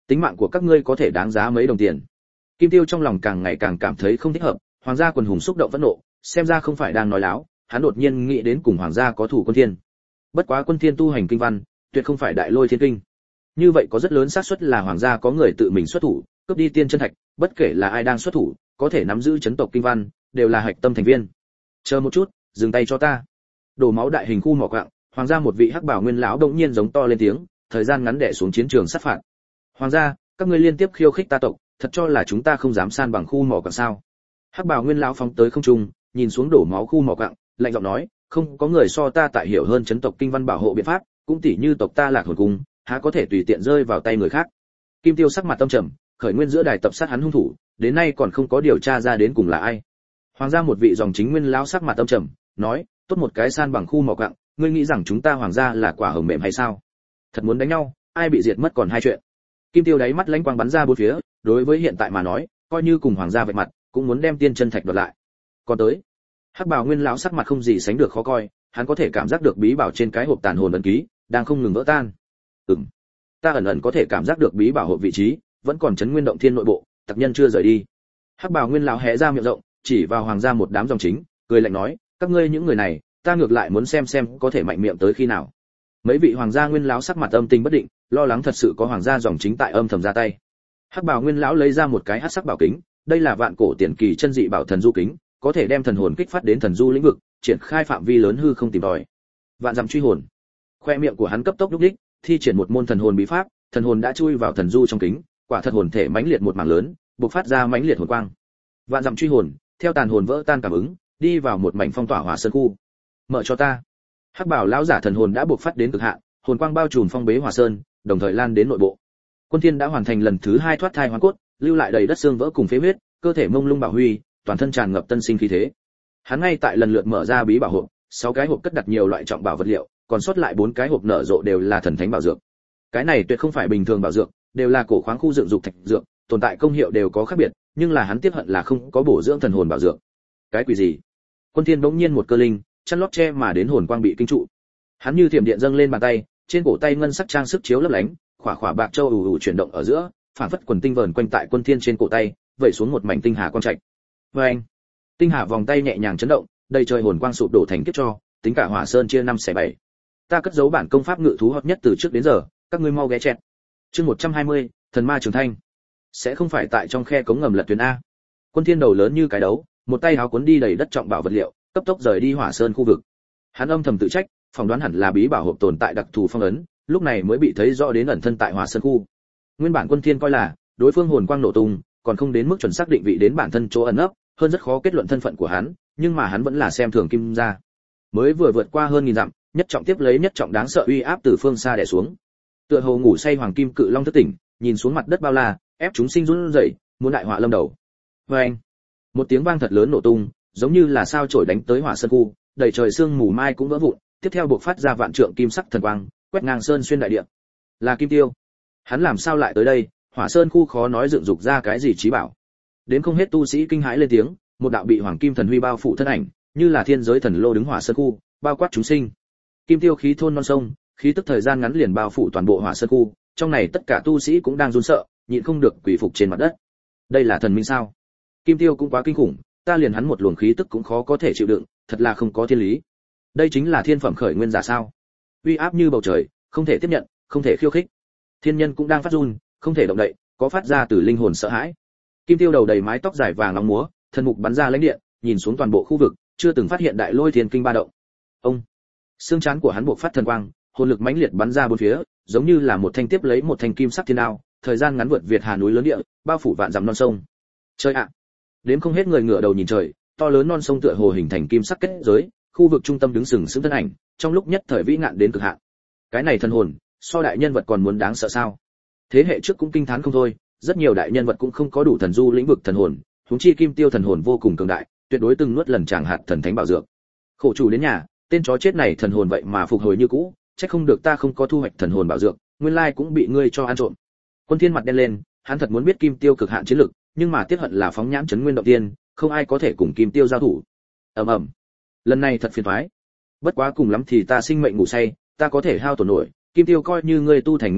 tính mạng của các ngươi có thể đáng giá mấy đồng tiền. Kim Tiêu trong lòng càng ngày càng cảm thấy không thích hợp, hoàng gia quần hùng xúc động phẫn nộ, xem ra không phải đang nói láo, hắn đột nhiên nghĩ đến cùng hoàng gia có thủ Quân Thiên. Bất quá Quân Thiên tu hành kinh văn, tuyệt không phải Đại Lôi Thiên Kinh. Như vậy có rất lớn xác suất là hoàng gia có người tự mình xuất thủ, cướp đi tiên chân thạch, bất kể là ai đang xuất thủ, có thể nắm giữ chấn tộc kinh văn, đều là hạch tâm thành viên. Chờ một chút, dừng tay cho ta. Đổ máu đại hình khu mỏ quặng, hoàng gia một vị hắc bảo nguyên lão đột nhiên giống to lên tiếng, thời gian ngắn đè xuống chiến trường sát phạt. Hoàng gia, các ngươi liên tiếp khiêu khích ta tộc, thật cho là chúng ta không dám san bằng khu mỏ quặng sao? Hắc bảo nguyên lão phóng tới không trung, nhìn xuống đổ máu khu mỏ quặng, lạnh giọng nói, không có người so ta tại hiểu hơn chấn tộc kinh văn bảo hộ biện pháp, cũng tỉ như tộc ta Lạc Hồn cung, há có thể tùy tiện rơi vào tay người khác. Kim Tiêu sắc mặt tâm trầm, khởi nguyên giữa đài tập sát hắn hung thủ, đến nay còn không có điều tra ra đến cùng là ai. Hoàng gia một vị dòng chính nguyên lão sắc mặt tâm trầm, nói, tốt một cái san bằng khu mỏ quặng, ngươi nghĩ rằng chúng ta hoàng gia là quả hồng mềm hay sao? Thật muốn đánh nhau, ai bị diệt mất còn hai chuyện. Kim Tiêu đáy mắt lánh quang bắn ra bốn phía, đối với hiện tại mà nói, coi như cùng hoàng gia vạch mặt, cũng muốn đem tiên chân thạch đoạt lại. Còn tới, hắc bào nguyên lão sắc mặt không gì sánh được khó coi, hắn có thể cảm giác được bí bảo trên cái hộp tàn hồn ấn ký đang không ngừng vỡ tan. Ta ẩn ẩn có thể cảm giác được bí bảo hộp vị trí vẫn còn chấn nguyên động thiên nội bộ, tặc nhân chưa rời đi. Hắc bào nguyên lão hé ra miệng rộng, chỉ vào hoàng gia một đám dòng chính, cười lạnh nói, các ngươi những người này, ta ngược lại muốn xem có thể mạnh miệng tới khi nào. Mấy vị hoàng gia nguyên lão sắc mặt âm tình bất định, lo lắng thật sự có hoàng gia dòng chính tại âm thầm ra tay. Hắc bào nguyên lão lấy ra một cái hắc sắc bảo kính, đây là vạn cổ tiền kỳ chân dị bảo thần du kính, có thể đem thần hồn kích phát đến thần du lĩnh vực, triển khai phạm vi lớn hư không tìm tòi. Vạn dặm truy hồn. Khoe miệng của hắn cấp tốc lúc đích, thi triển một môn thần hồn bí pháp, thần hồn đã chui vào thần du trong kính, quả thật hồn thể mãnh liệt một mảng lớn, bộc phát ra mãnh liệt hồn quang. Vạn dặm truy hồn, theo tàn hồn vỡ tan cảm ứng, đi vào một mảnh phong tỏa hỏa sơn khu. Mở cho ta. Hắc bảo lão giả thần hồn đã bộc phát đến cực hạn, hồn quang bao trùm phong bế hỏa sơn, đồng thời lan đến nội bộ. Quân Thiên đã hoàn thành lần thứ 2 thoát thai hóa cốt, lưu lại đầy đất xương vỡ cùng phế huyết, cơ thể mông lung bảo huy, toàn thân tràn ngập tân sinh khí thế. Hắn ngay tại lần lượt mở ra bí bảo hộp, 6 cái hộp cất đặt nhiều loại trọng bảo vật liệu, còn sót lại 4 cái hộp nở rộ đều là thần thánh bảo dược. Cái này tuyệt không phải bình thường bảo dược, đều là cổ khoáng khu dựng dục thạch dược, tồn tại công hiệu đều có khác biệt, nhưng là hắn tiếc hận là không có bổ dưỡng thần hồn bảo dược. Cái quỷ gì? Quân Thiên bỗng nhiên một cơ linh, chăn lót che mà đến hồn quang bị kinh trụ. Hắn như thiểm điện dâng lên bàn tay, trên cổ tay ngân sắc trang sức chiếu lấp lánh, khỏa khỏa bạc châu ù ù chuyển động ở giữa, phản phất quần tinh vờn quanh tại Quân Thiên trên cổ tay, vẩy xuống một mảnh tinh hà quang trạch. Oeng! Tinh hà vòng tay nhẹ nhàng chấn động, đầy trời hồn quang sụp đổ thành kiếp cho, tính cả hỏa sơn chia 5/7. Ta cất giấu bản công pháp ngự thú hợp nhất từ trước đến giờ, các ngươi mau ghé chẹt. Chương 120, thần ma trường thanh. Sẽ không phải tại trong khe cống ngầm lật thuyền a. Quân Thiên đầu lớn như cái đấu, một tay háo cuốn đi đầy đất trọng bảo vật liệu, cấp tốc rời đi hỏa sơn khu vực. Hắn âm thầm tự trách, phỏng đoán hẳn là bí bảo hộp tồn tại đặc thù phong ấn, lúc này mới bị thấy rõ đến ẩn thân tại hỏa sơn khu. Nguyên bản Quân Thiên coi là đối phương hồn quang nổ tung, còn không đến mức chuẩn xác định vị đến bản thân chỗ ẩn nấp, hơn rất khó kết luận thân phận của hắn, nhưng mà hắn vẫn là xem thường Kim gia. Mới vừa vượt qua hơn nghìn dặm, nhất trọng tiếp lấy nhất trọng đáng sợ uy áp từ phương xa đè xuống. Tựa hồ ngủ say hoàng kim cự long thức tỉnh, nhìn xuống mặt đất bao la, ép chúng sinh run rẩy, muốn đại họa lâm đầu. Oeng! Một tiếng vang thật lớn nổ tung, giống như là sao chổi đánh tới hỏa sơn khu, đầy trời sương mù mai cũng vỡ vụn, tiếp theo bộc phát ra vạn trượng kim sắc thần quang, quét ngang sơn xuyên đại địa. Là Kim Tiêu. Hắn làm sao lại tới đây? Hỏa sơn khu khó nói dựng dục ra cái gì trí bảo. Đến không hết tu sĩ kinh hãi lên tiếng, một đạo bị hoàng kim thần huy bao phủ thân ảnh, như là thiên giới thần lô đứng hỏa sơn khu, bao quát chúng sinh. Kim Tiêu khí thôn non sông, khí tức thời gian ngắn liền bao phủ toàn bộ hỏa sơn khu, trong này tất cả tu sĩ cũng đang run sợ, nhịn không được quỳ phục trên mặt đất. Đây là thần minh sao? Kim Tiêu cũng quá kinh khủng, ta liền hắn một luồng khí tức cũng khó có thể chịu đựng, thật là không có thiên lý. Đây chính là thiên phẩm khởi nguyên giả sao? Uy áp như bầu trời, không thể tiếp nhận, không thể khiêu khích. Thiên nhân cũng đang phát run, không thể động đậy, có phát ra từ linh hồn sợ hãi. Kim Tiêu đầu đầy mái tóc dài vàng nóng múa, thần mục bắn ra lãnh điện, nhìn xuống toàn bộ khu vực, chưa từng phát hiện đại lôi thiên kinh ba động. Ông, xương trán của hắn buộc phát thần quang, hồn lực mãnh liệt bắn ra bốn phía, giống như là một thanh tiếp lấy một thanh kim sắc thiên đao, thời gian ngắn vượt việt hà núi lớn địa, bao phủ vạn dặm non sông. Trời ạ! Đến không hết người ngửa đầu nhìn trời, to lớn non sông tựa hồ hình thành kim sắc kết giới, khu vực trung tâm đứng sừng sững thân ảnh, trong lúc nhất thời vĩ ngạn đến cực hạn. Cái này thần hồn, so đại nhân vật còn muốn đáng sợ sao? Thế hệ trước cũng kinh thán không thôi, rất nhiều đại nhân vật cũng không có đủ thần du lĩnh vực thần hồn, huống chi Kim Tiêu thần hồn vô cùng cường đại, tuyệt đối từng nuốt lần tràng hạt thần thánh bảo dược. Khổ chủ đến nhà, tên chó chết này thần hồn vậy mà phục hồi như cũ, chắc không được ta không có thu hoạch thần hồn bảo dược, nguyên lai cũng bị ngươi cho ăn trộm. Quân Thiên mặt đen lên, hắn thật muốn biết Kim Tiêu cực hạn chiến lực, nhưng mà tiếc hận là phóng nhãn chấn nguyên động tiên, không ai có thể cùng Kim Tiêu giao thủ. Ầm ầm. Lần này thật phiền toái. Bất quá cùng lắm thì ta sinh mệnh ngủ say, ta có thể hao tổn nổi, Kim Tiêu coi như ngươi tu thành nguyên thần,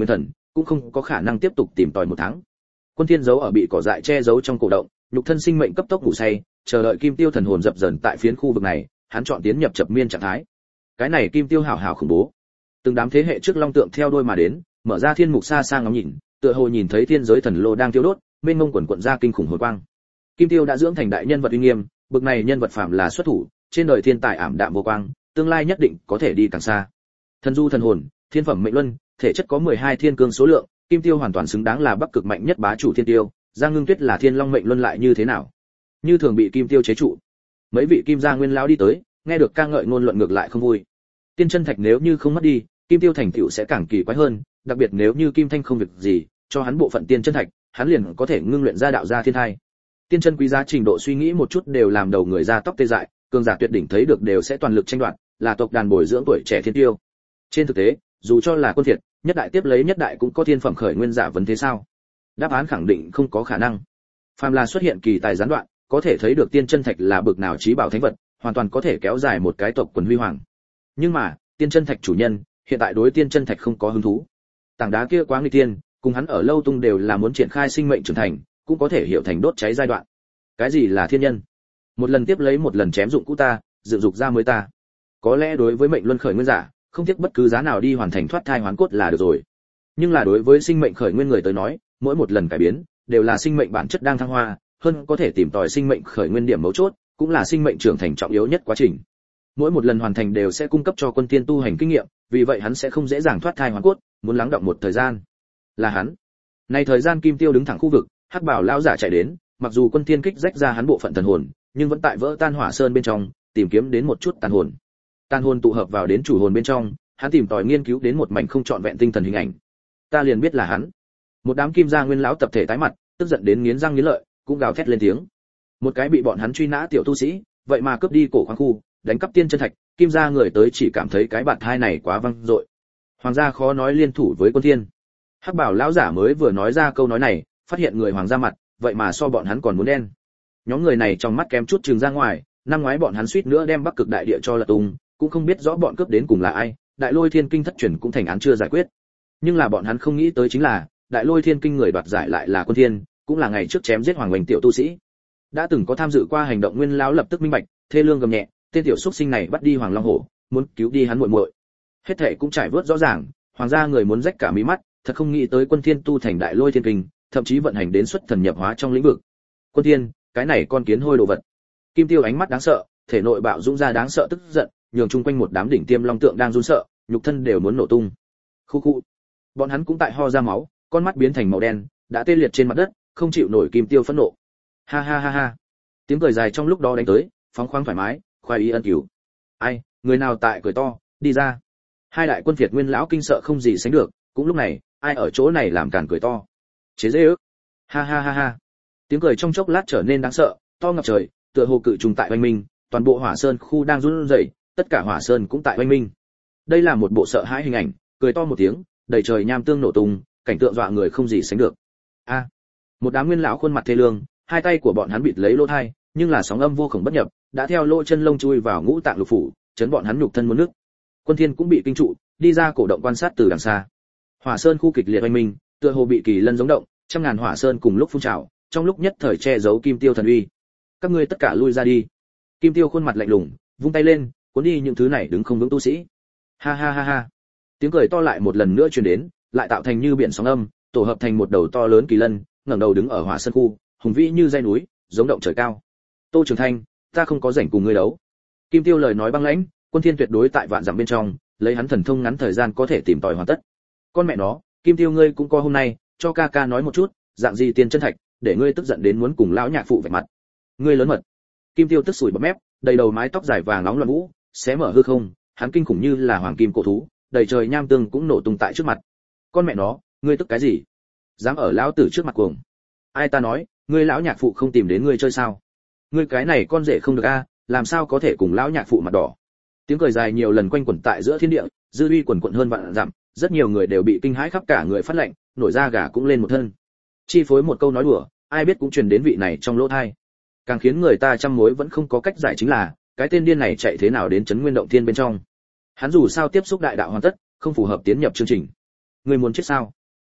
cũng không có khả năng tiếp tục tìm tòi một tháng. Quân Thiên giấu ở bị cỏ dại che giấu trong cổ động, nhục thân sinh mệnh cấp tốc ngủ say, chờ đợi Kim Tiêu thần hồn dập dờn tại phiến khu vực này, hắn chọn tiến nhập chập miên trạng thái. Cái này Kim Tiêu hảo hảo khủng bố. Từng đám thế hệ trước long tượng theo đuôi mà đến, mở ra thiên mục xa xa ngắm nhìn, tựa hồ nhìn thấy thiên giới thần lô đang tiêu đốt, mênh mông quần quần ra kinh khủng hồn quang. Kim Tiêu đã dưỡng thành đại nhân vật uy nghiêm, bực này nhân vật phàm là xuất thủ, trên đời thiên tài ảm đạm vô quang, tương lai nhất định có thể đi càng xa. Thần du thần hồn, thiên phẩm mệnh luân, thể chất có 12 thiên cương số lượng, Kim Tiêu hoàn toàn xứng đáng là Bắc Cực mạnh nhất bá chủ thiên tiêu, Giang Ngưng Tuyết là thiên long mệnh luân lại như thế nào? Như thường bị Kim Tiêu chế trụ. Mấy vị Kim gia nguyên lão đi tới, nghe được ca ngợi ngôn luận ngược lại không vui. Tiên chân thạch nếu như không mất đi, Kim Tiêu thành tựu sẽ càng kỳ quái hơn, đặc biệt nếu như Kim Thanh không việc gì, cho hắn bộ phận tiên chân thạch, hắn liền có thể ngưng luyện ra đạo gia thiên thai. Tiên chân quý giá trình độ suy nghĩ một chút đều làm đầu người ra tóc tê dại, cường giả tuyệt đỉnh thấy được đều sẽ toàn lực tranh đoạt, là tộc đàn bồi dưỡng tuổi trẻ thiên tiêu. Trên thực tế, dù cho là quân thiệt, nhất đại tiếp lấy nhất đại cũng có thiên phẩm khởi nguyên giả vấn thế sao? Đáp án khẳng định không có khả năng. Phàm là xuất hiện kỳ tài gián đoạn, có thể thấy được tiên chân thạch là bực nào chí bảo thánh vật, hoàn toàn có thể kéo dài một cái tộc quần huy hoàng. Nhưng mà, tiên chân thạch chủ nhân, hiện tại đối tiên chân thạch không có hứng thú. Tảng đá kia quá nguy tiên, cùng hắn ở lâu tung đều là muốn triển khai sinh mệnh trưởng thành, cũng có thể hiểu thành đốt cháy giai đoạn. Cái gì là thiên nhân? Một lần tiếp lấy một lần chém dụng cũ ta, dựng dục ra mới ta. Có lẽ đối với mệnh luân khởi nguyên giả, không tiếc bất cứ giá nào đi hoàn thành thoát thai hoán cốt là được rồi. Nhưng là đối với sinh mệnh khởi nguyên người tới nói, mỗi một lần cải biến đều là sinh mệnh bản chất đang thăng hoa, hơn có thể tìm tòi sinh mệnh khởi nguyên điểm mấu chốt, cũng là sinh mệnh trưởng thành trọng yếu nhất quá trình. Mỗi một lần hoàn thành đều sẽ cung cấp cho quân tiên tu hành kinh nghiệm, vì vậy hắn sẽ không dễ dàng thoát thai hoán cốt, muốn lắng động một thời gian. Là hắn. Nay thời gian Kim Tiêu đứng thẳng khu vực, Hắc Bảo lão giả chạy đến, mặc dù quân tiên kích rách ra hắn bộ phận thần hồn, nhưng vẫn tại vỡ tan hỏa sơn bên trong, tìm kiếm đến một chút tàn hồn. Tàn hồn tụ hợp vào đến chủ hồn bên trong, hắn tìm tòi nghiên cứu đến một mảnh không trọn vẹn tinh thần hình ảnh. Ta liền biết là hắn. Một đám Kim gia nguyên lão tập thể tái mặt, tức giận đến nghiến răng nghiến lợi, cũng gào thét lên tiếng. Một cái bị bọn hắn truy nã tiểu tu sĩ, vậy mà cướp đi cổ khoáng khu, đánh cắp tiên chân thạch, Kim gia người tới chỉ cảm thấy cái bạt hai này quá văng dội. Hoàng gia khó nói liên thủ với quân thiên. Hắc Bảo lão giả mới vừa nói ra câu nói này, phát hiện người hoàng gia mặt, vậy mà so bọn hắn còn muốn đen. Nhóm người này trong mắt kém chút trừng ra ngoài, năm ngoái bọn hắn suýt nữa đem Bắc Cực đại địa cho lật tung, cũng không biết rõ bọn cướp đến cùng là ai, Đại Lôi Thiên Kinh thất truyền cũng thành án chưa giải quyết. Nhưng là bọn hắn không nghĩ tới chính là, Đại Lôi Thiên Kinh người đoạt giải lại là Quân Thiên, cũng là ngày trước chém giết Hoàng Hoành tiểu tu sĩ. Đã từng có tham dự qua hành động Nguyên lão lập tức minh bạch, thê lương gầm nhẹ, tên tiểu xuất sinh này bắt đi Hoàng Long Hổ, muốn cứu đi hắn muội muội. Hết thảy cũng trải vớt rõ ràng, hoàng gia người muốn rách cả mí mắt, thật không nghĩ tới Quân Thiên tu thành Đại Lôi Thiên Kinh, thậm chí vận hành đến xuất thần nhập hóa trong lĩnh vực. Quân Thiên, cái này con kiến hôi đồ vật. Kim Tiêu ánh mắt đáng sợ, thể nội bạo dũng ra đáng sợ tức giận, nhường chung quanh một đám đỉnh tiêm long tượng đang run sợ, nhục thân đều muốn nổ tung. Khu khu. Bọn hắn cũng tại ho ra máu, con mắt biến thành màu đen, đã tê liệt trên mặt đất, không chịu nổi Kim Tiêu phẫn nộ. Ha ha ha ha. Tiếng cười dài trong lúc đó đánh tới, phóng khoáng thoải mái, khoái ý ân cứu. Ai, người nào tại cười to, đi ra. Hai đại quân Việt nguyên lão kinh sợ không gì sánh được, cũng lúc này, ai ở chỗ này làm càn cười to. Chế dễ ước. Ha ha ha ha. Tiếng cười trong chốc lát trở nên đáng sợ, to ngập trời, tựa hồ cự trùng tại oanh minh, toàn bộ hỏa sơn khu đang run rẩy, tất cả hỏa sơn cũng tại oanh minh. Đây là một bộ sợ hãi hình ảnh, cười to một tiếng, đầy trời nham tương nổ tung, cảnh tượng dọa người không gì sánh được. A. Một đám nguyên lão khuôn mặt thê lương, hai tay của bọn hắn bịt lấy lỗ tai, nhưng là sóng âm vô cùng bất nhập, đã theo lỗ chân lông chui vào ngũ tạng lục phủ, chấn bọn hắn nhục thân muốn nước. Quân Thiên cũng bị kinh trụ, đi ra cổ động quan sát từ đằng xa. Hỏa sơn khu kịch liệt oanh minh, tựa hồ bị kỳ lân giống động, trăm ngàn hỏa sơn cùng lúc phun trào, trong lúc nhất thời che giấu Kim Tiêu thần uy. Các ngươi tất cả lui ra đi. Kim Tiêu khuôn mặt lạnh lùng, vung tay lên, cuốn đi những thứ này đứng không vững tu sĩ. Ha ha ha ha. Tiếng cười to lại một lần nữa truyền đến, lại tạo thành như biển sóng âm, tổ hợp thành một đầu to lớn kỳ lân, ngẩng đầu đứng ở hỏa sơn khu, hùng vĩ như dãy núi, giống động trời cao. Tô Trường Thanh, ta không có rảnh cùng ngươi đấu. Kim Tiêu lời nói băng lãnh, Quân Thiên tuyệt đối tại vạn dặm bên trong, lấy hắn thần thông ngắn thời gian có thể tìm tòi hoàn tất. Con mẹ nó, Kim Tiêu ngươi cũng có hôm nay, cho ca ca nói một chút, dạng gì tiền chân thạch, để ngươi tức giận đến muốn cùng lão nhạc phụ vạch mặt. Ngươi lớn mật. Kim Tiêu tức sủi bọt mép, đầy đầu mái tóc dài vàng nóng loạn vũ, xé mở hư không, hắn kinh khủng như là hoàng kim cổ thú, đầy trời nham tương cũng nổ tung tại trước mặt. Con mẹ nó, ngươi tức cái gì? Dám ở lão tử trước mặt cuồng. Ai ta nói, ngươi lão nhạc phụ không tìm đến ngươi chơi sao? Ngươi cái này con rể không được a, làm sao có thể cùng lão nhạc phụ mặt đỏ? Tiếng cười dài nhiều lần quanh quẩn tại giữa thiên địa, dư uy quần quần hơn vạn dặm, rất nhiều người đều bị kinh hãi khắp cả người phát lạnh, nổi da gà cũng lên một thân. Chi phối một câu nói đùa, ai biết cũng truyền đến vị này trong lỗ tai. Càng khiến người ta trăm mối vẫn không có cách giải chính là, cái tên điên này chạy thế nào đến Trấn Nguyên Động Thiên bên trong. Hắn dù sao tiếp xúc đại đạo hoàn tất, không phù hợp tiến nhập chương trình. Ngươi muốn chết sao?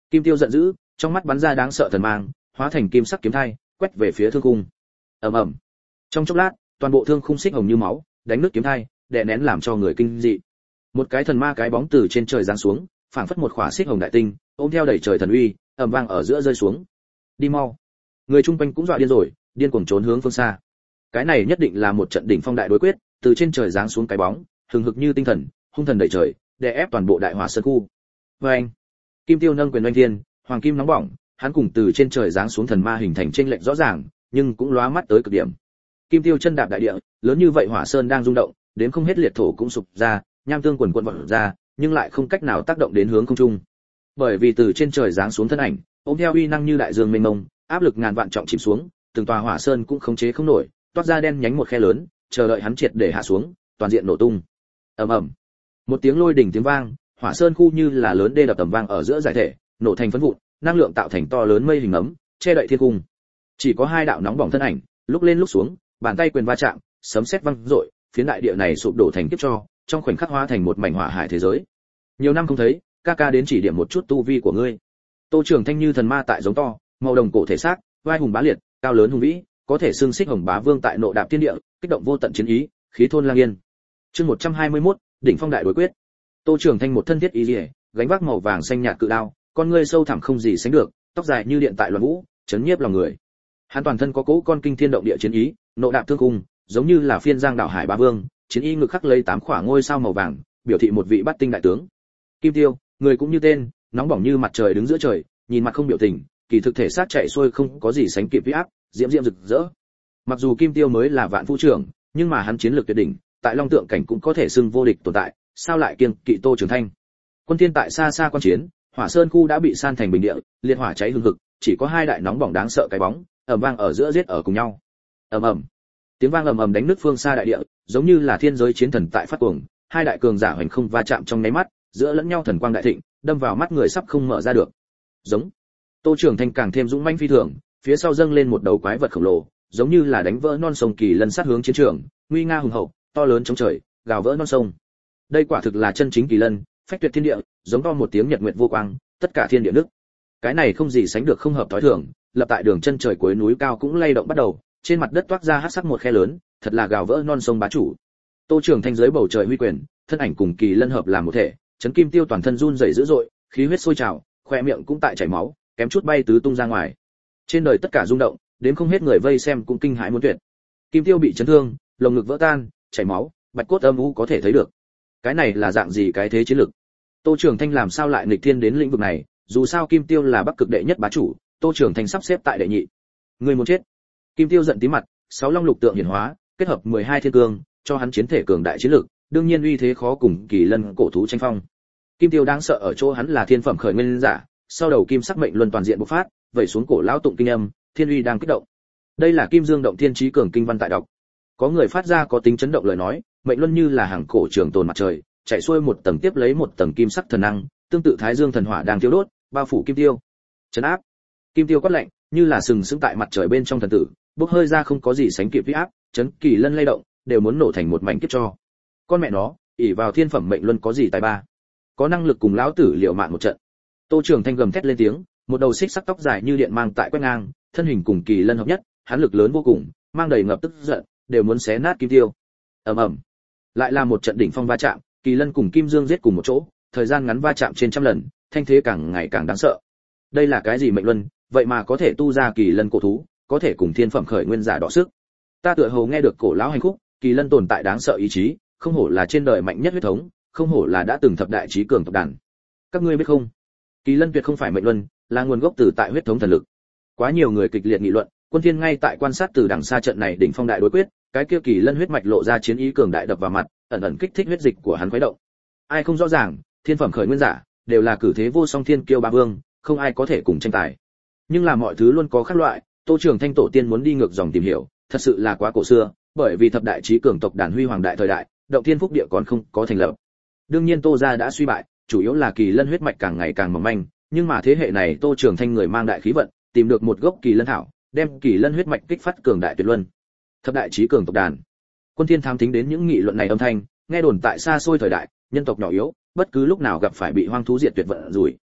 Kim Tiêu giận dữ, trong mắt bắn ra đáng sợ thần mang, hóa thành kim sắc kiếm thai, quét về phía thương khung. Ầm ầm. Trong chốc lát, toàn bộ thương khung xích hồng như máu, đánh nứt kiếm thai, đè nén làm cho người kinh dị. Một cái thần ma cái bóng từ trên trời giáng xuống, phảng phất một khỏa xích hồng đại tinh, ôm theo đẩy trời thần uy, ầm vang ở giữa rơi xuống. Đi mau. Người chung quanh cũng dọa điên rồi, điên cuồng trốn hướng phương xa. Cái này nhất định là một trận đỉnh phong đại đối quyết, từ trên trời giáng xuống cái bóng, hừng hực như tinh thần, hung thần đầy trời, đè ép toàn bộ đại hỏa sơn khu. Oeng. Kim Tiêu nâng quyền oanh thiên, hoàng kim nóng bỏng, hắn cùng từ trên trời giáng xuống thần ma hình thành chênh lệch rõ ràng, nhưng cũng lóa mắt tới cực điểm. Kim Tiêu chân đạp đại địa, lớn như vậy hỏa sơn đang rung động, đến không hết liệt thổ cũng sụp ra, nham tương quần quần vọt ra, nhưng lại không cách nào tác động đến hướng không trung. Bởi vì từ trên trời giáng xuống thân ảnh, ôm theo uy năng như đại dương mênh mông, áp lực ngàn vạn trọng chìm xuống, từng tòa hỏa sơn cũng khống chế không nổi, toát ra đen nhánh một khe lớn, chờ đợi hắn triệt để hạ xuống, toàn diện nổ tung. Ầm ầm. Một tiếng lôi đỉnh tiếng vang, hỏa sơn khu như là lớn đê đập tầm vang ở giữa giải thể, nổ thành phấn vụn, năng lượng tạo thành to lớn mây hình ấm, che đậy thiên cung. Chỉ có hai đạo nóng bỏng thân ảnh, lúc lên lúc xuống, bàn tay quyền va chạm, sấm sét vang rội, phiến đại địa này sụp đổ thành kiếp cho, trong khoảnh khắc hóa thành một mảnh hỏa hải thế giới. Nhiều năm không thấy, ca ca đến chỉ điểm một chút tu vi của ngươi. Tô Trường Thanh như thần ma tại giống to, màu đồng cổ thể xác, vai hùng bá liệt, cao lớn hùng vĩ, có thể xưng xích hồng bá vương tại nộ đạp thiên địa, kích động vô tận chiến ý, khí thôn lang yên. Chương 121, đỉnh phong đại đối quyết. Tô Trường Thanh một thân thiết y liễu, gánh vác màu vàng xanh nhạt cự đao, con ngươi sâu thẳm không gì sánh được, tóc dài như điện tại loạn vũ, chấn nhiếp lòng người. Hắn toàn thân có cỗ con kinh thiên động địa chiến ý, nộ đạp thương cung, giống như là phiên giang đảo hải bá vương, chiến y ngực khắc lấy 8 khỏa ngôi sao màu vàng, biểu thị một vị bát tinh đại tướng. Kim Tiêu, người cũng như tên, nóng bỏng như mặt trời đứng giữa trời, nhìn mặt không biểu tình, kỳ thực thể xác chạy xuôi không có gì sánh kịp uy áp, diễm diễm rực rỡ. Mặc dù Kim Tiêu mới là vạn phu trưởng, nhưng mà hắn chiến lược tuyệt đỉnh, tại Long Tượng cảnh cũng có thể xưng vô địch tồn tại, sao lại kiêng kỵ Tô Trường Thanh? Quân Thiên tại xa xa quan chiến, Hỏa Sơn khu đã bị san thành bình địa, liệt hỏa cháy hừng hực, chỉ có hai đại nóng bỏng đáng sợ cái bóng, ầm vang ở giữa giết ở cùng nhau. Ầm ầm. Tiếng vang ầm ầm đánh nứt phương xa đại địa, giống như là thiên giới chiến thần tại phát cuồng, hai đại cường giả hoành không va chạm trong nháy mắt, giữa lẫn nhau thần quang đại thịnh, đâm vào mắt người sắp không mở ra được. Giống. Tô Trường Thanh càng thêm dũng mãnh phi thường, phía sau dâng lên một đầu quái vật khổng lồ, giống như là đánh vỡ non sông kỳ lân sát hướng chiến trường, nguy nga hùng hậu, to lớn chống trời, gào vỡ non sông. Đây quả thực là chân chính kỳ lân, phách tuyệt thiên địa, giống to một tiếng nhật nguyệt vô quang, tất cả thiên địa nước. Cái này không gì sánh được không hợp tối thường, lập tại đường chân trời cuối núi cao cũng lay động bắt đầu, trên mặt đất toát ra hắc sắc một khe lớn, thật là gào vỡ non sông bá chủ. Tô Trường Thanh dưới bầu trời huy quyền, thân ảnh cùng kỳ lân hợp làm một thể, chấn Kim Tiêu toàn thân run rẩy dữ dội, khí huyết sôi trào, khoe miệng cũng tại chảy máu, kém chút bay tứ tung ra ngoài. Trên đời tất cả rung động, đến không hết người vây xem cũng kinh hãi muốn tuyệt. Kim Tiêu bị chấn thương, lồng ngực vỡ tan, chảy máu, bạch cốt âm u có thể thấy được. Cái này là dạng gì cái thế chiến lực? Tô Trường Thanh làm sao lại nghịch thiên đến lĩnh vực này, dù sao Kim Tiêu là Bắc Cực đệ nhất bá chủ, Tô Trường Thanh sắp xếp tại đệ nhị. Người muốn chết. Kim Tiêu giận tím mặt, sáu long lục tượng hiển hóa, kết hợp 12 thiên cương, cho hắn chiến thể cường đại chiến lực, đương nhiên uy thế khó cùng kỳ lân cổ thú tranh phong. Kim Tiêu đáng sợ ở chỗ hắn là thiên phẩm khởi nguyên giả, sau đầu kim sắc mệnh luân toàn diện bộc phát, vẩy xuống cổ lão tụng kinh âm, thiên uy đang kích động. Đây là Kim Dương động thiên chí cường kinh văn tại đọc. Có người phát ra có tính chấn động lời nói, mệnh luân như là hàng cổ trường tồn mặt trời, chạy xuôi một tầng tiếp lấy một tầng kim sắc thần năng, tương tự Thái Dương thần hỏa đang thiêu đốt, bao phủ Kim Tiêu. Trấn áp. Kim Tiêu quát lạnh, như là sừng sững tại mặt trời bên trong thần tử, bốc hơi ra không có gì sánh kịp uy áp, chấn kỳ lân lay động, đều muốn nổ thành một mảnh kiếp cho. Con mẹ nó, ỷ vào thiên phẩm mệnh luân có gì tài ba? Có năng lực cùng lão tử liều mạng một trận. Tô Trường Thanh gầm thét lên tiếng, một đầu xích sắc tóc dài như điện mang tại quét ngang, thân hình cùng kỳ lân hợp nhất, hắn lực lớn vô cùng, mang đầy ngập tức giận, đều muốn xé nát Kim Tiêu. Ầm ầm. Lại là một trận đỉnh phong va chạm, kỳ lân cùng Kim Dương giết cùng một chỗ, thời gian ngắn va chạm trên trăm lần, thanh thế càng ngày càng đáng sợ. Đây là cái gì mệnh luân, vậy mà có thể tu ra kỳ lân cổ thú, có thể cùng thiên phẩm khởi nguyên giả đọ sức. Ta tựa hồ nghe được cổ lão hành khúc, kỳ lân tồn tại đáng sợ ý chí, không hổ là trên đời mạnh nhất huyết thống, không hổ là đã từng thập đại chí cường tộc đàn. Các ngươi biết không? Kỳ lân tuyệt không phải mệnh luân, là nguồn gốc từ tại huyết thống thần lực. Quá nhiều người kịch liệt nghị luận, Quân Thiên ngay tại quan sát từ đằng xa trận này đỉnh phong đại đối quyết, cái kia kỳ lân huyết mạch lộ ra chiến ý cường đại đập vào mặt, ẩn ẩn kích thích huyết dịch của hắn khuấy động. Ai không rõ ràng, thiên phẩm khởi nguyên giả đều là cử thế vô song thiên kiêu ba vương, không ai có thể cùng tranh tài. Nhưng là mọi thứ luôn có khác loại, Tô Trường Thanh tổ tiên muốn đi ngược dòng tìm hiểu, thật sự là quá cổ xưa, bởi vì thập đại chí cường tộc đàn huy hoàng đại thời đại, động thiên phúc địa còn không có thành lập. Đương nhiên Tô gia đã suy bại, chủ yếu là kỳ lân huyết mạch càng ngày càng mỏng manh, nhưng mà thế hệ này Tô Trường Thanh người mang đại khí vận, tìm được một gốc kỳ lân thảo, đem kỳ lân huyết mạch kích phát cường đại tuyệt luân. Thập đại chí cường tộc đàn. Quân Thiên tham thính đến những nghị luận này âm thanh, nghe đồn tại xa xôi thời đại, nhân tộc nhỏ yếu, bất cứ lúc nào gặp phải bị hoang thú diệt tuyệt vận rủi.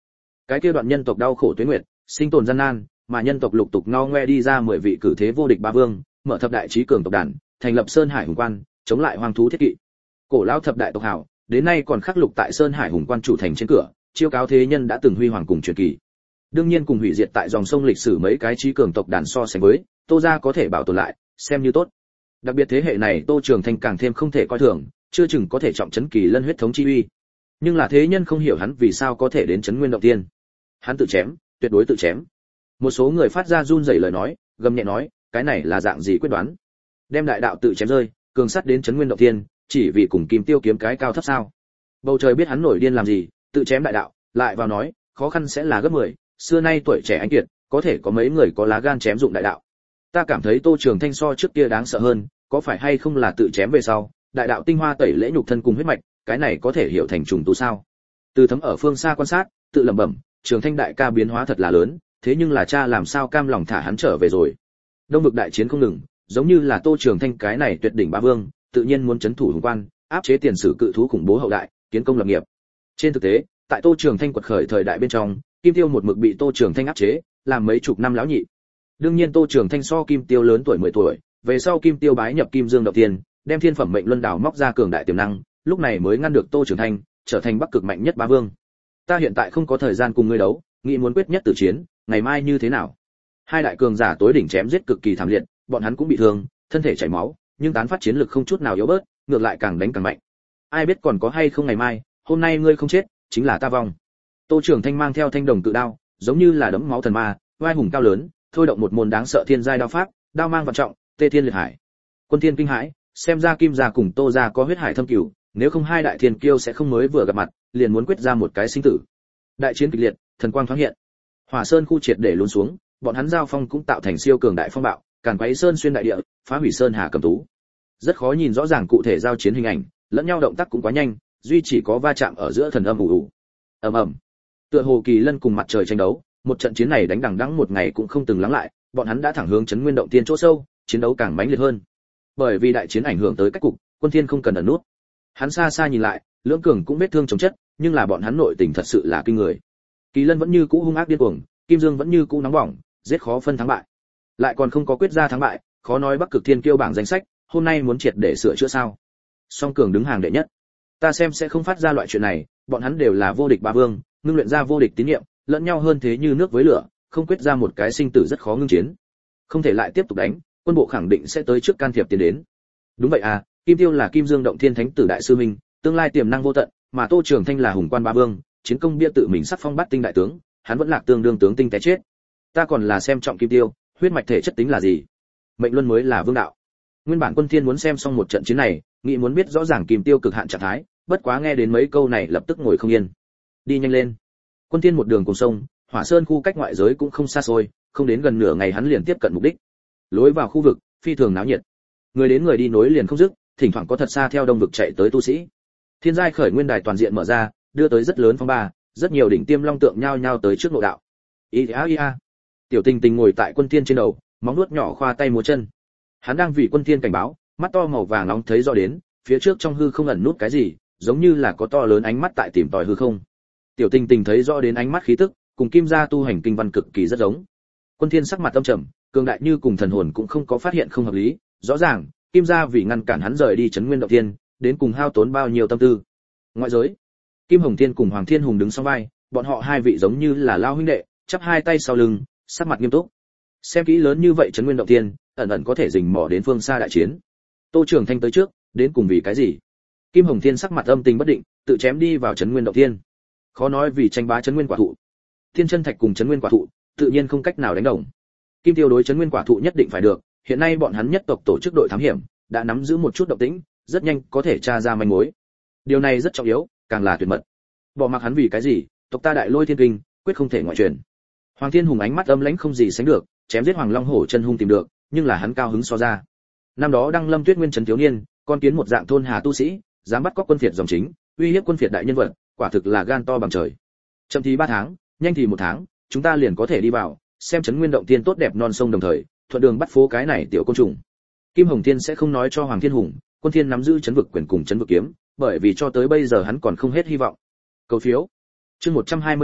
Cái kia đoạn nhân tộc đau khổ tuế nguyệt, sinh tồn gian nan, mà nhân tộc lục tục ngao ngoe đi ra 10 vị cử thế vô địch ba vương, mở thập đại chí cường tộc đàn, thành lập Sơn Hải Hùng Quan, chống lại hoang thú thiết kỵ. Cổ lão thập đại tộc hảo, đến nay còn khắc lục tại Sơn Hải Hùng Quan chủ thành trên cửa, chiêu cáo thế nhân đã từng huy hoàng cùng truyền kỳ. Đương nhiên cùng hủy diệt tại dòng sông lịch sử mấy cái chí cường tộc đàn so sánh với, Tô gia có thể bảo tồn lại, xem như tốt. Đặc biệt thế hệ này Tô Trường Thanh càng thêm không thể coi thường, chưa chừng có thể trọng trấn kỳ lân huyết thống chi uy. Nhưng là thế nhân không hiểu hắn vì sao có thể đến trấn nguyên động tiên. Hắn tự chém, tuyệt đối tự chém. Một số người phát ra run rẩy lời nói, gầm nhẹ nói, cái này là dạng gì quyết đoán? Đem đại đạo tự chém rơi, cường sắt đến trấn nguyên động tiên, chỉ vì cùng Kim Tiêu kiếm cái cao thấp sao? Bầu trời biết hắn nổi điên làm gì, tự chém đại đạo, lại vào nói, khó khăn sẽ là gấp 10, xưa nay tuổi trẻ anh kiệt, có thể có mấy người có lá gan chém dụng đại đạo. Ta cảm thấy Tô Trường Thanh so trước kia đáng sợ hơn, có phải hay không là tự chém về sau, đại đạo tinh hoa tẩy lễ nhục thân cùng huyết mạch, cái này có thể hiểu thành trùng tu sao? Từ Thấm ở phương xa quan sát, tự lẩm bẩm, Trường Thanh đại ca biến hóa thật là lớn, thế nhưng là cha làm sao cam lòng thả hắn trở về rồi. Đông vực đại chiến không ngừng, giống như là Tô Trường Thanh cái này tuyệt đỉnh ba vương, tự nhiên muốn trấn thủ Hùng Quan, áp chế tiền sử cự thú khủng bố hậu đại, kiến công lập nghiệp. Trên thực tế, tại Tô Trường Thanh quật khởi thời đại bên trong, Kim Tiêu một mực bị Tô Trường Thanh áp chế, làm mấy chục năm lão nhị. Đương nhiên Tô Trường Thanh so Kim Tiêu lớn tuổi 10 tuổi, về sau Kim Tiêu bái nhập Kim Dương động tiên, đem thiên phẩm mệnh luân đảo móc ra cường đại tiềm năng, lúc này mới ngăn được Tô Trường Thanh, trở thành Bắc Cực mạnh nhất bá vương. Ta hiện tại không có thời gian cùng ngươi đấu, nghĩ muốn quyết nhất tử chiến, ngày mai như thế nào? Hai đại cường giả tối đỉnh chém giết cực kỳ thảm liệt, bọn hắn cũng bị thương, thân thể chảy máu, nhưng tán phát chiến lực không chút nào yếu bớt, ngược lại càng đánh càng mạnh. Ai biết còn có hay không ngày mai, hôm nay ngươi không chết, chính là ta vong. Tô Trường Thanh mang theo thanh đồng cự đao, giống như là đấm máu thần ma, vai hùng cao lớn, thôi động một môn đáng sợ thiên giai đao pháp, đao mang vạn trọng, tê thiên liệt hải. Quân thiên kinh hãi, xem ra Kim gia cùng Tô gia có huyết hải thâm cửu, nếu không hai đại thiên kiêu sẽ không mới vừa gặp mặt, liền muốn quyết ra một cái sinh tử. Đại chiến kịch liệt, thần quang thoáng hiện. Hỏa Sơn khu triệt để lún xuống, bọn hắn giao phong cũng tạo thành siêu cường đại phong bạo, càn quấy sơn xuyên đại địa, phá hủy sơn hà cầm tú. Rất khó nhìn rõ ràng cụ thể giao chiến hình ảnh, lẫn nhau động tác cũng quá nhanh, duy chỉ có va chạm ở giữa thần âm ù ù. Ầm ầm. Tựa hồ kỳ lân cùng mặt trời tranh đấu, một trận chiến này đánh đằng đẵng một ngày cũng không từng lắng lại, bọn hắn đã thẳng hướng trấn nguyên động tiên chỗ sâu, chiến đấu càng mãnh liệt hơn. Bởi vì đại chiến ảnh hưởng tới cách cục, Quân Thiên không cần ẩn nút. Hắn xa xa nhìn lại, lưỡng cường cũng vết thương chống chất, nhưng là bọn hắn nội tình thật sự là kinh người. Kỳ lân vẫn như cũ hung ác điên cuồng, Kim Dương vẫn như cũ nóng bỏng, giết khó phân thắng bại. Lại còn không có quyết ra thắng bại, khó nói Bắc Cực Thiên Kiêu bảng danh sách, hôm nay muốn triệt để sửa chữa sao? Song cường đứng hàng đệ nhất. Ta xem sẽ không phát ra loại chuyện này, bọn hắn đều là vô địch ba vương, ngưng luyện ra vô địch tín niệm, lẫn nhau hơn thế như nước với lửa, không quyết ra một cái sinh tử rất khó ngưng chiến. Không thể lại tiếp tục đánh, quân bộ khẳng định sẽ tới trước can thiệp tiến đến. Đúng vậy à, Kim Tiêu là Kim Dương động thiên thánh tử đại sư minh, tương lai tiềm năng vô tận, mà Tô Trường Thanh là hùng quan ba vương, chiến công bia tự mình sắc phong bát tinh đại tướng, hắn vẫn lạc tương đương tướng tinh té chết. Ta còn là xem trọng Kim Tiêu, huyết mạch thể chất tính là gì? Mệnh luân mới là vương đạo. Nguyên bản Quân Thiên muốn xem xong một trận chiến này, nghĩ muốn biết rõ ràng Kim Tiêu cực hạn trạng thái, bất quá nghe đến mấy câu này lập tức ngồi không yên. Đi nhanh lên. Quân Thiên một đường cùng sông, Hỏa Sơn khu cách ngoại giới cũng không xa xôi, không đến gần nửa ngày hắn liền tiếp cận mục đích. Lối vào khu vực, phi thường náo nhiệt. Người đến người đi nối liền không dứt, thỉnh thoảng có thật xa theo đông vực chạy tới tu sĩ. Thiên giai khởi nguyên đài toàn diện mở ra, đưa tới rất lớn phong ba, rất nhiều đỉnh tiêm long tượng nhao nhao tới trước nội đạo. Ia. Tiểu Tình Tình ngồi tại Quân Thiên trên đầu, móng nuốt nhỏ khoa tay múa chân. Hắn đang vì Quân Thiên cảnh báo, mắt to màu vàng nóng thấy rõ đến, phía trước trong hư không ẩn nút cái gì, giống như là có to lớn ánh mắt tại tìm tòi hư không. Tiểu Tình Tình thấy rõ đến ánh mắt khí tức, cùng Kim gia tu hành kinh văn cực kỳ rất giống. Quân Thiên sắc mặt âm trầm, cường đại như cùng thần hồn cũng không có phát hiện không hợp lý, rõ ràng, Kim gia vì ngăn cản hắn rời đi trấn nguyên động thiên, đến cùng hao tốn bao nhiêu tâm tư. Ngoại giới, Kim Hồng Thiên cùng Hoàng Thiên Hùng đứng song vai, bọn họ hai vị giống như là lao huynh đệ, chắp hai tay sau lưng, sắc mặt nghiêm túc. Xem kỹ lớn như vậy trấn nguyên động thiên, ẩn ẩn có thể rình mò đến phương xa đại chiến. Tô Trường Thanh tới trước, đến cùng vì cái gì? Kim Hồng Thiên sắc mặt âm tình bất định, tự chém đi vào trấn nguyên động thiên. Khó nói vì tranh bá trấn nguyên quả thụ. Thiên chân thạch cùng trấn nguyên quả thụ, tự nhiên không cách nào đánh đồng. Kim Tiêu đối trấn nguyên quả thụ nhất định phải được, hiện nay bọn hắn nhất tộc tổ chức đội thám hiểm, đã nắm giữ một chút động tĩnh, rất nhanh có thể tra ra manh mối. Điều này rất trọng yếu, càng là tuyệt mật. Bỏ mặc hắn vì cái gì, tộc ta đại lôi thiên kinh, quyết không thể ngoại truyền. Hoàng Thiên Hùng ánh mắt âm lãnh không gì sánh được, chém giết Hoàng Long Hổ chân hung tìm được, nhưng là hắn cao hứng so ra. Năm đó Đăng Lâm Tuyết Nguyên trấn thiếu niên, con kiến một dạng thôn hà tu sĩ, dám bắt cóc quân phiệt dòng chính, uy hiếp quân phiệt đại nhân vật, quả thực là gan to bằng trời. Chậm thì 3 tháng, nhanh thì 1 tháng, chúng ta liền có thể đi vào, xem trấn nguyên động tiên tốt đẹp non sông đồng thời, thuận đường bắt phố cái này tiểu côn trùng. Kim Hồng Thiên sẽ không nói cho Hoàng Thiên Hùng, Quân Thiên nắm giữ trấn vực quyền cùng trấn vực kiếm, bởi vì cho tới bây giờ hắn còn không hết hy vọng. Cầu phiếu. Chương 122,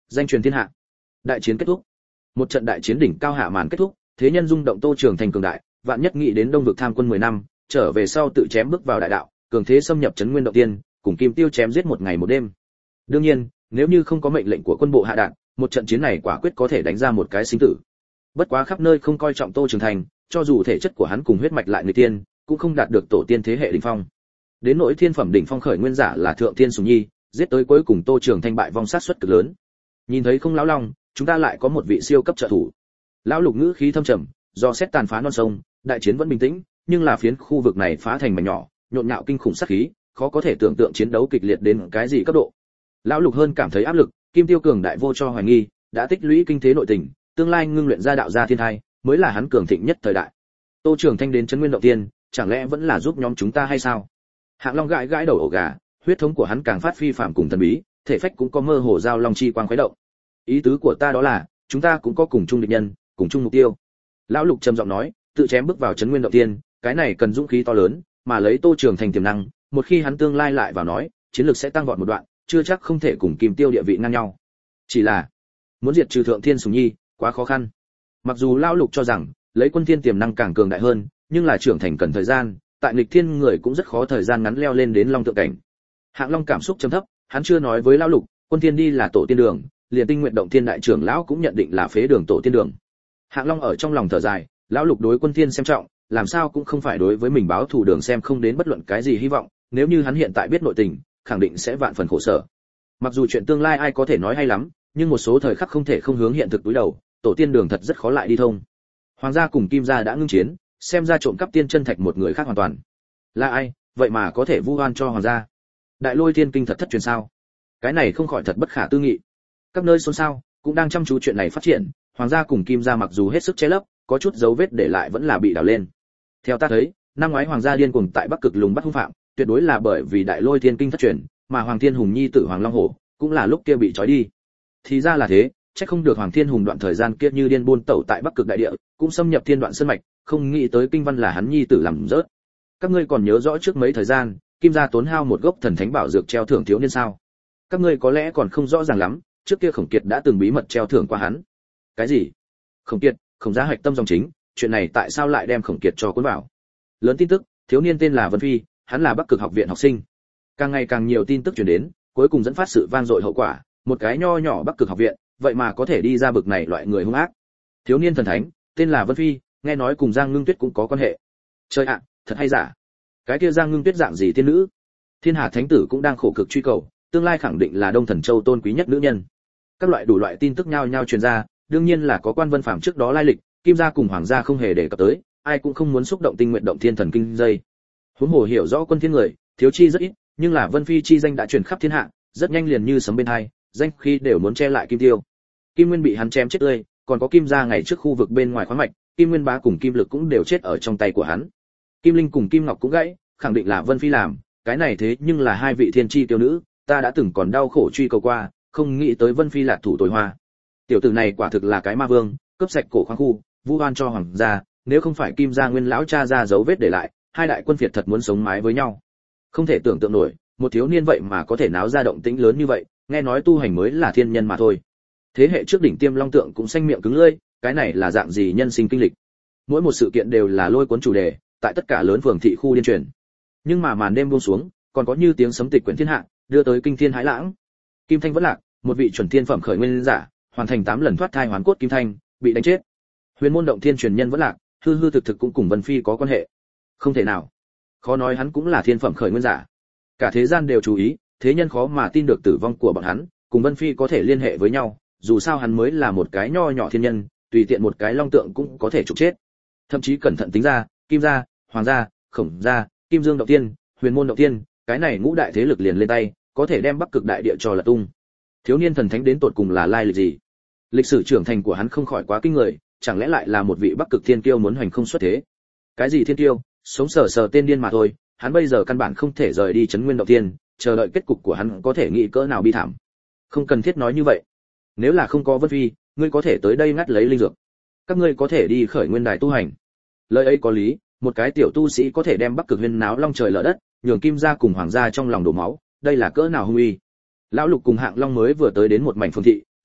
danh truyền thiên hạ. Đại chiến kết thúc. Một trận đại chiến đỉnh cao hạ màn kết thúc, thế nhân rung động Tô Trường Thành cường đại, vạn nhất nghĩ đến Đông vực tham quân 10 năm, trở về sau tự chém bước vào đại đạo, cường thế xâm nhập trấn nguyên động tiên, cùng Kim Tiêu chém giết một ngày một đêm. Đương nhiên, nếu như không có mệnh lệnh của quân bộ hạ đạn, một trận chiến này quả quyết có thể đánh ra một cái sinh tử. Bất quá khắp nơi không coi trọng Tô Trường Thành, cho dù thể chất của hắn cùng huyết mạch lại người tiên, cũng không đạt được tổ tiên thế hệ đỉnh phong. Đến nỗi thiên phẩm đỉnh phong khởi nguyên giả là Thượng Thiên Sùng Nhi, giết tới cuối cùng Tô Trường Thành bại vong sát suất cực lớn. Nhìn thấy không lão long, chúng ta lại có một vị siêu cấp trợ thủ. Lão Lục ngữ khí thâm trầm, do xét tàn phá non sông, đại chiến vẫn bình tĩnh, nhưng là phiến khu vực này phá thành mảnh nhỏ, nhộn nhạo kinh khủng sát khí, khó có thể tưởng tượng chiến đấu kịch liệt đến cái gì cấp độ. Lão Lục hơn cảm thấy áp lực, Kim Tiêu cường đại vô cho hoài nghi, đã tích lũy kinh thế nội tình, tương lai ngưng luyện ra đạo gia thiên thai, mới là hắn cường thịnh nhất thời đại. Tô Trường Thanh đến trấn nguyên động tiên, chẳng lẽ vẫn là giúp nhóm chúng ta hay sao? Hạng Long gãi gãi đầu ổ gà, huyết thống của hắn càng phát phi phàm cùng thần bí, thể phách cũng có mơ hồ giao long chi quang khuấy động. Ý tứ của ta đó là, chúng ta cũng có cùng chung địch nhân, cùng chung mục tiêu. Lão Lục trầm giọng nói, tự chém bước vào trấn nguyên động tiên, cái này cần dũng khí to lớn, mà lấy Tô Trường Thành tiềm năng, một khi hắn tương lai lại vào nói, chiến lược sẽ tăng vọt một đoạn, chưa chắc không thể cùng Kim Tiêu địa vị ngang nhau. Chỉ là, muốn diệt trừ Thượng Thiên Sùng Nhi, quá khó khăn. Mặc dù Lão Lục cho rằng, lấy Quân Thiên tiềm năng càng cường đại hơn, nhưng là trưởng thành cần thời gian, tại nghịch thiên người cũng rất khó thời gian ngắn leo lên đến long tượng cảnh. Hạng Long cảm xúc trầm thấp, hắn chưa nói với Lão Lục, Quân Thiên đi là tổ tiên đường, liền Tinh Nguyện động thiên đại trưởng lão cũng nhận định là phế đường tổ tiên đường. Hạng Long ở trong lòng thở dài, Lão Lục đối Quân Thiên xem trọng, làm sao cũng không phải đối với mình báo thù đường xem không đến bất luận cái gì hy vọng, nếu như hắn hiện tại biết nội tình, khẳng định sẽ vạn phần khổ sở. Mặc dù chuyện tương lai ai có thể nói hay lắm, nhưng một số thời khắc không thể không hướng hiện thực túi đầu, tổ tiên đường thật rất khó lại đi thông. Hoàng gia cùng Kim gia đã ngưng chiến, xem ra trộm cắp tiên chân thạch một người khác hoàn toàn. Là ai, vậy mà có thể vu oan cho hoàng gia? Đại Lôi Thiên Kinh thật thất truyền sao? Cái này không khỏi thật bất khả tư nghị. Các nơi xôn xao, cũng đang chăm chú chuyện này phát triển, hoàng gia cùng Kim gia mặc dù hết sức che lấp, có chút dấu vết để lại vẫn là bị đào lên. Theo ta thấy, năm ngoái hoàng gia điên cuồng tại Bắc Cực lùng bắt hung phạm, tuyệt đối là bởi vì Đại Lôi Thiên Kinh thất truyền, mà Hoàng Thiên Hùng nhi tử Hoàng Long Hổ cũng là lúc kia bị trói đi. Thì ra là thế, chắc không được Hoàng Thiên Hùng đoạn thời gian kia như điên buôn tẩu tại Bắc Cực đại địa, cũng xâm nhập Thiên Đoạn Sơn mạch, không nghĩ tới kinh văn là hắn nhi tử làm rớt. Các ngươi còn nhớ rõ trước mấy thời gian, Kim gia tốn hao một gốc thần thánh bảo dược treo thưởng thiếu niên sao? Các ngươi có lẽ còn không rõ ràng lắm, trước kia Khổng Kiệt đã từng bí mật treo thưởng qua hắn. Cái gì? Khổng Kiệt, Khổng gia hạch tâm dòng chính, chuyện này tại sao lại đem Khổng Kiệt cho cuốn vào? Lớn tin tức, thiếu niên tên là Vân Phi, hắn là Bắc Cực học viện học sinh. Càng ngày càng nhiều tin tức truyền đến, cuối cùng dẫn phát sự vang dội hậu quả, một cái nho nhỏ Bắc Cực học viện, vậy mà có thể đi ra bực này loại người hung ác. Thiếu niên thần thánh, tên là Vân Phi, nghe nói cùng Giang Ngưng Tuyết cũng có quan hệ. Trời ạ, thật hay giả? Cái kia Giang Ngưng Tuyết dạng gì tiên nữ? Thiên Hà Thánh tử cũng đang khổ cực truy cầu, tương lai khẳng định là Đông Thần Châu tôn quý nhất nữ nhân. Các loại đủ loại tin tức nhao nhao truyền ra, đương nhiên là có quan Vân Phàm trước đó lai lịch, Kim gia cùng Hoàng gia không hề đề cập tới, ai cũng không muốn xúc động Tinh Nguyện động thiên thần kinh dây. Huống hồ hiểu rõ Quân Thiên người, thiếu chi rất ít, nhưng là Vân Phi chi danh đã truyền khắp thiên hạ, rất nhanh liền như sấm bên hai, danh khi đều muốn che lại Kim Tiêu. Kim Nguyên bị hắn chém chết tươi, còn có Kim gia ngày trước khu vực bên ngoài khoáng mạch, Kim Nguyên bá cùng Kim Lực cũng đều chết ở trong tay của hắn. Kim Linh cùng Kim Ngọc cũng gãy, khẳng định là Vân Phi làm, cái này thế nhưng là hai vị thiên chi tiêu nữ, ta đã từng còn đau khổ truy cầu qua, không nghĩ tới Vân Phi là thủ tối hoa. Tiểu tử này quả thực là cái ma vương, cướp sạch cổ khoáng khu, vu oan cho hoàng gia, nếu không phải Kim gia nguyên lão cha ra dấu vết để lại, hai đại quân phiệt thật muốn sống mái với nhau. Không thể tưởng tượng nổi, một thiếu niên vậy mà có thể náo ra động tĩnh lớn như vậy, nghe nói tu hành mới là thiên nhân mà thôi. Thế hệ trước đỉnh tiêm long tượng cũng xanh miệng cứng lưỡi, cái này là dạng gì nhân sinh kinh lịch. Mỗi một sự kiện đều là lôi cuốn chủ đề, tại tất cả lớn phường thị khu điên truyền. Nhưng mà màn đêm buông xuống, còn có như tiếng sấm tịch quyển thiên hạ, đưa tới kinh thiên hãi lãng. Kim Thanh vẫn lạc, một vị chuẩn thiên phẩm khởi nguyên giả, hoàn thành 8 lần thoát thai hoán cốt Kim Thanh, bị đánh chết. Huyền môn động thiên truyền nhân vẫn lạc, hư hư thực thực cũng cùng Vân Phi có quan hệ. Không thể nào. Khó nói hắn cũng là thiên phẩm khởi nguyên giả. Cả thế gian đều chú ý, thế nhân khó mà tin được tử vong của bọn hắn, cùng Vân Phi có thể liên hệ với nhau, dù sao hắn mới là một cái nho nhỏ thiên nhân, tùy tiện một cái long tượng cũng có thể trục chết. Thậm chí cẩn thận tính ra, Kim gia, Hoàng gia, Khổng gia, Kim Dương động tiên, Huyền môn động tiên, cái này ngũ đại thế lực liền lên tay, có thể đem Bắc Cực đại địa cho lật tung. Thiếu niên thần thánh đến tột cùng là lai lịch gì? Lịch sử trưởng thành của hắn không khỏi quá kinh người, chẳng lẽ lại là một vị Bắc Cực thiên kiêu muốn hoành không xuất thế? Cái gì thiên kiêu, sống sờ sờ tên điên mà thôi, hắn bây giờ căn bản không thể rời đi trấn nguyên động tiên, chờ đợi kết cục của hắn có thể nghĩ cỡ nào bi thảm. Không cần thiết nói như vậy. Nếu là không có Vân Phi, ngươi có thể tới đây ngắt lấy linh dược. Các ngươi có thể đi khởi nguyên đài tu hành. Lời ấy có lý, một cái tiểu tu sĩ có thể đem Bắc Cực huyên náo long trời lở đất, nhường Kim gia cùng Hoàng gia trong lòng đổ máu, đây là cỡ nào hung uy. Lão Lục cùng Hạng Long mới vừa tới đến một mảnh phường thị,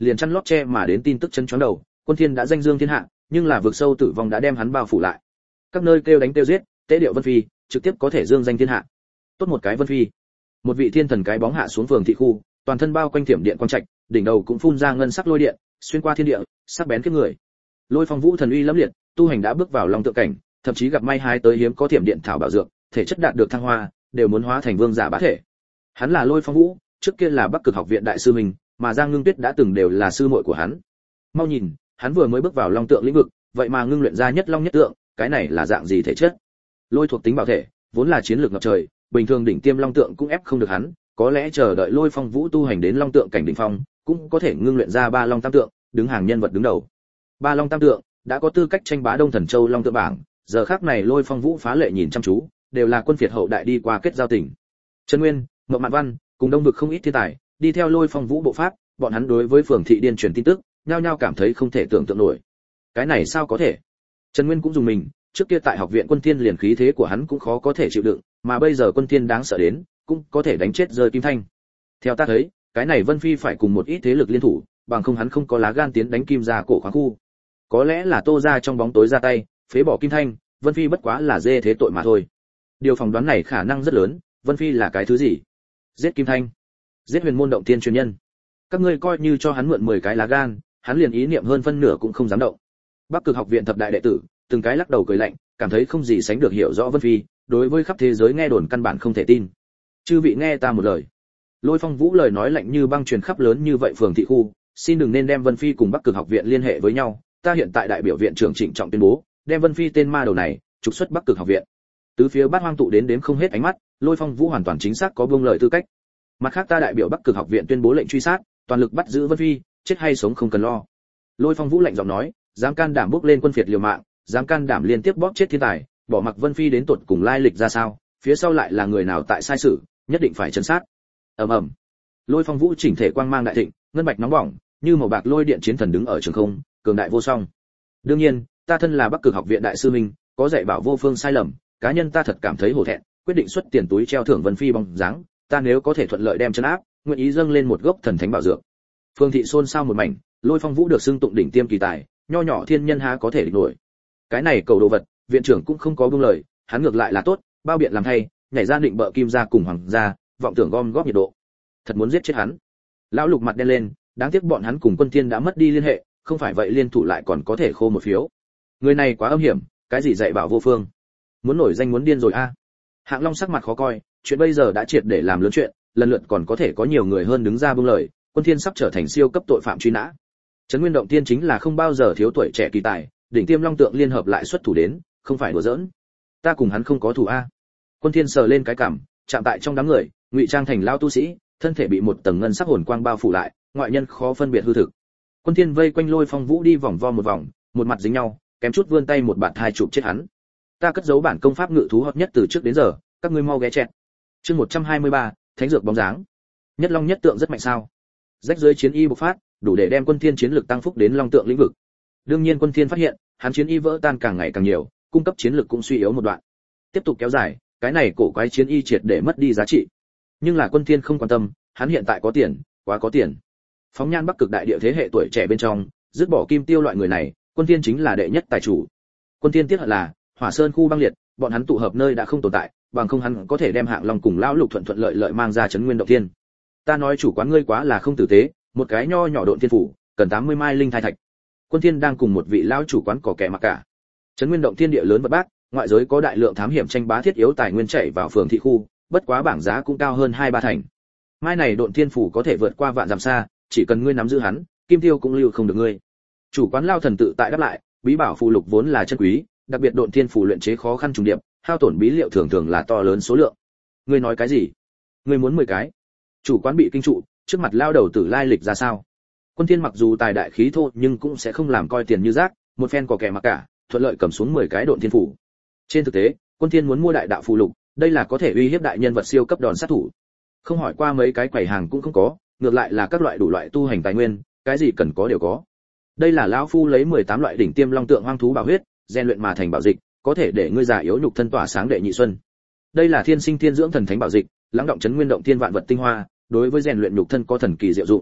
liền chăn lót che mà đến tin tức chấn choáng đầu, Quân Thiên đã danh dương thiên hạ, nhưng là vực sâu tử vong đã đem hắn bao phủ lại. Các nơi kêu đánh kêu giết, tế điệu Vân Phi, trực tiếp có thể dương danh thiên hạ. Tốt một cái Vân Phi. Một vị thiên thần cái bóng hạ xuống phường thị khu, toàn thân bao quanh thiểm điện quang trạch, đỉnh đầu cũng phun ra ngân sắc lôi điện, xuyên qua thiên địa, sắc bén kiếp người. Lôi Phong Vũ thần uy lẫm liệt, tu hành đã bước vào long tượng cảnh, thậm chí gặp may hái tới hiếm có thiểm điện thảo bảo dược, thể chất đạt được thăng hoa, đều muốn hóa thành vương giả bá thể. Hắn là Lôi Phong Vũ, trước kia là Bắc Cực học viện đại sư mình, mà Giang Ngưng Tuyết đã từng đều là sư muội của hắn. Mau nhìn, hắn vừa mới bước vào long tượng lĩnh vực, vậy mà ngưng luyện ra nhất long nhất tượng, cái này là dạng gì thể chất? Lôi thuộc tính bảo thể, vốn là chiến lược ngập trời, bình thường đỉnh tiêm long tượng cũng ép không được hắn, có lẽ chờ đợi Lôi Phong Vũ tu hành đến long tượng cảnh đỉnh phong, cũng có thể ngưng luyện ra ba long tam tượng, đứng hàng nhân vật đứng đầu. Ba long tam tượng đã có tư cách tranh bá Đông Thần Châu long tượng bảng, giờ khắc này Lôi Phong Vũ phá lệ nhìn chăm chú, đều là quân phiệt hậu đại đi qua kết giao tình. Trần Nguyên, Mộ Mạn Văn, cùng đông vực không ít thiên tài, đi theo Lôi Phong Vũ bộ pháp, bọn hắn đối với phường thị điên truyền tin tức, nhao nhao cảm thấy không thể tưởng tượng nổi. Cái này sao có thể? Trần Nguyên cũng dùng mình, trước kia tại học viện Quân Thiên liền khí thế của hắn cũng khó có thể chịu đựng, mà bây giờ Quân Thiên đáng sợ đến, cũng có thể đánh chết rơi Kim Thanh. Theo ta thấy, cái này Vân Phi phải cùng một ít thế lực liên thủ, bằng không hắn không có lá gan tiến đánh Kim gia cổ khoáng khu. Có lẽ là Tô gia trong bóng tối ra tay, phế bỏ Kim Thanh, Vân Phi bất quá là dê thế tội mà thôi. Điều phỏng đoán này khả năng rất lớn, Vân Phi là cái thứ gì? Giết Kim Thanh, giết Huyền môn động tiên truyền nhân. Các ngươi coi như cho hắn mượn 10 cái lá gan, hắn liền ý niệm hơn phân nửa cũng không dám động. Bắc Cực học viện thập đại đệ tử, từng cái lắc đầu cười lạnh, cảm thấy không gì sánh được hiểu rõ Vân Phi, đối với khắp thế giới nghe đồn căn bản không thể tin. Chư vị nghe ta một lời. Lôi Phong Vũ lời nói lạnh như băng truyền khắp lớn như vậy phường thị khu, xin đừng nên đem Vân Phi cùng Bắc Cực học viện liên hệ với nhau, ta hiện tại đại biểu viện trưởng trịnh trọng tuyên bố, đem Vân Phi tên ma đầu này trục xuất Bắc Cực học viện. Tứ phía bát hoang tụ đến đếm không hết ánh mắt, Lôi Phong Vũ hoàn toàn chính xác có buông lời tư cách. Mặt khác ta đại biểu Bắc Cực học viện tuyên bố lệnh truy sát, toàn lực bắt giữ Vân Phi, chết hay sống không cần lo. Lôi Phong Vũ lạnh giọng nói, dám can đảm bước lên quân phiệt liều mạng, dám can đảm liên tiếp bóp chết thiên tài, bỏ mặc Vân Phi đến tột cùng lai lịch ra sao, phía sau lại là người nào tại sai sự, nhất định phải trấn sát. Ầm ầm. Lôi Phong Vũ chỉnh thể quang mang đại thịnh, ngân bạch nóng bỏng, như màu bạc lôi điện chiến thần đứng ở trường không, cường đại vô song. Đương nhiên, ta thân là Bắc Cực học viện đại sư minh, có dạy bảo vô phương sai lầm, cá nhân ta thật cảm thấy hổ thẹn, quyết định xuất tiền túi treo thưởng Vân Phi bóng dáng, ta nếu có thể thuận lợi đem trấn áp, nguyện ý dâng lên một gốc thần thánh bảo dược. Phương thị xôn xao một mảnh, Lôi Phong Vũ được xưng tụng đỉnh tiêm kỳ tài, nho nhỏ thiên nhân há có thể địch nổi. Cái này cầu đồ vật, viện trưởng cũng không có buông lời, hắn ngược lại là tốt, bao biện làm thay, nhảy ra định bợ Kim gia cùng Hoàng gia, vọng tưởng gom góp nhiệt độ. Thật muốn giết chết hắn. Lão Lục mặt đen lên, đáng tiếc bọn hắn cùng Quân Thiên đã mất đi liên hệ, không phải vậy liên thủ lại còn có thể khô một phiếu. Người này quá âm hiểm, cái gì dạy bảo vô phương, muốn nổi danh muốn điên rồi a. Hạng Long sắc mặt khó coi, chuyện bây giờ đã triệt để làm lớn chuyện, lần lượt còn có thể có nhiều người hơn đứng ra buông lời, Quân Thiên sắp trở thành siêu cấp tội phạm truy nã. Trấn Nguyên Động Tiên chính là không bao giờ thiếu tuổi trẻ kỳ tài, đỉnh tiêm long tượng liên hợp lại xuất thủ đến, không phải đùa giỡn. Ta cùng hắn không có thủ a. Quân Thiên sờ lên cái cằm, chạm tại trong đám người, ngụy trang thành lao tu sĩ, thân thể bị một tầng ngân sắc hồn quang bao phủ lại, ngoại nhân khó phân biệt hư thực. Quân Thiên vây quanh Lôi Phong Vũ đi vòng vo một vòng, một mặt dính nhau, kém chút vươn tay một bạt hai chụp chết hắn. Ta cất giấu bản công pháp ngự thú hợp nhất từ trước đến giờ, các ngươi mau ghé chẹt. Chương 123, Thánh dược bóng dáng. Nhất long nhất tượng rất mạnh sao? Rách dưới chiến y bộc phát, đủ để đem Quân Thiên chiến lực tăng phúc đến long tượng lĩnh vực. Đương nhiên Quân Thiên phát hiện, hắn chiến y vỡ tan càng ngày càng nhiều, cung cấp chiến lực cũng suy yếu một đoạn. Tiếp tục kéo dài, cái này cổ quái chiến y triệt để mất đi giá trị. Nhưng là Quân Thiên không quan tâm, hắn hiện tại có tiền, quá có tiền. Phóng nhan Bắc Cực đại địa thế hệ tuổi trẻ bên trong, dứt bỏ Kim Tiêu loại người này, Quân Thiên chính là đệ nhất tài chủ. Quân Thiên tiếc hận là, Hỏa Sơn khu băng liệt, bọn hắn tụ hợp nơi đã không tồn tại, bằng không hắn có thể đem Hạng Long cùng lão Lục thuận thuận lợi lợi mang ra Trấn Nguyên Động Thiên. Ta nói chủ quán ngươi quá là không tử tế, một cái nho nhỏ độn thiên phủ, cần 80 mai linh thai thạch. Quân Thiên đang cùng một vị lão chủ quán cỏ kẻ mặc cả. Trấn Nguyên Động Thiên địa lớn vật bác, ngoại giới có đại lượng thám hiểm tranh bá thiết yếu tài nguyên chảy vào phường thị khu, bất quá bảng giá cũng cao hơn 2-3 thành. Mai này độn thiên phủ có thể vượt qua vạn dặm xa, chỉ cần ngươi nắm giữ hắn, Kim Tiêu cũng lưu không được ngươi. Chủ quán lao thần tự tại đáp lại, bí bảo phù lục vốn là chân quý, đặc biệt độn thiên phủ luyện chế khó khăn trùng điệp, hao tổn bí liệu thường thường là to lớn số lượng. Ngươi nói cái gì? Ngươi muốn 10 cái? Chủ quán bị kinh trụ, trước mặt lao đầu tử lai lịch ra sao? Quân Thiên mặc dù tài đại khí thô, nhưng cũng sẽ không làm coi tiền như rác, một phen có kẻ mặc cả, thuận lợi cầm xuống 10 cái độn thiên phủ. Trên thực tế, Quân Thiên muốn mua đại đạo phù lục, đây là có thể uy hiếp đại nhân vật siêu cấp đòn sát thủ. Không hỏi qua mấy cái quầy hàng cũng không có, ngược lại là các loại đủ loại tu hành tài nguyên, cái gì cần có đều có. Đây là lão phu lấy 18 loại đỉnh tiêm long tượng hoang thú bảo huyết, rèn luyện mà thành bảo dịch, có thể để ngươi già yếu nhục thân tỏa sáng đệ nhị xuân. Đây là thiên sinh thiên dưỡng thần thánh bảo dịch, lắng động Trấn Nguyên Động Thiên vạn vật tinh hoa, đối với rèn luyện nhục thân có thần kỳ diệu dụng.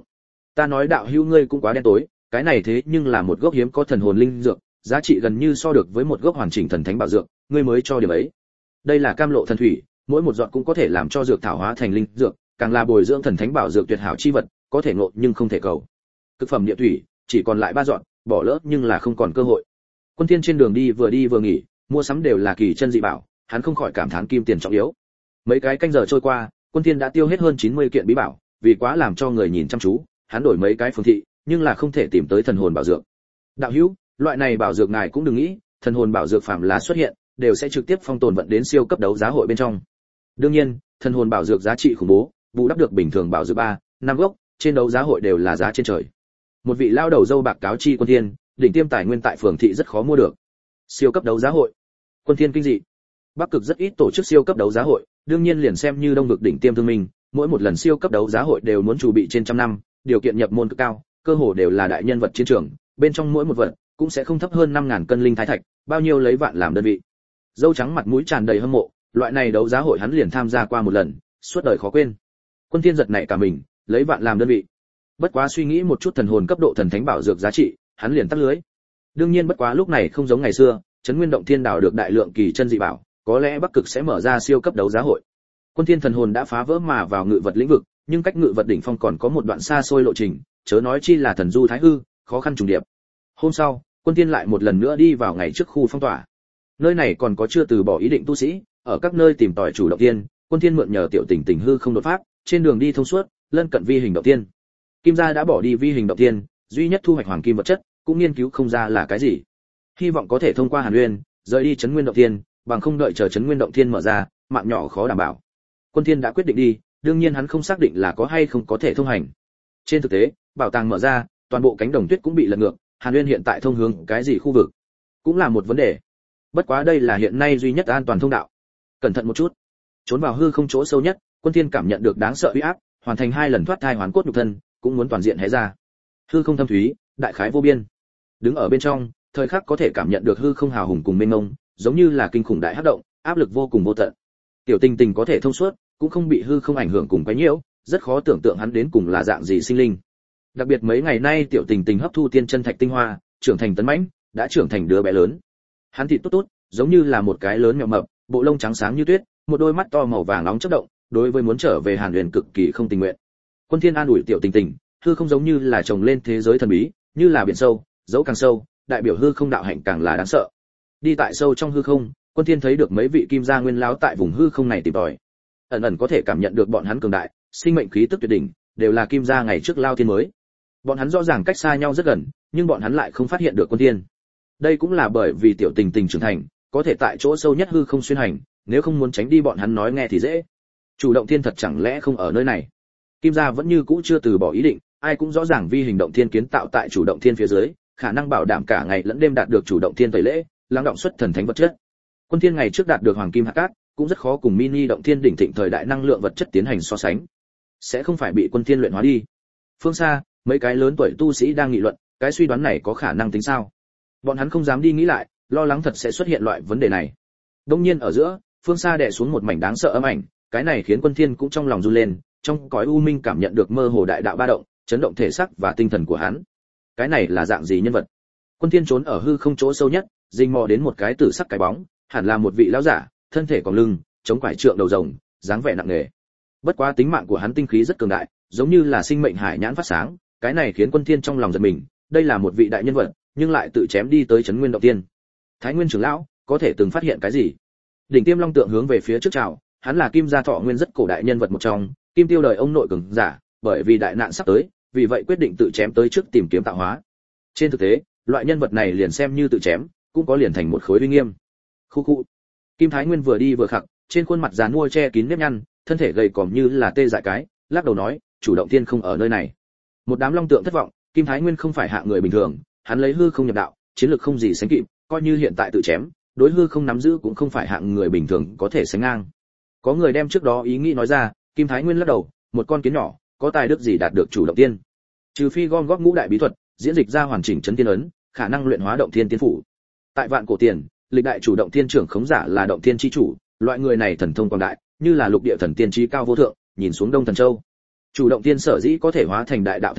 Ta nói đạo hữu ngươi cũng quá đen tối, cái này thế nhưng là một gốc hiếm có thần hồn linh dược, giá trị gần như so được với một gốc hoàn chỉnh thần thánh bảo dược, ngươi mới cho điểm ấy. Đây là cam lộ thần thủy, mỗi một giọt cũng có thể làm cho dược thảo hóa thành linh dược, càng là bồi dưỡng thần thánh bảo dược tuyệt hảo chi vật, có thể ngộ nhưng không thể cầu. Cực phẩm địa thủy, chỉ còn lại 3 giọt, bỏ lỡ nhưng là không còn cơ hội. Quân Thiên trên đường đi vừa nghỉ, mua sắm đều là kỳ chân dị bảo, hắn không khỏi cảm thán kim tiền trọng yếu. Mấy cái canh giờ trôi qua, Quân Thiên đã tiêu hết hơn 90 kiện bí bảo, vì quá làm cho người nhìn chăm chú, hắn đổi mấy cái phương thị, nhưng là không thể tìm tới thần hồn bảo dược. Đạo hữu, loại này bảo dược ngài cũng đừng nghĩ, thần hồn bảo dược phàm là xuất hiện, đều sẽ trực tiếp phong tồn vận đến siêu cấp đấu giá hội bên trong. Đương nhiên, thần hồn bảo dược giá trị khủng bố, bù đắp được bình thường bảo dược 5 gốc, trên đấu giá hội đều là giá trên trời. Một vị lao đầu dâu bạc cáo chi Quân Thiên, đỉnh tiêm tài nguyên tại phường thị rất khó mua được. Siêu cấp đấu giá hội. Quân Thiên kinh dị. Bắc Cực rất ít tổ chức siêu cấp đấu giá hội, đương nhiên liền xem như Đông Vực đỉnh tiêm thương minh, mỗi một lần siêu cấp đấu giá hội đều muốn chuẩn bị trên trăm năm, điều kiện nhập môn cực cao, cơ hồ đều là đại nhân vật chiến trường, bên trong mỗi một vật cũng sẽ không thấp hơn 5000 cân linh thái thạch, bao nhiêu lấy vạn làm đơn vị. Dâu trắng mặt mũi tràn đầy hâm mộ, loại này đấu giá hội hắn liền tham gia qua một lần, suốt đời khó quên. Quân Thiên giật nảy cả mình, lấy vạn làm đơn vị. Bất quá suy nghĩ một chút thần hồn cấp độ thần thánh bảo dược giá trị, hắn liền tắt lưới. Đương nhiên bất quá lúc này không giống ngày xưa, Trấn Nguyên Động Thiên đảo được đại lượng kỳ chân dị bảo, có lẽ Bắc Cực sẽ mở ra siêu cấp đấu giá hội. Quân Thiên thần hồn đã phá vỡ mà vào ngự vật lĩnh vực, nhưng cách ngự vật đỉnh phong còn có một đoạn xa xôi lộ trình, chớ nói chi là thần du thái hư, khó khăn trùng điệp. Hôm sau, Quân Thiên lại một lần nữa đi vào ngày trước khu phong tỏa. Nơi này còn có chưa từ bỏ ý định tu sĩ, ở các nơi tìm tòi chủ động tiên, Quân Thiên mượn nhờ tiểu tình hư không đột pháp, trên đường đi thông suốt, lân cận vi hình động tiên. Kim gia đã bỏ đi vi hình động tiên, duy nhất thu hoạch hoàng kim vật chất, cũng nghiên cứu không ra là cái gì. Hy vọng có thể thông qua Hàn Uyên, rời đi Trấn Nguyên Động Thiên, bằng không đợi chờ Trấn Nguyên Động Thiên mở ra, mạng nhỏ khó đảm bảo. Quân Thiên đã quyết định đi, đương nhiên hắn không xác định là có hay không có thể thông hành. Trên thực tế, bảo tàng mở ra, toàn bộ cánh đồng tuyết cũng bị lật ngược, Hàn Uyên hiện tại thông hướng cái gì khu vực, cũng là một vấn đề. Bất quá đây là hiện nay duy nhất an toàn thông đạo. Cẩn thận một chút. Trốn vào hư không chỗ sâu nhất, Quân Thiên cảm nhận được đáng sợ uy áp, hoàn thành 2 lần thoát thai hoàn cốt nhục thân, cũng muốn toàn diện hé ra. Hư không thâm thúy, đại khái vô biên. Đứng ở bên trong, thời khắc có thể cảm nhận được hư không hào hùng cùng mênh mông, giống như là kinh khủng đại hắc động, áp lực vô cùng vô tận. Tiểu Tình Tình có thể thông suốt, cũng không bị hư không ảnh hưởng cùng quấy nhiễu, rất khó tưởng tượng hắn đến cùng là dạng gì sinh linh. Đặc biệt mấy ngày nay Tiểu Tình Tình hấp thu tiên chân thạch tinh hoa, trưởng thành tấn mãnh, đã trưởng thành đứa bé lớn. Hắn thịt tốt tốt, giống như là một cái lớn mèo mập, bộ lông trắng sáng như tuyết, một đôi mắt to màu vàng nóng chớp động, đối với muốn trở về Hàn Huyền cực kỳ không tình nguyện. Quân Thiên an ủi Tiểu Tình Tình, hư không giống như là trồng lên thế giới thần bí, như là biển sâu, dẫu càng sâu, đại biểu hư không đạo hạnh càng là đáng sợ. Đi tại sâu trong hư không, Quân Thiên thấy được mấy vị kim gia nguyên lão tại vùng hư không này tìm tòi. Ẩn ẩn có thể cảm nhận được bọn hắn cường đại, sinh mệnh khí tức tuyệt đỉnh, đều là kim gia ngày trước lao thiên mới. Bọn hắn rõ ràng cách xa nhau rất gần, nhưng bọn hắn lại không phát hiện được Quân Thiên. Đây cũng là bởi vì Tiểu Tình Tình trưởng thành, có thể tại chỗ sâu nhất hư không xuyên hành, nếu không muốn tránh đi bọn hắn nói nghe thì dễ. Chủ động thiên thật chẳng lẽ không ở nơi này? Kim gia vẫn như cũ chưa từ bỏ ý định, ai cũng rõ ràng vi hình động thiên kiến tạo tại chủ động thiên phía dưới, khả năng bảo đảm cả ngày lẫn đêm đạt được chủ động thiên tẩy lễ, lắng động xuất thần thánh vật chất. Quân Thiên ngày trước đạt được hoàng kim hạt cát, cũng rất khó cùng mini động thiên đỉnh thịnh thời đại năng lượng vật chất tiến hành so sánh. Sẽ không phải bị Quân Thiên luyện hóa đi. Phương xa, mấy cái lớn tuổi tu sĩ đang nghị luận, cái suy đoán này có khả năng tính sao? Bọn hắn không dám đi nghĩ lại, lo lắng thật sẽ xuất hiện loại vấn đề này. Đương nhiên ở giữa, phương xa đè xuống một mảnh đáng sợ âm ảnh, cái này khiến Quân Thiên cũng trong lòng run lên, trong cõi u minh cảm nhận được mơ hồ đại đạo ba động, chấn động thể xác và tinh thần của hắn. Cái này là dạng gì nhân vật? Quân Thiên trốn ở hư không chỗ sâu nhất, rình mò đến một cái tử sắc cái bóng, hẳn là một vị lão giả, thân thể còng lưng, chống quải trượng đầu rồng, dáng vẻ nặng nề. Bất quá tính mạng của hắn tinh khí rất cường đại, giống như là sinh mệnh hải nhãn phát sáng, cái này khiến Quân Thiên trong lòng giật mình, đây là một vị đại nhân vật, nhưng lại tự chém đi tới Trấn Nguyên Động Tiên. Thái Nguyên trưởng lão, có thể từng phát hiện cái gì? Đỉnh Tiêm Long tượng hướng về phía trước chào, hắn là Kim gia Thọ Nguyên rất cổ đại nhân vật một trong, Kim Tiêu đời ông nội cường giả, bởi vì đại nạn sắp tới, vì vậy quyết định tự chém tới trước tìm kiếm tạo hóa. Trên thực tế, loại nhân vật này liền xem như tự chém, cũng có liền thành một khối uy nghiêm. Khu khu. Kim Thái Nguyên vừa đi vừa khặc, trên khuôn mặt giàn mua che kín nếp nhăn, thân thể gầy còm như là tê dại cái, lắc đầu nói, chủ động tiên không ở nơi này. Một đám long tượng thất vọng, Kim Thái Nguyên không phải hạng người bình thường, hắn lấy hư không nhập đạo, chiến lược không gì sánh kịp, coi như hiện tại tự chém, đối hư không nắm giữ cũng không phải hạng người bình thường có thể sánh ngang. Có người đem trước đó ý nghĩ nói ra, Kim Thái Nguyên lắc đầu, một con kiến nhỏ, có tài đức gì đạt được chủ động tiên? Trừ phi gom góp ngũ đại bí thuật, diễn dịch ra hoàn chỉnh chấn tiên ấn, khả năng luyện hóa động thiên tiên phủ. Tại vạn cổ tiền, lịch đại chủ động tiên trưởng khống giả là động thiên chi chủ, loại người này thần thông quảng đại, như là lục địa thần tiên trí cao vô thượng, nhìn xuống Đông Thần Châu. Chủ động tiên sở dĩ có thể hóa thành đại đạo thánh bảo,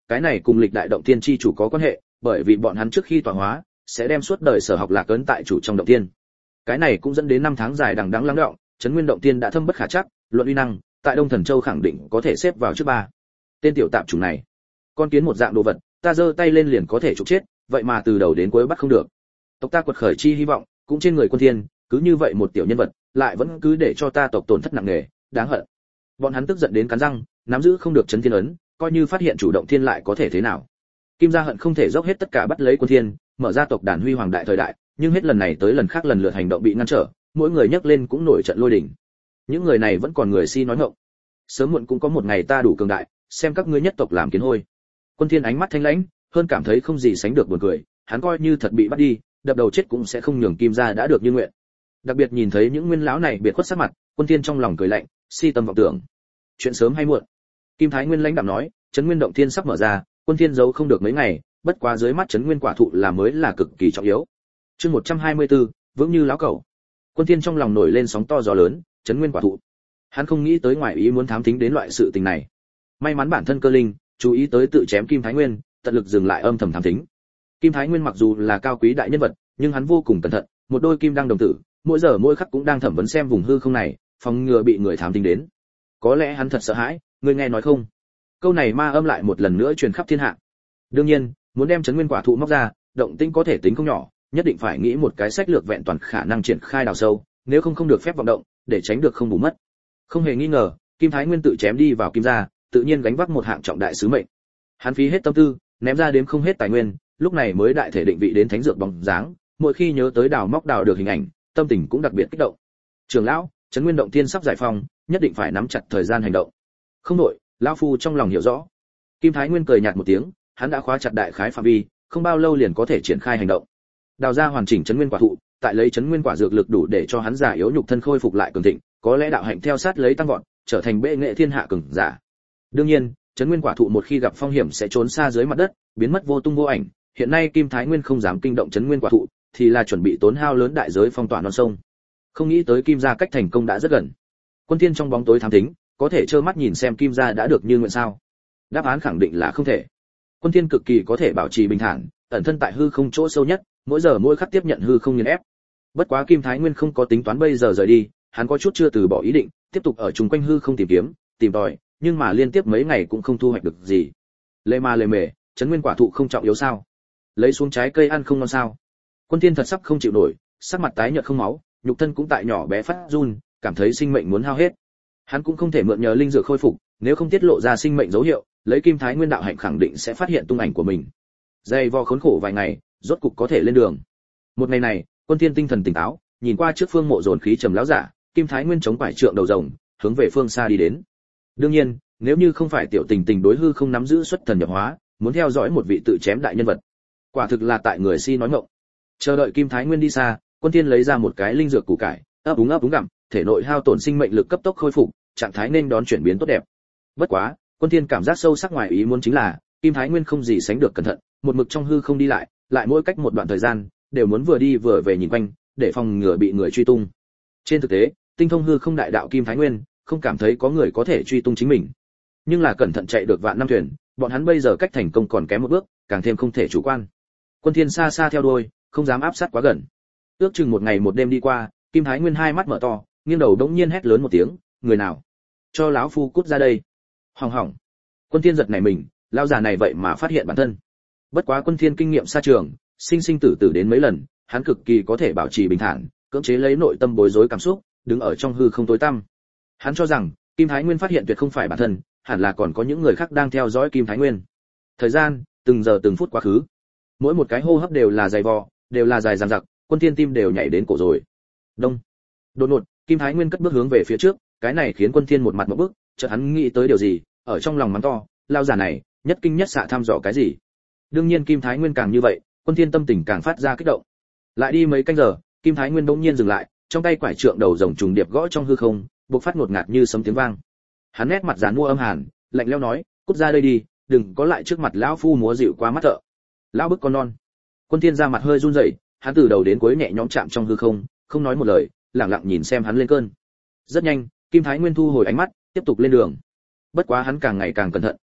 cái này cùng lịch đại động tiên chi chủ có quan hệ, bởi vì bọn hắn trước khi tọa hóa sẽ đem suốt đời sở học lạc ấn tại chủ trong động tiên. Cái này cũng dẫn đến năm tháng dài đằng đẵng lắng đọng, Trấn Nguyên động tiên đã thâm bất khả trắc, luận uy năng, tại Đông Thần Châu khẳng định có thể xếp vào trước ba. Tên tiểu tạp chủng này, con kiến một dạng đồ vật, ta giơ tay lên liền có thể trục chết, vậy mà từ đầu đến cuối bắt không được. Tộc ta quật khởi chi hy vọng, cũng trên người Quân Thiên, cứ như vậy một tiểu nhân vật, lại vẫn cứ để cho ta tộc tổn thất nặng nề, đáng hận. Bọn hắn tức giận đến cắn răng, nắm giữ không được Chấn Thiên ấn, coi như phát hiện chủ động thiên lại có thể thế nào? Kim gia hận không thể dốc hết tất cả bắt lấy Quân Thiên, mở ra tộc đàn huy hoàng đại thời đại, nhưng hết lần này tới lần khác lần lượt hành động bị ngăn trở, mỗi người nhấc lên cũng nổi trận lôi đình. Những người này vẫn còn người si nói ngọng. Sớm muộn cũng có một ngày ta đủ cường đại, xem các ngươi nhất tộc làm kiến hôi. Quân Thiên ánh mắt thanh lãnh, hơn cảm thấy không gì sánh được buồn cười, hắn coi như thật bị bắt đi, đập đầu chết cũng sẽ không nhường Kim gia đã được như nguyện. Đặc biệt nhìn thấy những nguyên lão này biệt khuất sắc mặt, Quân Thiên trong lòng cười lạnh, si tâm vọng tưởng. Chuyện sớm hay muộn. Kim Thái Nguyên lãnh đạm nói, Trấn Nguyên động thiên sắp mở ra, Quân Thiên giấu không được mấy ngày, bất quá dưới mắt Trấn Nguyên quả thụ là mới là cực kỳ trọng yếu. Chương 124, vững như lão cẩu. Quân Thiên trong lòng nổi lên sóng to gió lớn, Trấn Nguyên quả thụ. Hắn không nghĩ tới ngoài ý muốn thám thính đến loại sự tình này. May mắn bản thân cơ linh, chú ý tới tự chém Kim Thái Nguyên, tận lực dừng lại âm thầm thám thính. Kim Thái Nguyên mặc dù là cao quý đại nhân vật, nhưng hắn vô cùng cẩn thận, một đôi kim đăng đồng tử, mỗi giờ mỗi khắc cũng đang thẩm vấn xem vùng hư không này, phòng ngừa bị người thám thính đến. Có lẽ hắn thật sợ hãi, người nghe nói không? Câu này ma âm lại một lần nữa truyền khắp thiên hạ. Đương nhiên, muốn đem Trấn Nguyên quả thụ móc ra, động tĩnh có thể tính không nhỏ, nhất định phải nghĩ một cái sách lược vẹn toàn khả năng triển khai đào sâu, nếu không được phép vọng động, để tránh được không bù mất. Không hề nghi ngờ, Kim Thái Nguyên tự chém đi vào Kim gia, tự nhiên gánh vác một hạng trọng đại sứ mệnh. Hắn phí hết tâm tư, ném ra đến không hết tài nguyên, lúc này mới đại thể định vị đến thánh dược bóng dáng, mỗi khi nhớ tới đào móc đào được hình ảnh, tâm tình cũng đặc biệt kích động. Trưởng lão, Trấn Nguyên động tiên sắp giải phóng, nhất định phải nắm chặt thời gian hành động. Không đổi, lão phu trong lòng hiểu rõ. Kim Thái Nguyên cười nhạt một tiếng, hắn đã khóa chặt đại khái phạm vi, không bao lâu liền có thể triển khai hành động. Đào ra hoàn chỉnh Trấn Nguyên quả thụ, tại lấy Trấn Nguyên quả dược lực đủ để cho hắn già yếu nhục thân khôi phục lại cường thịnh, có lẽ đạo hạnh theo sát lấy tăng vọt, trở thành bệ nghệ thiên hạ cường giả. Đương nhiên, Trấn Nguyên quả thụ một khi gặp phong hiểm sẽ trốn xa dưới mặt đất, biến mất vô tung vô ảnh. Hiện nay Kim Thái Nguyên không dám kinh động Trấn Nguyên quả thụ, thì là chuẩn bị tốn hao lớn đại giới phong tỏa non sông. Không nghĩ tới Kim gia cách thành công đã rất gần. Quân Thiên trong bóng tối thám thính, có thể trơ mắt nhìn xem Kim gia đã được như nguyện sao? Đáp án khẳng định là không thể. Quân Thiên cực kỳ có thể bảo trì bình thản, ẩn thân tại hư không chỗ sâu nhất, mỗi giờ mỗi khắc tiếp nhận hư không nghiền ép. Bất quá Kim Thái Nguyên không có tính toán bây giờ rời đi, hắn có chút chưa từ bỏ ý định, tiếp tục ở chung quanh hư không tìm kiếm, tìm tòi, nhưng mà liên tiếp mấy ngày cũng không thu hoạch được gì. Lê ma lê mề, Trấn Nguyên quả thụ không trọng yếu sao? Lấy xuống trái cây ăn không ngon sao? Quân Thiên thật sắp không chịu nổi, sắc mặt tái nhợt không máu, nhục thân cũng tại nhỏ bé phát run, cảm thấy sinh mệnh muốn hao hết. Hắn cũng không thể mượn nhờ linh dược khôi phục, nếu không tiết lộ ra sinh mệnh dấu hiệu, lấy Kim Thái Nguyên đạo hạnh khẳng định sẽ phát hiện tung ảnh của mình. Dày vò khốn khổ vài ngày, rốt cục có thể lên đường. Một ngày này, Quân Thiên tinh thần tỉnh táo, nhìn qua trước phương mộ dồn khí trầm lão giả, Kim Thái Nguyên chống quải trượng đầu rồng, hướng về phương xa đi đến. Đương nhiên, nếu như không phải tiểu tình tình đối hư không nắm giữ xuất thần nhập hóa, muốn theo dõi một vị tự chém đại nhân vật, quả thực là tại người si nói ngọng. Chờ đợi Kim Thái Nguyên đi xa, Quân Thiên lấy ra một cái linh dược củ cải, ấp úng gặm, thể nội hao tổn sinh mệnh lực cấp tốc khôi phục, trạng thái nên đón chuyển biến tốt đẹp. Bất quá, Quân Thiên cảm giác sâu sắc ngoài ý muốn chính là, Kim Thái Nguyên không gì sánh được cẩn thận, một mực trong hư không đi lại, lại mỗi cách một đoạn thời gian, đều muốn vừa đi vừa về nhìn quanh, để phòng ngừa bị người truy tung. Trên thực tế, tinh thông hư không đại đạo Kim Thái Nguyên, không cảm thấy có người có thể truy tung chính mình. Nhưng là cẩn thận chạy được vạn năm thuyền, bọn hắn bây giờ cách thành công còn kém một bước, càng thêm không thể chủ quan. Quân Thiên xa xa theo đuôi, không dám áp sát quá gần. Ước chừng một ngày một đêm đi qua, Kim Thái Nguyên hai mắt mở to, nghiêng đầu đống nhiên hét lớn một tiếng, người nào? Cho lão phu cút ra đây! Hỏng hỏng! Quân Thiên giật nảy mình, lão già này vậy mà phát hiện bản thân. Bất quá Quân Thiên kinh nghiệm xa trường, sinh sinh tử tử đến mấy lần, hắn cực kỳ có thể bảo trì bình thản, cưỡng chế lấy nội tâm bối rối cảm xúc, đứng ở trong hư không tối tăm. Hắn cho rằng Kim Thái Nguyên phát hiện tuyệt không phải bản thân, hẳn là còn có những người khác đang theo dõi Kim Thái Nguyên. Thời gian từng giờ từng phút quá khứ, mỗi một cái hô hấp đều là dày vò, đều là dài dằng dặc, Quân Thiên tim đều nhảy đến cổ rồi. Đông. Đột ngột, Kim Thái Nguyên cất bước hướng về phía trước, cái này khiến Quân Thiên một mặt ngộp bức, chợt hắn nghĩ tới điều gì, ở trong lòng mắng to, lao giả này, nhất kinh nhất xạ thăm dò cái gì? Đương nhiên Kim Thái Nguyên càng như vậy, Quân Thiên tâm tình càng phát ra kích động. Lại đi mấy canh giờ, Kim Thái Nguyên bỗng nhiên dừng lại, trong tay quải trượng đầu rồng trùng điệp gõ trong hư không, bộc phát ngột ngạt như sấm tiếng vang. Hắn nét mặt giàn mua âm hàn, lạnh lẽo nói, cút ra đây đi, đừng có lại trước mặt lão phu múa dịu quá mắt thợ. Lão bức con non. Quân Thiên ra mặt hơi run rẩy, hắn từ đầu đến cuối nhẹ nhõm chạm trong hư không, không nói một lời, lặng lặng nhìn xem hắn lên cơn. Rất nhanh, Kim Thái Nguyên thu hồi ánh mắt, tiếp tục lên đường. Bất quá hắn càng ngày càng cẩn thận,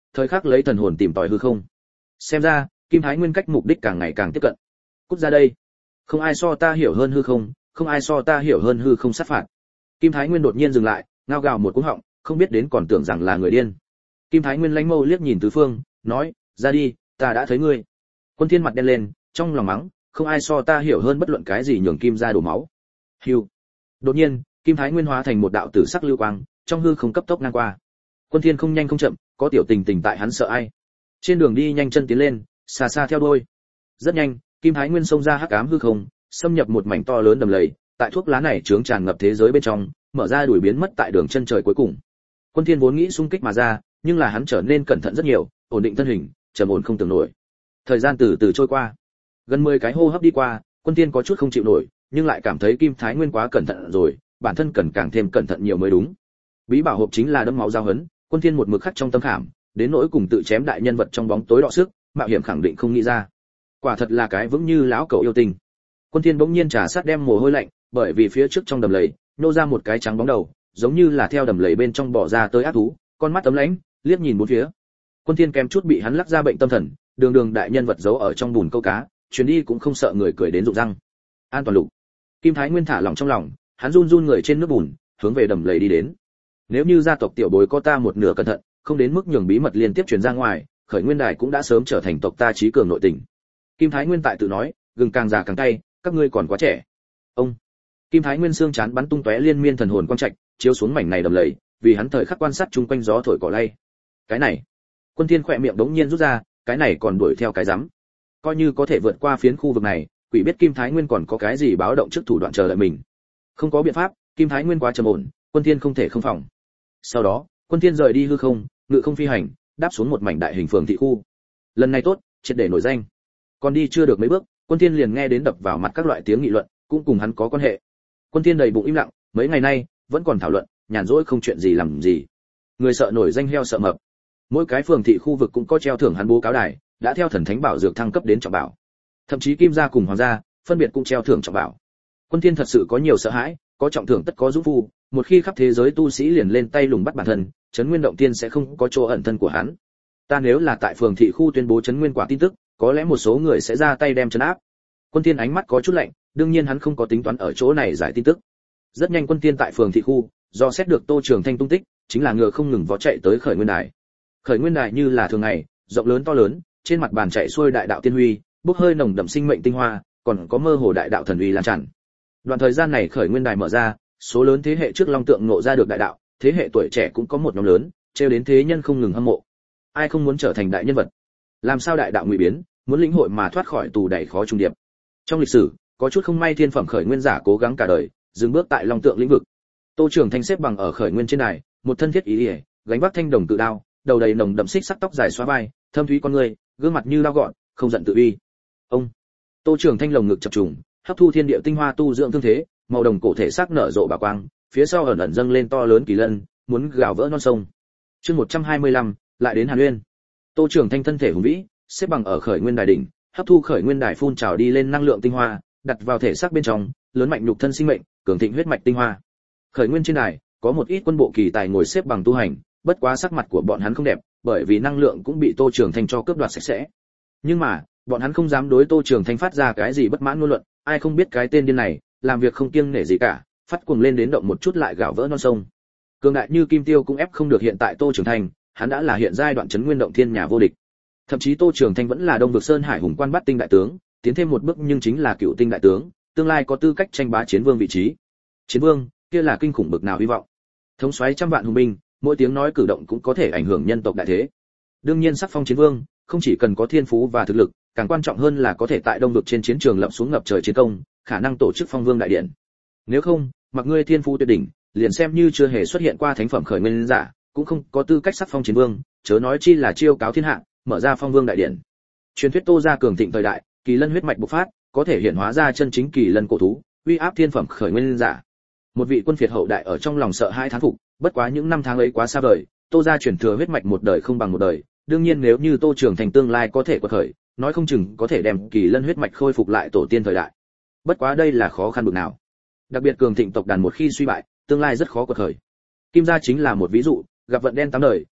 thời khắc lấy thần hồn tìm tòi hư không. Xem ra, Kim Thái Nguyên cách mục đích càng ngày càng tiếp cận. Cút ra đây. Không ai so ta hiểu hơn hư không, không ai so ta hiểu hơn hư không sát phạt. Kim Thái Nguyên đột nhiên dừng lại, ngao gào một cú họng, không biết đến còn tưởng rằng là người điên. Kim Thái Nguyên lánh mâu liếc nhìn tứ phương, nói, ra đi, ta đã thấy ngươi. Quân Thiên mặt đen lên, trong lòng mắng, không ai so ta hiểu hơn bất luận cái gì nhường kim ra đổ máu. Hưu. Đột nhiên, Kim Thái Nguyên hóa thành một đạo tử sắc lưu quang, trong hư không cấp tốc ngang qua. Quân Thiên không nhanh không chậm, có tiểu tình tình tại hắn sợ ai. Trên đường đi nhanh chân tiến lên, xa xa theo đuôi. Rất nhanh, Kim Thái Nguyên xông ra hắc ám hư không, xâm nhập một mảnh to lớn đầm lầy, tại thuốc lá này chướng tràn ngập thế giới bên trong, mở ra đuổi biến mất tại đường chân trời cuối cùng. Quân Thiên vốn nghĩ xung kích mà ra, nhưng là hắn trở nên cẩn thận rất nhiều, ổn định thân hình, trầm ổn không tưởng nổi. Thời gian từ từ trôi qua, gần 10 cái hô hấp đi qua, Quân Thiên có chút không chịu nổi, nhưng lại cảm thấy Kim Thái Nguyên quá cẩn thận rồi, bản thân cần càng thêm cẩn thận nhiều mới đúng. Bí bảo hộp chính là đấm máu giao hấn, Quân Thiên một mực khắc trong tâm khảm, đến nỗi cùng tự chém đại nhân vật trong bóng tối đọ sức, mạo hiểm khẳng định không nghĩ ra. Quả thật là cái vững như lão cẩu yêu tình. Quân Thiên bỗng nhiên trà sát đem mồ hôi lạnh, bởi vì phía trước trong đầm lầy, nô ra một cái trắng bóng đầu, giống như là theo đầm lầy bên trong bò ra tới ác thú, con mắt ấm lãnh, liếc nhìn bốn phía. Quân Thiên kém chút bị hắn lắc ra bệnh tâm thần, đường đường đại nhân vật giấu ở trong bùn câu cá, chuyến đi cũng không sợ người cười đến rụng răng. An toàn lục. Kim Thái Nguyên thả lỏng trong lòng, hắn run run người trên nước bùn, hướng về đầm lầy đi đến. Nếu như gia tộc tiểu bối có ta một nửa cẩn thận, không đến mức nhường bí mật liên tiếp truyền ra ngoài, Khởi Nguyên Đài cũng đã sớm trở thành tộc ta trí cường nội tình. Kim Thái Nguyên tại tự nói, gừng càng già càng cay, các ngươi còn quá trẻ. Ông. Kim Thái Nguyên xương chán bắn tung tóe liên miên thần hồn quang trạch, chiếu xuống mảnh này đầm lầy, vì hắn thời khắc quan sát chung quanh gió thổi cỏ lay. Cái này, Quân Thiên khỏe miệng đống nhiên rút ra, cái này còn đuổi theo cái rắm. Coi như có thể vượt qua phiến khu vực này, quỷ biết Kim Thái Nguyên còn có cái gì báo động trước thủ đoạn chờ đợi mình. Không có biện pháp, Kim Thái Nguyên quá trầm ổn, Quân Thiên không thể không phòng. Sau đó, Quân Thiên rời đi hư không, ngự không phi hành, đáp xuống một mảnh đại hình phường thị khu. Lần này tốt, triệt để nổi danh. Còn đi chưa được mấy bước, Quân Thiên liền nghe đến đập vào mặt các loại tiếng nghị luận, cũng cùng hắn có quan hệ. Quân Thiên đầy bụng im lặng, mấy ngày nay vẫn còn thảo luận, nhàn rỗi không chuyện gì làm gì. Người sợ nổi danh heo sợ mập. Mỗi cái phường thị khu vực cũng có treo thưởng hắn bố cáo đài, đã theo thần thánh bảo dược thăng cấp đến trọng bảo. Thậm chí Kim gia cùng Hoàng gia, phân biệt cũng treo thưởng trọng bảo. Quân Thiên thật sự có nhiều sợ hãi, có trọng thưởng tất có dũng phu, một khi khắp thế giới tu sĩ liền lên tay lùng bắt bản thân, Trấn Nguyên động tiên sẽ không có chỗ ẩn thân của hắn. Ta nếu là tại phường thị khu tuyên bố Trấn Nguyên quả tin tức, có lẽ một số người sẽ ra tay đem trấn áp. Quân Thiên ánh mắt có chút lạnh, đương nhiên hắn không có tính toán ở chỗ này giải tin tức. Rất nhanh Quân Thiên tại phường thị khu, do xét được Tô Trường Thanh tung tích, chính là ngựa không ngừng vó chạy tới Khởi Nguyên Đài. Khởi Nguyên Đài như là thường ngày, rộng lớn to lớn, trên mặt bàn chạy xuôi đại đạo tiên huy, bốc hơi nồng đậm sinh mệnh tinh hoa, còn có mơ hồ đại đạo thần uy lan tràn. Đoạn thời gian này Khởi Nguyên Đài mở ra, số lớn thế hệ trước long tượng ngộ ra được đại đạo, thế hệ tuổi trẻ cũng có một nhóm lớn, trêu đến thế nhân không ngừng hâm mộ. Ai không muốn trở thành đại nhân vật? Làm sao đại đạo ngụy biến, muốn lĩnh hội mà thoát khỏi tù đẩy khó trùng điệp. Trong lịch sử, có chút không may thiên phẩm khởi nguyên giả cố gắng cả đời, dừng bước tại long tượng lĩnh vực. Tô Trường Thanh xếp bằng ở khởi nguyên trên đài, một thân thiết ý liễu, gánh vác thanh đồng tự đao, đầu đầy nồng đậm xích sắc tóc dài xóa vai, thâm thúy con người, gương mặt như dao gọn, không giận tự uy. Ông. Tô Trường Thanh lồng ngực chập trùng, hấp thu thiên địa tinh hoa tu dưỡng thương thế, màu đồng cổ thể sắc nở rộ bà quang, phía sau ẩn ẩn dâng lên to lớn kỳ lân, muốn gào vỡ non sông. Chương 125, lại đến Hàn Uyên. Tô Trường Thanh thân thể hùng vĩ, xếp bằng ở khởi nguyên đài đỉnh, hấp thu khởi nguyên đài phun trào đi lên năng lượng tinh hoa, đặt vào thể xác bên trong, lớn mạnh nhục thân sinh mệnh, cường thịnh huyết mạch tinh hoa. Khởi nguyên trên đài, có một ít quân bộ kỳ tài ngồi xếp bằng tu hành, bất quá sắc mặt của bọn hắn không đẹp, bởi vì năng lượng cũng bị Tô Trường Thanh cho cướp đoạt sạch sẽ. Nhưng mà, bọn hắn không dám đối Tô Trường Thanh phát ra cái gì bất mãn ngôn luận, ai không biết cái tên điên này, làm việc không kiêng nể gì cả, phát cuồng lên đến động một chút lại gào vỡ non sông. Cường đại như Kim Tiêu cũng ép không được hiện tại Tô Trường Thanh, hắn đã là hiện giai đoạn Trấn Nguyên động thiên nhà vô địch. Thậm chí Tô Trường Thanh vẫn là Đông vực Sơn Hải hùng quan bát tinh đại tướng, tiến thêm một bước nhưng chính là cựu tinh đại tướng, tương lai có tư cách tranh bá chiến vương vị trí. Chiến vương, kia là kinh khủng bực nào hy vọng. Thống soái trăm vạn hùng binh, mỗi tiếng nói cử động cũng có thể ảnh hưởng nhân tộc đại thế. Đương nhiên sắc phong chiến vương, không chỉ cần có thiên phú và thực lực, càng quan trọng hơn là có thể tại Đông vực trên chiến trường lập xuống ngập trời chiến công, khả năng tổ chức phong vương đại điện. Nếu không, mặc ngươi thiên phú tuyệt đỉnh, liền xem như chưa hề xuất hiện qua thánh phẩm khởi nguyên giả, cũng không có tư cách sắc phong chiến vương, chớ nói chi là chiêu cáo thiên hạ, mở ra phong vương đại điện. Truyền thuyết Tô gia cường thịnh thời đại, kỳ lân huyết mạch bộc phát, có thể hiện hóa ra chân chính kỳ lân cổ thú, uy áp thiên phẩm khởi nguyên giả. Một vị quân phiệt hậu đại ở trong lòng sợ hai thán phục, bất quá những năm tháng ấy quá xa vời, Tô gia truyền thừa huyết mạch một đời không bằng một đời, đương nhiên nếu như Tô Trường Thành tương lai có thể quật khởi, nói không chừng có thể đem kỳ lân huyết mạch khôi phục lại tổ tiên thời đại. Bất quá đây là khó khăn bực nào. Đặc biệt cường thịnh tộc đàn một khi suy bại, tương lai rất khó quật khởi. Kim gia chính là một ví dụ, gặp vận đen tám đời,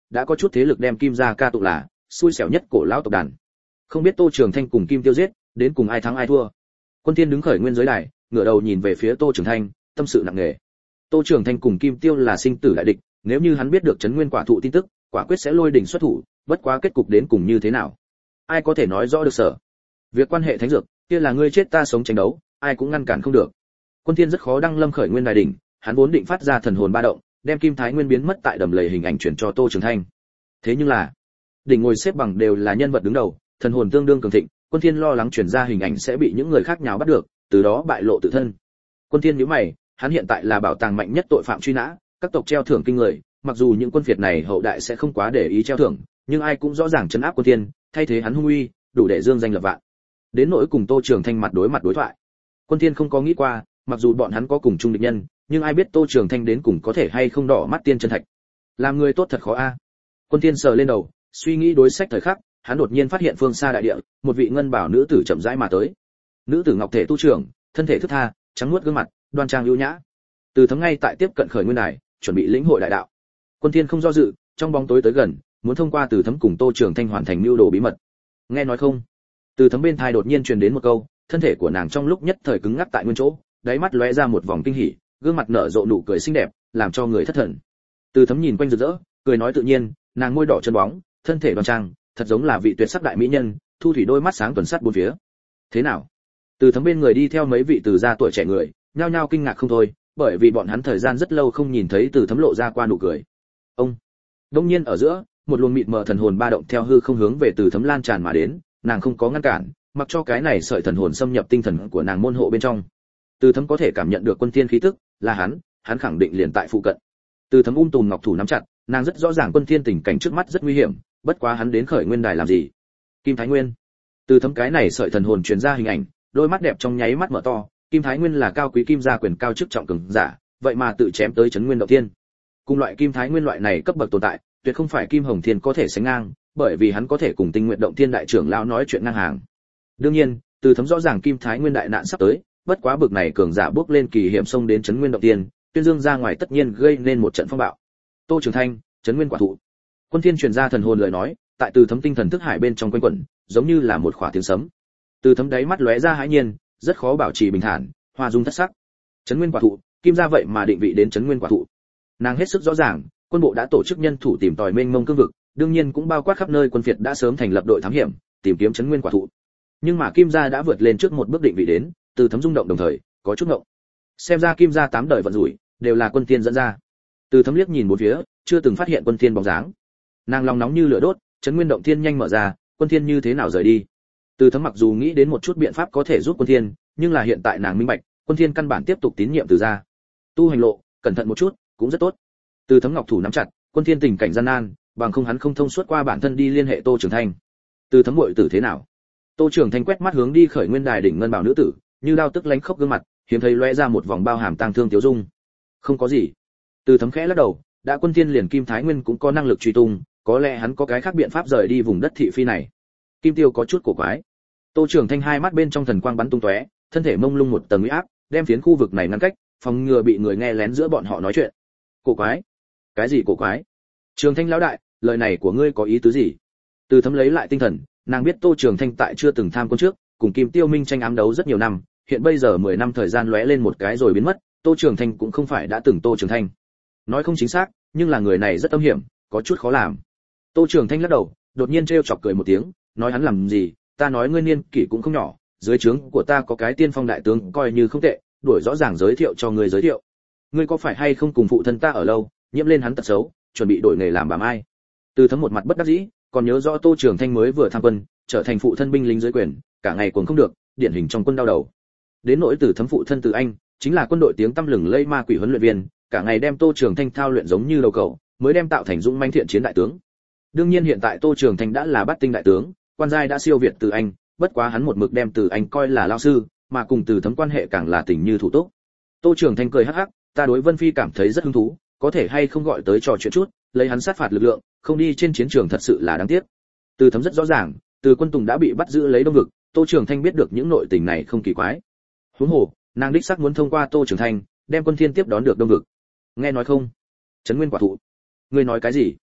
đã có chút thế lực đem Kim gia ca tụng là xui xẻo nhất cổ lão tộc đàn. Không biết Tô Trường Thanh cùng Kim Tiêu giết, đến cùng ai thắng ai thua. Quân Thiên đứng khởi nguyên giới đài, ngửa đầu nhìn về phía Tô Trường Thanh, tâm sự nặng nề. Tô Trường Thanh cùng Kim Tiêu là sinh tử đại địch, nếu như hắn biết được Trấn Nguyên quả thụ tin tức, quả quyết sẽ lôi đỉnh xuất thủ, bất quá kết cục đến cùng như thế nào, ai có thể nói rõ được sở. Việc quan hệ thánh dược, kia là ngươi chết ta sống tranh đấu, ai cũng ngăn cản không được. Quân Thiên rất khó đăng lâm khởi nguyên đài đỉnh, hắn vốn định phát ra thần hồn ba động, đem Kim Thái Nguyên biến mất tại đầm lầy hình ảnh truyền cho Tô Trường Thanh. Thế nhưng là, đỉnh ngồi xếp bằng đều là nhân vật đứng đầu, thần hồn tương đương cường thịnh, Quân Thiên lo lắng truyền ra hình ảnh sẽ bị những người khác nhào bắt được, từ đó bại lộ tự thân. Quân Thiên nhíu mày, hắn hiện tại là bảo tàng mạnh nhất tội phạm truy nã, các tộc treo thưởng kinh người, mặc dù những quân phiệt này hậu đại sẽ không quá để ý treo thưởng, nhưng ai cũng rõ ràng trấn áp Quân Thiên, thay thế hắn hung uy, đủ để dương danh lập vạn. Đến nỗi cùng Tô Trường Thanh mặt đối thoại, Quân Thiên không có nghĩ qua, mặc dù bọn hắn có cùng chung địch nhân, nhưng ai biết Tô Trường Thanh đến cùng có thể hay không đỏ mắt tiên chân thạch. Làm người tốt thật khó a. Quân Thiên sờ lên đầu, suy nghĩ đối sách thời khắc, hắn đột nhiên phát hiện phương xa đại địa, một vị ngân bảo nữ tử chậm rãi mà tới. Nữ tử ngọc thể tu trưởng, thân thể thướt tha, trắng muốt gương mặt, đoan trang ưu nhã. Từ Thấm ngay tại tiếp cận khởi nguyên đài, chuẩn bị lĩnh hội đại đạo. Quân Thiên không do dự, trong bóng tối tới gần, muốn thông qua Từ Thấm cùng Tô Trường Thanh hoàn thành mưu đồ bí mật. Nghe nói không? Từ Thấm bên tai đột nhiên truyền đến một câu, thân thể của nàng trong lúc nhất thời cứng ngắc tại nguyên chỗ, đáy mắt lóe ra một vòng kinh hỉ, gương mặt nở rộ nụ cười xinh đẹp, làm cho người thất thần. Từ Thấm nhìn quanh rực rỡ, cười nói tự nhiên, nàng môi đỏ chân bóng, thân thể đoan trang, thật giống là vị tuyệt sắc đại mỹ nhân, thu thủy đôi mắt sáng tuần sát bốn phía. Thế nào? Từ Thấm bên người đi theo mấy vị từ gia tuổi trẻ người, nhao nhao kinh ngạc không thôi, bởi vì bọn hắn thời gian rất lâu không nhìn thấy Từ Thấm lộ ra qua nụ cười. Ông. Đông nhiên ở giữa, một luồng mịt mờ thần hồn ba động theo hư không hướng về Từ Thấm lan tràn mà đến, nàng không có ngăn cản, mặc cho cái này sợi thần hồn xâm nhập tinh thần của nàng môn hộ bên trong. Từ Thấm có thể cảm nhận được Quân Thiên khí tức, là hắn khẳng định liền tại phụ cận. Từ Thấm tùm ngọc thủ nắm chặt, nàng rất rõ ràng Quân Thiên tình cảnh trước mắt rất nguy hiểm, bất quá hắn đến khởi nguyên đài làm gì? Kim Thái Nguyên. Từ Thấm cái này sợi thần hồn truyền ra hình ảnh, đôi mắt đẹp trong nháy mắt mở to, Kim Thái Nguyên là cao quý kim gia quyền cao chức trọng cường giả, vậy mà tự chém tới Trấn Nguyên Động Thiên. Cùng loại Kim Thái Nguyên loại này cấp bậc tồn tại, tuyệt không phải Kim Hồng Thiên có thể sánh ngang, bởi vì hắn có thể cùng Tinh Nguyện Động Thiên đại trưởng lão nói chuyện ngang hàng. Đương nhiên, Từ Thấm rõ ràng Kim Thái Nguyên đại nạn sắp tới, bất quá bực này cường giả bước lên kỳ hiểm xông đến Trấn Nguyên Động Thiên, tuyên dương ra ngoài tất nhiên gây nên một trận phong bạo. Tô Trường Thanh, Trấn Nguyên quả thụ. Quân Thiên truyền ra thần hồn lời nói, tại Từ Thấm tinh thần thức hải bên trong quanh quẩn, giống như là một khỏa tiếng sấm. Từ Thấm đáy mắt lóe ra hãi nhiên, rất khó bảo trì bình thản, hoa dung thất sắc. Trấn Nguyên quả thụ, Kim gia vậy mà định vị đến Trấn Nguyên quả thụ. Nàng hết sức rõ ràng, quân bộ đã tổ chức nhân thủ tìm tòi mênh mông cương vực, đương nhiên cũng bao quát khắp nơi quân phiệt đã sớm thành lập đội thám hiểm, tìm kiếm Trấn Nguyên quả thụ. Nhưng mà Kim gia đã vượt lên trước một bước định vị đến, Từ Thấm rung động đồng thời, có chút ngđộng. Xem ra Kim gia 8 đời vận rủi, đều là Quân Thiên dẫn ra. Từ Thấm liếc nhìn bốn phía, chưa từng phát hiện Quân Thiên bóng dáng. Nàng lòng nóng như lửa đốt, Trấn Nguyên Động Thiên nhanh mở ra, Quân Thiên như thế nào rời đi? Từ Thấm mặc dù nghĩ đến một chút biện pháp có thể giúp Quân Thiên, nhưng là hiện tại nàng minh bạch, Quân Thiên căn bản tiếp tục tín nhiệm Từ gia. Tu hành lộ, cẩn thận một chút, cũng rất tốt. Từ Thấm ngọc thủ nắm chặt, Quân Thiên tình cảnh gian nan, bằng không hắn không thông suốt qua bản thân đi liên hệ Tô Trường Thanh. Từ Thấm muội tử thế nào? Tô Trường Thanh quét mắt hướng đi khởi nguyên đài đỉnh ngân bảo nữ tử, như đao tức lánh khốc gương mặt, hiếm thấy lóe ra một vòng bao hàm tang thương tiêu dung. Không có gì. Từ Thấm khẽ lắc đầu, đã Quân Thiên liền Kim Thái Nguyên cũng có năng lực truy tung, có lẽ hắn có cái khác biện pháp rời đi vùng đất thị phi này. Kim Tiêu có chút cổ quái. Tô Trường Thanh hai mắt bên trong thần quang bắn tung tóe, thân thể mông lung một tầng uy áp, đem phiến khu vực này ngăn cách, phòng ngừa bị người nghe lén giữa bọn họ nói chuyện. Cổ quái? Cái gì cổ quái? Trường Thanh lão đại, lời này của ngươi có ý tứ gì? Từ Thấm lấy lại tinh thần, nàng biết Tô Trường Thanh tại chưa từng tham quân trước, cùng Kim Tiêu Minh tranh ám đấu rất nhiều năm, hiện bây giờ 10 năm thời gian lóe lên một cái rồi biến mất, Tô Trường Thanh cũng không phải đã từng Tô Trường Thanh. Nói không chính xác, nhưng là người này rất âm hiểm, có chút khó làm. Tô Trường Thanh lắc đầu, đột nhiên trêu chọc cười một tiếng, nói hắn làm gì, ta nói ngươi niên kỷ cũng không nhỏ, dưới trướng của ta có cái tiên phong đại tướng coi như không tệ, đuổi rõ ràng giới thiệu cho ngươi giới thiệu. Ngươi có phải hay không cùng phụ thân ta ở lâu, nhiễm lên hắn tật xấu, chuẩn bị đổi nghề làm bà mai. Từ Thấm một mặt bất đắc dĩ, còn nhớ rõ Tô Trường Thanh mới vừa tham quân, trở thành phụ thân binh lính dưới quyền, cả ngày cuồng không được, điển hình trong quân đau đầu. Đến nỗi Từ Thấm phụ thân Từ Anh, chính là quân đội tiếng tăm lừng lây ma quỷ huấn luyện viên, cả ngày đem Tô Trường Thanh thao luyện giống như đầu cẩu, mới đem tạo thành dũng mãnh thiện chiến đại tướng. Đương nhiên hiện tại Tô Trường Thanh đã là bát tinh đại tướng, quan giai đã siêu việt Từ Anh, bất quá hắn một mực đem Từ Anh coi là lão sư, mà cùng Từ Thấm quan hệ càng là tình như thủ túc. Tô Trường Thanh cười hắc hắc, ta đối Vân Phi cảm thấy rất hứng thú, có thể hay không gọi tới trò chuyện chút, lấy hắn sát phạt lực lượng, không đi trên chiến trường thật sự là đáng tiếc. Từ Thấm rất rõ ràng, Từ Quân Tùng đã bị bắt giữ lấy Đông vực, Tô Trường Thanh biết được những nội tình này không kỳ quái. Huống hồ, nàng đích xác muốn thông qua Tô Trường Thanh, đem Quân Thiên tiếp đón được Đông vực. Nghe nói không? Trấn Nguyên quả thụ. Ngươi nói cái gì?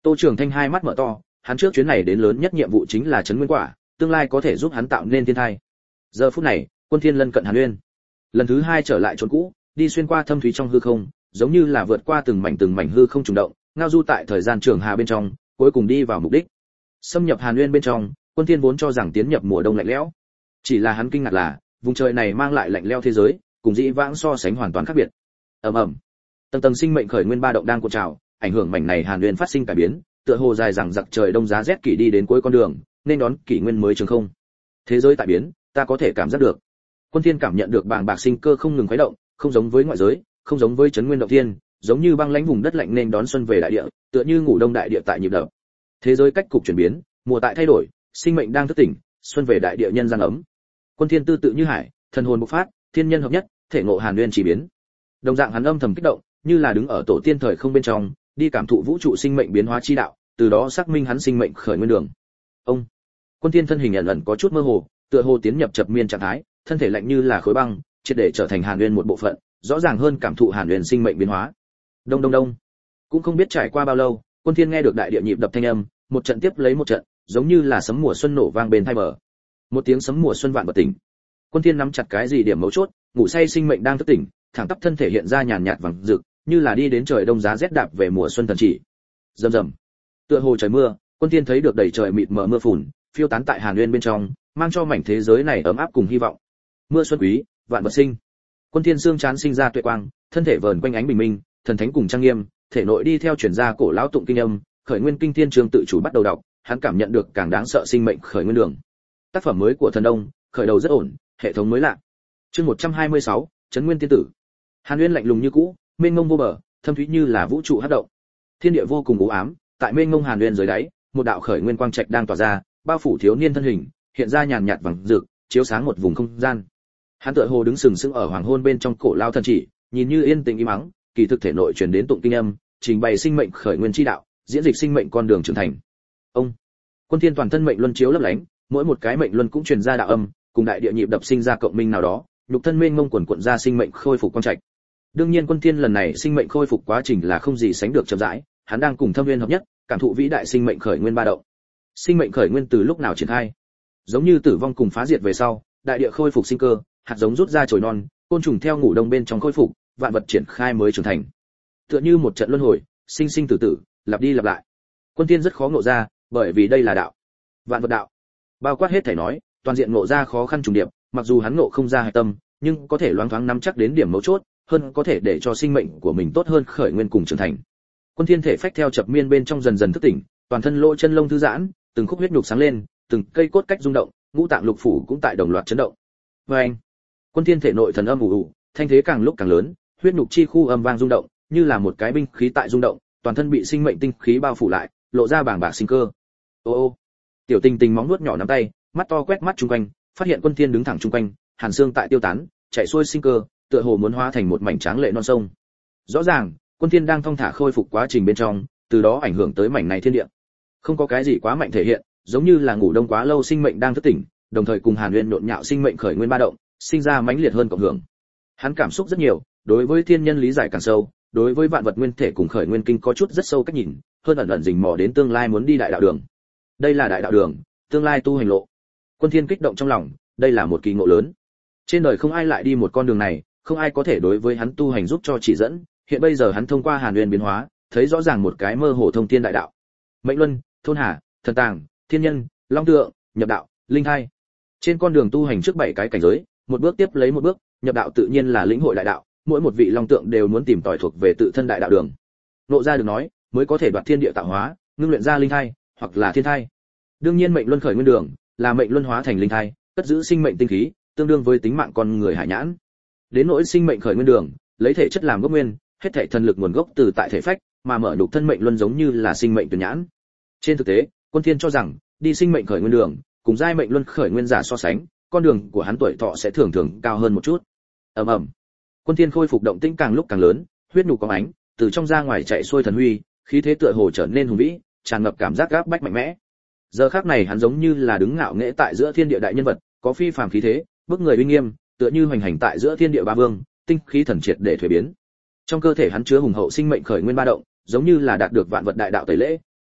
Tô Trường Thanh hai mắt mở to, hắn trước chuyến này đến lớn nhất nhiệm vụ chính là trấn nguyên quả, tương lai có thể giúp hắn tạo nên thiên thai. Giờ phút này, Quân Thiên lân cận Hàn Uyên, lần thứ hai trở lại chốn cũ, đi xuyên qua thâm thúy trong hư không, giống như là vượt qua từng mảnh hư không trùng động, ngao du tại thời gian trường hà bên trong, cuối cùng đi vào mục đích. Xâm nhập Hàn Uyên bên trong, Quân Thiên vốn cho rằng tiến nhập mùa đông lạnh lẽo, chỉ là hắn kinh ngạc là vùng trời này mang lại lạnh lẽo thế giới, cùng dĩ vãng so sánh hoàn toàn khác biệt. Ầm ầm, tầng tầng sinh mệnh khởi nguyên ba động đang cuộn trào, ảnh hưởng mảnh này Hàn Uyên phát sinh cải biến, tựa hồ dài rằng giặc trời đông giá rét kỷ đi đến cuối con đường, nên đón kỷ nguyên mới trường không. Thế giới tại biến, ta có thể cảm giác được. Quân Thiên cảm nhận được bàng bạc sinh cơ không ngừng khuấy động, không giống với ngoại giới, không giống với chấn nguyên động thiên, giống như băng lãnh vùng đất lạnh nên đón xuân về đại địa, tựa như ngủ đông đại địa tại nhịp đập. Thế giới cách cục chuyển biến, mùa tại thay đổi, sinh mệnh đang thức tỉnh, xuân về đại địa nhân gian ấm. Quân Thiên tư tự như hải, thần hồn bộc phát, thiên nhân hợp nhất, thể ngộ Hàn Uyên chỉ biến. Đồng dạng hắn âm thầm kích động, như là đứng ở tổ tiên thời không bên trong, đi cảm thụ vũ trụ sinh mệnh biến hóa chi đạo, từ đó xác minh hắn sinh mệnh khởi nguyên đường. Ông, Quân Thiên thân hình ẩn ẩn có chút mơ hồ, tựa hồ tiến nhập chập miên trạng thái, thân thể lạnh như là khối băng, triệt để trở thành Hàn Uyên một bộ phận, rõ ràng hơn cảm thụ Hàn Uyên sinh mệnh biến hóa. Đông đông đông. Cũng không biết trải qua bao lâu, Quân Thiên nghe được đại địa nhịp đập thanh âm, một trận tiếp lấy một trận, giống như là sấm mùa xuân nổ vang bên tai bờ. Một tiếng sấm mùa xuân vạn vật tỉnh. Quân Thiên nắm chặt cái gì điểm mấu chốt, ngủ say sinh mệnh đang thức tỉnh, thẳng tắp thân thể hiện ra nhàn nhạt vàng rực, như là đi đến trời đông giá rét đạp về mùa xuân thần chỉ. Rầm rầm. Tựa hồ trời mưa, Quân Thiên thấy được đầy trời mịt mờ mưa phùn, phiêu tán tại Hàn Uyên bên trong, mang cho mảnh thế giới này ấm áp cùng hy vọng. Mưa xuân quý, vạn vật sinh. Quân Thiên xương chán sinh ra tuệ quang, thân thể vờn quanh ánh bình minh, thần thánh cùng trang nghiêm, thể nội đi theo truyền ra cổ lão tụng kinh âm, khởi nguyên kinh thiên trường tự chủ bắt đầu đọc, hắn cảm nhận được càng đáng sợ sinh mệnh khởi nguyên đường. Tác phẩm mới của thần đông, khởi đầu rất ổn, hệ thống mới lạ. Chương 126, Trấn Nguyên tiên tử. Hàn Uyên lạnh lùng như cũ, mênh mông vô bờ, thâm thúy như là vũ trụ hấp động. Thiên địa vô cùng u ám, tại mênh mông Hàn Uyên dưới đáy, một đạo khởi nguyên quang trạch đang tỏa ra, bao phủ thiếu niên thân hình, hiện ra nhàn nhạt vàng rực, chiếu sáng một vùng không gian. Hắn tựa hồ đứng sừng sững ở hoàng hôn bên trong cổ lao thần chỉ, nhìn như yên tĩnh im mắng, kỳ thực thể nội truyền đến tụng kinh âm, trình bày sinh mệnh khởi nguyên chi đạo, diễn dịch sinh mệnh con đường trưởng thành. Ông, Quân Thiên toàn thân mệnh luân chiếu lấp lánh, mỗi một cái mệnh luân cũng truyền ra đạo âm, cùng đại địa nhịp đập sinh ra cộng minh nào đó, nhục thân mênh mông quần quật ra sinh mệnh khôi phục quang trạch. Đương nhiên Quân Thiên lần này sinh mệnh khôi phục quá trình là không gì sánh được chậm rãi, hắn đang cùng Thâm Nguyên hợp nhất, cảm thụ vĩ đại sinh mệnh khởi nguyên ba động. Sinh mệnh khởi nguyên từ lúc nào triển khai? Giống như tử vong cùng phá diệt về sau, đại địa khôi phục sinh cơ, hạt giống rút ra chồi non, côn trùng theo ngủ đông bên trong khôi phục, vạn vật triển khai mới trưởng thành. Tựa như một trận luân hồi, sinh sinh tử tử, lặp đi lặp lại. Quân Thiên rất khó ngộ ra, bởi vì đây là đạo. Vạn vật đạo. Bao quát hết thảy nói, toàn diện ngộ ra khó khăn trùng điệp, mặc dù hắn ngộ không ra hạch tâm, nhưng có thể loáng thoáng nắm chắc đến điểm mấu chốt, hơn có thể để cho sinh mệnh của mình tốt hơn khởi nguyên cùng trưởng thành. Quân Thiên thể phách theo chập miên bên trong dần dần thức tỉnh, toàn thân lỗ chân lông thư giãn, từng khúc huyết nhục sáng lên, từng cây cốt cách rung động, ngũ tạng lục phủ cũng tại đồng loạt chấn động. Và anh, Quân Thiên thể nội thần âm ù ù, thanh thế càng lúc càng lớn, huyết nhục chi khu âm vang rung động, như là một cái binh khí tại rung động, toàn thân bị sinh mệnh tinh khí bao phủ lại, lộ ra bàng bạc sinh cơ. Ô ô, Tiểu Tình Tình móng nuốt nhỏ nắm tay, mắt to quét mắt chung quanh, phát hiện Quân Thiên đứng thẳng chung quanh, hàn xương tại tiêu tán, chạy xuôi sinh cơ, tựa hồ muốn hóa thành một mảnh tráng lệ non sông. Rõ ràng, Quân Thiên đang thong thả khôi phục quá trình bên trong, từ đó ảnh hưởng tới mảnh này thiên địa. Không có cái gì quá mạnh thể hiện, giống như là ngủ đông quá lâu sinh mệnh đang thức tỉnh, đồng thời cùng Hàn Uyên nhộn nhạo sinh mệnh khởi nguyên ba động, sinh ra mãnh liệt hơn cộng hưởng. Hắn cảm xúc rất nhiều, đối với thiên nhân lý giải càng sâu, đối với vạn vật nguyên thể cùng khởi nguyên kinh có chút rất sâu cách nhìn, hơn ẩn ẩn rình mò đến tương lai muốn đi đại đạo đường. Đây là đại đạo đường, tương lai tu hành lộ. Quân Thiên kích động trong lòng, đây là một kỳ ngộ lớn. Trên đời không ai lại đi một con đường này, không ai có thể đối với hắn tu hành giúp cho chỉ dẫn, hiện bây giờ hắn thông qua Hàn Uyên biến hóa, thấy rõ ràng một cái mơ hồ thông thiên đại đạo. Mệnh luân, thôn hà, thần tàng, thiên nhân, long tượng, nhập đạo, linh thai. Trên con đường tu hành trước 7 cái cảnh giới, một bước tiếp lấy một bước, nhập đạo tự nhiên là lĩnh hội đại đạo, mỗi một vị long tượng đều muốn tìm tòi thuộc về tự thân đại đạo đường. Nộ ra được nói, mới có thể đoạt thiên địa tạo hóa, ngưng luyện ra linh thai, hoặc là thiên thai. Đương nhiên mệnh luân khởi nguyên đường, là mệnh luân hóa thành linh thai, cất giữ sinh mệnh tinh khí, tương đương với tính mạng con người hải nhãn. Đến nỗi sinh mệnh khởi nguyên đường, lấy thể chất làm gốc nguyên, hết thảy thần lực nguồn gốc từ tại thể phách, mà mở đục thân mệnh luân giống như là sinh mệnh tuyển nhãn. Trên thực tế, Quân Thiên cho rằng, đi sinh mệnh khởi nguyên đường, cùng giai mệnh luân khởi nguyên giả so sánh, con đường của hắn tuổi thọ sẽ thường thường cao hơn một chút. Ầm ầm. Quân Thiên khôi phục động tĩnh càng lúc càng lớn, huyết nhục có ánh, từ trong ra ngoài chạy xuôi thần huy, khí thế tựa hồ trở nên hùng vĩ, tràn ngập cảm giác gáp bách mạnh mẽ. Giờ khắc này hắn giống như là đứng ngạo nghễ tại giữa thiên địa đại nhân vật, có phi phàm khí thế, bức người uy nghiêm, tựa như hoành hành tại giữa thiên địa ba vương, tinh khí thần triệt để thuế biến. Trong cơ thể hắn chứa hùng hậu sinh mệnh khởi nguyên ba động, giống như là đạt được vạn vật đại đạo tẩy lễ,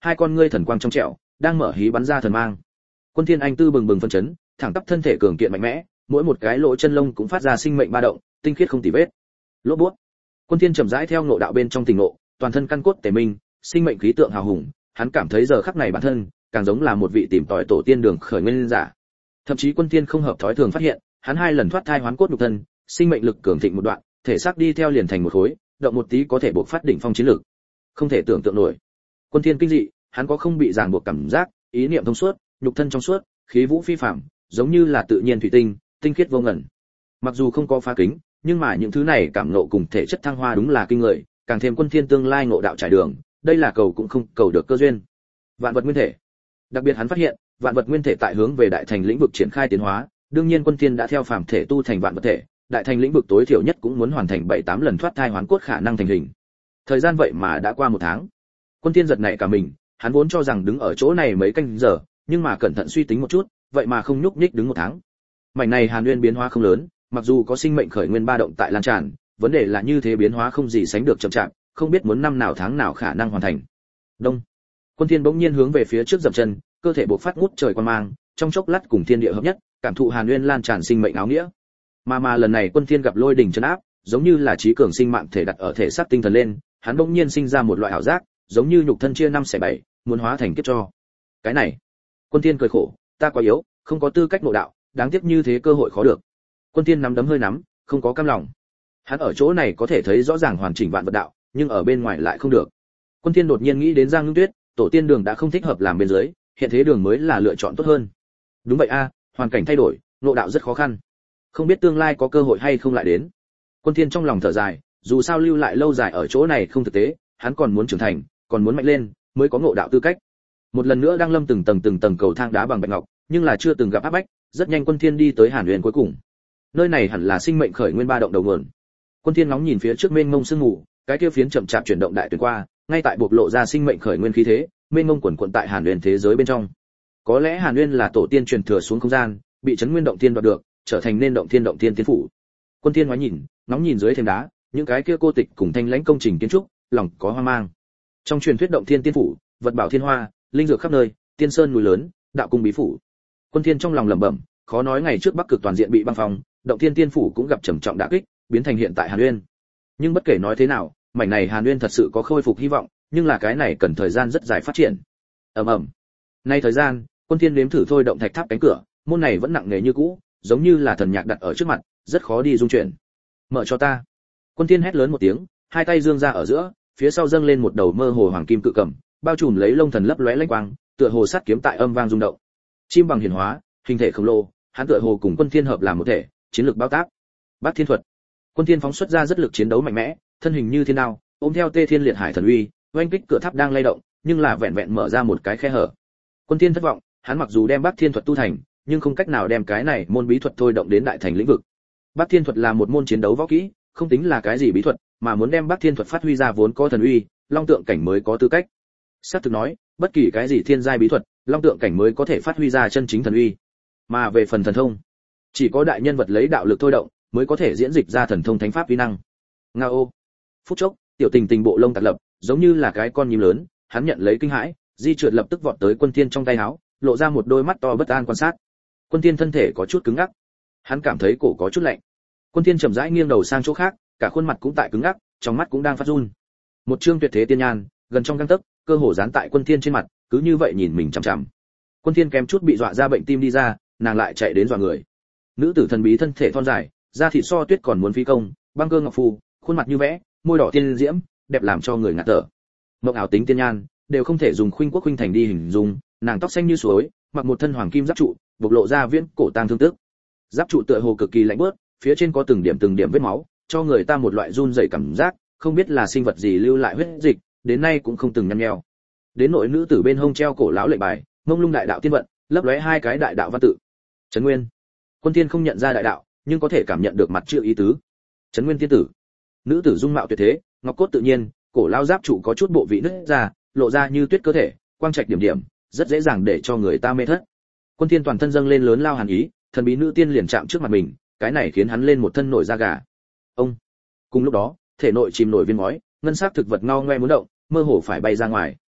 hai con ngươi thần quang trong trẻo, đang mở hí bắn ra thần mang. Quân Thiên Anh tư bừng bừng phân chấn, thẳng tắp thân thể cường kiện mạnh mẽ, mỗi một cái lỗ chân lông cũng phát ra sinh mệnh ba động, tinh khiết không tì vết. Lốp bút. Quân Thiên chậm rãi theo ngộ đạo bên trong tình ngộ, toàn thân căn cốt tề minh, sinh mệnh khí tượng hào hùng, hắn cảm thấy giờ khắc này bản thân càng giống là một vị tìm tòi tổ tiên đường khởi nguyên giả. Thậm chí Quân Thiên không hợp thói thường phát hiện, hắn hai lần thoát thai hoán cốt nhục thân, sinh mệnh lực cường thịnh một đoạn, thể xác đi theo liền thành một khối, động một tí có thể buộc phát đỉnh phong chiến lực. Không thể tưởng tượng nổi. Quân Thiên kinh dị, hắn có không bị ràng buộc cảm giác, ý niệm thông suốt, nhục thân trong suốt, khí vũ phi phàm, giống như là tự nhiên thủy tinh, tinh khiết vô ngần. Mặc dù không có phá kính, nhưng mà những thứ này cảm ngộ cùng thể chất thăng hoa đúng là kinh người, càng thêm Quân Thiên tương lai ngộ đạo trải đường, đây là cầu cũng không cầu được cơ duyên. Vạn vật nguyên thể. Đặc biệt hắn phát hiện, vạn vật nguyên thể tại hướng về đại thành lĩnh vực triển khai tiến hóa, đương nhiên Quân Thiên đã theo phàm thể tu thành vạn vật thể, đại thành lĩnh vực tối thiểu nhất cũng muốn hoàn thành 7-8 lần thoát thai hoán cốt khả năng thành hình. Thời gian vậy mà đã qua 1 tháng. Quân Thiên giật nảy cả mình, hắn vốn cho rằng đứng ở chỗ này mấy canh giờ, nhưng mà cẩn thận suy tính một chút, vậy mà không nhúc nhích đứng 1 tháng. Mảnh này Hàn Nguyên biến hóa không lớn, mặc dù có sinh mệnh khởi nguyên ba động tại lan tràn, vấn đề là như thế biến hóa không gì sánh được chậm chạp, không biết muốn năm nào tháng nào khả năng hoàn thành. Đông. Quân Thiên bỗng nhiên hướng về phía trước dậm chân, cơ thể bộc phát ngút trời quang mang, trong chốc lát cùng thiên địa hợp nhất, cảm thụ Hàn Nguyên lan tràn sinh mệnh áo nghĩa. Mà lần này Quân Thiên gặp lôi đỉnh trấn áp, giống như là trí cường sinh mạng thể đặt ở thể xác tinh thần lên, hắn bỗng nhiên sinh ra một loại ảo giác, giống như nhục thân chia 5/7, muốn hóa thành kiếp cho. Cái này, Quân Thiên cười khổ, ta quá yếu, không có tư cách ngộ đạo, đáng tiếc như thế cơ hội khó được. Quân Thiên nắm đấm hơi nắm, không có cam lòng. Hắn ở chỗ này có thể thấy rõ ràng hoàn chỉnh vạn vật đạo, nhưng ở bên ngoài lại không được. Quân Thiên đột nhiên nghĩ đến Giang Ngưng Tuyết, tổ tiên đường đã không thích hợp làm bên dưới, hiện thế đường mới là lựa chọn tốt hơn. Đúng vậy a, hoàn cảnh thay đổi, ngộ đạo rất khó khăn. Không biết tương lai có cơ hội hay không lại đến. Quân Thiên trong lòng thở dài, dù sao lưu lại lâu dài ở chỗ này không thực tế, hắn còn muốn trưởng thành, còn muốn mạnh lên, mới có ngộ đạo tư cách. Một lần nữa đang lâm từng tầng cầu thang đá bằng bạch ngọc, nhưng là chưa từng gặp áp bách, rất nhanh Quân Thiên đi tới Hàn Huyền cuối cùng. Nơi này hẳn là sinh mệnh khởi nguyên ba động đầu nguồn. Quân Thiên ngóng nhìn phía trước mênh mông sương mù, cái kia phiến chậm chạp chuyển động đại tuyển qua, ngay tại bộc lộ ra sinh mệnh khởi nguyên khí thế, mênh mông quần quần tại Hàn Huyền thế giới bên trong. Có lẽ Hàn Huyền là tổ tiên truyền thừa xuống không gian, bị chấn nguyên động thiên đoạt được, trở thành nên động thiên tiên phủ. Quân Thiên ngoái nhìn, ngóng nhìn dưới thềm đá, những cái kia cô tịch cùng thanh lãnh công trình kiến trúc, lòng có hoang mang. Trong truyền thuyết động thiên tiên phủ, vật bảo thiên hoa, linh dược khắp nơi, tiên sơn núi lớn, đạo cung bí phủ. Quân Thiên trong lòng lẩm bẩm, khó nói ngày trước Bắc Cực toàn diện bị băng phong, động thiên tiên phủ cũng gặp trầm trọng đả kích, biến thành hiện tại Hàn Uyên. Nhưng bất kể nói thế nào, mảnh này Hàn Uyên thật sự có khôi phục hy vọng, nhưng là cái này cần thời gian rất dài phát triển. Ầm ầm. Nay thời gian, Quân Thiên nếm thử thôi động thạch tháp cánh cửa, môn này vẫn nặng nề như cũ, giống như là thần nhạc đặt ở trước mặt, rất khó đi dung chuyển. Mở cho ta. Quân Thiên hét lớn một tiếng, hai tay giương ra ở giữa, phía sau dâng lên một đầu mơ hồ hoàng kim cự cầm, bao trùm lấy lông thần lấp lóe lanh quang, tựa hồ sát kiếm tại âm vang rung động. Chim bằng hiển hóa, hình thể khổng lồ, hắn tựa hồ cùng Quân Thiên hợp làm một thể, chiến lược bao tác. Bát Thiên thuật. Quân Thiên phóng xuất ra rất lực chiến đấu mạnh mẽ, thân hình như thiên đao, ôm theo Tê Thiên Liệt Hải thần uy, oanh kích cửa tháp đang lay động, nhưng là vẹn vẹn mở ra một cái khe hở. Quân Thiên thất vọng, hắn mặc dù đem Bát Thiên thuật tu thành, nhưng không cách nào đem cái này môn bí thuật thôi động đến đại thành lĩnh vực. Bát Thiên thuật là một môn chiến đấu võ kỹ, không tính là cái gì bí thuật, mà muốn đem Bát Thiên thuật phát huy ra vốn có thần uy, long tượng cảnh mới có tư cách. Sát thực nói, bất kỳ cái gì thiên giai bí thuật, long tượng cảnh mới có thể phát huy ra chân chính thần uy. Mà về phần thần thông, chỉ có đại nhân vật lấy đạo lực thôi động, mới có thể diễn dịch ra thần thông thánh pháp uy năng. Ngao. Phút chốc, tiểu tình tình bộ lông tạt lập, giống như là cái con nhím lớn, hắn nhận lấy kinh hãi, di trượt lập tức vọt tới Quân Thiên trong tay áo, lộ ra một đôi mắt to bất an quan sát. Quân Thiên thân thể có chút cứng ngắc, hắn cảm thấy cổ có chút lạnh. Quân Thiên chậm rãi nghiêng đầu sang chỗ khác, cả khuôn mặt cũng tại cứng ngắc, trong mắt cũng đang phát run. Một trương tuyệt thế tiên nhan, gần trong gang tấc, cơ hồ dán tại Quân Thiên trên mặt, cứ như vậy nhìn mình chằm chằm. Quân Thiên kém chút bị dọa ra bệnh tim đi ra, nàng lại chạy đến dọa người. Nữ tử thần bí thân thể thon dài, da thịt so tuyết còn muốn phi công, băng cơ ngọc phù, khuôn mặt như vẽ, môi đỏ tiên diễm, đẹp làm cho người ngạt thở. Mộng ảo tính tiên nhan, đều không thể dùng khuynh quốc khuynh thành đi hình dung, nàng tóc xanh như suối, mặc một thân hoàng kim giáp trụ, bộc lộ ra viễn cổ tang thương tức. Giáp trụ tựa hồ cực kỳ lạnh bớt, phía trên có từng điểm vết máu, cho người ta một loại run rẩy cảm giác, không biết là sinh vật gì lưu lại huyết dịch, đến nay cũng không từng nhăn nheo. Đến nội nữ tử bên hông treo cổ lão lệnh bài, mông lung đại đạo tiên vận, lấp lóe hai cái đại đạo văn tự. Trấn Nguyên. Quân Thiên không nhận ra đại đạo, nhưng có thể cảm nhận được mặt chữ ý tứ. Trấn Nguyên tiên tử. Nữ tử dung mạo tuyệt thế, ngọc cốt tự nhiên, cổ lão giáp trụ có chút bộ vị nứt ra, lộ ra như tuyết cơ thể, quang trạch điểm điểm, rất dễ dàng để cho người ta mê thất. Quân Thiên toàn thân dâng lên lớn lao hàn ý, thần bí nữ tiên liền chạm trước mặt mình, cái này khiến hắn lên một thân nổi da gà. Ông. Cùng lúc đó, thể nội chìm nổi viên ngói, ngân sắc thực vật ngao ngoe muốn động, mơ hồ phải bay ra ngoài.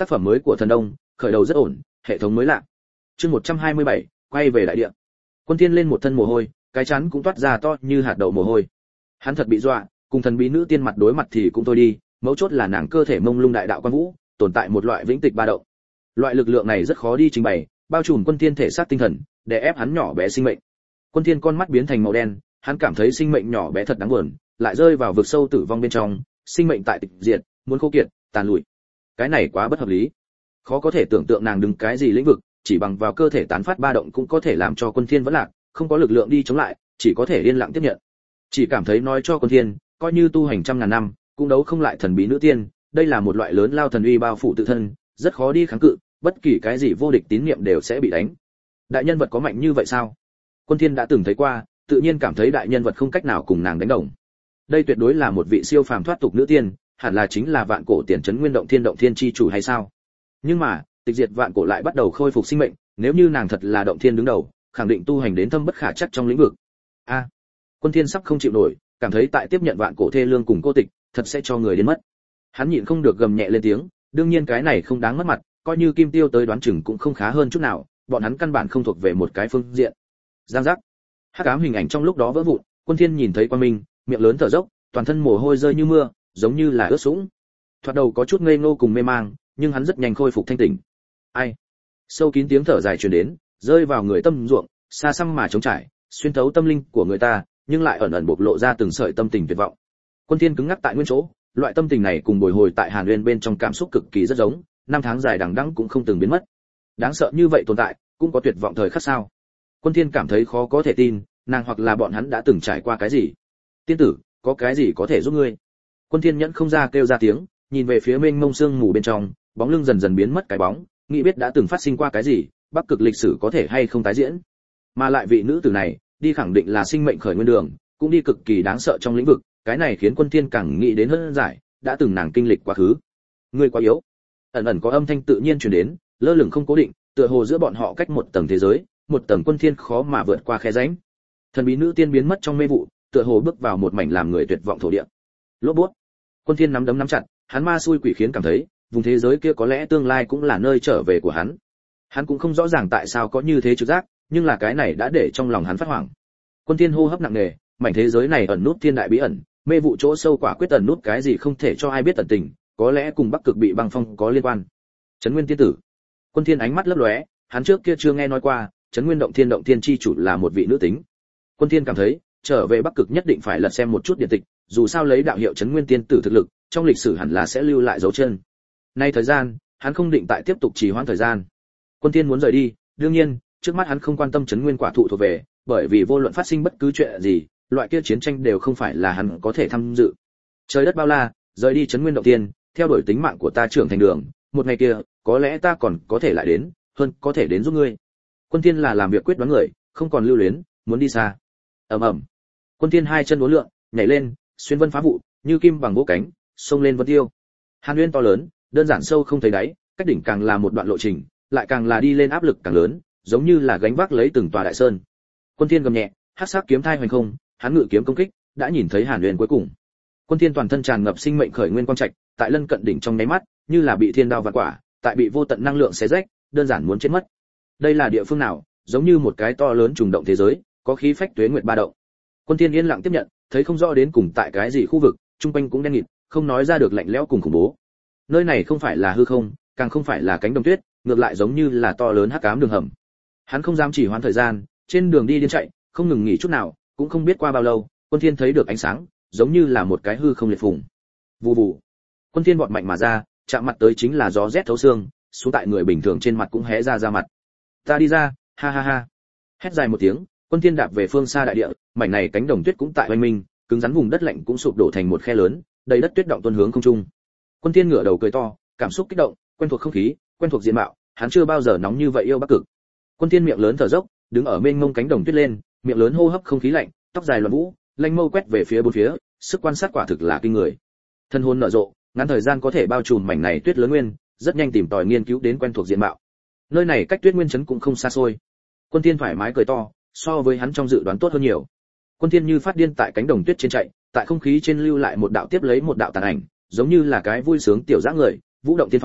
Tác phẩm mới của Thần Đông, khởi đầu rất ổn, hệ thống mới lạ. Chương 127, quay về đại địa. Quân Thiên lên một thân mồ hôi, cái trán cũng toát ra to như hạt đậu mồ hôi. Hắn thật bị dọa, cùng thần bí nữ tiên mặt đối mặt thì cũng thôi đi, mấu chốt là nàng cơ thể mông lung đại đạo quan vũ, tồn tại một loại vĩnh tịch ba động. Loại lực lượng này rất khó đi trình bày, bao trùm Quân Thiên thể xác tinh thần, để ép hắn nhỏ bé sinh mệnh. Quân Thiên con mắt biến thành màu đen, hắn cảm thấy sinh mệnh nhỏ bé thật đáng buồn, lại rơi vào vực sâu tử vong bên trong, sinh mệnh tại tịch diệt, muốn khô kiệt, tàn lụi. Cái này quá bất hợp lý. Khó có thể tưởng tượng nàng đứng cái gì lĩnh vực, chỉ bằng vào cơ thể tán phát ba động cũng có thể làm cho Quân Thiên vẫn lạc, không có lực lượng đi chống lại, chỉ có thể yên lặng tiếp nhận. Chỉ cảm thấy nói cho Quân Thiên, coi như tu hành trăm ngàn năm, cũng đấu không lại thần bí nữ tiên, đây là một loại lớn lao thần uy bao phủ tự thân, rất khó đi kháng cự, bất kỳ cái gì vô địch tín niệm đều sẽ bị đánh. Đại nhân vật có mạnh như vậy sao? Quân Thiên đã từng thấy qua, tự nhiên cảm thấy đại nhân vật không cách nào cùng nàng đánh đồng. Đây tuyệt đối là một vị siêu phàm thoát tục nữ tiên, hẳn là chính là vạn cổ tiền trấn nguyên động thiên chi chủ hay sao? Nhưng mà, tịch diệt vạn cổ lại bắt đầu khôi phục sinh mệnh, nếu như nàng thật là động thiên đứng đầu, khẳng định tu hành đến thâm bất khả chắc trong lĩnh vực. A, Quân Thiên sắp không chịu nổi, cảm thấy tại tiếp nhận vạn cổ thê lương cùng cô tịch, thật sẽ cho người đến mất. Hắn nhịn không được gầm nhẹ lên tiếng, đương nhiên cái này không đáng mất mặt, coi như Kim Tiêu tới đoán chừng cũng không khá hơn chút nào, bọn hắn căn bản không thuộc về một cái phương diện. Giang giác. Hắc ám hình ảnh trong lúc đó vỡ vụn, Quân Thiên nhìn thấy Quan Minh, miệng lớn thở dốc, toàn thân mồ hôi rơi như mưa, giống như là ướt sũng. Thoạt đầu có chút ngây ngô cùng mê mang, nhưng hắn rất nhanh khôi phục thanh tỉnh. Ai? Sâu kín tiếng thở dài truyền đến, rơi vào người tâm ruộng, xa xăm mà trống trải, xuyên thấu tâm linh của người ta, nhưng lại ẩn ẩn bộc lộ ra từng sợi tâm tình tuyệt vọng. Quân Thiên cứng ngắc tại nguyên chỗ, loại tâm tình này cùng bồi hồi tại Hàn Uyên bên trong cảm xúc cực kỳ rất giống, năm tháng dài đằng đẵng cũng không từng biến mất. Đáng sợ như vậy tồn tại, cũng có tuyệt vọng thời khắc sao? Quân Thiên cảm thấy khó có thể tin, nàng hoặc là bọn hắn đã từng trải qua cái gì? Tiên tử, có cái gì có thể giúp ngươi? Quân Thiên nhẫn không ra kêu ra tiếng, nhìn về phía mênh mông sương mù bên trong, bóng lưng dần dần biến mất cái bóng, nghĩ biết đã từng phát sinh qua cái gì, Bắc Cực lịch sử có thể hay không tái diễn. Mà lại vị nữ tử này, đi khẳng định là sinh mệnh khởi nguyên đường, cũng đi cực kỳ đáng sợ trong lĩnh vực, cái này khiến Quân Thiên càng nghĩ đến hơn giải, đã từng nàng kinh lịch quá khứ. Ngươi quá yếu. Ẩn ẩn có âm thanh tự nhiên truyền đến, lơ lửng không cố định, tựa hồ giữa bọn họ cách một tầng thế giới, một tầng Quân Thiên khó mà vượt qua khe rãnh. Thần bí nữ tiên biến mất trong mê vụ, tựa hồ bước vào một mảnh làm người tuyệt vọng thổ địa. Lốp bút. Quân Thiên nắm đấm nắm chặt, hắn ma xui quỷ khiến cảm thấy, vùng thế giới kia có lẽ tương lai cũng là nơi trở về của hắn. Hắn cũng không rõ ràng tại sao có như thế trực giác, nhưng là cái này đã để trong lòng hắn phát hoảng. Quân Thiên hô hấp nặng nề, mảnh thế giới này ẩn nút thiên đại bí ẩn, mê vụ chỗ sâu quả quyết ẩn nút cái gì không thể cho ai biết tận tình, có lẽ cùng Bắc Cực bị băng phong có liên quan. Trấn Nguyên tiên tử. Quân Thiên ánh mắt lấp lóe, hắn trước kia chưa nghe nói qua, Trấn Nguyên động thiên chi chủ là một vị nữ tính. Quân Thiên cảm thấy, trở về Bắc Cực nhất định phải lật xem một chút điện tịch, dù sao lấy đạo hiệu Trấn Nguyên tiên tử thực lực, trong lịch sử hẳn là sẽ lưu lại dấu chân. Nay thời gian, hắn không định tại tiếp tục trì hoãn thời gian. Quân Thiên muốn rời đi, đương nhiên, trước mắt hắn không quan tâm Trấn Nguyên quả thụ thuộc về, bởi vì vô luận phát sinh bất cứ chuyện gì, loại kia chiến tranh đều không phải là hắn có thể tham dự. Trời đất bao la, rời đi Trấn Nguyên động tiên, theo đuổi tính mạng của ta trưởng thành đường, một ngày kia, có lẽ ta còn có thể lại đến, hơn có thể đến giúp ngươi. Quân Thiên là làm việc quyết đoán người, không còn lưu luyến, muốn đi xa. Ầm ầm. Quân Thiên hai chân uốn lượn, nhảy lên, xuyên vân phá vụ, như kim bằng vỗ cánh, xông lên vân tiêu. Hàn Uyên to lớn, đơn giản sâu không thấy đáy, cách đỉnh càng là một đoạn lộ trình, lại càng là đi lên áp lực càng lớn, giống như là gánh vác lấy từng tòa đại sơn. Quân Thiên gầm nhẹ, hắc sắc kiếm thai hoành không, hắn ngự kiếm công kích, đã nhìn thấy Hàn Uyên cuối cùng. Quân Thiên toàn thân tràn ngập sinh mệnh khởi nguyên quang trạch, tại lân cận đỉnh trong nháy mắt, như là bị thiên đao vạn quả, tại bị vô tận năng lượng xé rách, đơn giản muốn chết mất. Đây là địa phương nào? Giống như một cái to lớn trùng động thế giới, có khí phách tuế nguyệt ba động. Quân Thiên yên lặng tiếp nhận, thấy không rõ đến cùng tại cái gì khu vực, trung quanh cũng đen nghịt, không nói ra được lạnh lẽo cùng khủng bố. Nơi này không phải là hư không, càng không phải là cánh đồng tuyết, ngược lại giống như là to lớn hắc ám đường hầm. Hắn không dám chỉ hoãn thời gian, trên đường đi điên chạy, không ngừng nghỉ chút nào, cũng không biết qua bao lâu, Quân Thiên thấy được ánh sáng, giống như là một cái hư không liệt phùng. Vù vù. Quân Thiên vọt mạnh mà ra, chạm mặt tới chính là gió rét thấu xương, xuống tại người bình thường trên mặt cũng hé ra mặt. Ta đi ra, ha ha ha. Hét dài một tiếng, Quân Thiên đạp về phương xa đại địa, mảnh này cánh đồng tuyết cũng tại oanh minh, cứng rắn vùng đất lạnh cũng sụp đổ thành một khe lớn, đầy đất tuyết động tuôn hướng không trung. Quân Thiên ngửa đầu cười to, cảm xúc kích động, quen thuộc không khí, quen thuộc diện mạo, hắn chưa bao giờ nóng như vậy yêu Bắc Cực. Quân Thiên miệng lớn thở dốc, đứng ở mênh mông cánh đồng tuyết lên, miệng lớn hô hấp không khí lạnh, tóc dài loạn vũ, lanh mâu quét về phía bốn phía, sức quan sát quả thực là kinh người. Thân hồn nở rộ, ngắn thời gian có thể bao trùm mảnh này tuyết lớn nguyên, rất nhanh tìm tòi nghiên cứu đến quen thuộc diện mạo. Nơi này cách Tuyết Nguyên trấn cũng không xa xôi. Quân Thiên thoải mái cười to, so với hắn trong dự đoán tốt hơn nhiều. Quân Thiên như phát điên tại cánh đồng tuyết trên chạy, tại không khí trên lưu lại một đạo tiếp lấy một đạo tàn ảnh, giống như là cái vui sướng tiểu dã người, vũ động tiên phong,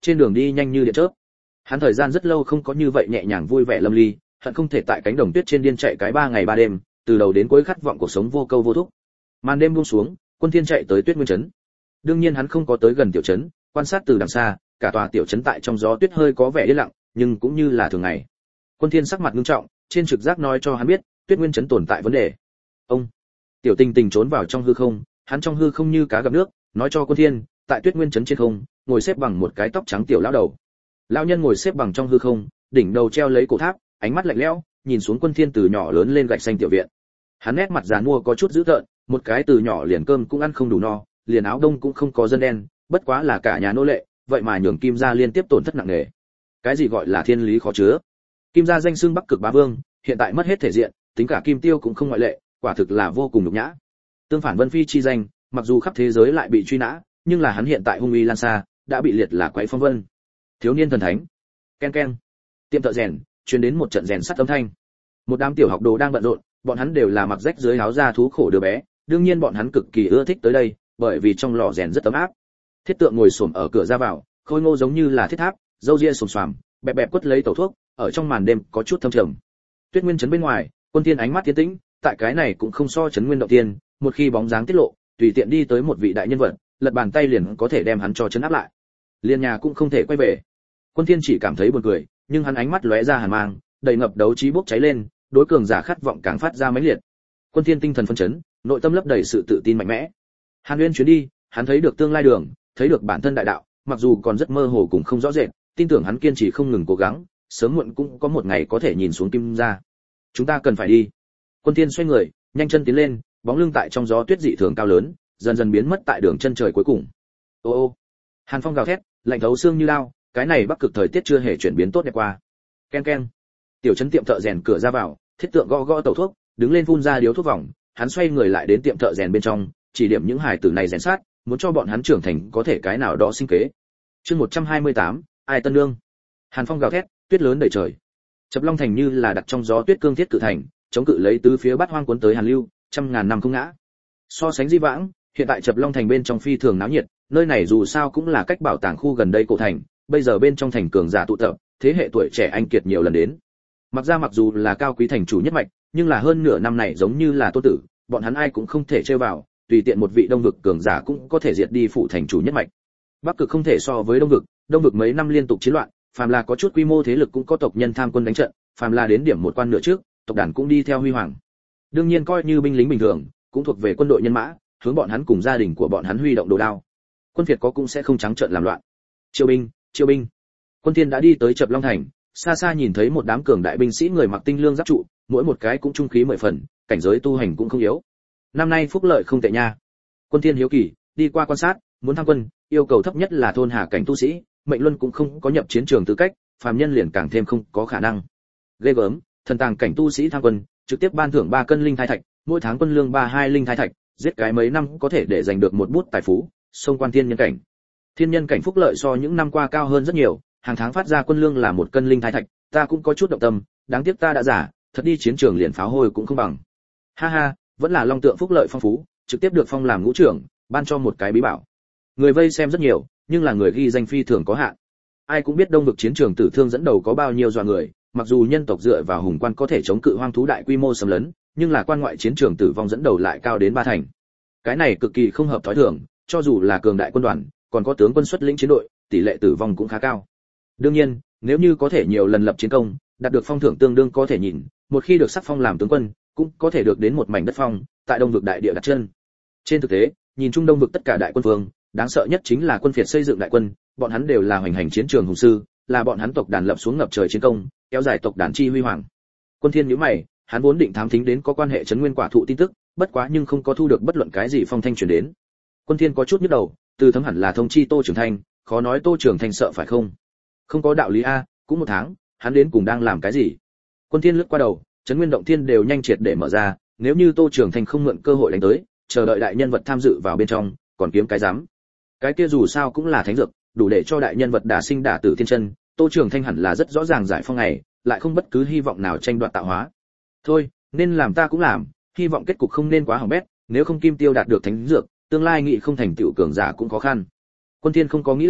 trên đường đi nhanh như điện chớp. Hắn thời gian rất lâu không có như vậy nhẹ nhàng vui vẻ lâm ly, hận không thể tại cánh đồng tuyết trên điên chạy cái 3 ngày 3 đêm, từ đầu đến cuối khát vọng cuộc sống vô câu vô thúc. Màn đêm buông xuống, Quân Thiên chạy tới Tuyết Nguyên trấn. Đương nhiên hắn không có tới gần tiểu trấn, quan sát từ đằng xa, cả tòa tiểu trấn tại trong gió tuyết hơi có vẻ yên lặng, nhưng cũng như là thường ngày. Quân Thiên sắc mặt nghiêm trọng, trên trực giác nói cho hắn biết, Tuyết Nguyên trấn tồn tại vấn đề. Ông Tiểu Tình Tình trốn vào trong hư không, hắn trong hư không như cá gặp nước, nói cho Quân Thiên, tại Tuyết Nguyên trấn trên không, ngồi xếp bằng một cái tóc trắng tiểu lão đầu. Lão nhân ngồi xếp bằng trong hư không, đỉnh đầu treo lấy cổ tháp, ánh mắt lạnh lẽo, nhìn xuống Quân Thiên từ nhỏ lớn lên gạch xanh tiểu viện. Hắn nét mặt giàn mua có chút dữ tợn, một cái từ nhỏ liền cơm cũng ăn không đủ no, liền áo đông cũng không có dân đen, bất quá là cả nhà nô lệ, vậy mà nhường Kim gia liên tiếp tổn thất nặng nề. Cái gì gọi là thiên lý khó chứa? Kim gia danh xưng Bắc Cực Bá Vương, hiện tại mất hết thể diện, tính cả Kim Tiêu cũng không ngoại lệ, quả thực là vô cùng nhục nhã. Tương phản Vân Phi chi danh, mặc dù khắp thế giới lại bị truy nã, nhưng là hắn hiện tại hung uy lan xa, đã bị liệt là quái phong vân. Thiếu niên thần thánh. Ken ken. Tiệm thợ rèn, truyền đến một trận rèn sắt âm thanh. Một đám tiểu học đồ đang bận rộn, bọn hắn đều là mặc rách dưới áo da thú khổ đứa bé, đương nhiên bọn hắn cực kỳ ưa thích tới đây, bởi vì trong lò rèn rất ấm áp. Thiết Tượng ngồi xổm ở cửa ra vào, khôi ngô giống như là thiết tháp, râu ria xồm xoàm, bẹp bẹp quất lấy tẩu thuốc, ở trong màn đêm có chút thâm trầm. Tuyết Nguyên trấn bên ngoài, Quân Thiên ánh mắt tiến tĩnh, tại cái này cũng không so trấn Nguyên động tiên, một khi bóng dáng tiết lộ, tùy tiện đi tới một vị đại nhân vật, lật bàn tay liền có thể đem hắn cho trấn áp lại. Liên nhà cũng không thể quay về. Quân Thiên chỉ cảm thấy buồn cười, nhưng hắn ánh mắt lóe ra hàn mang, đầy ngập đấu trí bốc cháy lên, đối cường giả khát vọng càng phát ra mãnh liệt. Quân Thiên tinh thần phấn chấn, nội tâm lấp đầy sự tự tin mạnh mẽ. Hàn Uyên chuyến đi, hắn thấy được tương lai đường, thấy được bản thân đại đạo, mặc dù còn rất mơ hồ cũng không rõ rệt, tin tưởng hắn kiên trì không ngừng cố gắng, sớm muộn cũng có một ngày có thể nhìn xuống Kim gia. Chúng ta cần phải đi. Quân Thiên xoay người, nhanh chân tiến lên, bóng lưng tại trong gió tuyết dị thường cao lớn, dần dần biến mất tại đường chân trời cuối cùng. Ô ô. Hàn phong gào thét, lạnh thấu xương như lao, cái này Bắc Cực thời tiết chưa hề chuyển biến tốt đẹp qua. Ken ken. Tiểu trấn tiệm thợ rèn cửa ra vào, Thiết Tượng gõ gõ tẩu thuốc, đứng lên phun ra điếu thuốc vòng, hắn xoay người lại đến tiệm thợ rèn bên trong, chỉ điểm những hài tử này rèn sát, muốn cho bọn hắn trưởng thành có thể cái nào đó sinh kế. Chương 128, ai tân nương. Hàn phong gào thét, tuyết lớn đầy trời. Chập Long thành như là đặt trong gió tuyết cương thiết cự thành, chống cự lấy tứ phía bát hoang cuốn tới Hàn Lưu, trăm ngàn năm không ngã. So sánh di vãng, hiện tại Chập Long thành bên trong phi thường náo nhiệt, nơi này dù sao cũng là cách bảo tàng khu gần đây cổ thành, bây giờ bên trong thành cường giả tụ tập, thế hệ tuổi trẻ anh kiệt nhiều lần đến. Mặc dù là cao quý thành chủ nhất mạch, nhưng là hơn nửa năm này giống như là tô tử, bọn hắn ai cũng không thể chơi vào, tùy tiện một vị đông vực cường giả cũng có thể diệt đi phụ thành chủ nhất mạch. Bắc Cực không thể so với đông vực mấy năm liên tục chiến loạn, phàm là có chút quy mô thế lực cũng có tộc nhân tham quân đánh trận, phàm là đến điểm một quan nửa trước, tộc đàn cũng đi theo huy hoàng. Đương nhiên coi như binh lính bình thường, cũng thuộc về quân đội nhân mã, hướng bọn hắn cùng gia đình của bọn hắn huy động đồ đao. Quân Việt có cũng sẽ không trắng trợn làm loạn. Chiêu binh. Quân Thiên đã đi tới Chập Long thành, xa xa nhìn thấy một đám cường đại binh sĩ người mặc tinh lương giáp trụ, mỗi một cái cũng trung khí 10 phần, cảnh giới tu hành cũng không yếu. Năm nay phúc lợi không tệ nha. Quân Thiên hiếu kỳ, đi qua quan sát, muốn thăng quân, yêu cầu thấp nhất là thôn hà cảnh tu sĩ, mệnh luân cũng không có nhập chiến trường tư cách, phàm nhân liền càng thêm không có khả năng. Ghê gớm, thần tàng cảnh tu sĩ thăng quân, trực tiếp ban thưởng 3 cân linh thai thạch, mỗi tháng quân lương 32 linh thai thạch, giết cái mấy năm có thể để giành được một bút tài phú, xông quan thiên nhân cảnh. Thiên nhân cảnh phúc lợi so những năm qua cao hơn rất nhiều, hàng tháng phát ra quân lương là 1 cân linh thai thạch, ta cũng có chút động tâm, đáng tiếc ta đã giả, thật đi chiến trường liền pháo hôi cũng không bằng. Ha ha, vẫn là long tượng phúc lợi phong phú, trực tiếp được phong làm ngũ trưởng, ban cho một cái bí bảo. Người vây xem rất nhiều, nhưng là người ghi danh phi thường có hạn. Ai cũng biết đông vực chiến trường tử thương dẫn đầu có bao nhiêu dọa người, mặc dù nhân tộc dựa vào hùng quan có thể chống cự hoang thú đại quy mô xâm lấn, nhưng là quan ngoại chiến trường tử vong dẫn đầu lại cao đến 3 thành. Cái này cực kỳ không hợp thói thường, cho dù là cường đại quân đoàn, còn có tướng quân xuất lĩnh chiến đội, tỷ lệ tử vong cũng khá cao. Đương nhiên, nếu như có thể nhiều lần lập chiến công, đạt được phong thưởng tương đương có thể nhìn, một khi được sắc phong làm tướng quân, cũng có thể được đến một mảnh đất phong, tại đông vực đại địa đặt chân. Trên thực tế, nhìn chung đông vực tất cả đại quân vương, đáng sợ nhất chính là quân phiệt xây dựng đại quân, bọn hắn đều là hoành hành chiến trường hùng sư, là bọn hắn tộc đàn lập xuống ngập trời chiến công, kéo dài tộc đàn chi huy hoàng. Quân Thiên nhíu mày, hắn vốn định thám thính đến có quan hệ trấn nguyên quả thụ tin tức, bất quá nhưng không có thu được bất luận cái gì phong thanh truyền đến. Quân Thiên có chút nhức đầu, từ thấm hẳn là thông chi Tô Trường Thanh, khó nói Tô Trường Thanh sợ phải không? Không có đạo lý a, cũng 1 tháng, hắn đến cùng đang làm cái gì? Quân Thiên lướt qua đầu, trấn nguyên động thiên đều nhanh triệt để mở ra, nếu như Tô Trường Thanh không mượn cơ hội đánh tới, chờ đợi đại nhân vật tham dự vào bên trong, còn kiếm cái dám. Cái kia dù sao cũng là thánh dược, đủ để cho đại nhân vật đả sinh đả tử thiên chân, Tô Trường Thanh hẳn là rất rõ ràng giải phong này, lại không bất cứ hy vọng nào tranh đoạt tạo hóa. Thôi, nên làm ta cũng làm, hy vọng kết cục không nên quá hỏng bét, nếu không Kim Tiêu đạt được thánh dược, tương lai nghị không thành tựu cường giả cũng khó khăn. Quân Thiên không có nghĩ lại,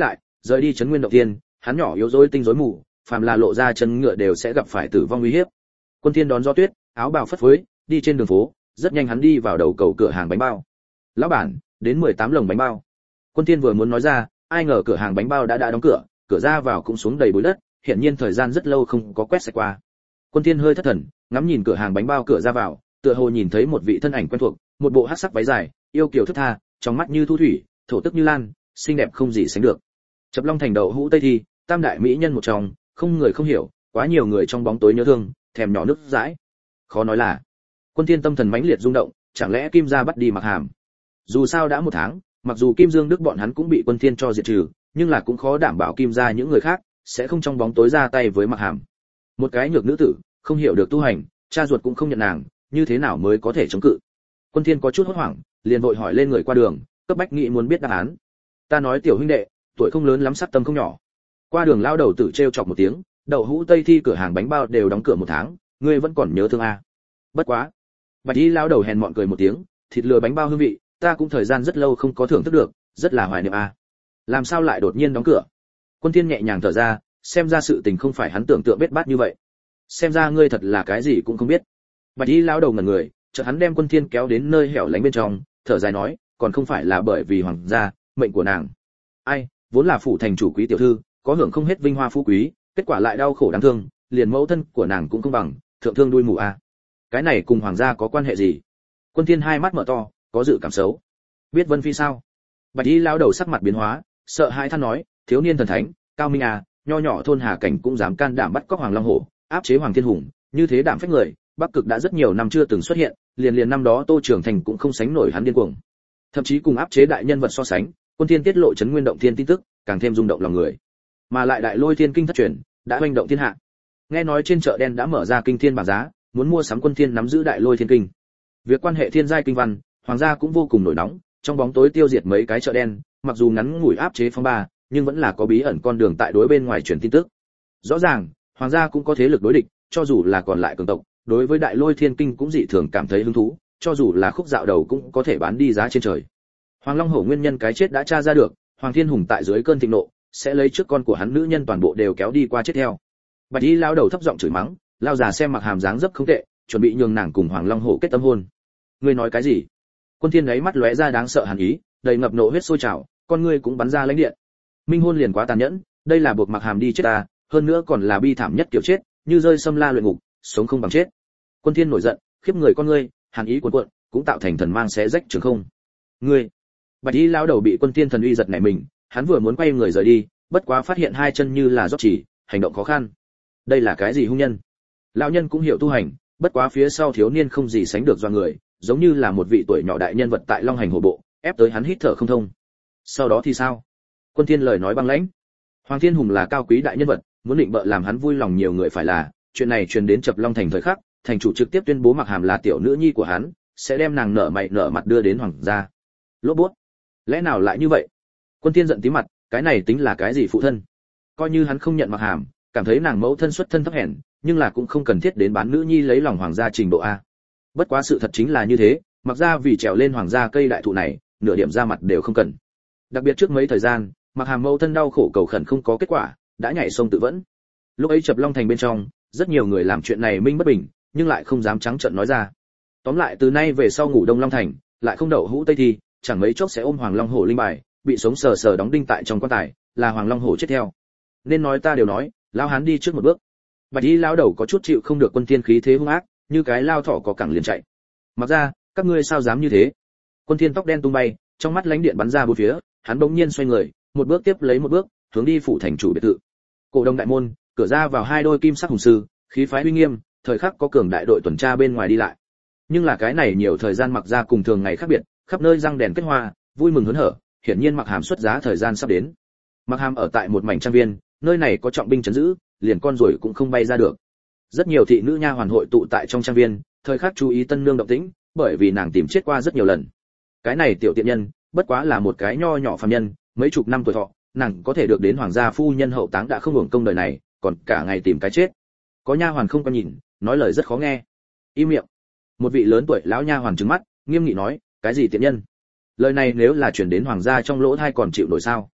Rời đi trấn Nguyên Động Thiên, hắn nhỏ yếu rối tinh rối mù, phàm là lộ ra chân ngựa đều sẽ gặp phải tử vong nguy hiểm. Quân Thiên đón gió tuyết, áo bào phất phới, đi trên đường phố, rất nhanh hắn đi vào đầu cầu cửa hàng bánh bao. "Lão bản, đến 18 lồng bánh bao." Quân Thiên vừa muốn nói ra, ai ngờ cửa hàng bánh bao đã đóng cửa, cửa ra vào cũng xuống đầy bụi đất, hiển nhiên thời gian rất lâu không có quét sạch qua. Quân Thiên hơi thất thần, ngắm nhìn cửa hàng bánh bao cửa ra vào, tựa hồ nhìn thấy một vị thân ảnh quen thuộc, một bộ hắc sắc váy dài, yêu kiều thướt tha, trong mắt như thu thủy, thổ tức như lan, xinh đẹp không gì sánh được. Chập Long Thành đậu hũ Tây Thi, tam đại mỹ nhân một trong, không người không hiểu, quá nhiều người trong bóng tối nhớ thương, thèm nhỏ nước dãi. Khó nói là. Quân Thiên tâm thần mãnh liệt rung động, chẳng lẽ Kim gia bắt đi Mặc Hàm? Dù sao đã một tháng, mặc dù Kim Dương Đức bọn hắn cũng bị Quân Thiên cho diệt trừ, nhưng là cũng khó đảm bảo Kim gia những người khác sẽ không trong bóng tối ra tay với Mặc Hàm. Một cái nhược nữ tử, không hiểu được tu hành, cha ruột cũng không nhận nàng, như thế nào mới có thể chống cự? Quân Thiên có chút hốt hoảng, liền vội hỏi lên người qua đường, cấp bách nghĩ muốn biết đáp án. Ta nói tiểu huynh đệ, tuổi không lớn lắm sắc tâm không nhỏ. Qua đường lao đầu tử trêu chọc một tiếng, đậu hũ Tây Thi cửa hàng bánh bao đều đóng cửa một tháng, ngươi vẫn còn nhớ thương a? Bất quá. Bạch y lao đầu hèn mọn cười một tiếng, thịt lừa bánh bao hương vị, ta cũng thời gian rất lâu không có thưởng thức được, rất là hoài niệm a. Làm sao lại đột nhiên đóng cửa? Quân Thiên nhẹ nhàng thở ra, xem ra sự tình không phải hắn tưởng tượng bết bát như vậy. Xem ra ngươi thật là cái gì cũng không biết. Bạch y lao đầu ngẩn người, chợt hắn đem Quân Thiên kéo đến nơi hẻo lánh bên trong, thở dài nói, còn không phải là bởi vì hoàng gia, mệnh của nàng. Ai, vốn là phủ thành chủ quý tiểu thư, có hưởng không hết vinh hoa phú quý, kết quả lại đau khổ đáng thương, liền mẫu thân của nàng cũng không bằng, thượng thương đuôi mù a. Cái này cùng hoàng gia có quan hệ gì? Quân Thiên hai mắt mở to, có dự cảm xấu. Biết Vân Phi sao? Bạch y lao đầu sắc mặt biến hóa, sợ hãi than nói, thiếu niên thần thánh, cao minh à, nho nhỏ thôn Hà Cảnh cũng dám can đảm bắt cóc Hoàng Long Hổ, áp chế Hoàng Thiên Hùng, như thế đảm phách người, Bắc Cực đã rất nhiều năm chưa từng xuất hiện, liền năm đó Tô Trường Thành cũng không sánh nổi hắn điên cuồng. Thậm chí cùng áp chế đại nhân vật so sánh, Quân Thiên tiết lộ trấn Nguyên Động Thiên tin tức, càng thêm rung động lòng người. Mà lại Đại Lôi Thiên Kinh thất truyền, đã hoành động thiên hạ. Nghe nói trên chợ đen đã mở ra kinh thiên bảng giá, muốn mua sắm Quân Thiên nắm giữ Đại Lôi Thiên Kinh. Việc quan hệ thiên giai kinh văn, hoàng gia cũng vô cùng nổi nóng, trong bóng tối tiêu diệt mấy cái chợ đen, mặc dù ngắn ngủi áp chế phong ba, nhưng vẫn là có bí ẩn con đường tại đối bên ngoài truyền tin tức. Rõ ràng, hoàng gia cũng có thế lực đối địch, cho dù là còn lại cường tộc, đối với Đại Lôi Thiên Kinh cũng dị thường cảm thấy hứng thú, cho dù là khúc dạo đầu cũng có thể bán đi giá trên trời. Hoàng Long Hổ nguyên nhân cái chết đã tra ra được, Hoàng Thiên Hùng tại dưới cơn thịnh nộ, sẽ lấy trước con của hắn nữ nhân toàn bộ đều kéo đi qua chết theo. Bạch y lao đầu thấp giọng chửi mắng, lao già xem Mặc Hàm dáng dấp không tệ, chuẩn bị nhường nàng cùng Hoàng Long Hổ kết tâm hôn. Ngươi nói cái gì? Quân Thiên ấy mắt lóe ra đáng sợ hàn ý, đầy ngập nộ huyết sôi trào, con ngươi cũng bắn ra lãnh điện. Minh hôn liền quá tàn nhẫn, đây là buộc Mặc Hàm đi chết ta, hơn nữa còn là bi thảm nhất kiểu chết, như rơi xâm la luyện ngục, sống không bằng chết. Quân Thiên nổi giận, khiếp người con ngươi, hàn ý cuồn cuộn, cũng tạo thành thần mang xé rách trường không. Ngươi! Bạch y lão đầu bị Quân Thiên thần uy giật nảy mình, hắn vừa muốn quay người rời đi, bất quá phát hiện hai chân như là rót chỉ, hành động khó khăn. Đây là cái gì hung nhân? Lão nhân cũng hiểu tu hành, bất quá phía sau thiếu niên không gì sánh được do người, giống như là một vị tuổi nhỏ đại nhân vật tại Long Hành Hổ Bộ, ép tới hắn hít thở không thông. Sau đó thì sao? Quân Thiên lời nói băng lãnh. Hoàng Thiên Hùng là cao quý đại nhân vật, muốn định bợ làm hắn vui lòng nhiều người phải là, chuyện này truyền đến Chập Long Thành thời khắc, thành chủ trực tiếp tuyên bố Mặc Hàm là tiểu nữ nhi của hắn, sẽ đem nàng nở mày nở mặt đưa đến hoàng gia. Lỗ bút. Lẽ nào lại như vậy? Quân Thiên giận tím mặt, cái này tính là cái gì phụ thân? Coi như hắn không nhận Mặc Hàm, cảm thấy nàng mẫu thân xuất thân thấp hèn, nhưng là cũng không cần thiết đến bán nữ nhi lấy lòng hoàng gia trình độ a. Bất quá sự thật chính là như thế, Mặc gia vì trèo lên hoàng gia cây đại thụ này, nửa điểm ra mặt đều không cần. Đặc biệt trước mấy thời gian, Mặc Hàm mẫu thân đau khổ cầu khẩn không có kết quả, đã nhảy sông tự vẫn. Lúc ấy Chập Long Thành bên trong, rất nhiều người làm chuyện này minh bất bình, nhưng lại không dám trắng trợn nói ra. Tóm lại từ nay về sau ngủ Đông Long Thành, lại không đậu hũ Tây Thi, chẳng mấy chốc sẽ ôm Hoàng Long Hổ linh bài, bị sống sờ sờ đóng đinh tại trong quan tài, là Hoàng Long Hổ chết theo. Nên nói ta đều nói, lão hán đi trước một bước. Bạch y lão đầu có chút chịu không được Quân Thiên khí thế hung ác, như cái lao thỏ có cẳng liền chạy. Mặc ra, các ngươi sao dám như thế? Quân Thiên tóc đen tung bay, trong mắt lánh điện bắn ra bốn phía, hắn bỗng nhiên xoay người, một bước tiếp lấy một bước, hướng đi phủ thành chủ biệt thự. Cổ đông đại môn, cửa ra vào hai đôi kim sắc hùng sư, khí phái uy nghiêm, thời khắc có cường đại đội tuần tra bên ngoài đi lại. Nhưng là cái này nhiều thời gian Mặc ra cùng thường ngày khác biệt, khắp nơi răng đèn kết hoa, vui mừng hớn hở, hiển nhiên Mặc Hàm xuất giá thời gian sắp đến. Mặc Hàm ở tại một mảnh trang viên, nơi này có trọng binh trấn giữ, liền con ruồi cũng không bay ra được. Rất nhiều thị nữ nha hoàn hội tụ tại trong trang viên, thời khắc chú ý tân nương động tĩnh, bởi vì nàng tìm chết qua rất nhiều lần. Cái này tiểu tiện nhân, bất quá là một cái nho nhỏ phàm nhân, mấy chục năm tuổi thọ, nàng có thể được đến hoàng gia phu nhân hậu táng đã không hưởng công đời này, còn cả ngày tìm cái chết. Có nha hoàn không có nhìn, nói lời rất khó nghe. Im miệng. Một vị lớn tuổi lão nha hoàn trừng mắt, nghiêm nghị nói, cái gì tiện nhân? Lời này nếu là truyền đến hoàng gia trong lỗ tai còn chịu nổi sao?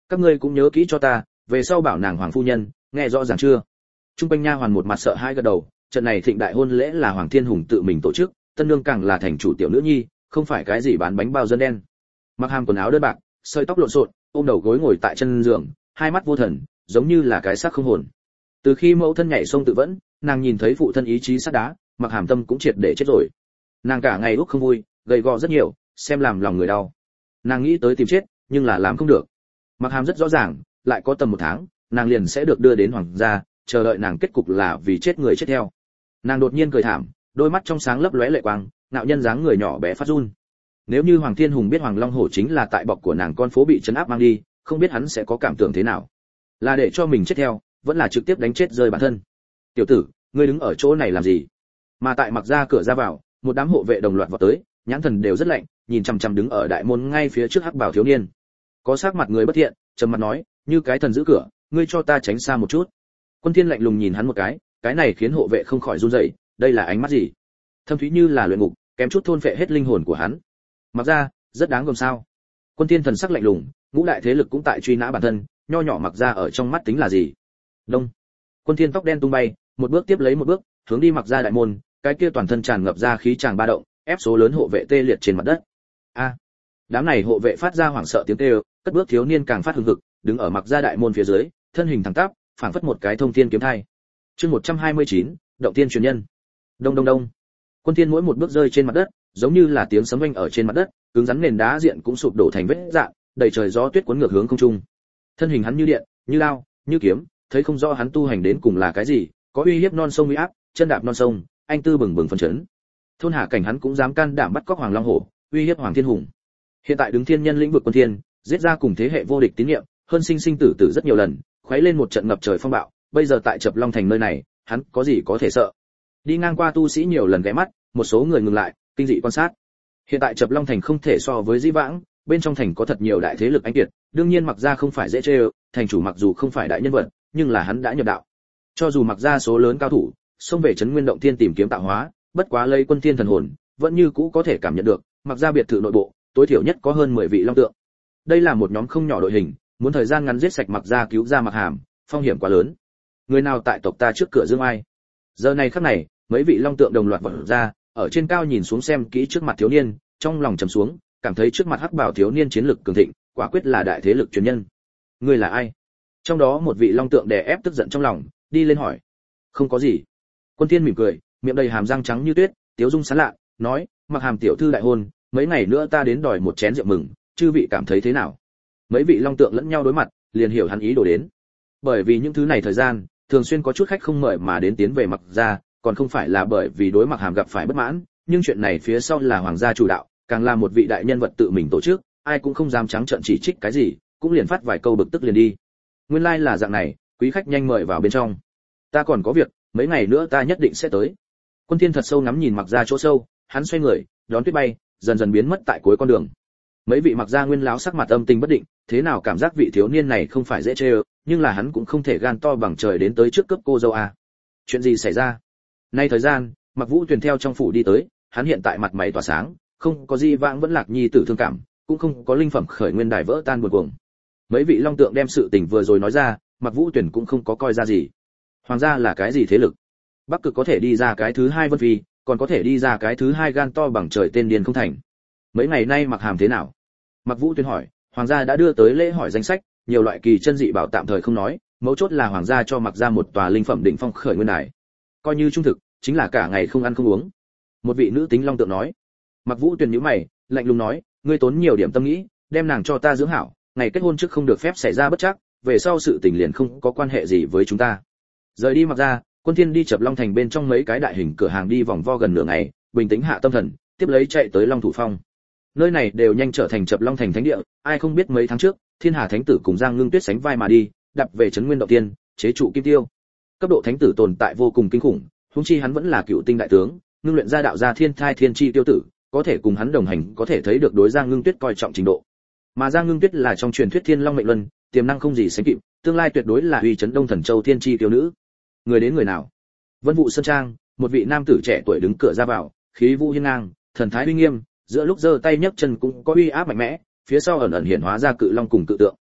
các ngươi cũng nhớ kỹ cho ta, về sau bảo nàng hoàng phu nhân, nghe rõ ràng chưa? Trung quanh nha hoàn một mặt sợ hãi gật đầu, trận này thịnh đại hôn lễ là Hoàng Thiên Hùng tự mình tổ chức, tân nương càng là thành chủ tiểu nữ nhi, không phải cái gì bán bánh bao dân đen. Mặc hàm quần áo đơn bạc, sợi tóc lộn xộn, ôm đầu gối ngồi tại chân giường, hai mắt vô thần, giống như là cái xác không hồn. Từ khi mẫu thân nhảy sông tự vẫn, nàng nhìn thấy phụ thân ý chí sắt đá, Mặc hàm tâm cũng triệt để chết rồi. Nàng cả ngày úc không vui, gầy gò rất nhiều, xem làm lòng người đau. Nàng nghĩ tới tìm chết, nhưng là làm không được. Mặc hàm rất rõ ràng, lại có tầm 1 tháng, nàng liền sẽ được đưa đến hoàng gia, chờ đợi nàng kết cục là vì chết người chết theo. Nàng đột nhiên cười thảm, đôi mắt trong sáng lấp lóe lệ quang, nạo nhân dáng người nhỏ bé phát run. Nếu như Hoàng Thiên Hùng biết Hoàng Long Hổ chính là tại bọc của nàng con phố bị trấn áp mang đi, không biết hắn sẽ có cảm tưởng thế nào. Là để cho mình chết theo, vẫn là trực tiếp đánh chết rơi bản thân. Tiểu tử, ngươi đứng ở chỗ này làm gì? Mà tại Mặc ra cửa ra vào, một đám hộ vệ đồng loạt vào tới, nhãn thần đều rất lạnh, nhìn chằm chằm đứng ở đại môn ngay phía trước hắc bảo thiếu niên. Có sắc mặt người bất thiện, trầm mặt nói, như cái thần giữ cửa, ngươi cho ta tránh xa một chút. Quân Thiên lạnh lùng nhìn hắn một cái này khiến hộ vệ không khỏi run rẩy, đây là ánh mắt gì? Thâm thúy như là luyện ngục, kém chút thôn phệ hết linh hồn của hắn. Mặc ra, rất đáng gờm sao? Quân Thiên thần sắc lạnh lùng, ngũ đại thế lực cũng tại truy nã bản thân, nho nhỏ Mặc ra ở trong mắt tính là gì? Đông. Quân Thiên tóc đen tung bay, một bước tiếp lấy một bước, hướng đi Mặc ra đại môn, cái kia toàn thân tràn ngập ra khí tràng ba động, ép số lớn hộ vệ tê liệt trên mặt đất. A. Đám này hộ vệ phát ra hoảng sợ tiếng kêu, cất bước thiếu niên càng phát hừng hực, đứng ở Mặc ra đại môn phía dưới, thân hình thẳng tắp, phảng phất một cái thông thiên kiếm thai. Chương 129, động tiên truyền nhân. Đông đông đông. Quân Thiên mỗi một bước rơi trên mặt đất, giống như là tiếng sấm vang ở trên mặt đất, cứng rắn nền đá diện cũng sụp đổ thành vết rạn, đầy trời gió tuyết cuốn ngược hướng không trung. Thân hình hắn như điện, như lao, như kiếm, thấy không rõ hắn tu hành đến cùng là cái gì, có uy hiếp non sông uy áp, chân đạp non sông, anh tư bừng bừng phấn chấn. Thôn hạ cảnh hắn cũng dám can đảm bắt cóc Hoàng Long Hổ, uy hiếp Hoàng Thiên Hùng. Hiện tại đứng thiên nhân lĩnh vực Quân Thiên, giết ra cùng thế hệ vô địch tín niệm, hơn sinh sinh tử tử rất nhiều lần, khuấy lên một trận ngập trời phong bạo, bây giờ tại Chập Long thành nơi này, hắn có gì có thể sợ. Đi ngang qua tu sĩ nhiều lần ghé mắt, một số người ngừng lại, kinh dị quan sát. Hiện tại Chập Long thành không thể so với Dĩ Vãng, bên trong thành có thật nhiều đại thế lực anh kiệt, đương nhiên Mặc ra không phải dễ chơi, thành chủ mặc dù không phải đại nhân vật, nhưng là hắn đã nhập đạo. Cho dù Mặc ra số lớn cao thủ, xông về trấn Nguyên Động Thiên tìm kiếm tạo hóa, bất quá lấy Quân Thiên thần hồn, vẫn như cũ có thể cảm nhận được, Mặc ra biệt thự nội bộ, tối thiểu nhất có hơn 10 vị long tượng. Đây là một nhóm không nhỏ đội hình, muốn thời gian ngắn giết sạch Mặc ra cứu ra Mặc Hàm, phong hiểm quá lớn. Người nào tại tộc ta trước cửa dương ai? Giờ này khắc này, mấy vị long tượng đồng loạt vọt ra, ở trên cao nhìn xuống xem kỹ trước mặt thiếu niên, trong lòng trầm xuống, cảm thấy trước mặt hắc bảo thiếu niên chiến lực cường thịnh, quả quyết là đại thế lực truyền nhân. Ngươi là ai? Trong đó một vị long tượng đè ép tức giận trong lòng, đi lên hỏi. Không có gì. Quân Thiên mỉm cười, miệng đầy hàm răng trắng như tuyết, tiếu dung sán lạ, nói, Mặc Hàm tiểu thư đại hôn, mấy ngày nữa ta đến đòi một chén rượu mừng, chư vị cảm thấy thế nào? Mấy vị long tượng lẫn nhau đối mặt, liền hiểu hắn ý đồ đến. Bởi vì những thứ này thời gian, thường xuyên có chút khách không mời mà đến tiến về Mặc gia, còn không phải là bởi vì đối Mặc Hàm gặp phải bất mãn, nhưng chuyện này phía sau là hoàng gia chủ đạo, càng là một vị đại nhân vật tự mình tổ chức, ai cũng không dám trắng trợn chỉ trích cái gì, cũng liền phát vài câu bực tức liền đi. Nguyên lai là dạng này, quý khách nhanh mời vào bên trong. Ta còn có việc, mấy ngày nữa ta nhất định sẽ tới. Quân Thiên thật sâu ngắm nhìn Mặc gia chỗ sâu, hắn xoay người, đón tuyết bay, dần dần biến mất tại cuối con đường. Mấy vị Mặc gia nguyên lão sắc mặt âm tình bất định, thế nào cảm giác vị thiếu niên này không phải dễ chơi, nhưng là hắn cũng không thể gan to bằng trời đến tới trước cướp cô dâu à. Chuyện gì xảy ra? Nay thời gian, Mặc Vũ Tuyền theo trong phủ đi tới, hắn hiện tại mặt mày tỏa sáng, không có gì vãng vẫn lạc nhi tử thương cảm, cũng không có linh phẩm khởi nguyên đài vỡ tan buồn cuồng. Mấy vị long tượng đem sự tình vừa rồi nói ra, Mặc Vũ Tuyền cũng không có coi ra gì. Hoàng gia là cái gì thế lực? Bắc Cực có thể đi ra cái thứ hai Vân Phi, còn có thể đi ra cái thứ hai gan to bằng trời tên điên không thành. Mấy ngày nay Mặc Hàm thế nào? Mặc Vũ Tuyền hỏi, hoàng gia đã đưa tới lễ hỏi danh sách, nhiều loại kỳ chân dị bảo tạm thời không nói, mấu chốt là hoàng gia cho Mặc ra một tòa linh phẩm đỉnh phong khởi nguyên đài. Coi như trung thực, chính là cả ngày không ăn không uống. Một vị nữ tính long tượng nói. Mặc Vũ Tuyền nhíu mày, lạnh lùng nói, ngươi tốn nhiều điểm tâm nghĩ, đem nàng cho ta dưỡng hảo, ngày kết hôn trước không được phép xảy ra bất trắc, về sau sự tình liền không có quan hệ gì với chúng ta. Rời đi Mặc ra, Quân Thiên đi Chập Long thành bên trong mấy cái đại hình cửa hàng đi vòng vo gần nửa ngày, bình tĩnh hạ tâm thần, tiếp lấy chạy tới Long Thủ Phong. Nơi này đều nhanh trở thành Chập Long thành thánh địa, ai không biết mấy tháng trước, Thiên Hà Thánh tử cùng Giang Ngưng Tuyết sánh vai mà đi, đập về trấn Nguyên Động Tiên, chế trụ Kim Tiêu. Cấp độ thánh tử tồn tại vô cùng kinh khủng, huống chi hắn vẫn là cựu tinh đại tướng, ngưng luyện ra đạo gia thiên thai thiên chi tiêu tử, có thể cùng hắn đồng hành, có thể thấy được đối Giang Ngưng Tuyết coi trọng trình độ. Mà Giang Ngưng Tuyết là trong truyền thuyết Thiên Long mệnh luân, tiềm năng không gì sánh kịp, tương lai tuyệt đối là uy chấn Đông Thần Châu thiên chi tiêu nữ. Người đến người nào? Vân Vũ Sơn Trang, một vị nam tử trẻ tuổi đứng cửa ra vào, khí vũ hiên ngang, thần thái uy nghiêm, giữa lúc giơ tay nhấc chân cũng có uy áp mạnh mẽ, phía sau ẩn ẩn hiện hóa ra cự long cùng cự tượng.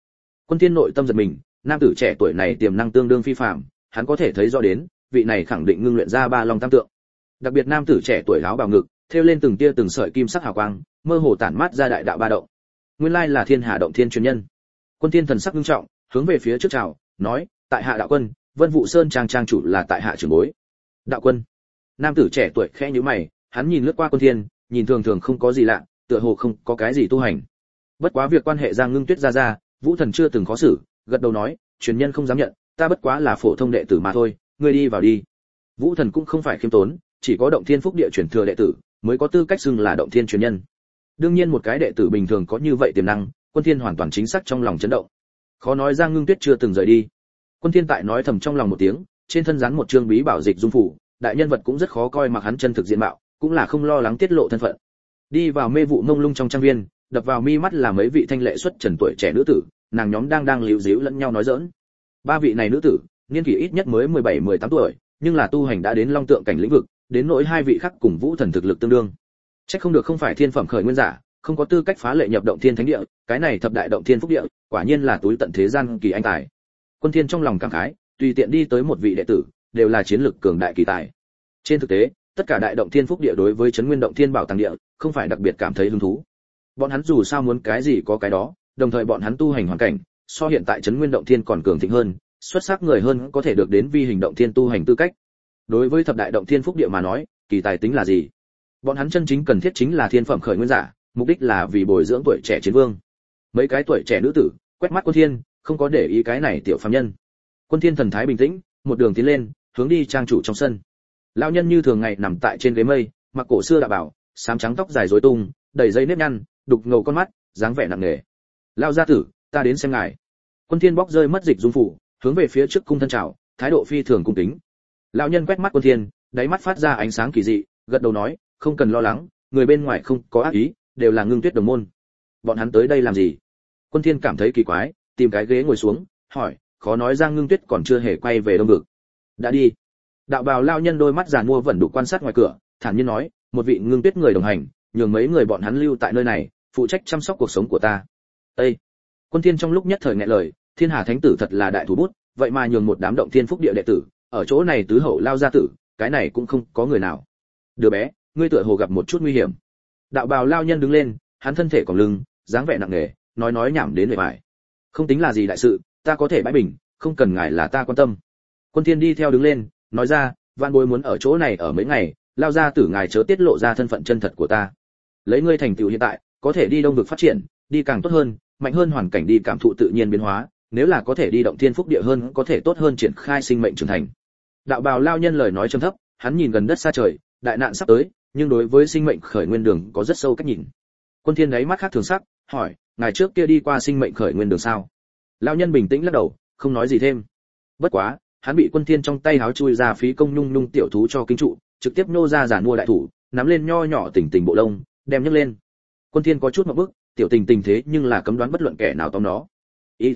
Quân Thiên nội tâm giật mình, nam tử trẻ tuổi này tiềm năng tương đương phi phàm, hắn có thể thấy rõ đến, vị này khẳng định ngưng luyện ra ba long tam tượng. Đặc biệt nam tử trẻ tuổi áo bào ngực, thêu lên từng tia từng sợi kim sắc hào quang, mơ hồ tản mát ra đại đạo ba động. Nguyên lai là Thiên Hà động thiên truyền nhân. Quân Thiên thần sắc nghiêm trọng, hướng về phía trước chào, nói: "Tại hạ đạo quân, Vân Vũ Sơn trang trang chủ là tại hạ trưởng bối." Đạo quân. Nam tử trẻ tuổi khẽ nhíu mày, hắn nhìn lướt qua Quân Thiên, nhìn thường thường không có gì lạ, tựa hồ không có cái gì tu hành. Bất quá việc quan hệ Giang Ngưng Tuyết ra, Vũ Thần chưa từng khó xử, gật đầu nói: "Truyền nhân không dám nhận, ta bất quá là phổ thông đệ tử mà thôi, ngươi đi vào đi." Vũ Thần cũng không phải khiêm tốn, chỉ có động thiên phúc địa truyền thừa đệ tử mới có tư cách xưng là động thiên truyền nhân. Đương nhiên một cái đệ tử bình thường có như vậy tiềm năng, Quân Thiên hoàn toàn chính xác trong lòng chấn động. Khó nói Giang Ngưng Tuyết chưa từng rời đi. Quân Thiên tại nói thầm trong lòng một tiếng, trên thân dán một trương bí bảo dịch dung phủ, đại nhân vật cũng rất khó coi mặc hắn chân thực diện mạo, cũng là không lo lắng tiết lộ thân phận. Đi vào mê vụ mông lung trong trang viên, đập vào mi mắt là mấy vị thanh lệ xuất trần tuổi trẻ nữ tử, nàng nhóm đang líu díu lẫn nhau nói giỡn. Ba vị này nữ tử, niên kỷ ít nhất mới 17-18 tuổi, nhưng là tu hành đã đến long tượng cảnh lĩnh vực, đến nỗi hai vị khác cùng Vũ Thần thực lực tương đương. Chắc không được không phải thiên phẩm khởi nguyên giả, không có tư cách phá lệ nhập động thiên thánh địa, cái này thập đại động thiên phúc địa, quả nhiên là túi tận thế gian kỳ anh tài. Quân Thiên trong lòng cảm khái, tùy tiện đi tới một vị đệ tử, đều là chiến lực cường đại kỳ tài. Trên thực tế, tất cả đại động thiên phúc địa đối với trấn nguyên động thiên bảo tàng địa, không phải đặc biệt cảm thấy hứng thú. Bọn hắn dù sao muốn cái gì có cái đó, đồng thời bọn hắn tu hành hoàn cảnh, so hiện tại trấn nguyên động thiên còn cường thịnh hơn, xuất sắc người hơn có thể được đến vi hình động thiên tu hành tư cách. Đối với thập đại động thiên phúc địa mà nói, kỳ tài tính là gì? Bọn hắn chân chính cần thiết chính là thiên phẩm khởi nguyên giả, mục đích là vì bồi dưỡng tuổi trẻ chiến vương. Mấy cái tuổi trẻ nữ tử quét mắt Quân Thiên, không có để ý cái này tiểu phàm nhân. Quân Thiên thần thái bình tĩnh, một đường tiến lên, hướng đi trang chủ trong sân. Lão nhân như thường ngày nằm tại trên ghế mây, mặc cổ xưa đạo bào, xám trắng tóc dài rối tung, đầy dây nếp nhăn, đục ngầu con mắt, dáng vẻ nặng nề. Lão gia tử, ta đến xem ngài. Quân Thiên bóc rơi mất dịch dung phủ, hướng về phía trước cung thân chào, thái độ phi thường cung kính. Lão nhân quét mắt Quân Thiên, đáy mắt phát ra ánh sáng kỳ dị, gật đầu nói: "Không cần lo lắng, người bên ngoài không có ác ý, đều là Ngưng Tuyết đồng môn." Bọn hắn tới đây làm gì? Quân Thiên cảm thấy kỳ quái, tìm cái ghế ngồi xuống, hỏi: "Khó nói Giang Ngưng Tuyết còn chưa hề quay về Đông Vực?" "Đã đi." Đạo bào lão nhân đôi mắt giàn mua vẫn đủ quan sát ngoài cửa, thản nhiên nói: "Một vị Ngưng Tuyết người đồng hành, nhường mấy người bọn hắn lưu tại nơi này, phụ trách chăm sóc cuộc sống của ta." Ê! Quân Thiên trong lúc nhất thời nghẹn lời, Thiên Hà Thánh tử thật là đại thủ bút, vậy mà nhường một đám động thiên phúc địa đệ tử, ở chỗ này tứ hậu lao gia tử, cái này cũng không có người nào. "Đứa bé, ngươi tựa hồ gặp một chút nguy hiểm." Đạo bào lao nhân đứng lên, hắn thân thể còng lưng, dáng vẻ nặng nề, nói nhảm đến bề bài. "Không tính là gì đại sự, ta có thể bãi bình, không cần ngài là ta quan tâm." Quân Thiên đi theo đứng lên, nói ra: "Vạn bối muốn ở chỗ này ở mấy ngày, lao gia tử ngài chớ tiết lộ ra thân phận chân thật của ta. Lấy ngươi thành tựu hiện tại, có thể đi Đông Vực phát triển, đi càng tốt hơn, mạnh hơn hoàn cảnh đi cảm thụ tự nhiên biến hóa, nếu là có thể đi động thiên phúc địa hơn, có thể tốt hơn triển khai sinh mệnh trưởng thành." Đạo bào lao nhân lời nói trầm thấp, hắn nhìn gần đất xa trời, đại nạn sắp tới, nhưng đối với sinh mệnh khởi nguyên đường có rất sâu cách nhìn. Quân Thiên đấy mắt khác thường sắc, hỏi: "Ngài trước kia đi qua sinh mệnh khởi nguyên đường sao?" Lão nhân bình tĩnh lắc đầu, không nói gì thêm. Bất quá, hắn bị Quân Thiên trong tay háo chui ra phí công nhung tiểu thú cho kinh trụ, trực tiếp nô ra giản mua đại thủ, nắm lên nho nhỏ tỉnh tỉnh bộ lông, đem nhấc lên. Quân Thiên có chút ngượng bức, tiểu tình tình thế nhưng là cấm đoán bất luận kẻ nào tóm nó. Ia.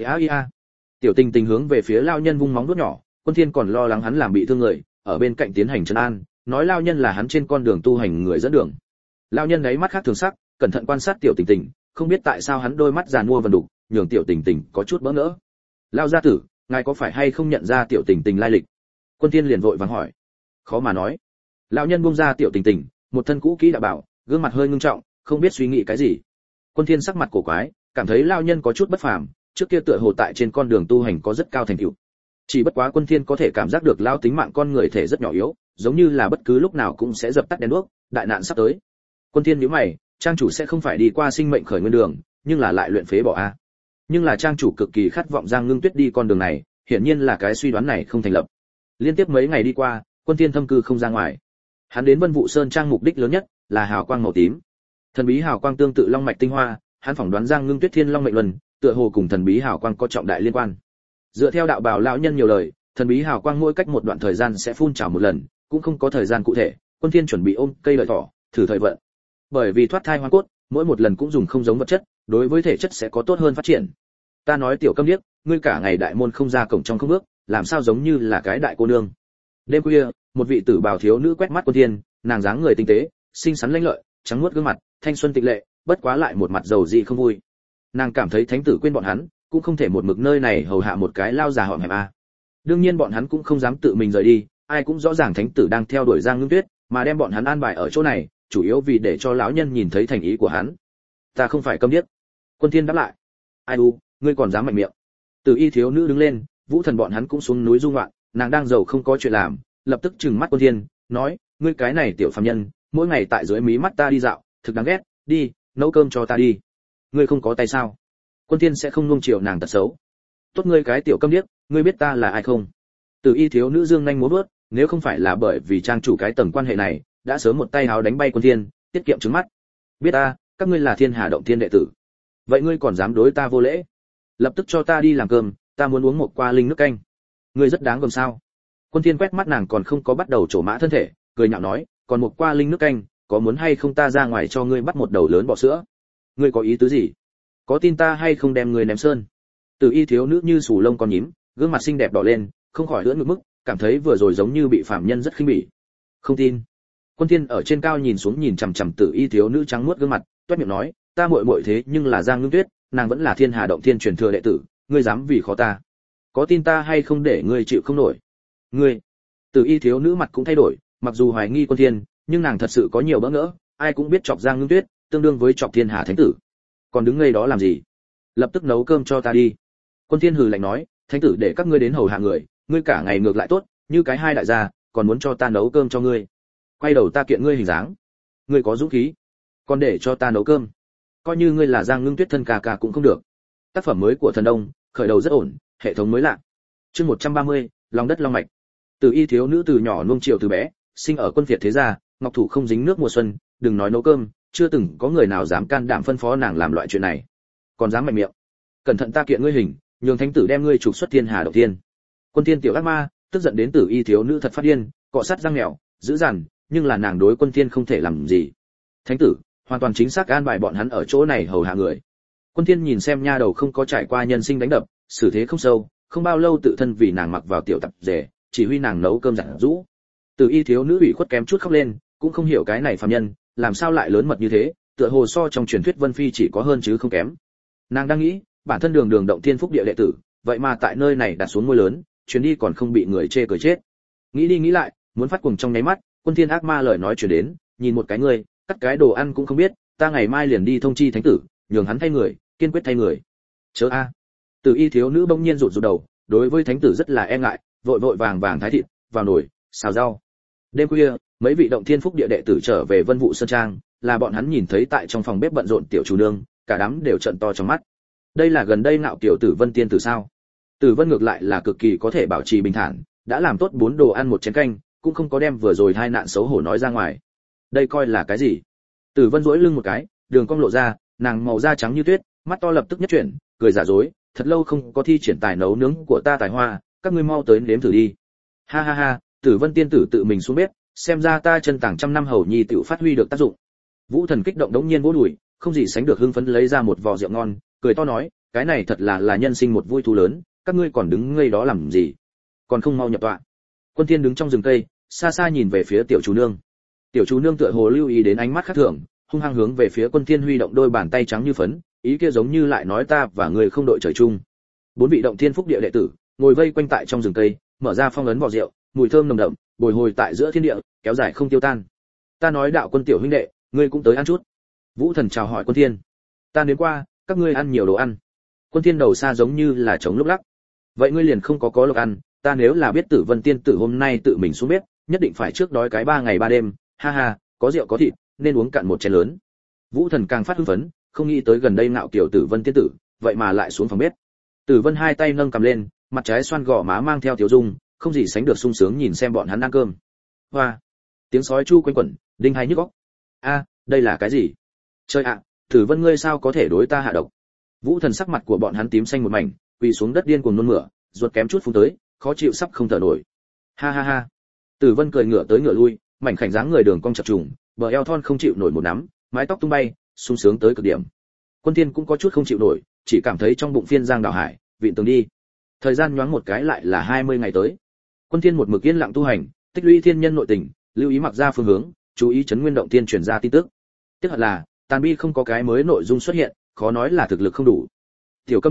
Tiểu tình tình hướng về phía lão nhân vung móng vuốt nhỏ, Quân Thiên còn lo lắng hắn làm bị thương người, ở bên cạnh tiến hành trấn an, nói lão nhân là hắn trên con đường tu hành người dẫn đường. Lão nhân ấy mắt khác thường sắc, cẩn thận quan sát tiểu tình tình, không biết tại sao hắn đôi mắt giàn mua vần đục, nhường tiểu tình tình có chút bỡ ngỡ. "Lão gia tử, ngài có phải hay không nhận ra tiểu tình tình lai lịch?" Quân Thiên liền vội vàng hỏi. "Khó mà nói." Lão nhân buông ra tiểu tình tình, một thân cũ kỹ đã bảo, gương mặt hơi ngưng trọng, không biết suy nghĩ cái gì. Quân Thiên sắc mặt cổ quái, cảm thấy lão nhân có chút bất phàm, trước kia tựa hồ tại trên con đường tu hành có rất cao thành tựu. Chỉ bất quá Quân Thiên có thể cảm giác được lão tính mạng con người thể rất nhỏ yếu, giống như là bất cứ lúc nào cũng sẽ dập tắt đèn đuốc, đại nạn sắp tới. Quân Thiên nhíu mày, trang chủ sẽ không phải đi qua sinh mệnh khởi nguyên đường, nhưng là lại luyện phế bỏ a. Nhưng là trang chủ cực kỳ khát vọng Giang Ngưng Tuyết đi con đường này, hiển nhiên là cái suy đoán này không thành lập. Liên tiếp mấy ngày đi qua, Quân Thiên thâm cư không ra ngoài. Hắn đến Vân Vũ Sơn trang mục đích lớn nhất là hào quang màu tím. Thần bí hào quang tương tự long mạch tinh hoa, hắn phỏng đoán Giang Ngưng Tuyết thiên long mệnh luân, tựa hồ cùng thần bí hào quang có trọng đại liên quan. Dựa theo đạo bào lão nhân nhiều lời, thần bí hào quang mỗi cách một đoạn thời gian sẽ phun trào một lần, cũng không có thời gian cụ thể. Quân Thiên chuẩn bị ôm cây lợi thỏ, thử thời vận. Bởi vì thoát thai hoang cốt, mỗi một lần cũng dùng không giống vật chất, đối với thể chất sẽ có tốt hơn phát triển. "Ta nói tiểu câm điếc, ngươi cả ngày đại môn không ra cổng trong không bước, làm sao giống như là cái đại cô nương." Đêm khuya, một vị tử bào thiếu nữ quét mắt Quân Thiên, nàng dáng người tinh tế, xinh xắn lanh lợi, trắng muốt gương mặt, thanh xuân tịch lệ, bất quá lại một mặt giàu dị không vui. Nàng cảm thấy thánh tử quên bọn hắn, cũng không thể một mực nơi này hầu hạ một cái lao già họm hẹm a. Đương nhiên bọn hắn cũng không dám tự mình rời đi, ai cũng rõ ràng thánh tử đang theo đuổi Giang Ngưng Tuyết, mà đem bọn hắn an bài ở chỗ này, chủ yếu vì để cho lão nhân nhìn thấy thành ý của hắn. Ta không phải câm điếc. Quân Thiên đáp lại. Ai u, ngươi còn dám mạnh miệng? Từ Y thiếu nữ đứng lên, Vũ Thần bọn hắn cũng xuống núi du ngoạn, nàng đang giàu không có chuyện làm, lập tức trừng mắt Quân Thiên, nói, ngươi cái này tiểu phàm nhân, mỗi ngày tại dưới mí mắt ta đi dạo, thực đáng ghét, đi, nấu cơm cho ta đi. Ngươi không có tay sao? Quân Thiên sẽ không nuông chiều nàng tật xấu. Tốt ngươi cái tiểu câm điếc, ngươi biết ta là ai không? Từ Y thiếu nữ dương nhanh múa vớt, nếu không phải là bởi vì trang chủ cái tầng quan hệ này, đã sớm một tay háo đánh bay Quân Thiên, tiết kiệm trứng mắt. Biết ta, các ngươi là Thiên Hà động thiên đệ tử. Vậy ngươi còn dám đối ta vô lễ? Lập tức cho ta đi làm cơm, ta muốn uống một qua linh nước canh. Ngươi rất đáng gờm sao? Quân Thiên quét mắt nàng còn không có bắt đầu trổ mã thân thể, cười nhạo nói, còn một qua linh nước canh, có muốn hay không ta ra ngoài cho ngươi bắt một đầu lớn bọ sữa? Ngươi có ý tứ gì? Có tin ta hay không đem ngươi ném sơn? Từ Y thiếu nữ như sù lông con nhím, gương mặt xinh đẹp đỏ lên, không khỏi ưỡn ngực mức, cảm thấy vừa rồi giống như bị phạm nhân rất khinh bỉ. Không tin. Quân Thiên ở trên cao nhìn xuống nhìn chằm chằm Từ Y thiếu nữ trắng muốt gương mặt, toét miệng nói, ta muội muội thế nhưng là Giang Ngưng Tuyết, nàng vẫn là Thiên Hà động thiên truyền thừa đệ tử, ngươi dám vì khó ta? Có tin ta hay không để ngươi chịu không nổi? Ngươi. Từ Y thiếu nữ mặt cũng thay đổi, mặc dù hoài nghi Quân Thiên, nhưng nàng thật sự có nhiều bỡ ngỡ, ai cũng biết chọc Giang Ngưng Tuyết, tương đương với chọc Thiên Hà thánh tử. Còn đứng ngây đó làm gì? Lập tức nấu cơm cho ta đi. Quân Thiên hừ lạnh nói, thánh tử để các ngươi đến hầu hạ người, ngươi cả ngày ngược lại tốt, như cái hai đại gia, còn muốn cho ta nấu cơm cho ngươi. Quay đầu ta kiện ngươi hình dáng. Ngươi có dũng khí, còn để cho ta nấu cơm. Coi như ngươi là Giang Ngưng Tuyết thân ca cũng không được. Tác phẩm mới của Thần Đông, khởi đầu rất ổn, hệ thống mới lạ. Chương 130, lòng đất long mạch. Từ Y thiếu nữ từ nhỏ nuông chiều từ bé, sinh ở quân Việt thế gia, ngọc thủ không dính nước mùa xuân, đừng nói nấu cơm, chưa từng có người nào dám can đảm phân phó nàng làm loại chuyện này. Còn dám mạnh miệng. Cẩn thận ta kiện ngươi hình, nhường thánh tử đem ngươi trục xuất Thiên Hà động thiên. Quân Thiên tiểu ác ma, tức giận đến Từ Y thiếu nữ thật phát điên, cọ sát răng mèo, dữ dằn, nhưng là nàng đối Quân Thiên không thể làm gì. Thánh tử, hoàn toàn chính xác an bài bọn hắn ở chỗ này hầu hạ người. Quân Thiên nhìn xem nha đầu không có trải qua nhân sinh đánh đập, xử thế không sâu, không bao lâu tự thân vì nàng mặc vào tiểu tập rể, chỉ huy nàng nấu cơm giặt giũ. Từ Y thiếu nữ ủy khuất kém chút khóc lên, cũng không hiểu cái này phàm nhân, làm sao lại lớn mật như thế, tựa hồ so trong truyền thuyết Vân Phi chỉ có hơn chứ không kém. Nàng đang nghĩ, bản thân đường đường động thiên phúc địa đệ tử, vậy mà tại nơi này đặt xuống môi lớn, chuyến đi còn không bị người chê cười chết. Nghĩ đi nghĩ lại, muốn phát cuồng trong nháy mắt, Quân Thiên ác ma lời nói truyền đến, nhìn một cái ngươi, cắt cái đồ ăn cũng không biết, ta ngày mai liền đi thông chi thánh tử, nhường hắn thay người, kiên quyết thay người. Chớ a. Từ Y thiếu nữ bỗng nhiên rụt rụt đầu, đối với thánh tử rất là e ngại, vội vội vàng vàng thái thịt, vào nồi, xào rau. Đêm khuya, mấy vị động thiên phúc địa đệ tử trở về Vân Vũ sơn trang, là bọn hắn nhìn thấy tại trong phòng bếp bận rộn tiểu chủ nương, cả đám đều trợn to trong mắt. Đây là gần đây ngạo kiểu Tử Vân tiên tử sao? Tử Vân ngược lại là cực kỳ có thể bảo trì bình thản, đã làm tốt 4 đồ ăn một chén canh, cũng không có đem vừa rồi hai nạn xấu hổ nói ra ngoài. Đây coi là cái gì? Tử Vân duỗi lưng một cái, đường cong lộ ra, nàng màu da trắng như tuyết, mắt to lập tức nhất chuyển, cười giả dối, thật lâu không có thi triển tài nấu nướng của ta tài hoa, các ngươi mau tới nếm thử đi. Ha ha ha, Tử Vân tiên tử tự mình xuống bếp, xem ra ta chân tàng trăm năm hầu nhi tiểu phát huy được tác dụng. Vũ Thần kích động đống nhiên vỗ đùi, không gì sánh được hưng phấn lấy ra một vò rượu ngon, cười to nói, cái này thật là nhân sinh một vui thú lớn, các ngươi còn đứng ngây đó làm gì? Còn không mau nhập tọa. Quân Thiên đứng trong rừng cây, xa xa nhìn về phía tiểu chủ nương. Tiểu chủ nương tựa hồ lưu ý đến ánh mắt khác thường, hung hăng hướng về phía Quân Thiên huy động đôi bàn tay trắng như phấn, ý kia giống như lại nói ta và người không đội trời chung. 4 vị động thiên phúc địa đệ tử ngồi vây quanh tại trong rừng cây, mở ra phong ấn vỏ rượu, mùi thơm nồng đậm, bồi hồi tại giữa thiên địa, kéo dài không tiêu tan. Ta nói đạo Quân tiểu huynh đệ, ngươi cũng tới ăn chút. Vũ Thần chào hỏi Quân Thiên. Ta đến qua, các ngươi ăn nhiều đồ ăn. Quân Thiên đầu xa giống như là trống lúc lắc. Vậy ngươi liền không có lộc ăn, ta nếu là biết Tử Vân tiên tử hôm nay tự mình xuống bếp, nhất định phải trước đói cái 3 ngày 3 đêm, ha ha, có rượu có thịt, nên uống cạn một chén lớn. Vũ Thần càng phát hưng phấn, không nghĩ tới gần đây ngạo kiểu Tử Vân tiên tử, vậy mà lại xuống phòng bếp. Tử Vân hai tay nâng cầm lên, mặt trái xoan gò má mang theo tiểu dung, không gì sánh được sung sướng nhìn xem bọn hắn ăn cơm. Hoa, tiếng sói chu quanh quẩn, đinh hai nhức óc. A, đây là cái gì? Trời ạ, Tử Vân ngươi sao có thể đối ta hạ độc? Vũ Thần sắc mặt của bọn hắn tím xanh một mảnh, quỳ xuống đất điên cuồng nôn mửa, ruột kém chút phun tới, khó chịu sắp không thở nổi. Ha ha ha. Tử Vân cười ngửa tới ngửa lui, mảnh khảnh dáng người đường cong chập trùng, bờ eo thon không chịu nổi một nắm, mái tóc tung bay, sung sướng tới cực điểm. Quân Thiên cũng có chút không chịu nổi, chỉ cảm thấy trong bụng phiên giang đảo hải, vịn tường đi. Thời gian nhoáng một cái lại là 20 ngày tới. Quân Thiên một mực yên lặng tu hành, tích lũy thiên nhân nội tình, lưu ý mặc ra phương hướng, chú ý chấn nguyên động tiên truyền ra tin tức. Tiếc là, tàn bi không có cái mới nội dung xuất hiện, khó nói là thực lực không đủ. Tiểu Câm Điếc,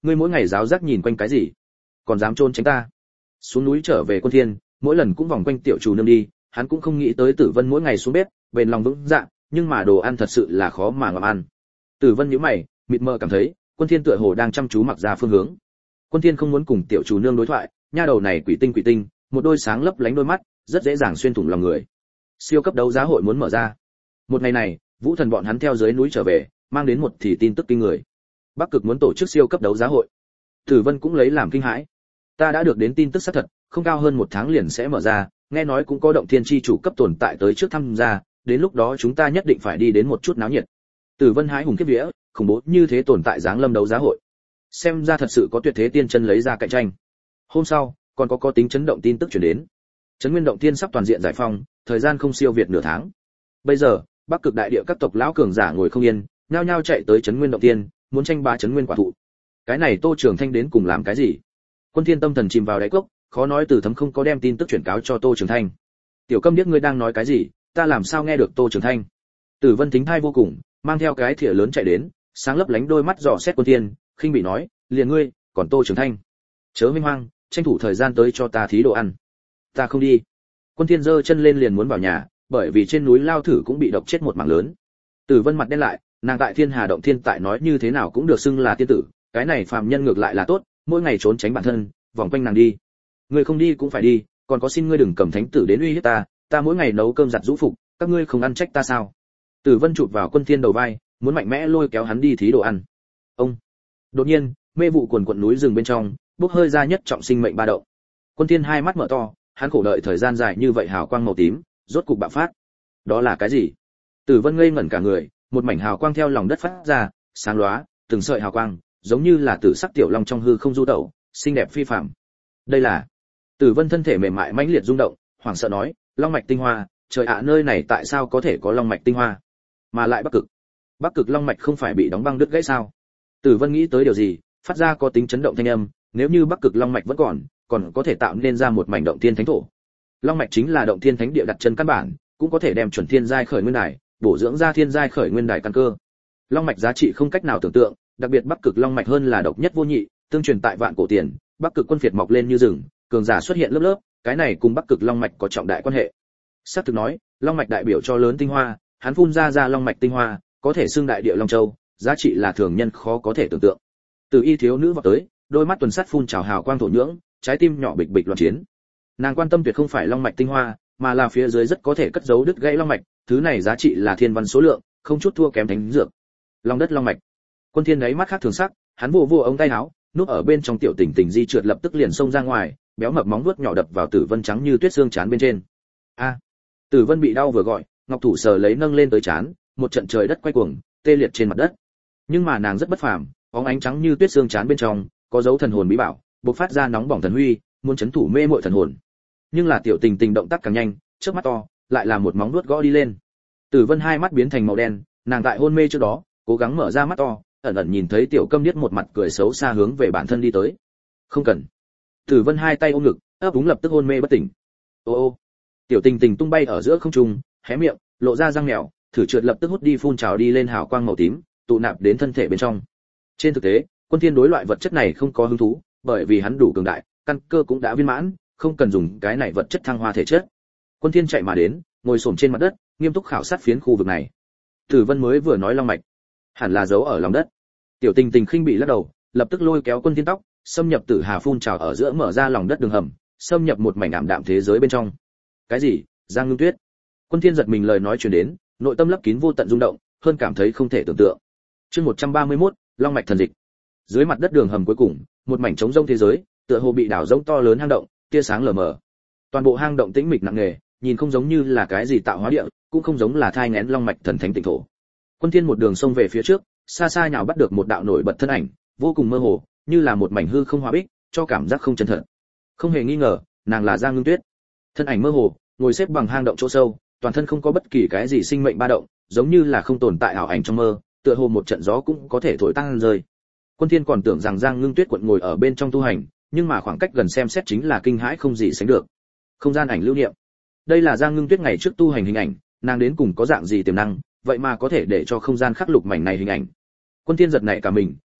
ngươi mỗi ngày giáo giác nhìn quanh cái gì, còn dám trốn tránh ta? Xuống núi trở về Quân Thiên, mỗi lần cũng vòng quanh tiểu chủ nương đi, hắn cũng không nghĩ tới Tử Vân mỗi ngày xuống bếp, bền lòng vững dạ, nhưng mà đồ ăn thật sự là khó mà ngậm ăn. Tử Vân nhíu mày, mịt mờ cảm thấy, Quân Thiên tựa hồ đang chăm chú mặc ra phương hướng. Quân Thiên không muốn cùng tiểu chủ nương đối thoại, nha đầu này quỷ tinh, một đôi sáng lấp lánh đôi mắt, rất dễ dàng xuyên thủng lòng người. Siêu cấp đấu giá hội muốn mở ra. Một ngày này, Vũ Thần bọn hắn theo dưới núi trở về, mang đến một thì tin tức kinh người. Bắc Cực muốn tổ chức siêu cấp đấu giá hội. Tử Vân cũng lấy làm kinh hãi. Ta đã được đến tin tức xác thật, không cao hơn 1 tháng liền sẽ mở ra, nghe nói cũng có động thiên chi chủ cấp tồn tại tới trước tham gia, đến lúc đó chúng ta nhất định phải đi đến một chút náo nhiệt. Tử Vân hái hùng kiếp vía, khủng bố như thế tồn tại giáng lâm đấu giá hội. Xem ra thật sự có tuyệt thế tiên chân lấy ra cạnh tranh. Hôm sau, còn có tính chấn động tin tức truyền đến. Trấn Nguyên động thiên sắp toàn diện giải phóng, thời gian không siêu việt nửa tháng. Bây giờ, Bắc Cực đại địa các tộc lão cường giả ngồi không yên, nhao nhao chạy tới Trấn Nguyên động thiên, muốn tranh bá Trấn Nguyên quả thụ. Cái này Tô Trường Thanh đến cùng làm cái gì? Quân Thiên tâm thần chìm vào đáy cốc, khó nói từ thấm không có đem tin tức chuyển cáo cho Tô Trường Thanh. Tiểu Câm biết ngươi đang nói cái gì, ta làm sao nghe được Tô Trường Thanh? Tử Vân thính thai vô cùng, mang theo cái thìa lớn chạy đến, sáng lấp lánh đôi mắt dò xét Quân Thiên, khinh bị nói, liền ngươi, còn Tô Trường Thanh, chớ minh hoang, tranh thủ thời gian tới cho ta thí đồ ăn. Ta không đi. Quân Thiên giơ chân lên liền muốn vào nhà, bởi vì trên núi lao thử cũng bị độc chết một mảng lớn. Tử Vân mặt đen lại, nàng tại Thiên Hà động thiên tại nói như thế nào cũng được xưng là tiên tử, cái này phàm nhân ngược lại là tốt, mỗi ngày trốn tránh bản thân, vòng quanh nàng đi. Ngươi không đi cũng phải đi, còn có xin ngươi đừng cầm thánh tử đến uy hiếp ta, ta mỗi ngày nấu cơm giặt giũ phục, các ngươi không ăn trách ta sao? Tử Vân chụp vào Quân Thiên đầu vai, muốn mạnh mẽ lôi kéo hắn đi thí đồ ăn. Ông. Đột nhiên, mê vụ quần quần núi rừng bên trong, bốc hơi ra nhất trọng sinh mệnh ba động. Quân Thiên hai mắt mở to, hắn khổ đợi thời gian dài như vậy hào quang màu tím, rốt cục bạo phát. Đó là cái gì? Tử Vân ngây ngẩn cả người, một mảnh hào quang theo lòng đất phát ra, sáng lóa, từng sợi hào quang, giống như là tử sắc tiểu long trong hư không du tẩu, xinh đẹp phi phàm. Đây là... Tử Vân thân thể mềm mại mãnh liệt rung động, hoảng sợ nói, long mạch tinh hoa, trời ạ, nơi này tại sao có thể có long mạch tinh hoa? Mà lại Bắc Cực long mạch không phải bị đóng băng đứt gãy sao? Tử Vân nghĩ tới điều gì, phát ra có tính chấn động thanh âm, nếu như Bắc Cực long mạch vẫn còn có thể tạo nên ra một mảnh động thiên thánh thổ. Long mạch chính là động thiên thánh địa đặt chân căn bản, cũng có thể đem chuẩn thiên giai khởi nguyên đài, bổ dưỡng ra thiên giai khởi nguyên đài căn cơ. Long mạch giá trị không cách nào tưởng tượng, đặc biệt Bắc Cực long mạch hơn là độc nhất vô nhị, tương truyền tại vạn cổ tiền, Bắc Cực quân phiệt mọc lên như rừng, cường giả xuất hiện lớp lớp, cái này cùng Bắc Cực long mạch có trọng đại quan hệ. Sát thực nói, long mạch đại biểu cho lớn tinh hoa, hắn phun ra long mạch tinh hoa, có thể xưng đại địa long châu, giá trị là thường nhân khó có thể tưởng tượng. Từ y thiếu nữ vào tới, đôi mắt tuần sắt phun trào hào quang thổ nhưỡng, trái tim nhỏ bịch bịch loạn chiến. Nàng quan tâm tuyệt không phải long mạch tinh hoa, mà là phía dưới rất có thể cất giấu đứt gãy long mạch, thứ này giá trị là thiên văn số lượng, không chút thua kém thánh dược. Long đất long mạch. Quân Thiên ấy mắt khác thường sắc, hắn vồ ống tay áo, núp ở bên trong tiểu Tình Tình di trượt lập tức liền xông ra ngoài, béo mập móng vuốt nhỏ đập vào Tử Vân trắng như tuyết xương trán bên trên. A! Tử Vân bị đau vừa gọi, ngọc thủ sờ lấy nâng lên tới trán, một trận trời đất quay cuồng, tê liệt trên mặt đất. Nhưng mà nàng rất bất phàm, bóng ánh trắng như tuyết xương trán bên trong có dấu thần hồn bí bảo, bộc phát ra nóng bỏng thần huy, muốn chấn thủ mê muội thần hồn. Nhưng là tiểu Tình Tình động tác càng nhanh, trước mắt to, lại là một móng vuốt gõ đi lên. Tử Vân hai mắt biến thành màu đen, nàng tại hôn mê trước đó, cố gắng mở ra mắt to, ẩn ẩn nhìn thấy tiểu Câm Niết một mặt cười xấu xa hướng về bản thân đi tới. Không cần. Tử Vân hai tay ôm ngực, ấp úng lập tức hôn mê bất tỉnh. Ô ô. Tiểu Tình Tình tung bay ở giữa không trung, hé miệng, lộ ra răng mèo, thử trượt lập tức hút đi phun trào đi lên hào quang màu tím, tụ nạp đến thân thể bên trong. Trên thực tế, Quân Thiên đối loại vật chất này không có hứng thú, bởi vì hắn đủ cường đại, căn cơ cũng đã viên mãn, không cần dùng cái này vật chất thăng hoa thể chất. Quân Thiên chạy mà đến, ngồi xổm trên mặt đất, nghiêm túc khảo sát phiến khu vực này. Tử Vân mới vừa nói long mạch, hẳn là giấu ở lòng đất. Tiểu Tình Tình khinh bị lắc đầu, lập tức lôi kéo Quân Thiên tóc, xâm nhập tử hà phun trào ở giữa mở ra lòng đất đường hầm, xâm nhập một mảnh ảm đạm thế giới bên trong. Cái gì? Giang Ngưng Tuyết. Quân Thiên giật mình lời nói truyền đến, nội tâm lấp kín vô tận rung động, hơn cảm thấy không thể tưởng tượng. Chương 131, Long mạch thần dịch. Dưới mặt đất đường hầm cuối cùng, một mảnh trống rông thế giới, tựa hồ bị đảo rỗng to lớn hang động, tia sáng lờ mờ. Toàn bộ hang động tĩnh mịch nặng nề, nhìn không giống như là cái gì tạo hóa địa, cũng không giống là thai nghén long mạch thần thánh tịnh thổ. Quân Thiên một đường xông về phía trước, xa xa nhào bắt được một đạo nổi bật thân ảnh, vô cùng mơ hồ, như là một mảnh hư không hóa bích, cho cảm giác không chân thật. Không hề nghi ngờ, nàng là Giang Ngưng Tuyết. Thân ảnh mơ hồ, ngồi xếp bằng hang động chỗ sâu, toàn thân không có bất kỳ cái gì sinh mệnh ba động, giống như là không tồn tại ảo ảnh trong mơ, tựa hồ một trận gió cũng có thể thổi tan rơi. Quân Thiên còn tưởng rằng Giang Ngưng Tuyết quận ngồi ở bên trong tu hành, nhưng mà khoảng cách gần xem xét chính là kinh hãi không gì sánh được. Không gian ảnh lưu niệm. Đây là Giang Ngưng Tuyết ngày trước tu hành hình ảnh, nàng đến cùng có dạng gì tiềm năng, vậy mà có thể để cho không gian khắc lục mảnh này hình ảnh. Quân Thiên giật nảy cả mình,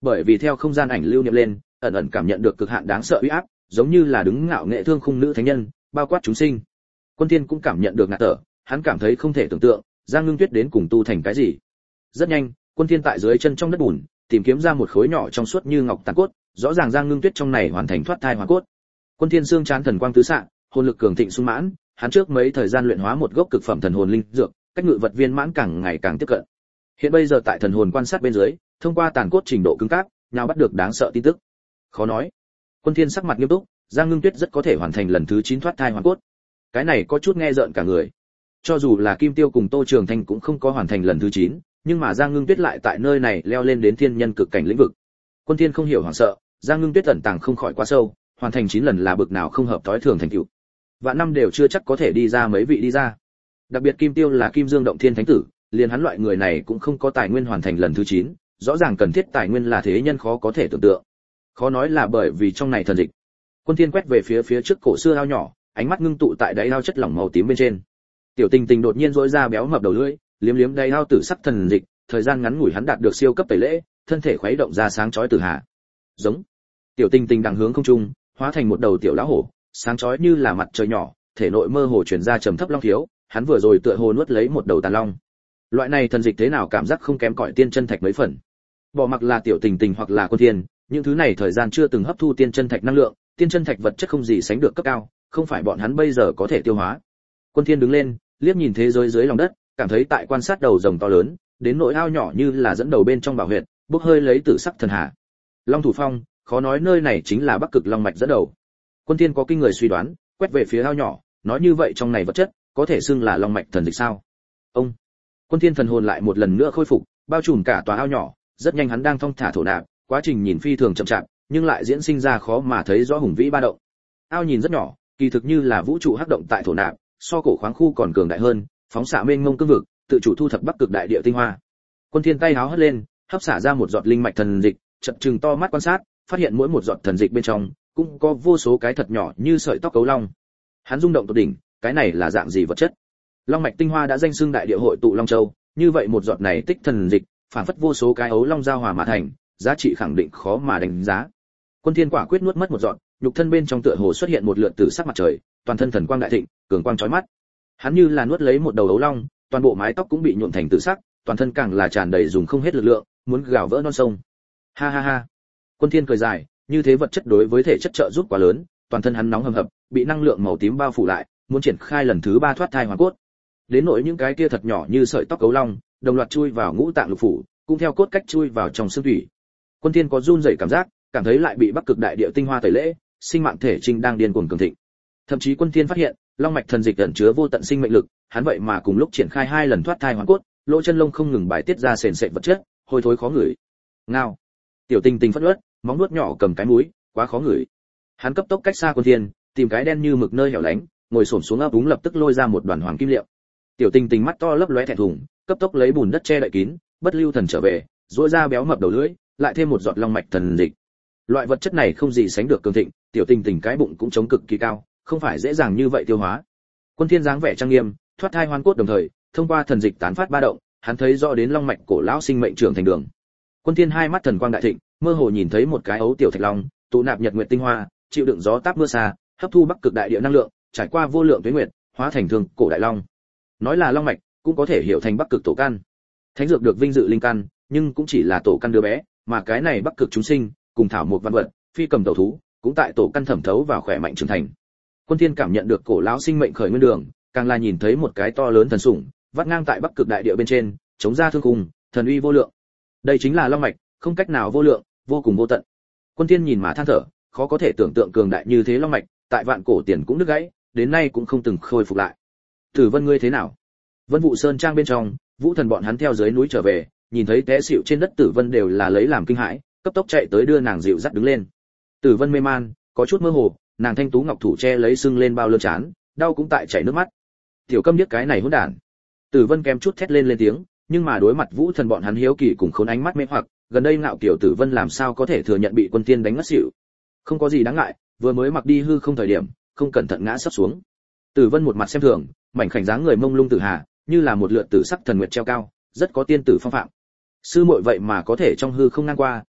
bởi vì theo không gian ảnh lưu niệm lên, ẩn ẩn cảm nhận được cực hạn đáng sợ uy áp, giống như là đứng ngạo nghệ thương khung nữ thánh nhân, bao quát chúng sinh. Quân Thiên cũng cảm nhận được ngạt thở, hắn cảm thấy không thể tưởng tượng, Giang Ngưng Tuyết đến cùng tu thành cái gì. Rất nhanh, Quân Thiên tại dưới chân trong đất bùn, tìm kiếm ra một khối nhỏ trong suốt như ngọc tàn cốt, rõ ràng Giang Ngưng Tuyết trong này hoàn thành thoát thai hoàn cốt. Quân Thiên xương chán thần quang tứ xạ, hồn lực cường thịnh sung mãn, hắn trước mấy thời gian luyện hóa một gốc cực phẩm thần hồn linh dược, cách ngự vật viên mãn càng ngày càng tiếp cận. Hiện bây giờ tại thần hồn quan sát bên dưới, thông qua tàn cốt trình độ cứng cáp, nào bắt được đáng sợ tin tức. Khó nói. Quân Thiên sắc mặt nghiêm túc, Giang Ngưng Tuyết rất có thể hoàn thành lần thứ 9 thoát thai hoàn cốt. Cái này có chút nghe rợn cả người. Cho dù là Kim Tiêu cùng Tô Trường Thanh cũng không có hoàn thành lần thứ 9, nhưng mà Giang Ngưng Tuyết lại tại nơi này leo lên đến thiên nhân cực cảnh lĩnh vực. Quân Thiên không hiểu hoảng sợ, Giang Ngưng Tuyết ẩn tàng không khỏi quá sâu, hoàn thành 9 lần là bực nào không hợp tối thường thành tựu. Vạn năm đều chưa chắc có thể đi ra mấy vị đi ra. Đặc biệt Kim Tiêu là Kim Dương động thiên thánh tử, liền hắn loại người này cũng không có tài nguyên hoàn thành lần thứ 9, rõ ràng cần thiết tài nguyên là thế nhân khó có thể tưởng tượng. Khó nói là bởi vì trong này thần dịch. Quân Thiên quét về phía trước cổ xưa ao nhỏ, ánh mắt ngưng tụ tại đáy ao chất lỏng màu tím bên trên. Tiểu Tình Tình đột nhiên rỗi ra béo mập đầu lưỡi, liếm liếm đáy ao tử sắc thần dịch, thời gian ngắn ngủi hắn đạt được siêu cấp tẩy lễ, thân thể khuấy động ra sáng chói tử hà. Giống. Tiểu Tình Tình đằng hướng không trung, hóa thành một đầu tiểu lão hổ, sáng chói như là mặt trời nhỏ, thể nội mơ hồ truyền ra trầm thấp long thiếu, hắn vừa rồi tựa hồ nuốt lấy một đầu tàn long. Loại này thần dịch thế nào cảm giác không kém cỏi tiên chân thạch mấy phần. Bỏ mặc là Tiểu Tình Tình hoặc là Quân Thiên, những thứ này thời gian chưa từng hấp thu tiên chân thạch năng lượng, tiên chân thạch vật chất không gì sánh được cấp cao, không phải bọn hắn bây giờ có thể tiêu hóa. Quân Thiên đứng lên, liếc nhìn thế giới dưới lòng đất, cảm thấy tại quan sát đầu rồng to lớn, đến nỗi ao nhỏ như là dẫn đầu bên trong bảo huyệt, bốc hơi lấy tử sắc thần hà. Long thủ phong, khó nói nơi này chính là Bắc Cực Long mạch dẫn đầu. Quân Thiên có kinh người suy đoán, quét về phía ao nhỏ, nói như vậy trong này vật chất có thể xưng là long mạch thần dịch sao? Ông. Quân Thiên thần hồn lại một lần nữa khôi phục, bao trùm cả tòa ao nhỏ, rất nhanh hắn đang thong thả thổ nạp, quá trình nhìn phi thường chậm chạp, nhưng lại diễn sinh ra khó mà thấy rõ hùng vĩ ba động. Ao nhìn rất nhỏ, kỳ thực như là vũ trụ hắc động tại thổ nạp, so cổ khoáng khu còn cường đại hơn, phóng xạ mênh mông cương vực, tự chủ thu thập Bắc Cực đại địa tinh hoa. Quân Thiên tay háo hất lên, hấp xả ra một giọt linh mạch thần dịch, chậm chừng to mắt quan sát, phát hiện mỗi một giọt thần dịch bên trong cũng có vô số cái thật nhỏ như sợi tóc cấu long. Hắn rung động tột đỉnh, cái này là dạng gì vật chất? Long mạch tinh hoa đã danh xưng đại địa hội tụ Long Châu, như vậy một giọt này tích thần dịch, phản phất vô số cái ấu long giao hòa mà thành, giá trị khẳng định khó mà đánh giá. Quân Thiên quả quyết nuốt mất một giọt, nhục thân bên trong tựa hồ xuất hiện một lượn tử sắc mặt trời, toàn thân thần quang đại thịnh, cường quang chói mắt. Hắn như là nuốt lấy một đầu ấu long, toàn bộ mái tóc cũng bị nhuộm thành tử sắc, toàn thân càng là tràn đầy dùng không hết lực lượng, muốn gào vỡ non sông. Ha ha ha. Quân Thiên cười dài, như thế vật chất đối với thể chất trợ giúp quá lớn, toàn thân hắn nóng hầm hập, bị năng lượng màu tím bao phủ lại, muốn triển khai lần thứ 3 thoát thai hoàn cốt. Đến nỗi những cái kia thật nhỏ như sợi tóc cấu long, đồng loạt chui vào ngũ tạng lục phủ, cũng theo cốt cách chui vào trong xương thủy. Quân Thiên có run rẩy cảm giác, cảm thấy lại bị Bắc Cực đại địa tinh hoa tẩy lễ, sinh mạng thể trinh đang điên cuồng cường thịnh. Thậm chí Quân Thiên phát hiện, long mạch thần dịch ẩn chứa vô tận sinh mệnh lực, hắn vậy mà cùng lúc triển khai 2 lần thoát thai hoàn cốt, lỗ chân lông không ngừng bài tiết ra sền sệt vật chất, hôi thối khó ngửi. Ngao. Tiểu Tình Tình phất uất, móng nuốt nhỏ cầm cái mũi, quá khó ngửi. Hắn cấp tốc cách xa Quân Thiên, tìm cái đen như mực nơi hẻo lánh, ngồi xổm xuống ấp úng lập tức lôi ra một đoàn hoàng kim liệu. Tiểu Tình Tình mắt to lấp lóe thẹn thùng, cấp tốc lấy bùn đất che đậy kín, bất lưu thần trở về, duỗi ra béo mập đầu lưỡi, lại thêm một giọt long mạch thần dịch. Loại vật chất này không gì sánh được cường thịnh, Tiểu Tình Tình cái bụng cũng chống cực kỳ cao, không phải dễ dàng như vậy tiêu hóa. Quân Thiên dáng vẻ trang nghiêm, thoát thai hoàn cốt đồng thời, thông qua thần dịch tán phát ba động, hắn thấy rõ đến long mạch cổ lão sinh mệnh trưởng thành đường. Quân Thiên hai mắt thần quang đại thịnh, mơ hồ nhìn thấy một cái ấu tiểu thạch long, tụ nạp nhật nguyệt tinh hoa, chịu đựng gió táp mưa xa, hấp thu Bắc Cực đại địa năng lượng, trải qua vô lượng tuế nguyệt, hóa thành thương cổ đại long. Nói là long mạch, cũng có thể hiểu thành Bắc Cực tổ căn. Thánh dược được vinh dự linh căn, nhưng cũng chỉ là tổ căn đứa bé, mà cái này Bắc Cực chúng sinh, cùng thảo mộc văn vật, phi cầm đầu thú, cũng tại tổ căn thẩm thấu vào khỏe mạnh trưởng thành. Quân Thiên cảm nhận được cổ lão sinh mệnh khởi nguyên đường, càng là nhìn thấy một cái to lớn thần sủng, vắt ngang tại Bắc Cực đại địa bên trên, chống ra thương cùng, thần uy vô lượng. Đây chính là long mạch, không cách nào vô lượng, vô cùng vô tận. Quân Thiên nhìn mà than thở, khó có thể tưởng tượng cường đại như thế long mạch, tại vạn cổ tiền cũng đứt gãy, đến nay cũng không từng khôi phục lại. Tử Vân ngươi thế nào? Vân Vũ Sơn trang bên trong, Vũ Thần bọn hắn theo dưới núi trở về, nhìn thấy té xỉu trên đất Tử Vân đều là lấy làm kinh hãi, cấp tốc chạy tới đưa nàng dịu dắt đứng lên. Tử Vân mê man, có chút mơ hồ, nàng thanh tú ngọc thủ che lấy sưng lên bao lơ chán, đau cũng tại chảy nước mắt. Tiểu Câm điếc cái này hỗn đản. Tử Vân kém chút thét lên tiếng, nhưng mà đối mặt Vũ Thần bọn hắn hiếu kỳ cùng khốn ánh mắt mê hoặc, gần đây ngạo kiểu Tử Vân làm sao có thể thừa nhận bị Quân Thiên đánh ngất xỉu. Không có gì đáng ngại, vừa mới mặc đi hư không thời điểm, không cẩn thận ngã sấp xuống. Tử Vân một mặt xem thường, mảnh khảnh dáng người mông lung tử hà, như là một lượt tử sắc thần nguyệt treo cao, rất có tiên tử phong phạm. Sư muội vậy mà có thể trong hư không ngang qua,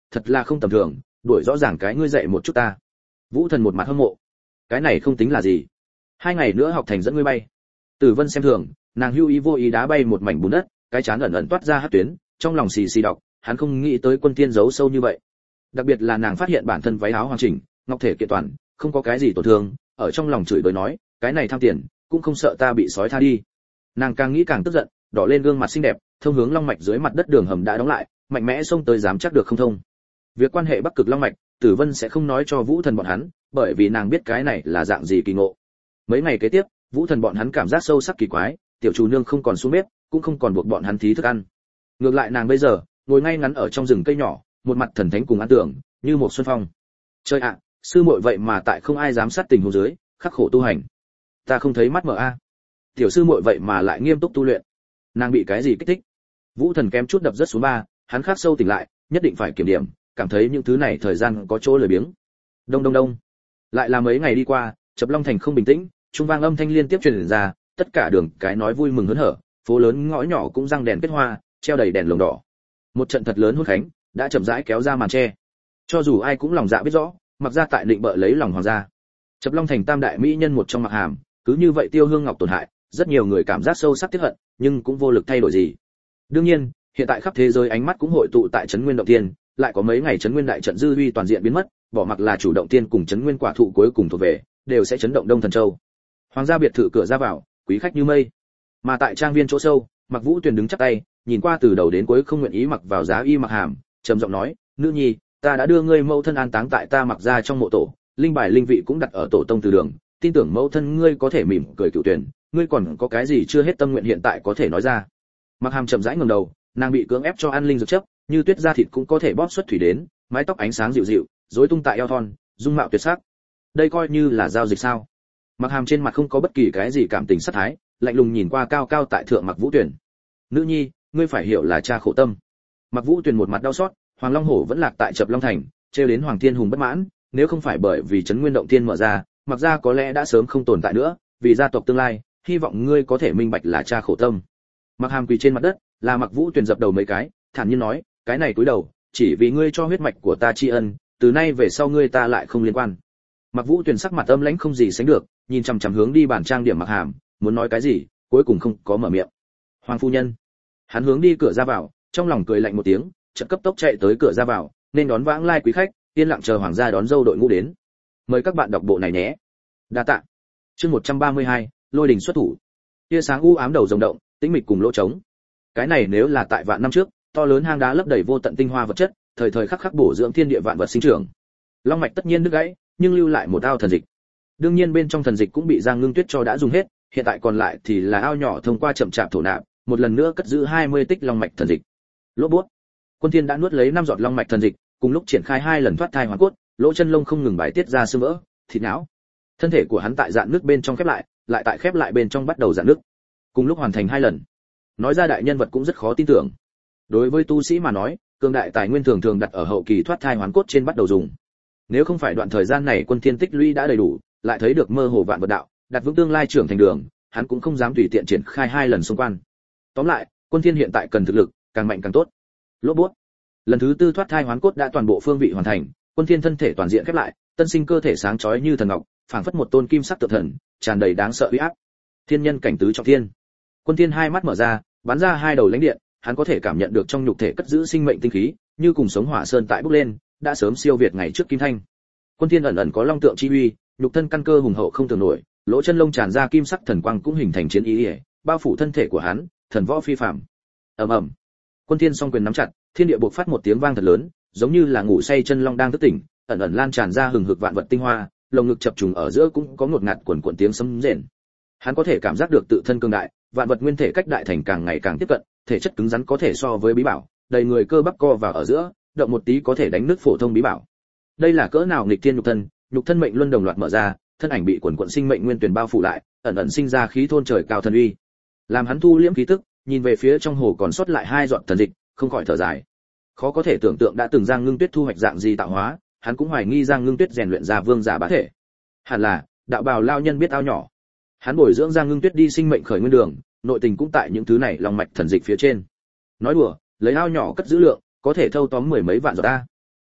thật là không tầm thường, đuổi rõ ràng cái ngươi dạy một chút ta. Vũ Thần một mặt hâm mộ. Cái này không tính là gì, 2 ngày nữa học thành dẫn ngươi bay. Tử Vân xem thường, nàng hưu ý vô ý đá bay một mảnh bùn đất, cái chán ẩn ẩn toát ra hắc tuyến, trong lòng xì xì đọc, hắn không nghĩ tới Quân Thiên giấu sâu như vậy. Đặc biệt là nàng phát hiện bản thân váy áo hoàn chỉnh, ngọc thể kiện toàn, không có cái gì tổn thương, ở trong lòng chửi bới nói, cái này tham tiền, cũng không sợ ta bị sói tha đi. Nàng càng nghĩ càng tức giận, đỏ lên gương mặt xinh đẹp, thông hướng long mạch dưới mặt đất đường hầm đã đóng lại, mạnh mẽ xông tới dám chắc được không thông. Việc quan hệ Bắc Cực Long mạch, Tử Vân sẽ không nói cho Vũ Thần bọn hắn, bởi vì nàng biết cái này là dạng gì kỳ ngộ. Mấy ngày kế tiếp, Vũ Thần bọn hắn cảm giác sâu sắc kỳ quái, tiểu chủ nương không còn xuống bếp, cũng không còn buộc bọn hắn thí thức ăn. Ngược lại nàng bây giờ, ngồi ngay ngắn ở trong rừng cây nhỏ, một mặt thần thánh cùng an tưởng, như một xuân phong. Chơi ạ, sư muội vậy mà tại không ai giám sát tình huống dưới, khắc khổ tu hành. Ta không thấy mắt mở a. Tiểu sư muội vậy mà lại nghiêm túc tu luyện. Nàng bị cái gì kích thích? Vũ Thần kém chút đập rất xuống 3, hắn khắc sâu tỉnh lại, nhất định phải kiểm điểm, cảm thấy những thứ này thời gian có chỗ lười biếng. Đông đông đông. Lại là mấy ngày đi qua, Chập Long thành không bình tĩnh, trung vang âm thanh liên tiếp truyền ra, tất cả đường cái nói vui mừng hớn hở, phố lớn ngõ nhỏ cũng răng đèn kết hoa, treo đầy đèn lồng đỏ. Một trận thật lớn hôn khánh đã chậm rãi kéo ra màn che. Cho dù ai cũng lòng dạ biết rõ, Mặc gia tại định bợ lấy lòng hoàng gia. Chập Long thành tam đại mỹ nhân một trong Mặc Hàm, cứ như vậy tiêu hương ngọc tổn hại, rất nhiều người cảm giác sâu sắc tiếc hận, nhưng cũng vô lực thay đổi gì. Đương nhiên, hiện tại khắp thế giới ánh mắt cũng hội tụ tại Trấn Nguyên động tiên, lại có mấy ngày Trấn Nguyên đại trận dư uy toàn diện biến mất, bỏ mặc là chủ động tiên cùng Trấn Nguyên quả thụ cuối cùng thuộc về, đều sẽ chấn động Đông Thần Châu. Hoàng gia biệt thự cửa ra vào, quý khách như mây. Mà tại trang viên chỗ sâu, Mặc Vũ Tuyền đứng chắp tay, nhìn qua từ đầu đến cuối không nguyện ý mặc vào giá y Mặc Hàm, trầm giọng nói, "Nữ nhi, ta đã đưa ngươi mẫu thân an táng tại ta Mặc gia trong mộ tổ, linh bài linh vị cũng đặt ở tổ tông từ đường, tin tưởng mẫu thân ngươi có thể mỉm cười cựu tuyển, ngươi còn có cái gì chưa hết tâm nguyện hiện tại có thể nói ra." Mặc Hàm chậm rãi ngẩng đầu, nàng bị cưỡng ép cho ăn linh dược chấp, như tuyết da thịt cũng có thể bóp xuất thủy đến, mái tóc ánh sáng dịu dịu, rối tung tại eo thon, dung mạo tuyệt sắc. Đây coi như là giao dịch sao? Mặc Hàm trên mặt không có bất kỳ cái gì cảm tình sát thái, lạnh lùng nhìn qua cao cao tại thượng Mặc Vũ Tuyền. "Nữ nhi, ngươi phải hiểu là cha khổ tâm." Mặc Vũ Tuyền một mặt đau xót, Hoàng Long Hổ vẫn lạc tại Chập Long thành, trêu đến Hoàng Thiên Hùng bất mãn, nếu không phải bởi vì Trấn Nguyên động tiên mở ra, Mặc gia có lẽ đã sớm không tồn tại nữa, vì gia tộc tương lai, hy vọng ngươi có thể minh bạch là cha khổ tâm. Mặc Hàm quỳ trên mặt đất, là Mặc Vũ Tuyền dập đầu mấy cái, thản nhiên nói, cái này cúi đầu, chỉ vì ngươi cho huyết mạch của ta tri ân, từ nay về sau ngươi ta lại không liên quan. Mặc Vũ Tuyền sắc mặt âm lãnh không gì sánh được, nhìn chằm chằm hướng đi bàn trang điểm Mặc Hàm, muốn nói cái gì, cuối cùng không có mở miệng. Hoàng phu nhân. Hắn hướng đi cửa ra vào, trong lòng cười lạnh một tiếng, chợt cấp tốc chạy tới cửa ra vào, nên đón vãng lai quý khách, yên lặng chờ hoàng gia đón dâu đội ngũ đến. Mời các bạn đọc bộ này nhé. Đa tạ. Chương 132, Lôi đình xuất thủ. Tia sáng u ám đầu rồng động, tĩnh mịch cùng lỗ trống. Cái này nếu là tại vạn năm trước, to lớn hang đá lấp đầy vô tận tinh hoa vật chất, thời thời khắc khắc bổ dưỡng thiên địa vạn vật sinh trưởng. Long mạch tất nhiên đứt gãy, nhưng lưu lại một ao thần dịch. Đương nhiên bên trong thần dịch cũng bị Giang Ngưng Tuyết cho đã dùng hết, hiện tại còn lại thì là ao nhỏ thông qua chậm chạp thổ nạp, một lần nữa cất giữ 20 tích long mạch thần dịch. Lỗ buốt. Quân Thiên đã nuốt lấy 5 giọt long mạch thần dịch, cùng lúc triển khai 2 lần thoát thai hoàn cốt, lỗ chân lông không ngừng bài tiết ra xương vỡ, thịt não. Thân thể của hắn tại dạn nước bên trong khép lại tại khép lại bên trong bắt đầu dạn nước. Cùng lúc hoàn thành 2 lần. Nói ra đại nhân vật cũng rất khó tin tưởng. Đối với tu sĩ mà nói, cường đại tài nguyên thường thường đặt ở hậu kỳ thoát thai hoàn cốt trên bắt đầu dùng. Nếu không phải đoạn thời gian này Quân Thiên tích lũy đã đầy đủ, lại thấy được mơ hồ vạn vật đạo, đặt vững tương lai trưởng thành đường, hắn cũng không dám tùy tiện triển khai 2 lần xung quan. Tóm lại, Quân Thiên hiện tại cần thực lực, càng mạnh càng tốt. Lốp bút. Lần thứ 4 thoát thai hoán cốt đã toàn bộ phương vị hoàn thành, Quân Thiên thân thể toàn diện khép lại, tân sinh cơ thể sáng chói như thần ngọc, phảng phất một tôn kim sắc tượng thần, tràn đầy đáng sợ uy áp. Thiên nhân cảnh tứ trọng thiên. Quân Thiên hai mắt mở ra, bắn ra 2 đầu lãnh điện, hắn có thể cảm nhận được trong nhục thể cất giữ sinh mệnh tinh khí, như cùng sống hỏa sơn tại bốc lên, đã sớm siêu việt ngày trước kim thanh. Quân Thiên ẩn ẩn có long tượng chi uy, nhục thân căn cơ hùng hậu không tưởng nổi, lỗ chân lông tràn ra kim sắc thần quang cũng hình thành chiến ý, bao phủ thân thể của hắn, thần võ phi phàm. Ầm ầm. Quân Thiên song quyền nắm chặt, thiên địa bộc phát một tiếng vang thật lớn, giống như là ngủ say chân long đang thức tỉnh, ẩn ẩn lan tràn ra hừng hực vạn vật tinh hoa, lồng ngực chập trùng ở giữa cũng có ngột ngạt quần quần tiếng sấm rền. Hắn có thể cảm giác được tự thân cường đại, vạn vật nguyên thể cách đại thành càng ngày càng tiếp cận, thể chất cứng rắn có thể so với bí bảo, đầy người cơ bắp co vào ở giữa, động một tí có thể đánh nứt phổ thông bí bảo. Đây là cỡ nào nghịch thiên nhục thân mệnh luân đồng loạt mở ra, thân ảnh bị quần quần sinh mệnh nguyên tuyển bao phủ lại, ẩn ẩn sinh ra khí thôn trời cao thần uy. Làm hắn thu liễm khí tức, nhìn về phía trong hồ còn sót lại 2 giọt thần dịch, không khỏi thở dài. Khó có thể tưởng tượng đã từng Giang Ngưng Tuyết thu hoạch dạng gì tạo hóa, hắn cũng hoài nghi Giang Ngưng Tuyết rèn luyện ra vương giả bá thể. Hẳn là đạo bào lao nhân biết ao nhỏ. Hắn bồi dưỡng Giang Ngưng Tuyết đi sinh mệnh khởi nguyên đường, nội tình cũng tại những thứ này long mạch thần dịch phía trên. Nói đùa, lấy ao nhỏ cất giữ lượng, có thể thâu tóm 10 mấy vạn giọt ta.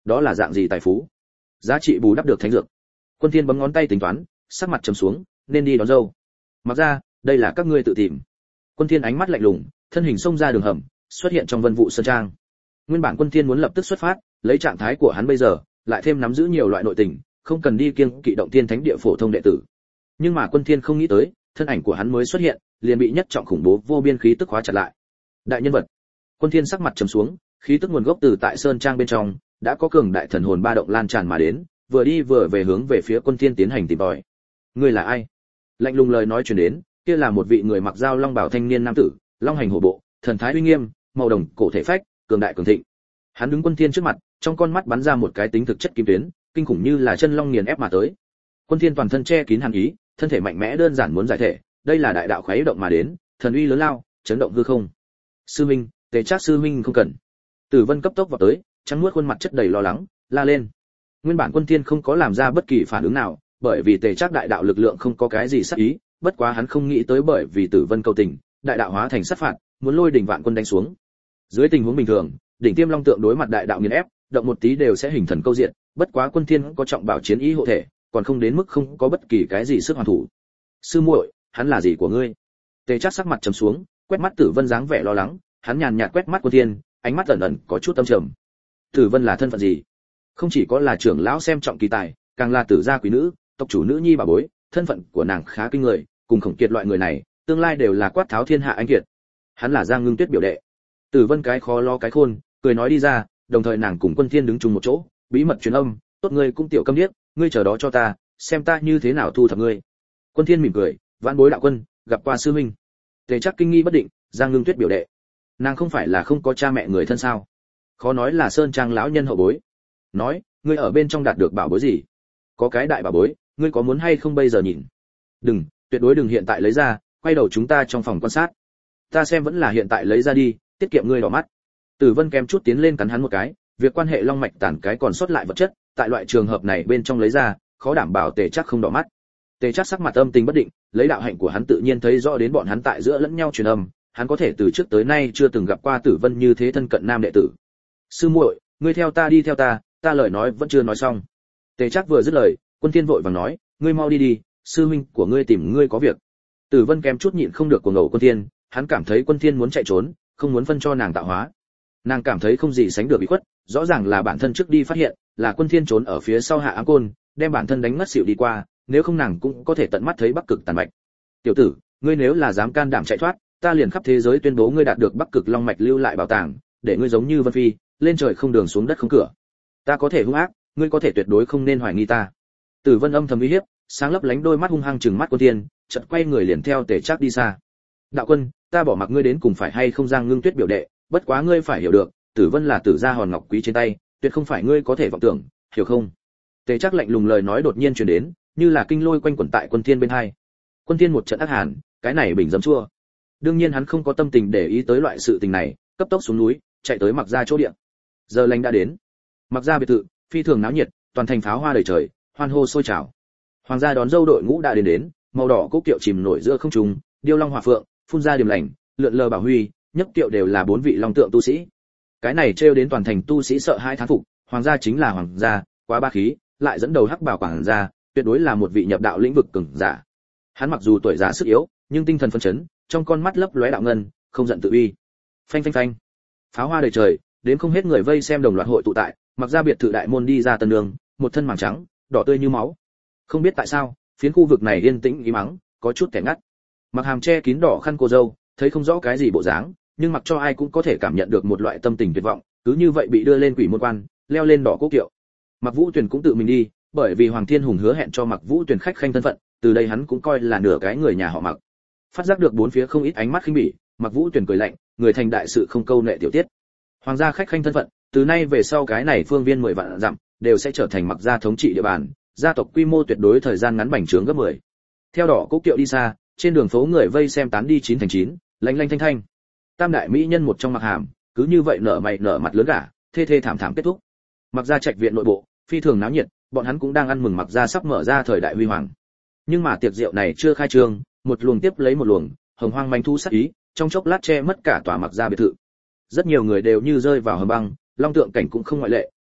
Đó là dạng gì tài phú? Giá trị bù đắp được thánh dược. Quân Thiên bấm ngón tay tính toán, sắc mặt trầm xuống, nên đi đón dâu. Mặc ra, đây là các ngươi tự tìm. Quân Thiên ánh mắt lạnh lùng, thân hình xông ra đường hầm, xuất hiện trong Vân Vũ Sơn Trang. Nguyên bản Quân Thiên muốn lập tức xuất phát, lấy trạng thái của hắn bây giờ, lại thêm nắm giữ nhiều loại nội tình, không cần đi kiêng kỵ động tiên thánh địa phổ thông đệ tử. Nhưng mà Quân Thiên không nghĩ tới, thân ảnh của hắn mới xuất hiện, liền bị nhất trọng khủng bố vô biên khí tức khóa chặt lại. Đại nhân vật. Quân Thiên sắc mặt trầm xuống, khí tức nguồn gốc từ tại Sơn Trang bên trong, đã có cường đại thần hồn ba động lan tràn mà đến, vừa đi vừa về hướng về phía Quân Thiên tiến hành tìm tòi. Ngươi là ai? Lạnh lùng lời nói truyền đến, kia là một vị người mặc dao long bào thanh niên nam tử, long hành hổ bộ, thần thái uy nghiêm, màu đồng cổ thể phách, cường đại cường thịnh. Hắn đứng Quân Thiên trước mặt, trong con mắt bắn ra một cái tính thực chất kim tuyến, kinh khủng như là chân long nghiền ép mà tới. Quân Thiên toàn thân che kín hàn ý, thân thể mạnh mẽ đơn giản muốn giải thể, đây là đại đạo khuấy động mà đến, thần uy lớn lao, chấn động hư không. Sư minh, Tề Trác sư minh không cần. Tử Vân cấp tốc vào tới, trắng nuốt khuôn mặt chất đầy lo lắng, la lên. Nguyên bản Quân Thiên không có làm ra bất kỳ phản ứng nào, bởi vì Tề Trác đại đạo lực lượng không có cái gì sát ý, bất quá hắn không nghĩ tới bởi vì Tử Vân cầu tình, đại đạo hóa thành sát phạt, muốn lôi đỉnh vạn quân đánh xuống. Dưới tình huống bình thường, đỉnh tiêm long tượng đối mặt đại đạo nghiền ép, động một tí đều sẽ hình thần câu diện, bất quá Quân Thiên có trọng bảo chiến ý hộ thể, còn không đến mức không có bất kỳ cái gì sức hoàn thủ. Sư muội, hắn là gì của ngươi? Tề Trác sắc mặt trầm xuống, quét mắt Tử Vân dáng vẻ lo lắng, hắn nhàn nhạt quét mắt Quân Thiên, ánh mắt ẩn ẩn có chút âm trầm. Tử Vân là thân phận gì? Không chỉ có là trưởng lão xem trọng kỳ tài, càng là tử gia quý nữ, tộc chủ nữ nhi bà bối, thân phận của nàng khá kinh người, cùng Khổng Kiệt loại người này, tương lai đều là quát tháo thiên hạ anh kiệt. Hắn là Giang Ngưng Tuyết biểu đệ. Tử Vân cái khó lo cái khôn, cười nói đi ra, đồng thời nàng cùng Quân Thiên đứng chung một chỗ, bí mật truyền âm, tốt ngươi cũng tiểu câm điếc, ngươi chờ đó cho ta, xem ta như thế nào thu thập ngươi. Quân Thiên mỉm cười, vãn bối đạo quân, gặp qua sư huynh. Tề Trác kinh nghi bất định, Giang Ngưng Tuyết biểu đệ, nàng không phải là không có cha mẹ người thân sao? Khó nói là Sơn Trang lão nhân hậu bối. Nói, ngươi ở bên trong đạt được bảo bối gì? Có cái đại bảo bối, ngươi có muốn hay không bây giờ nhìn? Đừng, tuyệt đối đừng hiện tại lấy ra, quay đầu chúng ta trong phòng quan sát. Ta xem vẫn là hiện tại lấy ra đi, tiết kiệm ngươi đỏ mắt. Tử Vân kém chút tiến lên cắn hắn một cái, việc quan hệ long mạch tản cái còn sót lại vật chất, tại loại trường hợp này bên trong lấy ra, khó đảm bảo Tề Trác không đỏ mắt. Tề Trác sắc mặt âm tình bất định, lấy đạo hạnh của hắn tự nhiên thấy rõ đến bọn hắn tại giữa lẫn nhau truyền âm, hắn có thể từ trước tới nay chưa từng gặp qua Tử Vân như thế thân cận nam đệ tử. Sư muội, ngươi theo ta đi theo ta lời nói vẫn chưa nói xong. Tề Trác vừa dứt lời, Quân Thiên vội vàng nói, ngươi mau đi đi, sư huynh của ngươi tìm ngươi có việc. Tử Vân kém chút nhịn không được cuồng ngầu Quân Thiên, hắn cảm thấy Quân Thiên muốn chạy trốn, không muốn phân cho nàng tạo hóa. Nàng cảm thấy không gì sánh được bị khuất, rõ ràng là bản thân trước đi phát hiện, là Quân Thiên trốn ở phía sau hạ ám côn, đem bản thân đánh ngất xỉu đi qua, nếu không nàng cũng có thể tận mắt thấy Bắc Cực tàn mạch. Tiểu tử, ngươi nếu là dám can đảm chạy thoát, ta liền khắp thế giới tuyên bố ngươi đạt được Bắc Cực long mạch lưu lại bảo tàng, để ngươi giống như Vân Phi, lên trời không đường xuống đất không cửa. Ta có thể hung ác, ngươi có thể tuyệt đối không nên hoài nghi ta. Tử Vân âm thầm uy hiếp, sáng lấp lánh đôi mắt hung hăng trừng mắt Quân Thiên, chợt quay người liền theo Tề Trác đi xa. Đạo quân, ta bỏ mặc ngươi đến cùng phải hay không Giang Ngưng Tuyết biểu đệ, bất quá ngươi phải hiểu được, Tử Vân là tử gia hòn ngọc quý trên tay, tuyệt không phải ngươi có thể vọng tưởng, hiểu không? Tề Trác lạnh lùng lời nói đột nhiên truyền đến, như là kinh lôi quanh quẩn tại Quân Thiên bên hai. Quân Thiên một trận ác hàn, cái này bình dấm chua. Đương nhiên hắn không có tâm tình để ý tới loại sự tình này, cấp tốc xuống núi, chạy tới Mặc gia chỗ địa. Giờ lành đã đến. Mặc gia biệt thự, phi thường náo nhiệt, toàn thành pháo hoa đầy trời, hoan hô sôi trào. Hoàng gia đón dâu đội ngũ đã đến, màu đỏ cốc kiệu chìm nổi giữa không trung, điêu long hỏa phượng, phun ra điểm lành, lượn lờ bảo huy, nhất kiệu đều là 4 vị long tượng tu sĩ. Cái này trêu đến toàn thành tu sĩ sợ hai thán phục, hoàng gia chính là hoàng gia, quá ba khí, lại dẫn đầu hắc bảo quảng gia, tuyệt đối là một vị nhập đạo lĩnh vực cường giả. Hắn mặc dù tuổi già sức yếu, nhưng tinh thần phấn chấn, trong con mắt lấp lóe đạo ngân, không giận tự uy. Phanh phanh phanh. Pháo hoa đầy trời, đến không hết người vây xem đồng loạt hội tụ tại, Mặc gia biệt thự đại môn đi ra tân đường, một thân màng trắng, đỏ tươi như máu. Không biết tại sao, phiến khu vực này yên tĩnh im mắng, có chút kẻ ngắt. Mặc Hàm che kín đỏ khăn cô dâu, thấy không rõ cái gì bộ dáng, nhưng mặc cho ai cũng có thể cảm nhận được một loại tâm tình tuyệt vọng, cứ như vậy bị đưa lên quỷ môn quan, leo lên đỏ cố kiệu. Mặc Vũ Tuyền cũng tự mình đi, bởi vì Hoàng Thiên Hùng hứa hẹn cho Mặc Vũ Tuyền khách khanh thân phận, từ đây hắn cũng coi là nửa cái người nhà họ Mặc. Phát giác được bốn phía không ít ánh mắt khinh bỉ, Mặc Vũ Tuyền cười lạnh, người thành đại sự không câu nệ tiểu tiết. Hoàng gia khách khanh thân phận, từ nay về sau cái này phương viên 10 vạn dặm đều sẽ trở thành Mặc gia thống trị địa bàn, gia tộc quy mô tuyệt đối thời gian ngắn bành trướng gấp 10. Theo đỏ cố kiệu đi xa, trên đường phố người vây xem tán đi 9 thành 9, lanh lanh thanh thanh. Tam đại mỹ nhân một trong Mặc Hàm, cứ như vậy nở mày nở mặt lớn gả, thê thê thảm thảm kết thúc. Mặc gia trạch viện nội bộ, phi thường náo nhiệt, bọn hắn cũng đang ăn mừng Mặc gia sắp mở ra thời đại huy hoàng. Nhưng mà tiệc rượu này chưa khai trương, một luồng tiếp lấy một luồng, hồng hoang manh thu sát ý, trong chốc lát che mất cả tòa Mặc gia biệt thự. Rất nhiều người đều như rơi vào hầm băng, long tượng cảnh cũng không ngoại lệ,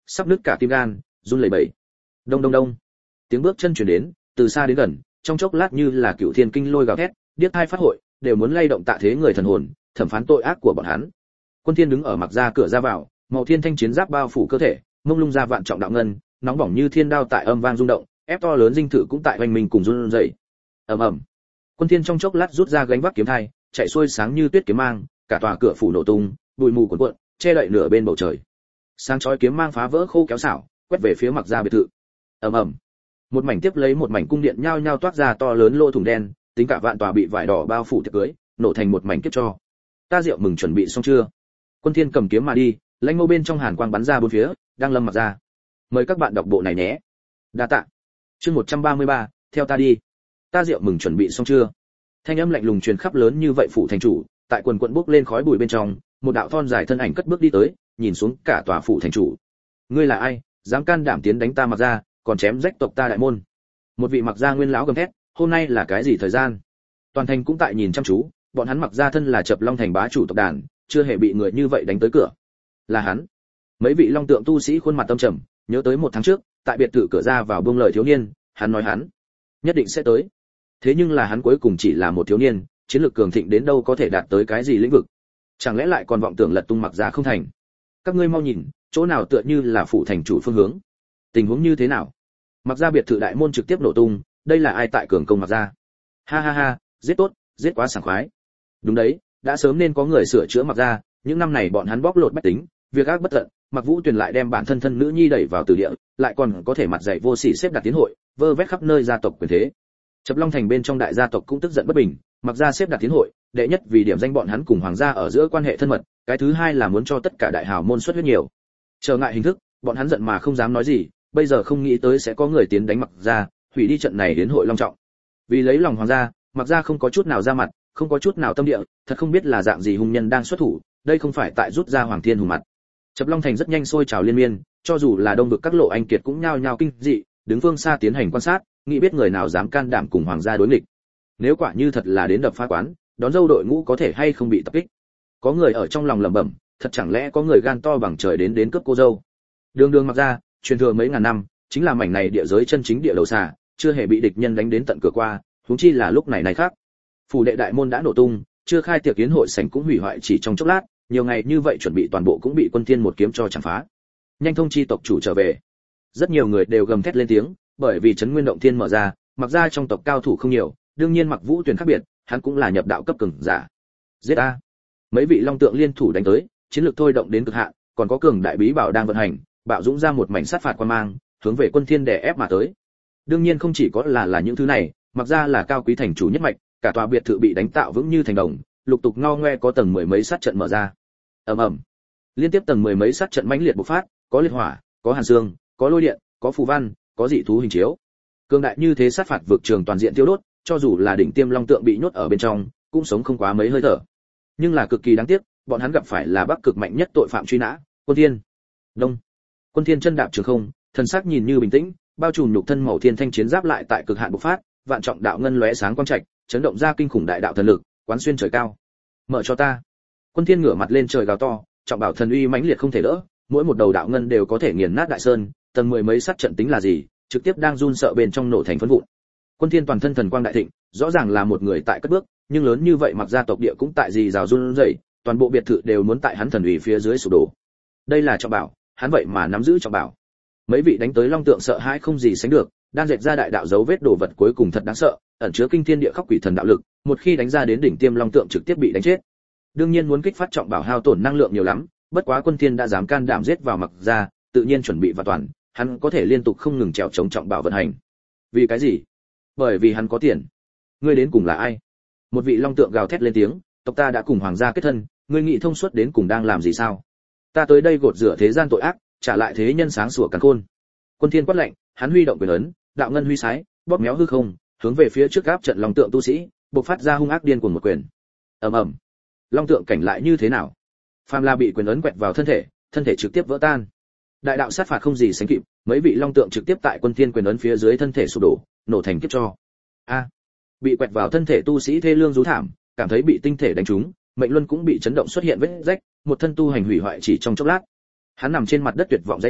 sắp nứt cả tim gan, run lẩy bẩy. Đông đông đông. Tiếng bước chân truyền đến, từ xa đến gần, trong chốc lát như là cựu thiên kinh lôi gào thét, điếc tai phát hội, đều muốn lay động Tạ Thế người thần hồn, thẩm phán tội ác của bọn hắn. Quân Thiên đứng ở mặc ra cửa ra vào, màu thiên thanh chiến giáp bao phủ cơ thể, mông lung ra vạn trọng đạo ngân, nóng bỏng như thiên đao tại âm vang rung động, ép to lớn dinh thự cũng tại hoành mình cùng run rẩy. Ầm ầm. Quân Thiên trong chốc lát rút ra gánh vác kiếm thai, chạy xuôi sáng như tuyết kiếm mang, cả tòa cửa phủ nổ tung, bụi mù cuồn cuộn, che đậy nửa bên bầu trời. Sáng chói kiếm mang phá vỡ khô kéo xảo, quét về phía mặc ra biệt thự. Ầm ầm. Một mảnh tiếp lấy một mảnh cung điện nhao nhao toát ra to lớn lỗ thủng đen, tính cả vạn tòa bị vải đỏ bao phủ tiệc cưới, nổ thành một mảnh kiếp cho. Ta rượu mừng chuẩn bị xong chưa? Quân Thiên cầm kiếm mà đi, lãnh mâu bên trong hàn quang bắn ra bốn phía, đang lâm mặc ra. Mời các bạn đọc bộ này nhé. Đa tạ. Chương 133, theo ta đi. Ta rượu mừng chuẩn bị xong chưa? Thanh âm lạnh lùng truyền khắp lớn như vậy phủ thành chủ, tại quần quần bốc lên khói bụi bên trong, một đạo thon dài thân ảnh cất bước đi tới, nhìn xuống cả tòa phủ thành chủ. Ngươi là ai, dám can đảm tiến đánh ta mặc ra, còn chém rách tộc ta đại môn? Một vị mặc gia nguyên lão gầm thét, hôm nay là cái gì thời gian? Toàn thành cũng tại nhìn chăm chú, bọn hắn mặc gia thân là Chập Long thành bá chủ tộc đàn, chưa hề bị người như vậy đánh tới cửa. Là hắn. Mấy vị long tượng tu sĩ khuôn mặt tâm trầm, nhớ tới 1 tháng trước, tại biệt thự cửa ra vào buông lời thiếu niên, hắn nói hắn nhất định sẽ tới. Thế nhưng là hắn cuối cùng chỉ là một thiếu niên, chiến lược cường thịnh đến đâu có thể đạt tới cái gì lĩnh vực? Chẳng lẽ lại còn vọng tưởng lật tung mặc gia không thành? Các ngươi mau nhìn, chỗ nào tựa như là phủ thành chủ phương hướng? Tình huống như thế nào? Mặc gia biệt thự đại môn trực tiếp nổ tung, đây là ai tại cường công mặc gia? Ha ha ha, giết tốt, giết quá sảng khoái. Đúng đấy, đã sớm nên có người sửa chữa mặc gia, những năm này bọn hắn bóc lột bách tính, việc ác bất tận, Mặc Vũ Tuyền lại đem bản thân thân nữ nhi đẩy vào tử địa, lại còn có thể mặt dày vô sỉ xếp đặt tiến hội, vơ vét khắp nơi gia tộc quyền thế. Chập Long thành bên trong đại gia tộc cũng tức giận bất bình, Mặc gia xếp đặt tiến hội, đệ nhất vì điểm danh bọn hắn cùng hoàng gia ở giữa quan hệ thân mật, cái thứ hai là muốn cho tất cả đại hào môn xuất huyết nhiều. Trở ngại hình thức, bọn hắn giận mà không dám nói gì, bây giờ không nghĩ tới sẽ có người tiến đánh Mặc gia, hủy đi trận này đến hội long trọng. Vì lấy lòng hoàng gia, Mặc gia không có chút nào ra mặt, không có chút nào tâm địa, thật không biết là dạng gì hung nhân đang xuất thủ, đây không phải tại rút ra Hoàng Thiên hùng mặt. Chập Long thành rất nhanh sôi trào liên miên, cho dù là đông vực các lộ anh kiệt cũng nhao nhao kinh dị, đứng phương xa tiến hành quan sát, nghĩ biết người nào dám can đảm cùng hoàng gia đối nghịch. Nếu quả như thật là đến đập phá quán, đón dâu đội ngũ có thể hay không bị tập kích. Có người ở trong lòng lẩm bẩm, thật chẳng lẽ có người gan to bằng trời đến cướp cô dâu. Đường Mặc gia, truyền thừa mấy ngàn năm, chính là mảnh này địa giới chân chính địa đầu xà, chưa hề bị địch nhân đánh đến tận cửa qua, huống chi là lúc này khác. Phủ đệ đại môn đã nổ tung, chưa khai tiệc yến hội sảnh cũng hủy hoại chỉ trong chốc lát, nhiều ngày như vậy chuẩn bị toàn bộ cũng bị Quân Thiên một kiếm cho chạm phá. Nhanh thông chi tộc chủ trở về. Rất nhiều người đều gầm thét lên tiếng, bởi vì trấn Nguyên Động Thiên mở ra, mặc ra trong tộc cao thủ không nhiều, đương nhiên Mặc Vũ Tuyền khác biệt, hắn cũng là nhập đạo cấp cường giả. Giết a! Mấy vị long tượng liên thủ đánh tới, chiến lược thôi động đến cực hạn, còn có cường đại bí bảo đang vận hành, bạo dũng ra một mảnh sát phạt quan mang, hướng về Quân Thiên đè ép mà tới. Đương nhiên không chỉ có là những thứ này, mặc ra là cao quý thành chủ nhất mạch, cả tòa biệt thự bị đánh tạo vững như thành đồng, lục tục ngao ngoe có tầng 10 mấy sát trận mở ra. Ầm ầm. Liên tiếp tầng 10 mấy sát trận mãnh liệt bộc phát, có liệt hỏa, có hàn xương, có lôi điện, có phù văn, có dị thú hình chiếu. Cường đại như thế sát phạt vực trường toàn diện tiêu đốt, cho dù là đỉnh tiêm long tượng bị nhốt ở bên trong, cũng sống không quá mấy hơi thở. Nhưng là cực kỳ đáng tiếc, bọn hắn gặp phải là Bắc Cực mạnh nhất tội phạm truy nã, Quân Thiên. Đông. Quân Thiên chân đạp trường không, thần sắc nhìn như bình tĩnh, bao trùm nhục thân màu thiên thanh chiến giáp lại tại cực hạn bộc phát, vạn trọng đạo ngân lóe sáng quang trạch, chấn động ra kinh khủng đại đạo thần lực, quán xuyên trời cao. Mở cho ta. Quân Thiên ngửa mặt lên trời gào to, trọng bảo thần uy mãnh liệt không thể đỡ, mỗi một đầu đạo ngân đều có thể nghiền nát đại sơn, tầng 10 mấy sát trận tính là gì, trực tiếp đang run sợ bên trong nổ thành phấn vụn. Quân Thiên toàn thân thần quang đại thịnh, rõ ràng là một người tại cất bước, nhưng lớn như vậy mặc gia tộc địa cũng tại gì rào run rẩy, toàn bộ biệt thự đều muốn tại hắn thần uy phía dưới sụp đổ. Đây là trọng bảo, hắn vậy mà nắm giữ trọng bảo. Mấy vị đánh tới long tượng sợ hãi không gì sánh được, đang dệt ra đại đạo dấu vết đồ vật cuối cùng thật đáng sợ, ẩn chứa kinh thiên địa khóc quỷ thần đạo lực, một khi đánh ra đến đỉnh tiêm long tượng trực tiếp bị đánh chết. Đương nhiên muốn kích phát trọng bảo hao tổn năng lượng nhiều lắm, bất quá Quân Thiên đã dám can đảm giết vào mặc gia, tự nhiên chuẩn bị và toàn, hắn có thể liên tục không ngừng trèo chống trọng bảo vận hành. Vì cái gì? Bởi vì hắn có tiền. Ngươi đến cùng là ai? Một vị long tượng gào thét lên tiếng, tộc ta đã cùng hoàng gia kết thân, ngươi nghĩ thông suốt đến cùng đang làm gì sao? Ta tới đây gột rửa thế gian tội ác, trả lại thế nhân sáng sủa càn khôn. Quân Thiên quát lệnh, hắn huy động quyền ấn, đạo ngân huy sái, bóp méo hư không, hướng về phía trước áp trận long tượng tu sĩ, bộc phát ra hung ác điên cuồng một quyền. Ầm ầm. Long tượng cảnh lại như thế nào? Phàm La bị quyền ấn quẹt vào thân thể trực tiếp vỡ tan. Đại đạo sát phạt không gì sánh kịp, mấy vị long tượng trực tiếp tại Quân Thiên quyền ấn phía dưới thân thể sụp đổ, nổ thành kiếp cho. A! Bị quẹt vào thân thể tu sĩ thê lương rú thảm, cảm thấy bị tinh thể đánh trúng, mệnh luân cũng bị chấn động xuất hiện vết rách, một thân tu hành hủy hoại chỉ trong chốc lát. Hắn nằm trên mặt đất tuyệt vọng giãy giụa,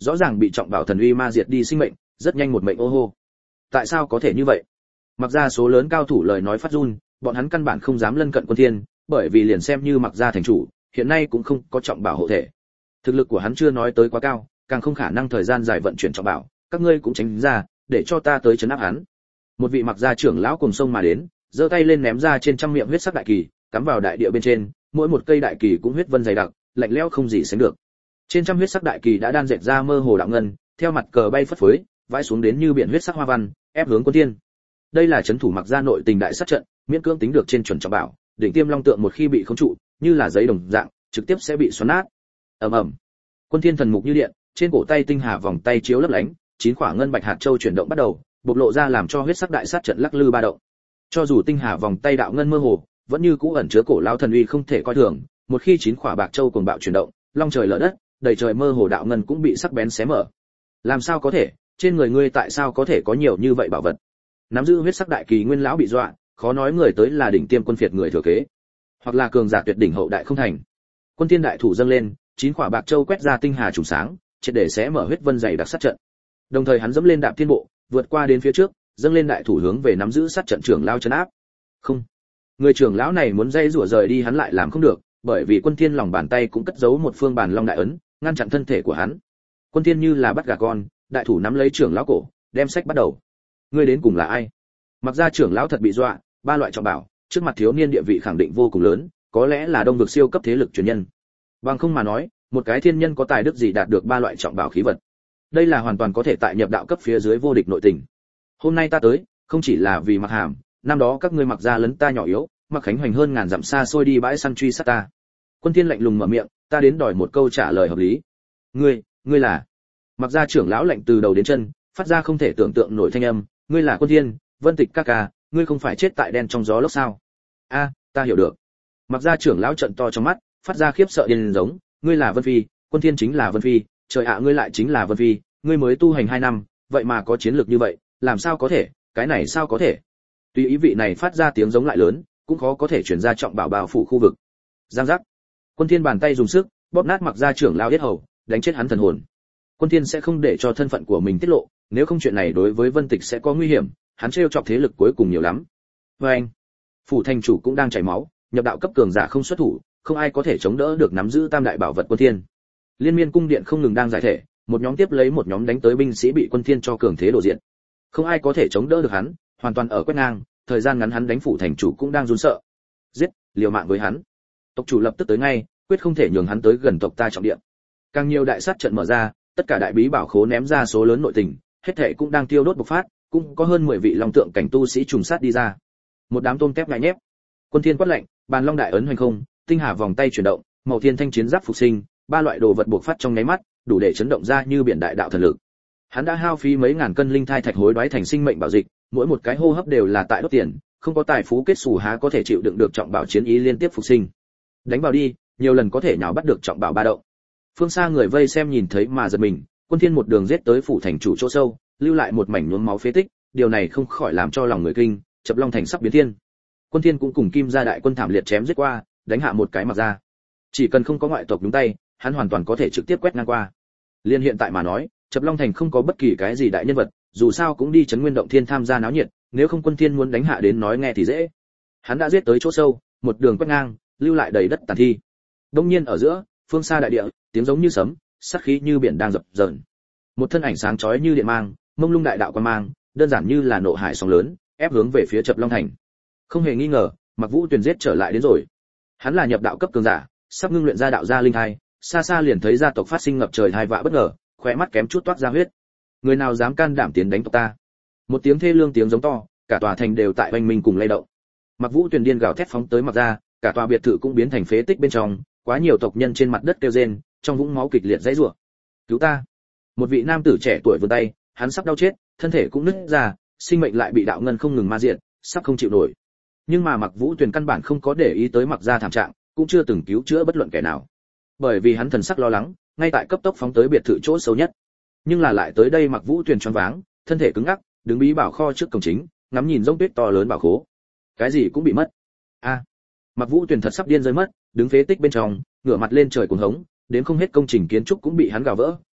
rõ ràng bị trọng bảo thần uy ma diệt đi sinh mệnh, rất nhanh một mệnh ô hô. Tại sao có thể như vậy? Mặc ra số lớn cao thủ lời nói phát run, bọn hắn căn bản không dám lân cận Quân Thiên, bởi vì liền xem như Mặc ra thành chủ, hiện nay cũng không có trọng bảo hộ thể. Thực lực của hắn chưa nói tới quá cao, càng không khả năng thời gian dài vận chuyển trọng bảo, các ngươi cũng tránh ra, để cho ta tới trấn áp hắn. Một vị Mặc gia trưởng lão cùng sông mà đến, giơ tay lên ném ra trên trăm miệng huyết sắc đại kỳ, cắm vào đại địa bên trên, mỗi một cây đại kỳ cũng huyết vân dày đặc, lạnh lẽo không gì sánh được. Trên trăm huyết sắc đại kỳ đã đan dệt ra mơ hồ đạo ngân, theo mặt cờ bay phất phới, vãi xuống đến như biển huyết sắc hoa văn, ép hướng Quân Thiên. Đây là trấn thủ Mặc gia nội tình đại sát trận, miễn cưỡng tính được trên chuẩn trọng bảo, đỉnh tiêm long tượng một khi bị khống trụ, như là giấy đồng dạng, trực tiếp sẽ bị xoắn nát. Ầm ầm. Quân Thiên thần mục như điện, trên cổ tay tinh hà vòng tay chiếu lấp lánh, chín quả ngân bạch hạt châu chuyển động bắt đầu, bộc lộ ra làm cho huyết sắc đại sát trận lắc lư ba động. Cho dù tinh hà vòng tay đạo ngân mơ hồ, vẫn như cũ ẩn chứa cổ lão thần uy không thể coi thường, một khi chín quả bạc châu cuồng bạo chuyển động, long trời lở đất, đầy trời mơ hồ đạo ngân cũng bị sắc bén xé mở. Làm sao có thể, trên người ngươi tại sao có thể có nhiều như vậy bảo vật? Nắm giữ huyết sắc đại kỳ nguyên lão bị dọa, khó nói người tới là đỉnh tiêm quân phiệt người thừa kế, hoặc là cường giả tuyệt đỉnh hậu đại không thành. Quân Thiên đại thủ dâng lên, chín quả bạc châu quét ra tinh hà trùng sáng, triệt để xé mở huyết vân dày đặc sát trận. Đồng thời hắn dẫm lên đạp thiên bộ, vượt qua đến phía trước, dâng lên đại thủ hướng về nắm giữ sát trận trưởng lão trấn áp. Không, người trưởng lão này muốn dây rủa rời đi hắn lại làm không được, bởi vì Quân Thiên lòng bàn tay cũng cất giấu một phương bàn long đại ấn, ngăn chặn thân thể của hắn. Quân Thiên như là bắt gà con, đại thủ nắm lấy trưởng lão cổ, đem sách bắt đầu. Ngươi đến cùng là ai? Mặc ra trưởng lão thật bị dọa, ba loại trọng bảo, trước mặt thiếu niên địa vị khẳng định vô cùng lớn, có lẽ là đông vực siêu cấp thế lực truyền nhân. Bằng không mà nói, một cái thiên nhân có tài đức gì đạt được ba loại trọng bảo khí vật. Đây là hoàn toàn có thể tại nhập đạo cấp phía dưới vô địch nội tình. Hôm nay ta tới, không chỉ là vì Mặc Hàm, năm đó các ngươi Mặc gia lấn ta nhỏ yếu, Mặc Khánh Hoành hơn ngàn dặm xa xôi đi bãi săn truy sát ta. Quân Thiên lạnh lùng mở miệng, ta đến đòi một câu trả lời hợp lý. Ngươi là? Mặc gia trưởng lão lạnh từ đầu đến chân, phát ra không thể tưởng tượng nổi thanh âm, ngươi là Quân Thiên, Vân Tịch ca ca, ngươi không phải chết tại đen trong gió lốc sao? A, ta hiểu được. Mặc gia trưởng lão trợn to trong mắt, phát ra khiếp sợ điên giống, ngươi là Vân Phi, Quân Thiên chính là Vân Phi, trời ạ ngươi lại chính là Vân Phi, ngươi mới tu hành 2 năm, vậy mà có chiến lược như vậy, làm sao có thể, cái này sao có thể? Tuy ý vị này phát ra tiếng giống lại lớn, cũng khó có thể truyền ra trọng bảo bao phủ khu vực. Giang giác. Quân Thiên bàn tay dùng sức, bóp nát Mặc gia trưởng lão yết hầu, đánh chết hắn thần hồn. Quân Thiên sẽ không để cho thân phận của mình tiết lộ, nếu không chuyện này đối với Vân Tịch sẽ có nguy hiểm, hắn trêu chọc thế lực cuối cùng nhiều lắm. Anh, phủ thành chủ cũng đang chảy máu, nhập đạo cấp cường giả không xuất thủ, không ai có thể chống đỡ được nắm giữ tam đại bảo vật Quân Thiên. Liên Miên cung điện không ngừng đang giải thể, một nhóm tiếp lấy một nhóm đánh tới binh sĩ bị Quân Thiên cho cường thế đổ diện. Không ai có thể chống đỡ được hắn, hoàn toàn ở quét ngang, thời gian ngắn hắn đánh phủ thành chủ cũng đang run sợ. Giết, liều mạng với hắn. Tộc chủ lập tức tới ngay, quyết không thể nhường hắn tới gần tộc ta trọng địa. Càng nhiều đại sát trận mở ra, tất cả đại bí bảo khố ném ra số lớn nội tình, hết thảy cũng đang tiêu đốt bộc phát, cũng có hơn 10 vị long tượng cảnh tu sĩ trùng sát đi ra. Một đám tôm tép ngại nhép. Quân Thiên quát lệnh, bàn long đại ấn hoành không, tinh hà vòng tay chuyển động, màu thiên thanh chiến giáp phục sinh, ba loại đồ vật bộc phát trong nháy mắt, đủ để chấn động ra như biển đại đạo thần lực. Hắn đã hao phí mấy ngàn cân linh thai thạch hối đoái thành sinh mệnh bảo dịch, mỗi một cái hô hấp đều là tại đốt tiền, không có tài phú kết xù há có thể chịu đựng được trọng bảo chiến ý liên tiếp phục sinh. Đánh vào đi, nhiều lần có thể nhào bắt được trọng bảo ba động. Phương xa người vây xem nhìn thấy mà giật mình, Quân Thiên một đường giết tới phủ thành chủ chỗ sâu, lưu lại một mảnh nhuốm máu phế tích, điều này không khỏi làm cho lòng người kinh, Chập Long thành sắp biến thiên. Quân Thiên cũng cùng Kim gia đại quân thảm liệt chém giết qua, đánh hạ một cái Mặc gia. Chỉ cần không có ngoại tộc nhúng tay, hắn hoàn toàn có thể trực tiếp quét ngang qua. Liên hiện tại mà nói, Chập Long thành không có bất kỳ cái gì đại nhân vật, dù sao cũng đi trấn Nguyên động thiên tham gia náo nhiệt, nếu không Quân Thiên muốn đánh hạ đến nói nghe thì dễ. Hắn đã giết tới chỗ sâu, một đường quét ngang, lưu lại đầy đất tàn thi. Đông nhiên ở giữa, phương xa đại địa, tiếng giống như sấm, sát khí như biển đang dập dờn. Một thân ảnh sáng chói như điện mang, mông lung đại đạo quan mang, đơn giản như là nộ hải sóng lớn, ép hướng về phía Chập Long thành. Không hề nghi ngờ, Mặc Vũ Tuyền giết trở lại đến rồi. Hắn là nhập đạo cấp cường giả, sắp ngưng luyện ra đạo gia linh thai, xa xa liền thấy gia tộc phát sinh ngập trời tai vạ bất ngờ, khóe mắt kém chút toát ra huyết. Người nào dám can đảm tiến đánh tộc ta? Một tiếng thê lương tiếng giống to, cả tòa thành đều tại oanh minh cùng lay động. Mặc Vũ Tuyền điên gào thét phóng tới Mặc gia, cả tòa biệt thự cũng biến thành phế tích bên trong, quá nhiều tộc nhân trên mặt đất kêu rên, trong vũng máu kịch liệt dãy rủa. Cứu ta! Một vị nam tử trẻ tuổi vươn tay, hắn sắp đau chết, thân thể cũng nứt ra, sinh mệnh lại bị đạo ngân không ngừng ma diện, sắp không chịu nổi. Nhưng mà Mặc Vũ Tuyền căn bản không có để ý tới Mặc gia thảm trạng, cũng chưa từng cứu chữa bất luận kẻ nào. Bởi vì hắn thần sắc lo lắng, ngay tại cấp tốc phóng tới biệt thự chỗ xấu nhất. Nhưng là lại tới đây Mặc Vũ Tuyền choáng váng, thân thể cứng ngắc, đứng bí bảo kho trước cổng chính, ngắm nhìn rỗng tuyết to lớn bảo khố. Cái gì cũng bị mất. A! Mặc Vũ Tuyền thật sắp điên rơi mất, đứng phế tích bên trong, ngửa mặt lên trời cuồng hống, đến không hết công trình kiến trúc cũng bị hắn gào vỡ,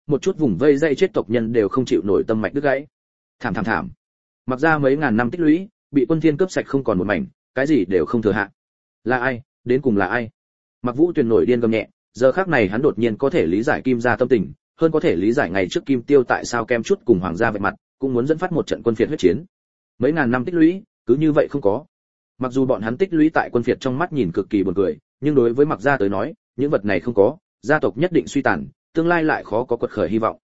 một chút vùng vây dây chết tộc nhân đều không chịu nổi tâm mạch đứt gãy. Thảm thảm thảm. Mặc ra mấy ngàn năm tích lũy, bị Quân Thiên cướp sạch không còn một mảnh, cái gì đều không thừa hạ. Là ai, đến cùng là ai? Mặc Vũ Tuyền nổi điên gầm nhẹ, giờ khắc này hắn đột nhiên có thể lý giải Kim gia tâm tình, hơn có thể lý giải ngày trước Kim Tiêu tại sao kem chút cùng hoàng gia vạch mặt, cũng muốn dẫn phát một trận quân phiệt huyết chiến. Mấy ngàn năm tích lũy, cứ như vậy không có. Mặc dù bọn hắn tích lũy tại quân phiệt trong mắt nhìn cực kỳ buồn cười, nhưng đối với Mặc gia tới nói, những vật này không có, gia tộc nhất định suy tàn, tương lai lại khó có quật khởi hy vọng.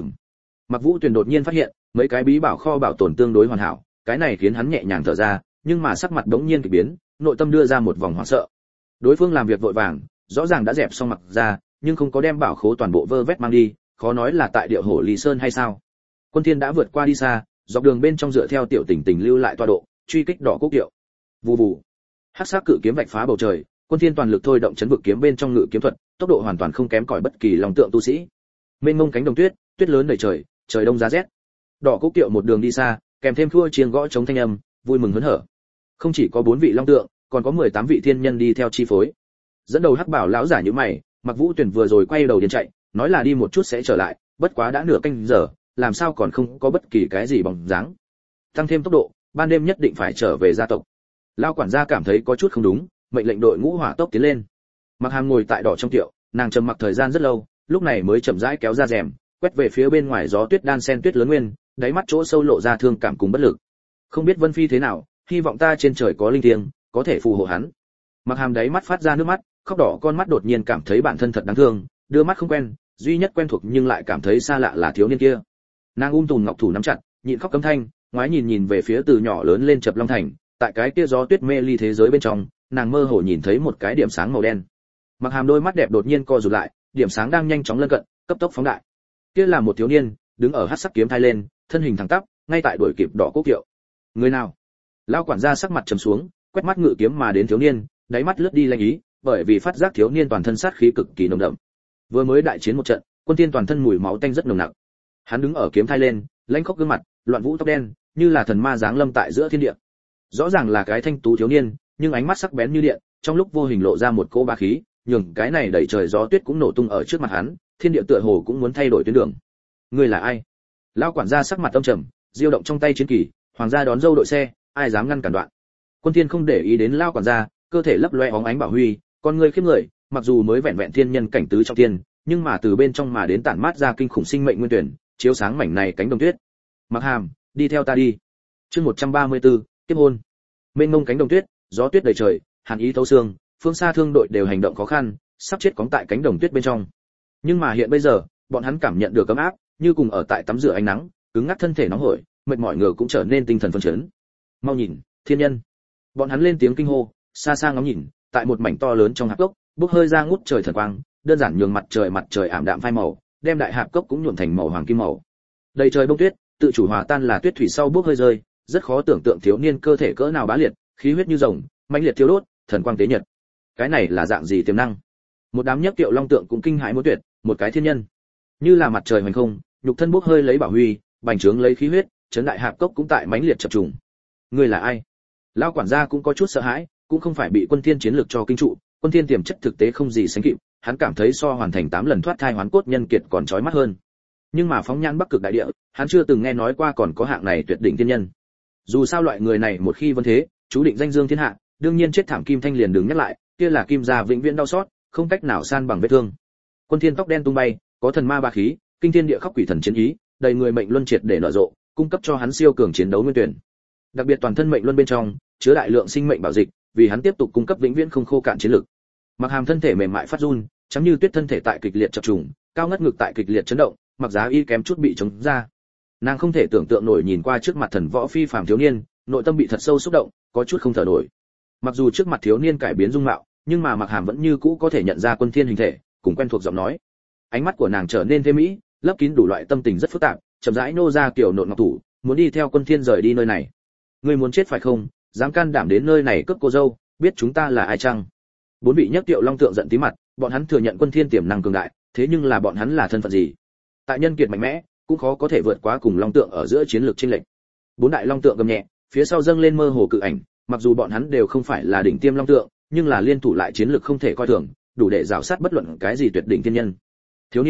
Mặc Vũ Tuyền đột nhiên phát hiện, mấy cái bí bảo kho bảo tồn tương đối hoàn hảo, cái này khiến hắn nhẹ nhàng thở ra, nhưng mà sắc mặt đống nhiên kỳ biến, nội tâm đưa ra một vòng hoảng sợ. Đối phương làm việc vội vàng, rõ ràng đã dẹp xong Mặc gia, nhưng không có đem bảo khố toàn bộ vơ vét mang đi, khó nói là tại địa hổ Lý Sơn hay sao? Quân Thiên đã vượt qua đi xa, dọc đường bên trong dựa theo tiểu tình tình lưu lại tọa độ, truy kích đỏ quốc kiệu. Vù vù. Hắc sắc cự kiếm vạch phá bầu trời, Quân Thiên toàn lực thôi động chấn vực kiếm bên trong ngự kiếm thuật, tốc độ hoàn toàn không kém cỏi bất kỳ lòng tượng tu sĩ. Mênh mông cánh đồng tuyết, tuyết lớn đầy trời, trời đông giá rét. Đỏ quốc kiệu một đường đi xa, kèm thêm khua chiêng gõ chống thanh âm, vui mừng hớn hở. Không chỉ có 4 vị long tượng, còn có 18 vị thiên nhân đi theo chi phối. Dẫn đầu Hắc Bảo lão giả như mày, Mặc Vũ Tuyển vừa rồi quay đầu điên chạy, nói là đi một chút sẽ trở lại, bất quá đã nửa canh giờ, làm sao còn không có bất kỳ cái gì bóng dáng. Tăng thêm tốc độ, ban đêm nhất định phải trở về gia tộc. Lão quản gia cảm thấy có chút không đúng, mệnh lệnh đội ngũ hỏa tốc tiến lên. Mặc Hàm ngồi tại đỏ trong tiệu, nàng trầm mặc thời gian rất lâu, lúc này mới chậm rãi kéo ra rèm, quét về phía bên ngoài gió tuyết đan sen tuyết lớn nguyên, đáy mắt chỗ sâu lộ ra thương cảm cùng bất lực. Không biết Vân Phi thế nào, hy vọng ta trên trời có linh thiêng, có thể phù hộ hắn. Mặc Hàm đáy mắt phát ra nước mắt, khóc đỏ con mắt đột nhiên cảm thấy bản thân thật đáng thương, đưa mắt không quen, duy nhất quen thuộc nhưng lại cảm thấy xa lạ là thiếu niên kia. Nàng tùm ngọc thủ nắm chặt, nhịn khóc cấm thanh, ngoái nhìn về phía từ nhỏ lớn lên Chập Long Thành, tại cái kia gió tuyết mê ly thế giới bên trong, nàng mơ hồ nhìn thấy một cái điểm sáng màu đen. Mặc Hàm đôi mắt đẹp đột nhiên co rụt lại, điểm sáng đang nhanh chóng lân cận, cấp tốc phóng đại. Kia là một thiếu niên, đứng ở hắc sắc kiếm thai lên, thân hình thẳng tắp, ngay tại đuổi kịp đỏ quốc kiệu. Người nào? Lão quản gia sắc mặt trầm xuống, quét mắt ngự kiếm mà đến thiếu niên, đáy mắt lướt đi lanh ý, bởi vì phát giác thiếu niên toàn thân sát khí cực kỳ nồng đậm. Vừa mới đại chiến một trận, Quân Thiên toàn thân mùi máu tanh rất nồng nặc. Hắn đứng ở kiếm thai lên, lãnh khốc gương mặt, loạn vũ tóc đen, như là thần ma giáng lâm tại giữa thiên địa. Rõ ràng là cái thanh tú thiếu niên, nhưng ánh mắt sắc bén như điện, trong lúc vô hình lộ ra một cỗ bá khí, nhường cái này đẩy trời gió tuyết cũng nổ tung ở trước mặt hắn, thiên địa tựa hồ cũng muốn thay đổi tuyến đường. Ngươi là ai? Lão quản gia sắc mặt âm trầm, diêu động trong tay chiến kỳ, hoàng gia đón dâu đội xe, ai dám ngăn cản đoạn. Quân Thiên không để ý đến lão quản gia, cơ thể lấp loe óng ánh bảo huy, con người khiếp người, mặc dù mới vẹn vẹn thiên nhân cảnh tứ trong tiên, nhưng mà từ bên trong mà đến tản mát ra kinh khủng sinh mệnh nguyên tuyển, chiếu sáng mảnh này cánh đồng tuyết. Mặc Hàm, đi theo ta đi. Chương 134, tiếp hôn. Mênh mông cánh đồng tuyết, gió tuyết đầy trời, hàn ý thấu xương, phương xa thương đội đều hành động khó khăn, sắp chết cóng tại cánh đồng tuyết bên trong. Nhưng mà hiện bây giờ, bọn hắn cảm nhận được ấm áp, như cùng ở tại tắm rửa ánh nắng, cứng ngắc thân thể nóng hổi, mệt mỏi ngờ cũng trở nên tinh thần phấn chấn. Mau nhìn, thiên nhân. Bọn hắn lên tiếng kinh hô, xa xa ngóng nhìn, tại một mảnh to lớn trong hạp cốc, bốc hơi ra ngút trời thần quang, đơn giản nhường mặt trời ảm đạm phai màu, đem đại hạp cốc cũng nhuộm thành màu hoàng kim màu. Đầy trời bông tuyết, tự chủ hòa tan là tuyết thủy sau bốc hơi rơi, rất khó tưởng tượng thiếu niên cơ thể cỡ nào bá liệt, khí huyết như rồng, mãnh liệt thiêu đốt, thần quang tế nhật. Cái này là dạng gì tiềm năng? Một đám nhất kiệu long tượng cũng kinh hãi muốn tuyệt, một cái thiên nhân, như là mặt trời hoành không, nhục thân bốc hơi lấy bảo huy, bành trướng lấy khí huyết, chấn đại hạp cốc cũng tại mãnh liệt chập trùng. Ngươi là ai? Lão quản gia cũng có chút sợ hãi, cũng không phải bị Quân Thiên chiến lực cho kinh trụ, Quân Thiên tiềm chất thực tế không gì sánh kịp, hắn cảm thấy so hoàn thành 8 lần thoát thai hoán cốt nhân kiệt còn chói mắt hơn. Nhưng mà phóng nhãn Bắc Cực đại địa, hắn chưa từng nghe nói qua còn có hạng này tuyệt đỉnh thiên nhân. Dù sao loại người này một khi vân thế, chú định danh dương thiên hạ, đương nhiên chết thảm Kim Thanh liền đừng nhắc lại, kia là Kim gia vĩnh viễn đau xót, không cách nào san bằng vết thương. Quân Thiên tóc đen tung bay, có thần ma ba khí, kinh thiên địa khóc quỷ thần chiến ý, đầy người mệnh luân triệt để nở rộ, cung cấp cho hắn siêu cường chiến đấu nguyên tuyển. Đặc biệt toàn thân mệnh luân bên trong chứa đại lượng sinh mệnh bảo dịch, vì hắn tiếp tục cung cấp vĩnh viễn không khô cạn chiến lực. Mặc Hàm thân thể mềm mại phát run, chấm như tuyết thân thể tại kịch liệt chập trùng, cao ngất ngực tại kịch liệt chấn động, mặc giá y kém chút bị chống ra. Nàng không thể tưởng tượng nổi nhìn qua trước mặt thần võ phi phàm thiếu niên, nội tâm bị thật sâu xúc động, có chút không thở nổi. Mặc dù trước mặt thiếu niên cải biến dung mạo, nhưng mà Mặc Hàm vẫn như cũ có thể nhận ra Quân Thiên hình thể, cùng quen thuộc giọng nói. Ánh mắt của nàng trở nên thêm mỹ, lấp kín đủ loại tâm tình rất phức tạp, chậm rãi nô ra kiểu nộn ngọc thủ, muốn đi theo Quân Thiên rời đi nơi này. Ngươi muốn chết phải không? Dám can đảm đến nơi này cướp cô dâu, biết chúng ta là ai chăng? 4 vị nhất tiệu long tượng giận tí mặt, bọn hắn thừa nhận Quân Thiên tiềm năng cường đại, thế nhưng là bọn hắn là thân phận gì? Tại nhân kiệt mạnh mẽ, cũng khó có thể vượt quá cùng long tượng ở giữa chiến lược chênh lệch. 4 đại long tượng gầm nhẹ, phía sau dâng lên mơ hồ cự ảnh, mặc dù bọn hắn đều không phải là đỉnh tiêm long tượng, nhưng là liên thủ lại chiến lược không thể coi thường, đủ để rào sát bất luận cái gì tuyệt đỉnh thiên nhân. Thiếu niên,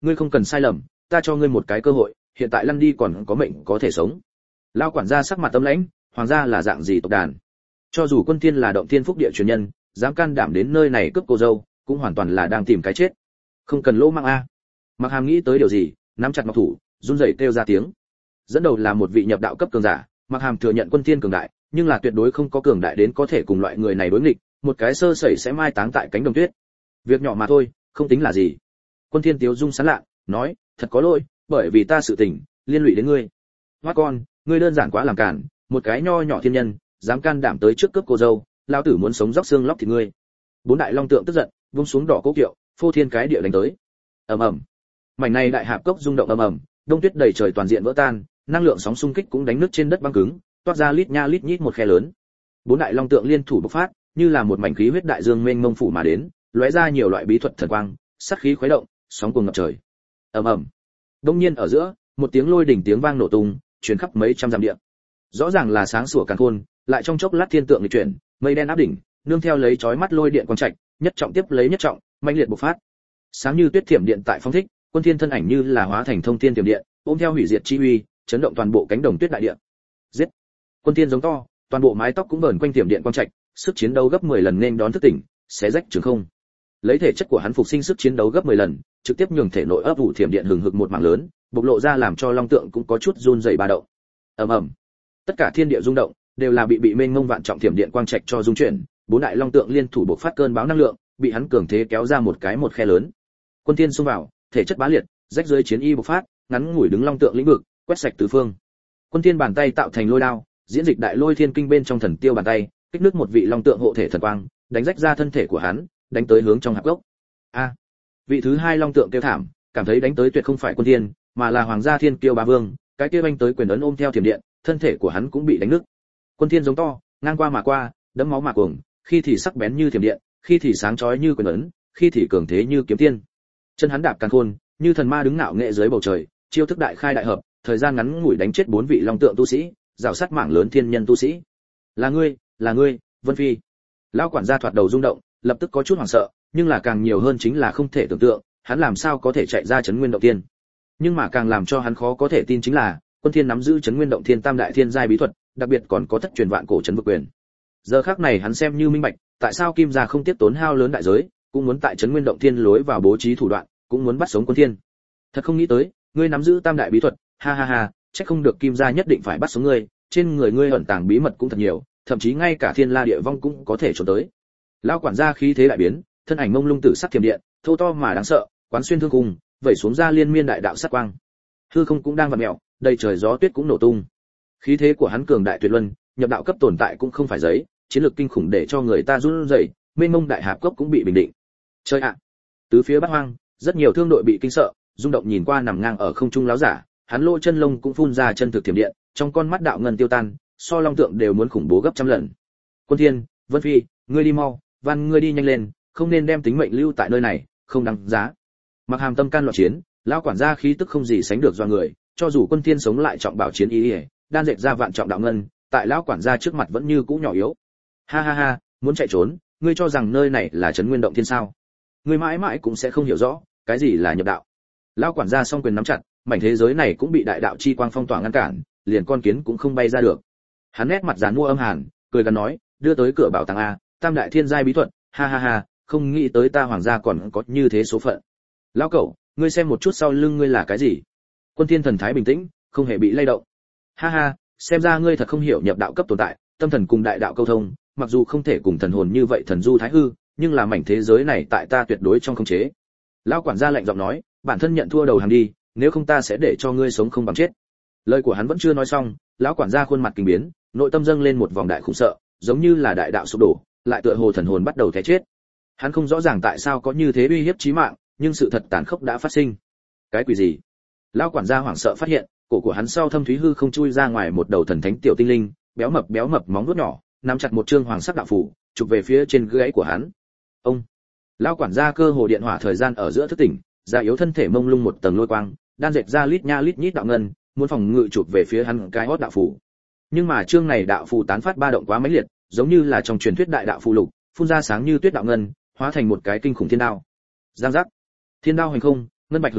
ngươi không cần sai lầm, ta cho ngươi một cái cơ hội, hiện tại lăn đi còn có mệnh có thể sống. Lão quản gia sắc mặt tâm lãnh, hoàng gia là dạng gì tộc đàn? Cho dù Quân Thiên là động thiên phúc địa truyền nhân, dám can đảm đến nơi này cướp cô dâu, cũng hoàn toàn là đang tìm cái chết. Không cần lỗ mang a. Mặc Hàm nghĩ tới điều gì, nắm chặt ngọc thủ, run rẩy kêu ra tiếng. Dẫn đầu là một vị nhập đạo cấp cường giả, Mặc Hàm thừa nhận Quân Thiên cường đại, nhưng là tuyệt đối không có cường đại đến có thể cùng loại người này đối nghịch, một cái sơ sẩy sẽ mai táng tại cánh đồng tuyết. Việc nhỏ mà thôi, không tính là gì. Quân Thiên tiếu dung sán lạ, nói, thật có lỗi, bởi vì ta sự tình liên lụy đến ngươi. Hoát con, ngươi đơn giản quá làm cản, một cái nho nhỏ thiên nhân, dám can đảm tới trước cướp cô dâu, lão tử muốn sống róc xương lóc thịt ngươi. Bốn đại long tượng tức giận, vung xuống đỏ cố kiệu, phô thiên cái địa đánh tới. Ầm ầm. Mảnh này đại hạp cốc rung động ầm ầm, đông tuyết đầy trời toàn diện vỡ tan, năng lượng sóng xung kích cũng đánh nứt trên đất băng cứng, toát ra lít nha lít nhít một khe lớn. Bốn đại long tượng liên thủ bộc phát, như là một mảnh khí huyết đại dương mênh mông phủ mà đến, lóe ra nhiều loại bí thuật thần quang, sát khí khuấy động, sóng cuồng ngập trời. Ầm ầm. Đông nhiên ở giữa, một tiếng lôi đỉnh tiếng vang nổ tung, truyền khắp mấy trăm dặm địa. Rõ ràng là sáng sủa càn khôn, lại trong chốc lát thiên tượng nghịch chuyển, mây đen áp đỉnh, nương theo lấy chói mắt lôi điện quang trạch, nhất trọng tiếp lấy nhất trọng, mãnh liệt bộc phát. Sáng như tuyết thiểm điện tại phong thích, Quân Thiên thân ảnh như là hóa thành thông thiên tiềm điện, ôm theo hủy diệt chi uy, chấn động toàn bộ cánh đồng tuyết đại địa. Giết! Quân Thiên giống to, toàn bộ mái tóc cũng vờn quanh tiềm điện quang trạch, sức chiến đấu gấp 10 lần nên đón thức tỉnh, xé rách trường không. Lấy thể chất của hắn phục sinh sức chiến đấu gấp 10 lần, trực tiếp nhường thể nội ấp ủ thiểm điện hừng hực một mảng lớn, bộc lộ ra làm cho long tượng cũng có chút run rẩy ba động. Ầm ầm. Tất cả thiên địa rung động, đều là bị mênh mông vạn trọng thiểm điện quang trạch cho rung chuyển, bốn đại long tượng liên thủ bộc phát cơn bão năng lượng, bị hắn cường thế kéo ra một khe lớn. Quân Thiên xung vào, thể chất bá liệt, rách rơi chiến y bộc phát, ngắn ngủi đứng long tượng lĩnh vực, quét sạch tứ phương. Quân Thiên bàn tay tạo thành lôi đao, diễn dịch đại lôi thiên kinh bên trong thần tiêu bàn tay, kích nước một vị long tượng hộ thể thần quang, đánh rách ra thân thể của hắn, đánh tới hướng trong hạp gốc. A! Vị thứ hai long tượng kêu thảm, cảm thấy đánh tới tuyệt không phải Quân Thiên, mà là hoàng gia thiên kiêu bá vương, cái kia anh tới quyền ấn ôm theo thiểm điện, thân thể của hắn cũng bị đánh nứt. Quân Thiên giống to, ngang qua mà qua, đẫm máu mà cuồng, khi thì sắc bén như thiểm điện, khi thì sáng chói như quyền ấn, khi thì cường thế như kiếm tiên. Chân hắn đạp càn khôn, như thần ma đứng ngạo nghệ dưới bầu trời, chiêu thức đại khai đại hợp, thời gian ngắn ngủi đánh chết 4 vị long tượng tu sĩ, rào sát mảng lớn thiên nhân tu sĩ. Là ngươi, Vân Phi. Lão quản gia thoạt đầu rung động, lập tức có chút hoảng sợ, nhưng là càng nhiều hơn chính là không thể tưởng tượng, hắn làm sao có thể chạy ra Trấn Nguyên động thiên. Nhưng mà càng làm cho hắn khó có thể tin chính là, Quân Thiên nắm giữ Trấn Nguyên động thiên tam đại thiên giai bí thuật, đặc biệt còn có thất truyền vạn cổ trấn vực quyền. Giờ khắc này hắn xem như minh bạch, tại sao Kim gia không tiếp tốn hao lớn đại giới, cũng muốn tại Trấn Nguyên động thiên lối vào bố trí thủ đoạn, cũng muốn bắt sống Quân Thiên. Thật không nghĩ tới, ngươi nắm giữ tam đại bí thuật, ha ha ha, chắc không được Kim gia nhất định phải bắt sống ngươi, trên người ngươi ẩn tàng bí mật cũng thật nhiều, thậm chí ngay cả thiên la địa vong cũng có thể trốn tới. Lão quản gia khí thế đại biến, thân ảnh mông lung tử sắc thiểm điện, thô to mà đáng sợ, quán xuyên thương cùng, vẩy xuống ra liên miên đại đạo sát quang. Hư không cũng đang vặn mèo, đầy trời gió tuyết cũng nổ tung. Khí thế của hắn cường đại tuyệt luân, nhập đạo cấp tồn tại cũng không phải giấy, chiến lược kinh khủng để cho người ta run rẩy, mênh mông đại hạp cốc cũng bị bình định. Chơi ạ! Tứ phía bát hoang, rất nhiều thương đội bị kinh sợ, rung động nhìn qua nằm ngang ở không trung láo giả, hắn lỗ chân lông cũng phun ra chân thực thiểm điện, trong con mắt đạo ngân tiêu tan, so long tượng đều muốn khủng bố gấp trăm lần. Quân Thiên, Vân Phi, ngươi đi mau, van ngươi đi nhanh lên, không nên đem tính mệnh lưu tại nơi này, không đáng giá. Mặc Hàm tâm can loạn chiến, lão quản gia khí tức không gì sánh được do người, cho dù Quân Thiên sống lại trọng bảo chiến ý, đan dệt ra vạn trọng đạo ngân, tại lão quản gia trước mặt vẫn như cũ nhỏ yếu. Ha ha ha, muốn chạy trốn, ngươi cho rằng nơi này là Trấn Nguyên động thiên sao? Ngươi mãi mãi cũng sẽ không hiểu rõ, cái gì là nhập đạo. Lão quản gia song quyền nắm chặt, mảnh thế giới này cũng bị đại đạo chi quang phong tỏa ngăn cản, liền con kiến cũng không bay ra được. Hắn nét mặt giàn mua âm hàn, cười gằn nói, đưa tới cửa bảo tàng a, tam đại thiên giai bí thuật, ha ha ha, không nghĩ tới ta hoàng gia còn có như thế số phận. Lão cẩu, ngươi xem một chút sau lưng ngươi là cái gì? Quân Thiên thần thái bình tĩnh, không hề bị lay động. Ha ha, xem ra ngươi thật không hiểu nhập đạo cấp tồn tại, tâm thần cùng đại đạo câu thông, mặc dù không thể cùng thần hồn như vậy thần du thái hư, nhưng là mảnh thế giới này tại ta tuyệt đối trong khống chế. Lão quản gia lạnh giọng nói, bản thân nhận thua đầu hàng đi, nếu không ta sẽ để cho ngươi sống không bằng chết. Lời của hắn vẫn chưa nói xong, lão quản gia khuôn mặt kinh biến, nội tâm dâng lên một vòng đại khủng sợ, giống như là đại đạo sụp đổ, lại tựa hồ thần hồn bắt đầu té chết. Hắn không rõ ràng tại sao có như thế uy hiếp chí mạng, nhưng sự thật tàn khốc đã phát sinh. Cái quỷ gì? Lão quản gia hoảng sợ phát hiện, cổ của hắn sau thâm thúy hư không chui ra ngoài một đầu thần thánh tiểu tinh linh, béo mập móng vuốt nhỏ, nắm chặt một trương hoàng sắc đạo phù, chụp về phía trên gáy của hắn. Ông! Lão quản gia cơ hồ điện hỏa thời gian ở giữa thức tỉnh, già yếu thân thể mông lung một tầng lôi quang, đan dệt ra lít nha lít nhít đạo ngân, muốn phòng ngự chụp về phía hắn cái hót đạo phù. Nhưng mà chương này đạo phù tán phát ba động quá mãnh liệt, giống như là trong truyền thuyết đại đạo phù lục, phun ra sáng như tuyết đạo ngân, hóa thành một cái kinh khủng thiên đao. Giang giác. Thiên đao hành không, ngân bạch hừng hực,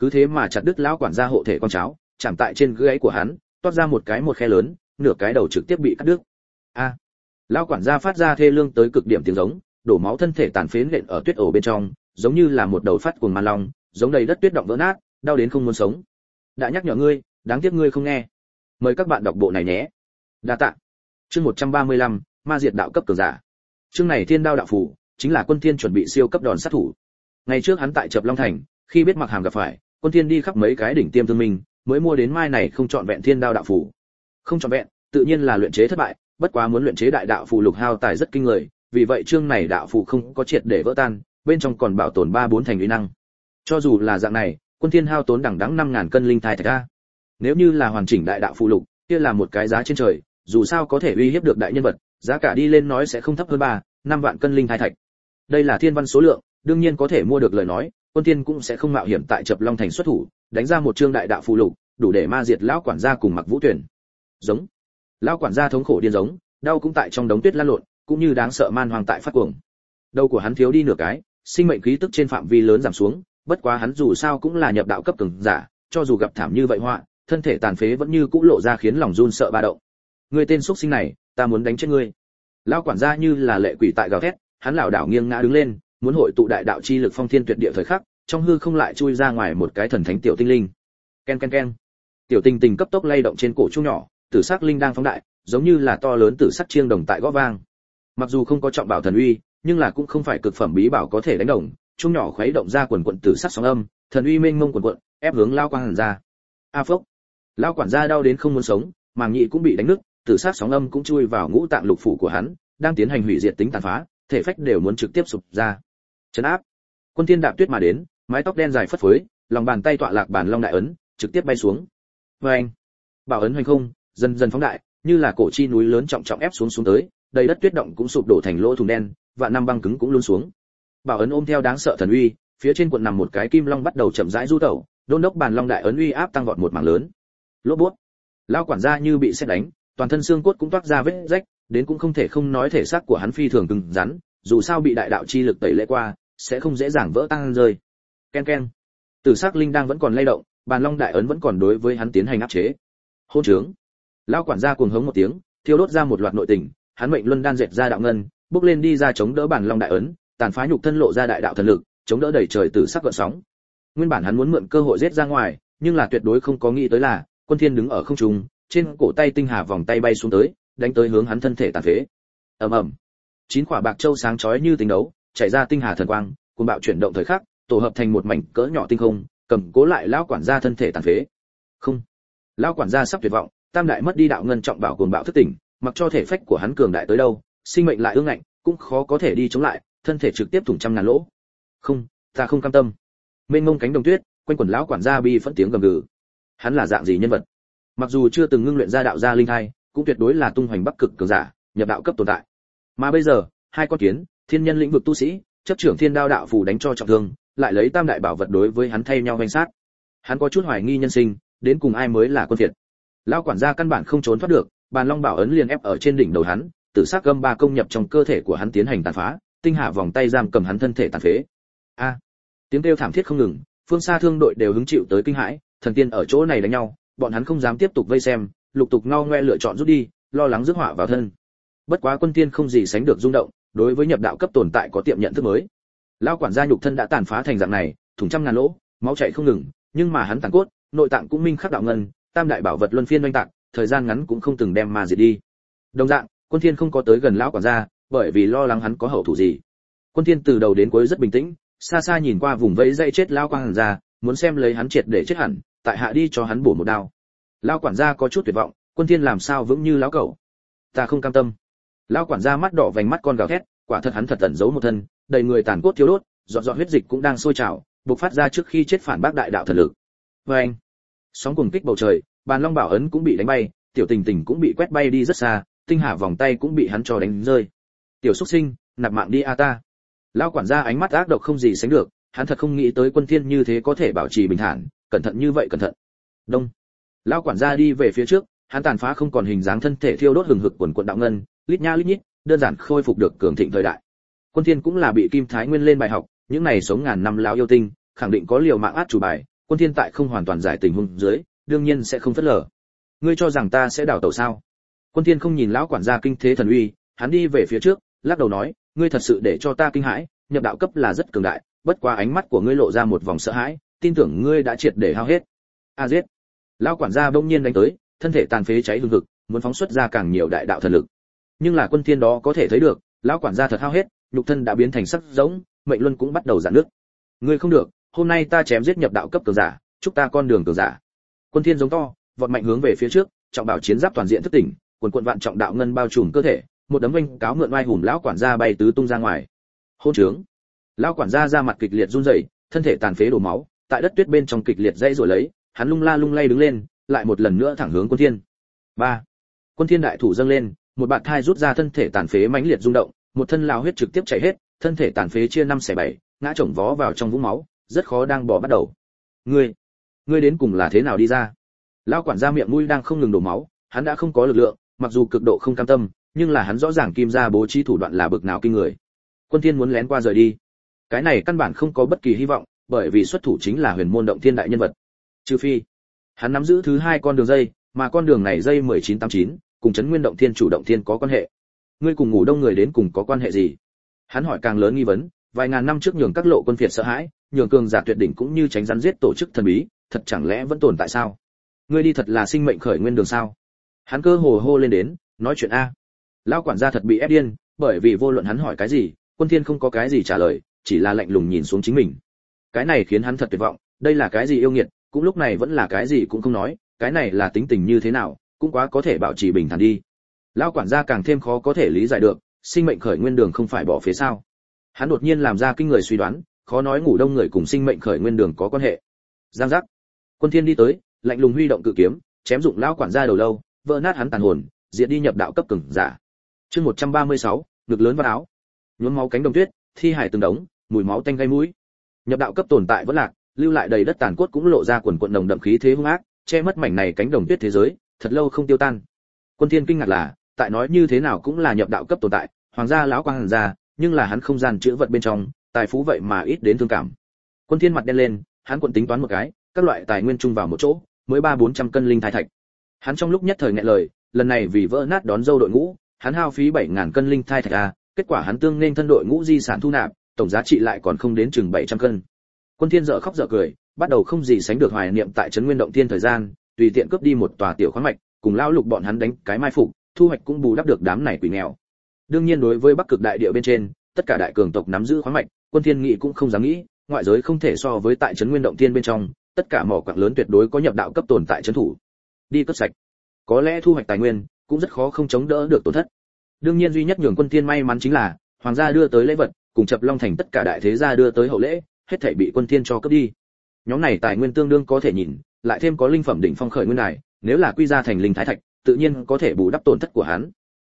cứ thế mà chặt đứt lão quản gia hộ thể con cháo, chạm tại trên gáy của hắn, toát ra một khe lớn, nửa cái đầu trực tiếp bị cắt đứt. A! Lão quản gia phát ra thê lương tới cực điểm tiếng giống, đổ máu thân thể tàn phế nện ở tuyết ổ bên trong, giống như là một đầu phát cuồng man long, giống đầy đất tuyết động vỡ nát, đau đến không muốn sống. Đã nhắc nhở ngươi, đáng tiếc ngươi không nghe. Mời các bạn đọc bộ này nhé. Đa tạ. Chương 135, ma diệt đạo cấp cường giả. Chương này Thiên Đao đạo phù, chính là Quân Thiên chuẩn bị siêu cấp đòn sát thủ. Ngày trước hắn tại Chập Long Thành, khi biết Mặc Hàm gặp phải, Quân Thiên đi khắp mấy cái đỉnh tiêm thương minh, mới mua đến mai này không chọn vẹn Thiên Đao đạo phù. Không chọn vẹn, tự nhiên là luyện chế thất bại, bất quá muốn luyện chế đại đạo phù lục hao tài rất kinh người, vì vậy chương này đạo phù không có triệt để vỡ tan, bên trong còn bảo tồn 3-4 thành uy năng. Cho dù là dạng này, Quân Thiên hao tốn đẳng đẵng 5000 cân linh thai thạch a. Nếu như là hoàn chỉnh đại đạo phù lục, kia là một cái giá trên trời, dù sao có thể uy hiếp được đại nhân vật, giá cả đi lên nói sẽ không thấp hơn 3-5 vạn cân linh thai thạch. Đây là thiên văn số lượng, đương nhiên có thể mua được lời nói, Quân Thiên cũng sẽ không mạo hiểm tại Chập Long Thành xuất thủ, đánh ra một chương đại đạo phù lục, đủ để ma diệt lão quản gia cùng Mặc Vũ Tuyển. Giống. Lão quản gia thống khổ điên giống, đau cũng tại trong đống tuyết lăn lộn, cũng như đáng sợ man hoang tại phát cuồng. Đầu của hắn thiếu đi nửa cái, sinh mệnh khí tức trên phạm vi lớn giảm xuống, bất quá hắn dù sao cũng là nhập đạo cấp cường giả, cho dù gặp thảm như vậy họa, thân thể tàn phế vẫn như cũ lộ ra khiến lòng run sợ ba động. Ngươi tên xuất sinh này, ta muốn đánh chết ngươi. Lão quản gia như là lệ quỷ tại gào thét, hắn lảo đảo nghiêng ngã đứng lên, muốn hội tụ đại đạo chi lực phong thiên tuyệt địa thời khắc, trong hư không lại chui ra ngoài một cái thần thánh tiểu tinh linh. Ken ken ken. Tiểu tinh tinh cấp tốc lay động trên cổ chuông nhỏ, tử sắc linh đang phóng đại, giống như là to lớn tử sắc chiêng đồng tại gõ vang. Mặc dù không có trọng bảo thần uy, nhưng là cũng không phải cực phẩm bí bảo có thể đánh đồng, chuông nhỏ khuấy động ra quần quần tử sắc sóng âm, thần uy mênh mông quần quần, ép hướng lao quang hàn ra. A phốc. Lao quản gia đau đến không muốn sống, màng nhĩ cũng bị đánh nứt, tử sắc sóng âm cũng chui vào ngũ tạng lục phủ của hắn, đang tiến hành hủy diệt tính tàn phá, thể phách đều muốn trực tiếp sụp ra. Trấn áp. Quân Thiên đạp tuyết mà đến, mái tóc đen dài phất phới, lòng bàn tay tọa lạc bản long đại ấn, trực tiếp bay xuống. Oeng. Bảo ấn hoành không, dần dần phóng đại, như là cổ chi núi lớn trọng trọng ép xuống tới, đầy đất tuyết động cũng sụp đổ thành lỗ thủng đen, vạn năm băng cứng cũng luôn xuống. Bảo ấn ôm theo đáng sợ thần uy, phía trên cuộn nằm một cái kim long bắt đầu chậm rãi du tẩu, đôn đốc bản long đại ấn uy áp tăng vọt một mảng lớn. Lốp bút. Lão quản gia như bị sét đánh, toàn thân xương cốt cũng toát ra vết rách, đến cũng không thể không nói thể xác của hắn phi thường cứng rắn, dù sao bị đại đạo chi lực tẩy lễ qua, sẽ không dễ dàng vỡ tan rơi. Ken ken. Tử sắc linh đang vẫn còn lay động, bàn long đại ấn vẫn còn đối với hắn tiến hành áp chế. Hôn trướng. Lão quản gia cuồng hống một tiếng, thiêu đốt ra một loạt nội tình, hắn mệnh luân đan dệt ra đạo ngân, bước lên đi ra chống đỡ bàn long đại ấn, tàn phá nhục thân lộ ra đại đạo thần lực, chống đỡ đẩy trời tử sắc gợn sóng. Nguyên bản hắn muốn mượn cơ hội giết ra ngoài, nhưng là tuyệt đối không có nghĩ tới là, Quân Thiên đứng ở không trung, trên cổ tay tinh hà vòng tay bay xuống tới, đánh tới hướng hắn thân thể tàn phế. Ầm ầm. 9 quả bạc châu sáng chói như tinh đấu, chảy ra tinh hà thần quang, cuồng bạo chuyển động thời khắc, tổ hợp thành một mảnh cỡ nhỏ tinh không, cầm cố lại lão quản gia thân thể tàn phế. Không. Lão quản gia sắp tuyệt vọng, tam đại mất đi đạo ngân trọng bảo cuồng bạo thức tỉnh, mặc cho thể phách của hắn cường đại tới đâu, sinh mệnh lại ương ngạnh, cũng khó có thể đi chống lại, thân thể trực tiếp thủng trăm ngàn lỗ. Không, ta không cam tâm. Mênh mông cánh đồng tuyết, quanh quần lão quản gia bi phẫn tiếng gầm gừ. Hắn là dạng gì nhân vật? Mặc dù chưa từng ngưng luyện ra đạo gia linh thai, cũng tuyệt đối là tung hoành bắc cực cường giả, nhập đạo cấp tồn tại. Mà bây giờ, hai con kiến, thiên nhân lĩnh vực tu sĩ, chấp trưởng thiên đao đạo phù đánh cho trọng thương, lại lấy tam đại bảo vật đối với hắn thay nhau vây sát. Hắn có chút hoài nghi nhân sinh, đến cùng ai mới là quân phiệt. Lão quản gia căn bản không trốn thoát được, bàn long bảo ấn liền ép ở trên đỉnh đầu hắn, tử sắc gâm ba công nhập trong cơ thể của hắn tiến hành tàn phá, tinh hà vòng tay giam cầm hắn thân thể tàn phế. A! Tiếng kêu thảm thiết không ngừng, phương xa thương đội đều hứng chịu tới kinh hãi, thần tiên ở chỗ này đánh nhau, bọn hắn không dám tiếp tục vây xem, lục tục ngao ngoe lựa chọn rút đi, lo lắng rước họa vào thân. Bất quá Quân Tiên không gì sánh được rung động, đối với nhập đạo cấp tồn tại có tiệm nhận thức mới. Lão quản gia nhục thân đã tàn phá thành dạng này, thủng trăm ngàn lỗ, máu chảy không ngừng, nhưng mà hắn tàn cốt, nội tạng cũng minh khắc đạo ngân, tam đại bảo vật luân phiên oanh tạc, thời gian ngắn cũng không từng đem ma diệt đi. Đồng dạng, Quân Thiên không có tới gần lão quản gia, bởi vì lo lắng hắn có hậu thủ gì. Quân Thiên từ đầu đến cuối rất bình tĩnh, xa xa nhìn qua vùng vẫy dây chết lão quản gia, muốn xem lấy hắn triệt để chết hẳn, tại hạ đi cho hắn bổ một đao. Lão quản gia có chút tuyệt vọng, Quân Thiên làm sao vững như lão cẩu. Ta không cam tâm. Lão quản gia mắt đỏ vành mắt con gào thét, quả thật hắn thật tẩn giấu một thân, đầy người tàn cốt thiếu đốt, giọt giọt huyết dịch cũng đang sôi trào, bộc phát ra trước khi chết phản bác đại đạo thần lực. Oeng! Sóng cuồng kích bầu trời, bàn long bảo ấn cũng bị đánh bay, tiểu tình tình cũng bị quét bay đi rất xa, tinh hà vòng tay cũng bị hắn cho đánh rơi. Tiểu xuất sinh, nạp mạng đi a ta. Lão quản gia ánh mắt ác độc không gì sánh được, hắn thật không nghĩ tới Quân Thiên như thế có thể bảo trì bình thản, cẩn thận như vậy cẩn thận. Đông. Lão quản gia đi về phía trước, hắn tàn phá không còn hình dáng thân thể thiêu đốt hừng hực quần quần đạo ngân, lít nha lít nhít, đơn giản khôi phục được cường thịnh thời đại. Quân Thiên cũng là bị Kim Thái Nguyên lên bài học, những này sống ngàn năm lão yêu tinh, khẳng định có liều mạng át chủ bài, Quân Thiên tại không hoàn toàn giải tình huống dưới, đương nhiên sẽ không phớt lờ. Ngươi cho rằng ta sẽ đảo tẩu sao? Quân Thiên không nhìn lão quản gia kinh thế thần uy, hắn đi về phía trước, lắc đầu nói, ngươi thật sự để cho ta kinh hãi, nhập đạo cấp là rất cường đại, bất quá ánh mắt của ngươi lộ ra một vòng sợ hãi, tin tưởng ngươi đã triệt để hao hết. A giết! Lão quản gia bỗng nhiên đánh tới, thân thể tàn phế cháy hừng hực, muốn phóng xuất ra càng nhiều đại đạo thần lực. Nhưng là Quân Thiên đó có thể thấy được, lão quản gia thật hao hết, nhục thân đã biến thành sắc giống, mệnh luân cũng bắt đầu rạn nứt. Ngươi không được, hôm nay ta chém giết nhập đạo cấp cường giả, chúc ta con đường cường giả. Quân Thiên giống to, vọt mạnh hướng về phía trước, trọng bảo chiến giáp toàn diện thức tỉnh, quần quần vạn trọng đạo ngân bao trùm cơ thể, một đấm vênh cáo mượn oai hùng lão quản gia bay tứ tung ra ngoài. Hỗn trướng! Lão quản gia ra mặt kịch liệt run rẩy, thân thể tàn phế đổ máu, tại đất tuyết bên trong kịch liệt dãy rồi lấy, hắn lung la lung lay đứng lên, lại một lần nữa thẳng hướng Quân Thiên. 3. Quân Thiên đại thủ dâng lên, một bạt thai rút ra thân thể tàn phế mãnh liệt rung động, một thân lão huyết trực tiếp chảy hết, thân thể tàn phế chia 5/7, ngã chồng vó vào trong vũng máu, rất khó đang bỏ bắt đầu. Ngươi đến cùng là thế nào đi ra? Lão quản gia miệng mũi đang không ngừng đổ máu, hắn đã không có lực lượng, mặc dù cực độ không cam tâm, nhưng là hắn rõ ràng kim gia bố trí thủ đoạn là bực nào kinh người. Quân Thiên muốn lén qua rời đi, cái này căn bản không có bất kỳ hy vọng, bởi vì xuất thủ chính là Huyền Môn Động Thiên đại nhân vật. Trừ phi hắn nắm giữ thứ hai con đường dây, mà con đường này dây 1989, cùng Trấn Nguyên Động Thiên chủ động thiên có quan hệ. Ngươi cùng Ngủ Đông người đến cùng có quan hệ gì? Hắn hỏi càng lớn nghi vấn, vài ngàn năm trước nhường các lộ quân phiệt sợ hãi, nhường cường giả tuyệt đỉnh cũng như tránh rắn giết tổ chức thần bí, thật chẳng lẽ vẫn tồn tại sao? Ngươi đi thật là sinh mệnh khởi nguyên đường sao? Hắn cơ hồ hô lên đến, nói chuyện a. Lão quản gia thật bị ép điên, bởi vì vô luận hắn hỏi cái gì, Quân Thiên không có cái gì trả lời, chỉ là lạnh lùng nhìn xuống chính mình. Cái này khiến hắn thật tuyệt vọng, đây là cái gì yêu nghiệt, cũng lúc này vẫn là cái gì cũng không nói, cái này là tính tình như thế nào, cũng quá có thể bảo trì bình thản đi. Lão quản gia càng thêm khó có thể lý giải được, sinh mệnh khởi nguyên đường không phải bỏ phía sao? Hắn đột nhiên làm ra kinh người suy đoán, khó nói Ngủ Đông người cùng sinh mệnh khởi nguyên đường có quan hệ. Giang giác. Quân Thiên đi tới, lạnh lùng huy động cự kiếm, chém dụng lão quản gia đầu lâu, vỡ nát hắn tàn hồn, diệt đi nhập đạo cấp cường giả. Chương 136, ngực lớn vào áo. Nhuốm máu cánh đồng tuyết, thi hải từng đống, mùi máu tanh gây mũi. Nhập đạo cấp tồn tại vẫn lạc, lưu lại đầy đất tàn cốt cũng lộ ra quần quần nồng đậm khí thế hung ác, che mất mảnh này cánh đồng tuyết thế giới, thật lâu không tiêu tan. Quân Thiên kinh ngạc là, tại nói như thế nào cũng là nhập đạo cấp tồn tại, hoàng gia lão quang gia, nhưng là hắn không gian chứa vật bên trong, tài phú vậy mà ít đến thương cảm. Quân Thiên mặt đen lên, hắn cuộn tính toán một cái, các loại tài nguyên chung vào một chỗ, mới 3-400 cân linh thai thạch. Hắn trong lúc nhất thời nghẹn lời, lần này vì vỡ nát đón dâu đội ngũ, hắn hao phí 7000 cân linh thai thạch a, kết quả hắn tương nên thân đội ngũ di sản thu nạp, tổng giá trị lại còn không đến chừng 700 cân. Quân Thiên dở khóc dở cười, bắt đầu không gì sánh được hoài niệm tại Trấn Nguyên Động Thiên thời gian, tùy tiện cướp đi một tòa tiểu khoáng mạch, cùng lão lục bọn hắn đánh cái mai phục, thu hoạch cũng bù đắp được đám này quỷ nghèo. Đương nhiên đối với Bắc Cực đại địa bên trên, tất cả đại cường tộc nắm giữ khoáng mạch, Quân Thiên nghĩ cũng không dám nghĩ, ngoại giới không thể so với tại Trấn Nguyên Động Thiên bên trong, tất cả mỏ quặng lớn tuyệt đối có nhập đạo cấp tồn tại trấn thủ. Đi cướp sạch. Có lẽ thu hoạch tài nguyên cũng rất khó không chống đỡ được tổn thất. Đương nhiên duy nhất nhường Quân Thiên may mắn chính là, hoàng gia đưa tới lễ vật, cùng Chập Long thành tất cả đại thế gia đưa tới hậu lễ, hết thảy bị Quân Thiên cho cướp đi. Nhóm này tài nguyên tương đương có thể nhìn, lại thêm có linh phẩm đỉnh phong khởi nguyên này, nếu là quy ra thành linh thái thạch, tự nhiên có thể bù đắp tổn thất của hắn.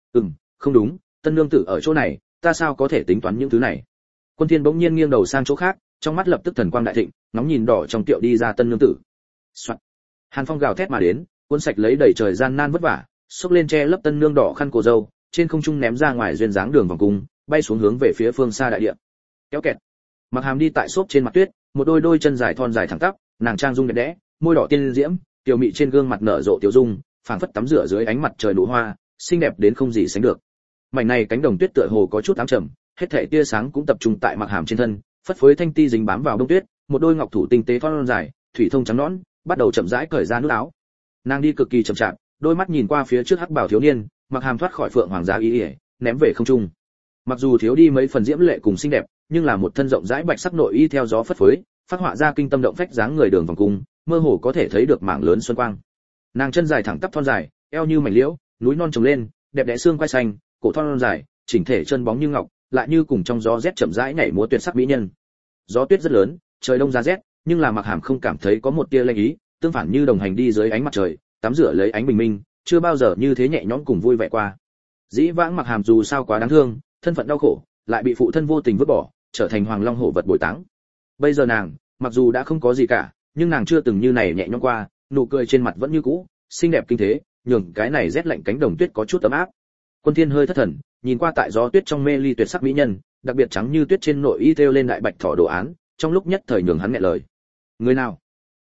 Không đúng, tân nương tử ở chỗ này, ta sao có thể tính toán những thứ này? Quân Thiên bỗng nhiên nghiêng đầu sang chỗ khác, trong mắt lập tức thần quang đại thịnh, nóng nhìn đỏ trong tiệu đi ra tân nương tử. Soạn. Hàn phong gào thét mà đến, cuốn sạch lấy đầy trời gian nan vất vả, xốc lên che lấp tân nương đỏ khăn cổ dâu, trên không trung ném ra ngoài duyên dáng đường vòng cung, bay xuống hướng về phía phương xa đại địa. Kéo kẹt. Mặc Hàm đi tại xốp trên mặt tuyết, một đôi chân dài thon dài thẳng tắp, nàng trang dung đẹp đẽ, môi đỏ tiên diễm, tiểu mị trên gương mặt nở rộ tiểu dung, phảng phất tắm rửa dưới ánh mặt trời nụ hoa, xinh đẹp đến không gì sánh được. Mảnh này cánh đồng tuyết tựa hồ có chút ám trầm, hết thảy tia sáng cũng tập trung tại Mặc Hàm trên thân, phất phới thanh ti dính bám vào đông tuyết, một đôi ngọc thủ tinh tế thon dài, thủy thông trắng nõn, bắt đầu chậm rãi cởi ra nút áo. Nàng đi cực kỳ chậm chạp, đôi mắt nhìn qua phía trước hắc bảo thiếu niên, Mặc Hàm thoát khỏi phượng hoàng gia y, ném về không trung. Mặc dù thiếu đi mấy phần diễm lệ cùng xinh đẹp, nhưng là một thân rộng rãi bạch sắc nội y theo gió phất phới, phát họa ra kinh tâm động phách dáng người đường vòng cung, mơ hồ có thể thấy được mảng lớn xuân quang. Nàng chân dài thẳng tắp thon dài, eo như mảnh liễu, núi non trồng lên, đẹp đẽ xương quai xanh, cổ thon dài, chỉnh thể chân bóng như ngọc, lại như cùng trong gió rét chậm rãi nhảy múa tuyệt sắc mỹ nhân. Gió tuyết rất lớn, trời đông giá rét, nhưng là Mặc Hàm không cảm thấy có một tia lạnh ý, tương phản như đồng hành đi dưới ánh mặt trời, tắm rửa lấy ánh bình minh, chưa bao giờ như thế nhẹ nhõm cùng vui vẻ qua. Dĩ vãng Mặc Hàm dù sao quá đáng thương, thân phận đau khổ, lại bị phụ thân vô tình vứt bỏ, trở thành hoàng long hổ vật bồi táng. Bây giờ nàng, mặc dù đã không có gì cả, nhưng nàng chưa từng như này nhẹ nhõm qua, nụ cười trên mặt vẫn như cũ, xinh đẹp kinh thế, nhường cái này rét lạnh cánh đồng tuyết có chút ấm áp. Quân Thiên hơi thất thần, nhìn qua tại gió tuyết trong mê ly tuyệt sắc mỹ nhân, đặc biệt trắng như tuyết trên nội y thêu lên đại bạch thỏ đồ án, trong lúc nhất thời nhường hắn nghẹn lời. Người nào?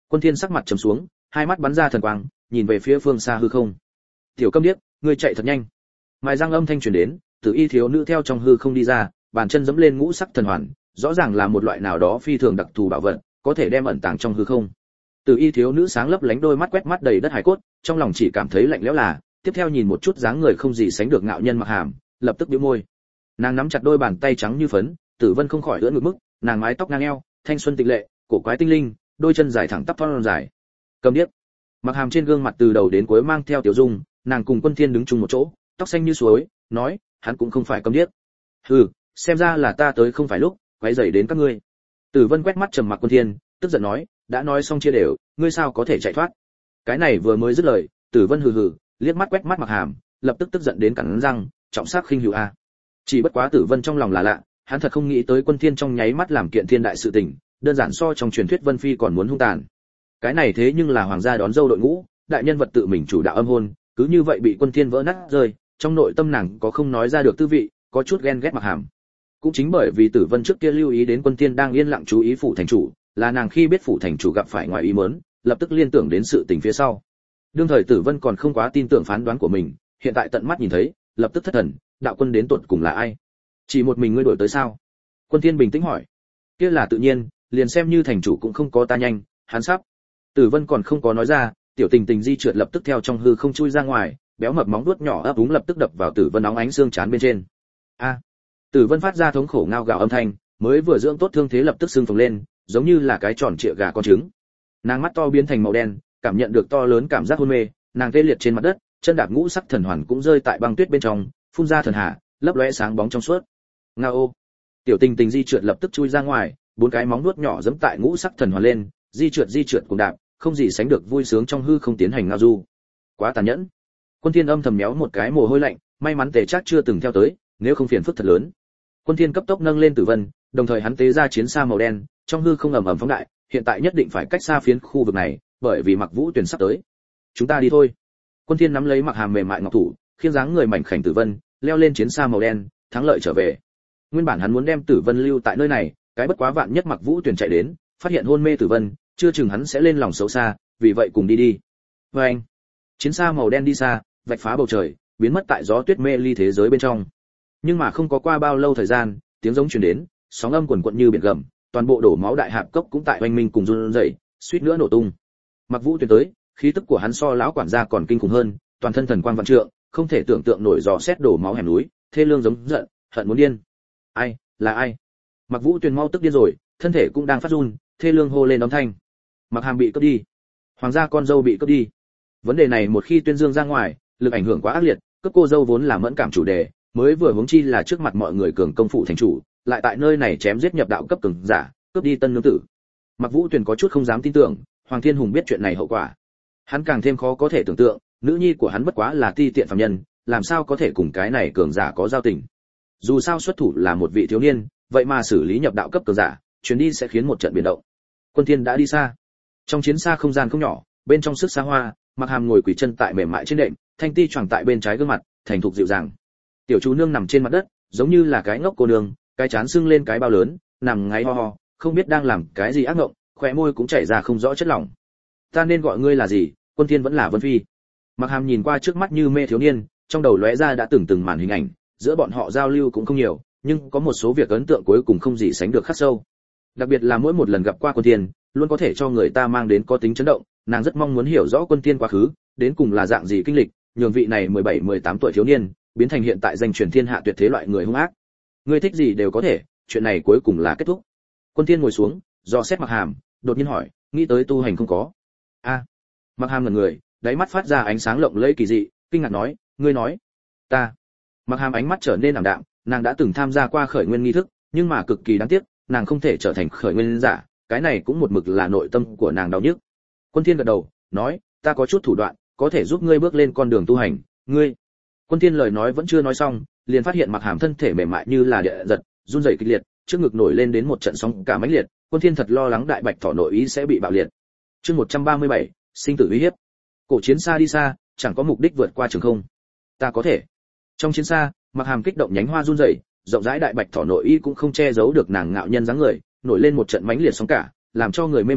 Quân Thiên sắc mặt trầm xuống, hai mắt bắn ra thần quang, nhìn về phía phương xa hư không. Tiểu Câm điếc, ngươi chạy thật nhanh. Mài răng âm thanh truyền đến, Tử Y thiếu nữ theo trong hư không đi ra, bàn chân giẫm lên ngũ sắc thần hoàn, rõ ràng là một loại nào đó phi thường đặc thù bảo vật, có thể đem ẩn tàng trong hư không. Tử Y thiếu nữ sáng lấp lánh đôi mắt quét mắt đầy đất hải cốt, trong lòng chỉ cảm thấy lạnh lẽo là, tiếp theo nhìn một chút dáng người không gì sánh được ngạo nhân Mặc Hàm, lập tức bĩu môi. Nàng nắm chặt đôi bàn tay trắng như phấn, Tử Vân không khỏi ưỡn ngực mức, nàng mái tóc ngang eo, thanh xuân tịch lệ, cổ quái tinh linh, đôi chân dài thẳng tắp thon dài. Cầm điếc. Mặc Hàm trên gương mặt từ đầu đến cuối mang theo tiểu dung, nàng cùng Quân Thiên đứng chung một chỗ, tóc xanh như suối, nói, hắn cũng không phải cầm điếc. Hừ, xem ra là ta tới không phải lúc, quấy rầy đến các ngươi. Tử Vân quét mắt trầm mặc Quân Thiên, tức giận nói, đã nói xong chia đều, ngươi sao có thể chạy thoát? Cái này vừa mới dứt lời, Tử Vân hừ hừ, liếc mắt quét mắt Mặc Hàm, lập tức tức giận đến cắn răng, trọng sắc khinh hữu a. Chỉ bất quá Tử Vân trong lòng là lạ, hắn thật không nghĩ tới Quân Thiên trong nháy mắt làm kiện thiên đại sự tình, đơn giản so trong truyền thuyết Vân Phi còn muốn hung tàn. Cái này thế nhưng là hoàng gia đón dâu đội ngũ, đại nhân vật tự mình chủ đạo âm hôn, cứ như vậy bị Quân Thiên vỡ nát rơi, trong nội tâm nàng có không nói ra được tư vị, có chút ghen ghét Mặc Hàm. Cũng chính bởi vì Tử Vân trước kia lưu ý đến Quân Thiên đang yên lặng chú ý phủ thành chủ, là nàng khi biết phủ thành chủ gặp phải ngoài ý muốn, lập tức liên tưởng đến sự tình phía sau. Đương thời Tử Vân còn không quá tin tưởng phán đoán của mình, hiện tại tận mắt nhìn thấy, lập tức thất thần, đạo quân đến tuột cùng là ai? Chỉ một mình ngươi đổi tới sao? Quân Thiên bình tĩnh hỏi. Kia là tự nhiên, liền xem như thành chủ cũng không có ta nhanh, hắn sắp. Tử Vân còn không có nói ra, tiểu tình tình di trượt lập tức theo trong hư không chui ra ngoài, béo mập móng vuốt nhỏ ấp úng lập tức đập vào Tử Vân óng ánh xương trán bên trên. A! Tử Vân phát ra thống khổ ngao gào âm thanh, mới vừa dưỡng tốt thương thế lập tức sưng phồng lên, giống như là cái tròn trịa gà con trứng. Nàng mắt to biến thành màu đen, cảm nhận được to lớn cảm giác hôn mê, nàng tê liệt trên mặt đất, chân đạp ngũ sắc thần hoàn cũng rơi tại băng tuyết bên trong, phun ra thần hà, lấp lóe sáng bóng trong suốt. Ngao! Tiểu tình tình di trượt lập tức chui ra ngoài, bốn cái móng vuốt nhỏ giẫm tại ngũ sắc thần hoàn lên, di trượt cùng đạp, không gì sánh được vui sướng trong hư không tiến hành ngao du. Quá tàn nhẫn. Quân Thiên âm thầm méo một cái mồ hôi lạnh, may mắn Tề Trác chưa từng theo tới, nếu không phiền phức thật lớn. Quân Thiên cấp tốc nâng lên Tử Vân, đồng thời hắn tế ra chiến xa màu đen, trong hư không ầm ầm phóng đại, hiện tại nhất định phải cách xa phiến khu vực này, bởi vì Mặc Vũ Tuyền sắp tới. Chúng ta đi thôi. Quân Thiên nắm lấy Mặc Hàm mềm mại ngọc thủ, khiêng dáng người mảnh khảnh Tử Vân, leo lên chiến xa màu đen, thắng lợi trở về. Nguyên bản hắn muốn đem Tử Vân lưu tại nơi này, cái bất quá vạn nhất Mặc Vũ Tuyền chạy đến, phát hiện hôn mê Tử Vân, chưa chừng hắn sẽ lên lòng xấu xa, vì vậy cùng đi đi. Và anh, chiến xa màu đen đi xa, vạch phá bầu trời, biến mất tại gió tuyết mê ly thế giới bên trong. Nhưng mà không có qua bao lâu thời gian, tiếng giống truyền đến, sóng âm quần quật như biển gầm, toàn bộ đổ máu đại hạp cốc cũng tại oanh minh cùng run rẩy, suýt nữa nổ tung. Mặc Vũ Tuyền tới, khí tức của hắn so lão quản gia còn kinh khủng hơn, toàn thân thần quang vạn trượng, không thể tưởng tượng nổi dò xét đổ máu hẻm núi, thê lương giống giận, hận muốn điên. Ai, là ai? Mặc Vũ Tuyền mau tức điên rồi, thân thể cũng đang phát run, thê lương hô lên đón thanh. Mặc Hàm bị cướp đi, hoàng gia con dâu bị cướp đi. Vấn đề này một khi tuyên dương ra ngoài, lực ảnh hưởng quá ác liệt, cướp cô dâu vốn là mẫn cảm chủ đề, mới vừa huống chi là trước mặt mọi người cường công phụ thành chủ, lại tại nơi này chém giết nhập đạo cấp cường giả, cướp đi tân nương tử. Mặc Vũ Tuyền có chút không dám tin tưởng, Hoàng Thiên Hùng biết chuyện này hậu quả. Hắn càng thêm khó có thể tưởng tượng, nữ nhi của hắn bất quá là ti tiện phàm nhân, làm sao có thể cùng cái này cường giả có giao tình. Dù sao xuất thủ là một vị thiếu niên, vậy mà xử lý nhập đạo cấp cường giả, chuyến đi sẽ khiến một trận biến động. Quân Thiên đã đi xa. Trong chiến xa không gian không nhỏ, bên trong sức xa hoa, Mặc Hàm ngồi quỳ chân tại mềm mại trên đệm, thanh ti choàng tại bên trái gương mặt, thành thục dịu dàng. Tiểu chú nương nằm trên mặt đất, giống như là cái ngốc cô nương, cái chán sưng lên cái bao lớn, nằm ngáy ho ho, không biết đang làm cái gì ác ngộng, khóe môi cũng chảy ra không rõ chất lỏng. Ta nên gọi ngươi là gì? Quân Thiên vẫn là Vân Phi. Mặc Hàm nhìn qua trước mắt như mê thiếu niên, trong đầu lóe ra đã từng màn hình ảnh, giữa bọn họ giao lưu cũng không nhiều, nhưng có một số việc ấn tượng cuối cùng không gì sánh được khắc sâu. Đặc biệt là mỗi một lần gặp qua Quân Thiên, luôn có thể cho người ta mang đến có tính chấn động, nàng rất mong muốn hiểu rõ Quân Thiên quá khứ, đến cùng là dạng gì kinh lịch, nhường vị này 17-18 tuổi thiếu niên biến thành hiện tại danh truyền thiên hạ tuyệt thế loại người hung ác. Ngươi thích gì đều có thể, chuyện này cuối cùng là kết thúc. Quân Thiên ngồi xuống, do xét Mặc Hàm, đột nhiên hỏi, nghĩ tới tu hành không có? A. Mặc Hàm ngẩn người, đáy mắt phát ra ánh sáng lộng lẫy kỳ dị, kinh ngạc nói, ngươi nói? Ta. Mặc Hàm ánh mắt trở nên ảm đạm, nàng đã từng tham gia qua khởi nguyên nghi thức, nhưng mà cực kỳ đáng tiếc, nàng không thể trở thành khởi nguyên giả, cái này cũng một mực là nội tâm của nàng đau nhức. Quân Thiên gật đầu, nói, ta có chút thủ đoạn, có thể giúp ngươi bước lên con đường tu hành, ngươi. Quân Thiên lời nói vẫn chưa nói xong, liền phát hiện Mặc Hàm thân thể mềm mại như là địa giật, run rẩy kịch liệt, trước ngực nổi lên đến một trận sóng cả mãnh liệt, Quân Thiên thật lo lắng đại bạch thỏ nội ý sẽ bị bạo liệt. Chương 137, sinh tử uy hiếp. Cổ chiến xa đi xa, chẳng có mục đích vượt qua trường không. Ta có thể. Trong chiến xa, Mặc Hàm kích động nhánh hoa run rẩy, rộng rãi đại bạch thỏ nội y cũng không che giấu được nàng ngạo nhân dáng người, nổi lên một trận mãnh liệt sóng cả, làm cho người mê muội,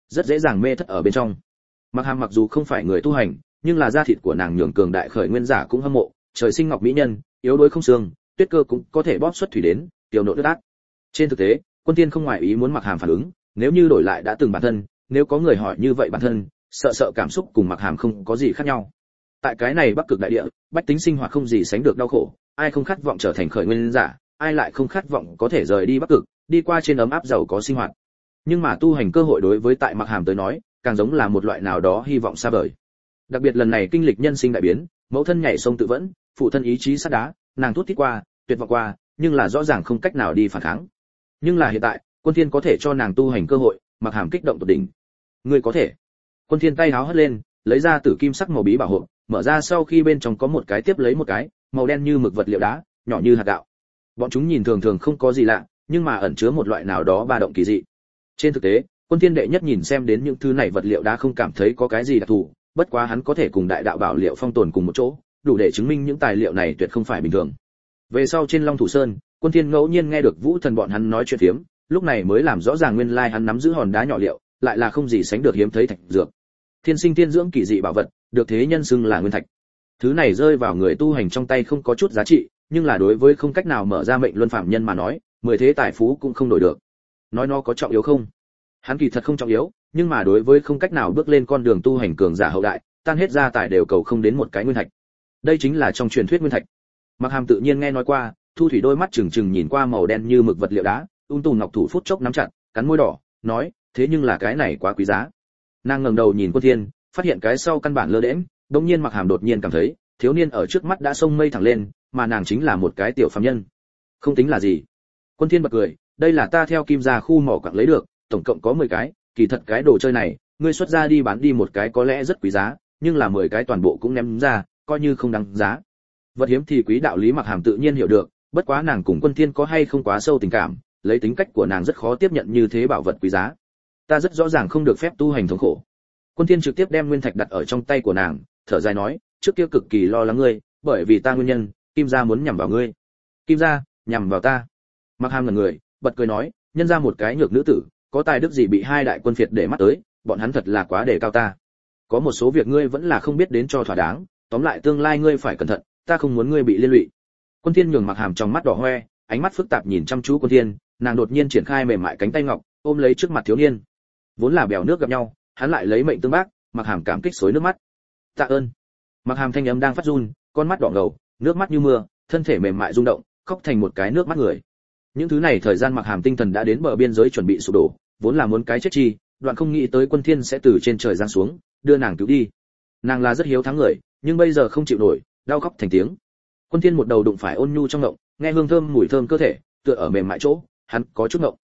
rất dễ dàng mê thất ở bên trong. Mặc Hàm mặc dù không phải người tu hành, nhưng là da thịt của nàng nhường cường đại khởi nguyên giả cũng hâm mộ, trời sinh ngọc mỹ nhân, yếu đuối không xương, tuyết cơ cũng có thể bóp xuất thủy đến, tiểu nộ ướt át. Trên thực tế, Quân Thiên không ngoài ý muốn Mặc Hàm phản ứng, nếu như đổi lại đã từng bản thân, nếu có người hỏi như vậy bản thân, sợ cảm xúc cùng Mặc Hàm không có gì khác nhau. Tại cái này Bắc Cực đại địa, bách tính sinh hoạt không gì sánh được đau khổ, ai không khát vọng trở thành khởi nguyên giả, ai lại không khát vọng có thể rời đi Bắc Cực, đi qua trên ấm áp giàu có sinh hoạt. Nhưng mà tu hành cơ hội đối với tại Mặc Hàm tới nói, càng giống là một loại nào đó hy vọng xa vời. Đặc biệt lần này kinh lịch nhân sinh đại biến, mẫu thân nhảy sông tự vẫn, phụ thân ý chí sắt đá, nàng thút thít qua, tuyệt vọng qua, nhưng là rõ ràng không cách nào đi phản kháng. Nhưng là hiện tại, Quân Thiên có thể cho nàng tu hành cơ hội, Mặc Hàm kích động tột đỉnh. Ngươi có thể. Quân Thiên tay háo hất lên, lấy ra tử kim sắc màu bí bảo hộ, mở ra sau khi bên trong có một cái tiếp lấy một cái, màu đen như mực vật liệu đá, nhỏ như hạt gạo. Bọn chúng nhìn thường thường không có gì lạ, nhưng mà ẩn chứa một loại nào đó ba động kỳ dị. Trên thực tế, Quân Thiên đệ nhất nhìn xem đến những thứ này vật liệu đá không cảm thấy có cái gì đặc thù, bất quá hắn có thể cùng đại đạo bảo liệu phong tồn cùng một chỗ, đủ để chứng minh những tài liệu này tuyệt không phải bình thường. Về sau trên Long Thủ Sơn, Quân Thiên ngẫu nhiên nghe được Vũ Thần bọn hắn nói chuyện phiếm, lúc này mới làm rõ ràng nguyên lai hắn nắm giữ hòn đá nhỏ liệu, lại là không gì sánh được hiếm thấy thạch dược. Thiên sinh tiên dưỡng kỳ dị bảo vật, được thế nhân xưng là nguyên thạch. Thứ này rơi vào người tu hành trong tay không có chút giá trị, nhưng là đối với không cách nào mở ra mệnh luân phạm nhân mà nói, 10 thế tài phú cũng không đổi được. Nói nó có trọng yếu không? Hắn kỳ thật không trọng yếu, nhưng mà đối với không cách nào bước lên con đường tu hành cường giả hậu đại, tan hết gia tài đều cầu không đến một cái nguyên thạch. Đây chính là trong truyền thuyết nguyên thạch. Mặc Hàm tự nhiên nghe nói qua, Thu Thủy đôi mắt trừng trừng nhìn qua màu đen như mực vật liệu đá, tùm ngọc thủ phút chốc nắm chặt, cắn môi đỏ, nói, thế nhưng là cái này quá quý giá. Nàng ngẩng đầu nhìn Quân Thiên, phát hiện cái sau căn bản lơ đễnh, đột nhiên Mặc Hàm đột nhiên cảm thấy, thiếu niên ở trước mắt đã sông mây thẳng lên, mà nàng chính là một cái tiểu phàm nhân. Không tính là gì. Quân Thiên bật cười, đây là ta theo Kim gia khu mỏ quặng lấy được, tổng cộng có 10 cái, kỳ thật cái đồ chơi này, ngươi xuất ra đi bán đi một cái có lẽ rất quý giá, nhưng là 10 cái toàn bộ cũng ném ra, coi như không đáng giá. Vật hiếm thì quý đạo lý Mặc Hàm tự nhiên hiểu được, bất quá nàng cùng Quân Thiên có hay không quá sâu tình cảm, lấy tính cách của nàng rất khó tiếp nhận như thế bảo vật quý giá. Ta rất rõ ràng không được phép tu hành thống khổ. Quân Thiên trực tiếp đem nguyên thạch đặt ở trong tay của nàng, thở dài nói, trước kia cực kỳ lo lắng ngươi, bởi vì ta nguyên nhân, Kim gia muốn nhằm vào ngươi. Kim gia nhằm vào ta? Mặc Hàm ngẩn người, bật cười nói, nhân ra một cái nhược nữ tử, có tài đức gì bị hai đại quân phiệt để mắt tới, bọn hắn thật là quá đề cao ta. Có một số việc ngươi vẫn là không biết đến cho thỏa đáng, tóm lại tương lai ngươi phải cẩn thận, ta không muốn ngươi bị liên lụy. Quân Thiên nhường Mặc Hàm trong mắt đỏ hoe, ánh mắt phức tạp nhìn chăm chú Quân Thiên, nàng đột nhiên triển khai mềm mại cánh tay ngọc, ôm lấy trước mặt thiếu niên. Vốn là bèo nước gặp nhau, hắn lại lấy mệnh tương bác, Mặc Hàm cảm kích xối nước mắt. Tạ ơn. Mặc Hàm thanh âm đang phát run, con mắt đỏ ngầu, nước mắt như mưa, thân thể mềm mại rung động, khóc thành một cái nước mắt người. Những thứ này thời gian Mặc Hàm tinh thần đã đến bờ biên giới chuẩn bị sụp đổ, vốn là muốn cái chết chi, đoạn không nghĩ tới Quân Thiên sẽ từ trên trời giáng xuống, đưa nàng cứu đi. Nàng là rất hiếu thắng người, nhưng bây giờ không chịu nổi, đau khóc thành tiếng. Quân Thiên một đầu đụng phải ôn nhu trong ngộng, nghe hương thơm mùi thơm cơ thể, tựa ở mềm mại chỗ, hắn có chút ngộng.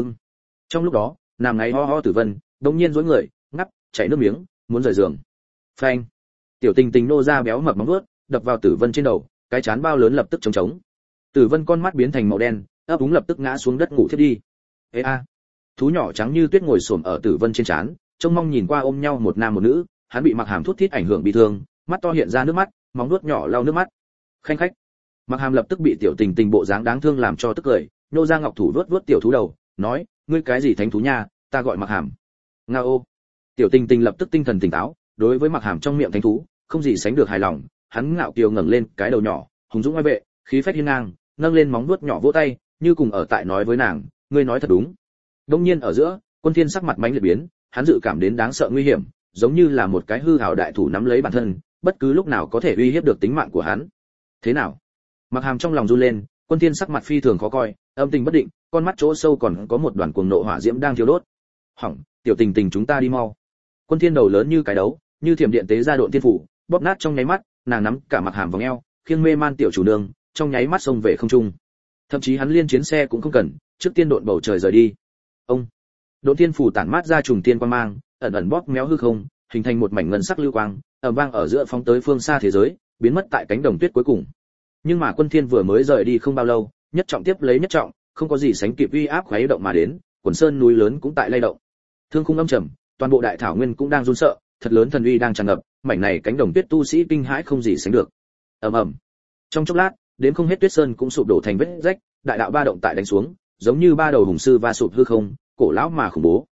Trong lúc đó, nàng ngáy ho ho Tử Vân, đột nhiên duỗi người, ngắp, chảy nước miếng, muốn rời giường. Phanh! Tiểu Tình Tình nô ra béo mập móng vuốt, đập vào Tử Vân trên đầu, cái chán bao lớn lập tức trống trống. Tử Vân con mắt biến thành màu đen, ấp úng lập tức ngã xuống đất ngủ thiếp đi. Ê a! Thú nhỏ trắng như tuyết ngồi xổm ở Tử Vân trên trán, trông mong nhìn qua ôm nhau một nam một nữ, hắn bị Mặc Hàm thút thít ảnh hưởng bị thương, mắt to hiện ra nước mắt, móng vuốt nhỏ lau nước mắt. Khanh khách! Mặc Hàm lập tức bị Tiểu Tình Tình bộ dáng đáng thương làm cho tức cười, nô ra ngọc thủ vuốt vuốt tiểu thú đầu, nói, ngươi cái gì thánh thú nha, ta gọi Mặc Hàm. Ngao. Tiểu Tình Tình lập tức tinh thần tỉnh táo, đối với Mặc Hàm trong miệng thánh thú, không gì sánh được hài lòng, hắn ngạo kiều ngẩng lên cái đầu nhỏ, hùng dũng oai vệ, khí phách hiên ngang, nâng lên móng vuốt nhỏ vỗ tay, như cùng ở tại nói với nàng, ngươi nói thật đúng. Đông nhiên ở giữa, Quân Thiên sắc mặt mãnh liệt biến, hắn dự cảm đến đáng sợ nguy hiểm, giống như là một cái hư hào đại thủ nắm lấy bản thân, bất cứ lúc nào có thể uy hiếp được tính mạng của hắn. Thế nào? Mặc Hàm trong lòng run lên, Quân Thiên sắc mặt phi thường khó coi, âm tình bất định, con mắt chỗ sâu còn có một đoàn cuồng nộ hỏa diễm đang thiêu đốt. Hỏng, Tiểu Tình Tình chúng ta đi mau. Quân Thiên đầu lớn như cái đấu, như thiểm điện tế ra độn tiên phủ, bóp nát trong nháy mắt, nàng nắm cả Mặc Hàm vòng eo, khiêng mê man tiểu chủ nương, trong nháy mắt xông về không trung. Thậm chí hắn liên chiến xe cũng không cần, trước tiên độn bầu trời rời đi. Ông, độn tiên phủ tản mát ra trùng tiên quang mang, ẩn ẩn bóp méo hư không, hình thành một mảnh ngân sắc lưu quang, ầm vang ở giữa phóng tới phương xa thế giới, biến mất tại cánh đồng tuyết cuối cùng. Nhưng mà Quân Thiên vừa mới rời đi không bao lâu, nhất trọng tiếp lấy nhất trọng, không có gì sánh kịp uy áp khuấy động mà đến, quần sơn núi lớn cũng tại lay động. Thương khung âm trầm, toàn bộ đại thảo nguyên cũng đang run sợ, thật lớn thần uy đang tràn ngập, mảnh này cánh đồng tuyết tu sĩ kinh hãi không gì sánh được. Ầm ầm. Trong chốc lát, đến không hết tuyết sơn cũng sụp đổ thành vết rách, đại đạo ba động tại đánh xuống, giống như ba đầu hùng sư va sụp hư không, cổ lão mà khủng bố.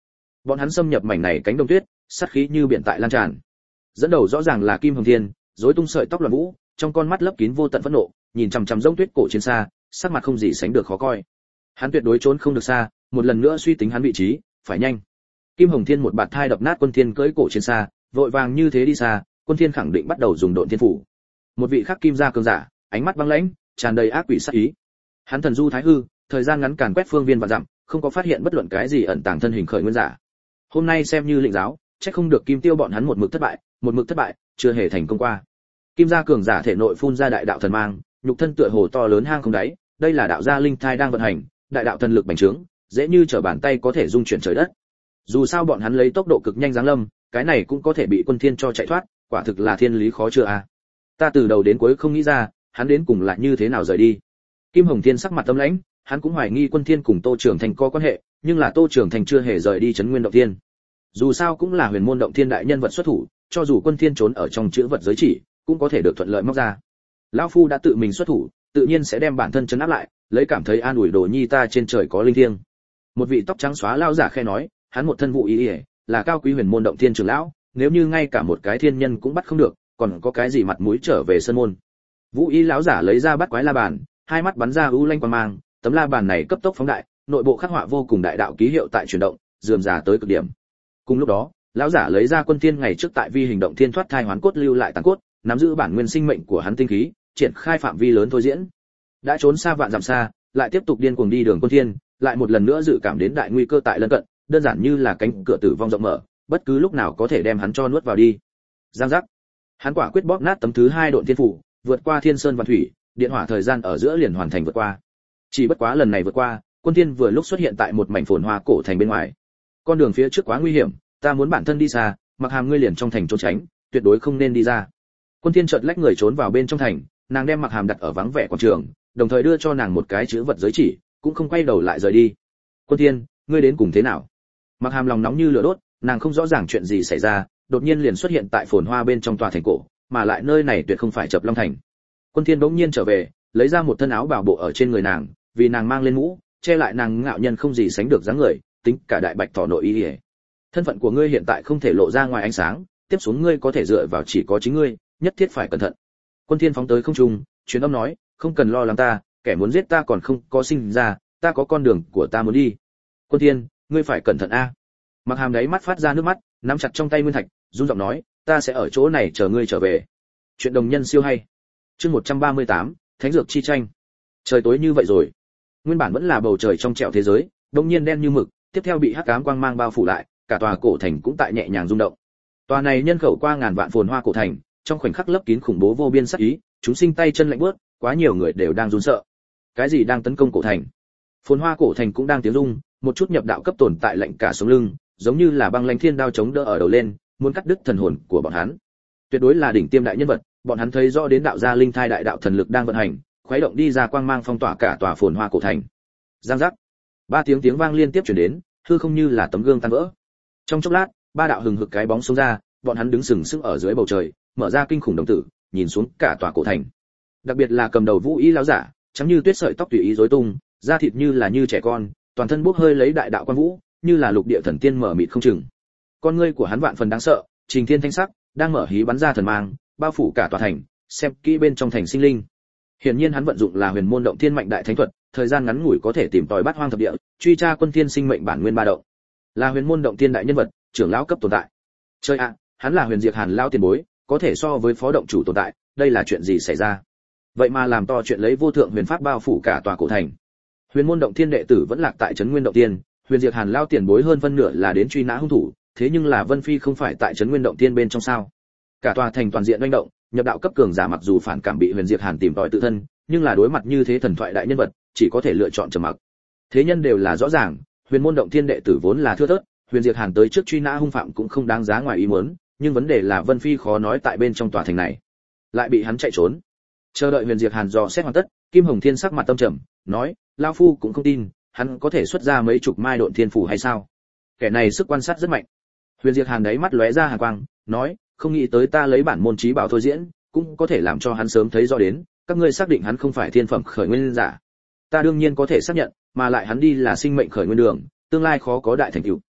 Bọn hắn xâm nhập mảnh này cánh đồng tuyết, sát khí như biển tại lan tràn. Dẫn đầu rõ ràng là Kim Hồng Thiên, rối tung sợi tóc loạn vũ, trong con mắt lấp kín vô tận phẫn nộ, nhìn chằm chằm rông tuyết cổ trên xa, sắc mặt không gì sánh được khó coi. Hắn tuyệt đối trốn không được xa, một lần nữa suy tính hắn vị trí, phải nhanh. Kim Hồng Thiên một bạt thai đập nát Quân Thiên cưỡi cổ trên xa, vội vàng như thế đi xa, Quân Thiên khẳng định bắt đầu dùng độn thiên phủ. Một vị khắc kim gia cường giả, ánh mắt băng lãnh, tràn đầy ác quỷ sát ý. Hắn thần du thái hư, thời gian ngắn càn quét phương viên vạn dặm, không có phát hiện bất luận cái gì ẩn tàng thân hình khởi nguyên giả. Hôm nay xem như lĩnh giáo, chắc không được Kim Tiêu bọn hắn một mực thất bại, chưa hề thành công qua. Kim gia cường giả thể nội phun ra đại đạo thần mang, nhục thân tựa hồ to lớn hang không đáy, đây là đạo gia linh thai đang vận hành, đại đạo thần lực bành trướng, dễ như trở bàn tay có thể dung chuyển trời đất. Dù sao bọn hắn lấy tốc độ cực nhanh giáng lâm, cái này cũng có thể bị Quân Thiên cho chạy thoát, quả thực là thiên lý khó chữa a. Ta từ đầu đến cuối không nghĩ ra, hắn đến cùng là như thế nào rời đi. Kim Hồng Thiên sắc mặt tâm lãnh, hắn cũng hoài nghi Quân Thiên cùng Tô Trường Thành có quan hệ, nhưng là Tô Trường Thành chưa hề rời đi Trấn Nguyên Động Thiên. Dù sao cũng là Huyền Môn Động Thiên đại nhân vật xuất thủ, cho dù Quân Thiên trốn ở trong chữ vật giới chỉ, cũng có thể được thuận lợi móc ra. Lão phu đã tự mình xuất thủ, tự nhiên sẽ đem bản thân trấn áp lại, lấy cảm thấy an ủi đồ nhi ta trên trời có linh thiêng. Một vị tóc trắng xóa lão giả khẽ nói, hắn một thân vụ ý, là cao quý Huyền Môn Động Thiên trưởng lão, nếu như ngay cả một cái thiên nhân cũng bắt không được, còn có cái gì mặt mũi trở về sân môn. Vũ y lão giả lấy ra bắt quái la bàn, hai mắt bắn ra u lanh quang mang, tấm la bàn này cấp tốc phóng đại, nội bộ khắc họa vô cùng đại đạo ký hiệu tại chuyển động, rườm rà tới cực điểm. Cùng lúc đó, lão giả lấy ra Quân Thiên ngày trước tại vi hình động thiên thoát thai hoán cốt lưu lại tàn cốt, nắm giữ bản nguyên sinh mệnh của hắn tinh khí, triển khai phạm vi lớn thôi diễn. Đã trốn xa vạn dặm xa, lại tiếp tục điên cuồng đi đường Quân Thiên, lại một lần nữa dự cảm đến đại nguy cơ tại lân cận, đơn giản như là cánh cửa tử vong rộng mở, bất cứ lúc nào có thể đem hắn cho nuốt vào đi. Giang giác. Hắn quả quyết bóp nát tấm thứ 2 độn thiên phủ, vượt qua thiên sơn văn thủy, điện hỏa thời gian ở giữa liền hoàn thành vượt qua. Chỉ bất quá lần này vượt qua, Quân Thiên vừa lúc xuất hiện tại một mảnh phồn hoa cổ thành bên ngoài. Con đường phía trước quá nguy hiểm, ta muốn bản thân đi xa, Mặc Hàm ngươi liền trong thành trốn tránh, tuyệt đối không nên đi ra. Quân Thiên chợt lách người trốn vào bên trong thành, nàng đem Mặc Hàm đặt ở vắng vẻ quảng trường, đồng thời đưa cho nàng một cái chữ vật giới chỉ, cũng không quay đầu lại rời đi. Quân Thiên, ngươi đến cùng thế nào? Mặc Hàm lòng nóng như lửa đốt, nàng không rõ ràng chuyện gì xảy ra, đột nhiên liền xuất hiện tại phồn hoa bên trong tòa thành cổ, mà lại nơi này tuyệt không phải Chập Long thành. Quân Thiên bỗng nhiên trở về, lấy ra một thân áo bào bộ ở trên người nàng, vì nàng mang lên mũ, che lại nàng ngạo nhân không gì sánh được dáng người, tính cả đại bạch thỏ nội ý. Thân phận của ngươi hiện tại không thể lộ ra ngoài ánh sáng, tiếp xuống ngươi có thể dựa vào chỉ có chính ngươi, nhất thiết phải cẩn thận. Quân Thiên phóng tới không trung, truyền âm nói, không cần lo lắng ta, kẻ muốn giết ta còn không có sinh ra, ta có con đường của ta muốn đi. Quân Thiên, ngươi phải cẩn thận a. Mặc Hàm đáy mắt phát ra nước mắt, nắm chặt trong tay nguyên thạch, run giọng nói, ta sẽ ở chỗ này chờ ngươi trở về. Chuyện đồng nhân siêu hay. Chương 138, Thánh dược chi tranh. Trời tối như vậy rồi. Nguyên bản vẫn là bầu trời trong trẻo thế giới, đột nhiên đen như mực, tiếp theo bị hắc ám quang mang bao phủ lại, cả tòa cổ thành cũng tại nhẹ nhàng rung động. Tòa này nhân khẩu qua ngàn vạn phồn hoa cổ thành, trong khoảnh khắc lấp kín khủng bố vô biên sát ý, chúng sinh tay chân lạnh buốt, quá nhiều người đều đang run sợ. Cái gì đang tấn công cổ thành? Phồn hoa cổ thành cũng đang tiếng rung, một chút nhập đạo cấp tồn tại lạnh cả sống lưng, giống như là băng lãnh thiên đao chống đỡ ở đầu lên, muốn cắt đứt thần hồn của bọn hắn. Tuyệt đối là đỉnh tiêm đại nhân vật, bọn hắn thấy rõ đến đạo gia linh thai đại đạo thần lực đang vận hành, khuấy động đi ra quang mang phong tỏa cả tòa phồn hoa cổ thành. Giang giác. 3 tiếng vang liên tiếp truyền đến, hư không như là tấm gương tan vỡ. Trong chốc lát, 3 đạo hừng hực cái bóng xông ra, bọn hắn đứng sừng sững ở dưới bầu trời, mở ra kinh khủng đồng tử, nhìn xuống cả tòa cổ thành. Đặc biệt là cầm đầu Vũ Y lão giả, trắng như tuyết sợi tóc tùy ý rối tung, da thịt như là như trẻ con, toàn thân bốc hơi lấy đại đạo quan vũ, như là lục địa thần tiên mở mịt không chừng. Con ngươi của hắn vạn phần đáng sợ, trình thiên thanh sắc, đang mở hí bắn ra thần mang, bao phủ cả tòa thành, xem kỹ bên trong thành sinh linh. Hiển nhiên hắn vận dụng là Huyền Môn Động Thiên mạnh đại thánh thuật, thời gian ngắn ngủi có thể tìm tòi bát hoang thập địa, truy tra Quân Thiên sinh mệnh bản nguyên ba động. Là Huyền Môn Động Thiên đại nhân vật, trưởng lão cấp tồn tại. Chơi ạ, hắn là Huyền Diệt Hàn lão tiền bối, có thể so với phó động chủ tồn tại, đây là chuyện gì xảy ra? Vậy mà làm to chuyện lấy vô thượng huyền pháp bao phủ cả tòa cổ thành. Huyền Môn Động Thiên đệ tử vẫn lạc tại Trấn Nguyên Động Thiên, Huyền Diệt Hàn lão tiền bối hơn phân nửa là đến truy nã hung thủ, thế nhưng là Vân Phi không phải tại Trấn Nguyên Động Thiên bên trong sao? Cả tòa thành toàn diện oanh động, nhập đạo cấp cường giả mặc dù phản cảm bị Huyền Diệt Hàn tìm tòi tự thân, nhưng là đối mặt như thế thần thoại đại nhân vật, chỉ có thể lựa chọn trầm mặc. Thế nhân đều là rõ ràng, Huyền Môn Động Thiên đệ tử vốn là thưa thớt, Huyền Diệt Hàn tới trước truy nã hung phạm cũng không đáng giá ngoài ý muốn, nhưng vấn đề là Vân Phi khó nói tại bên trong tòa thành này, lại bị hắn chạy trốn. Chờ đợi Huyền Diệt Hàn dò xét hoàn tất, Kim Hồng Thiên sắc mặt tâm trầm, nói, lão phu cũng không tin, hắn có thể xuất ra mấy chục mai độn thiên phủ hay sao? Kẻ này sức quan sát rất mạnh. Huyền Diệt Hàn đáy mắt lóe ra hàn quang, nói, không nghĩ tới ta lấy bản môn chí bảo thôi diễn, cũng có thể làm cho hắn sớm thấy rõ đến, các ngươi xác định hắn không phải thiên phẩm khởi nguyên giả. Ta đương nhiên có thể xác nhận, mà lại hắn đi là sinh mệnh khởi nguyên đường, tương lai khó có đại thành tựu.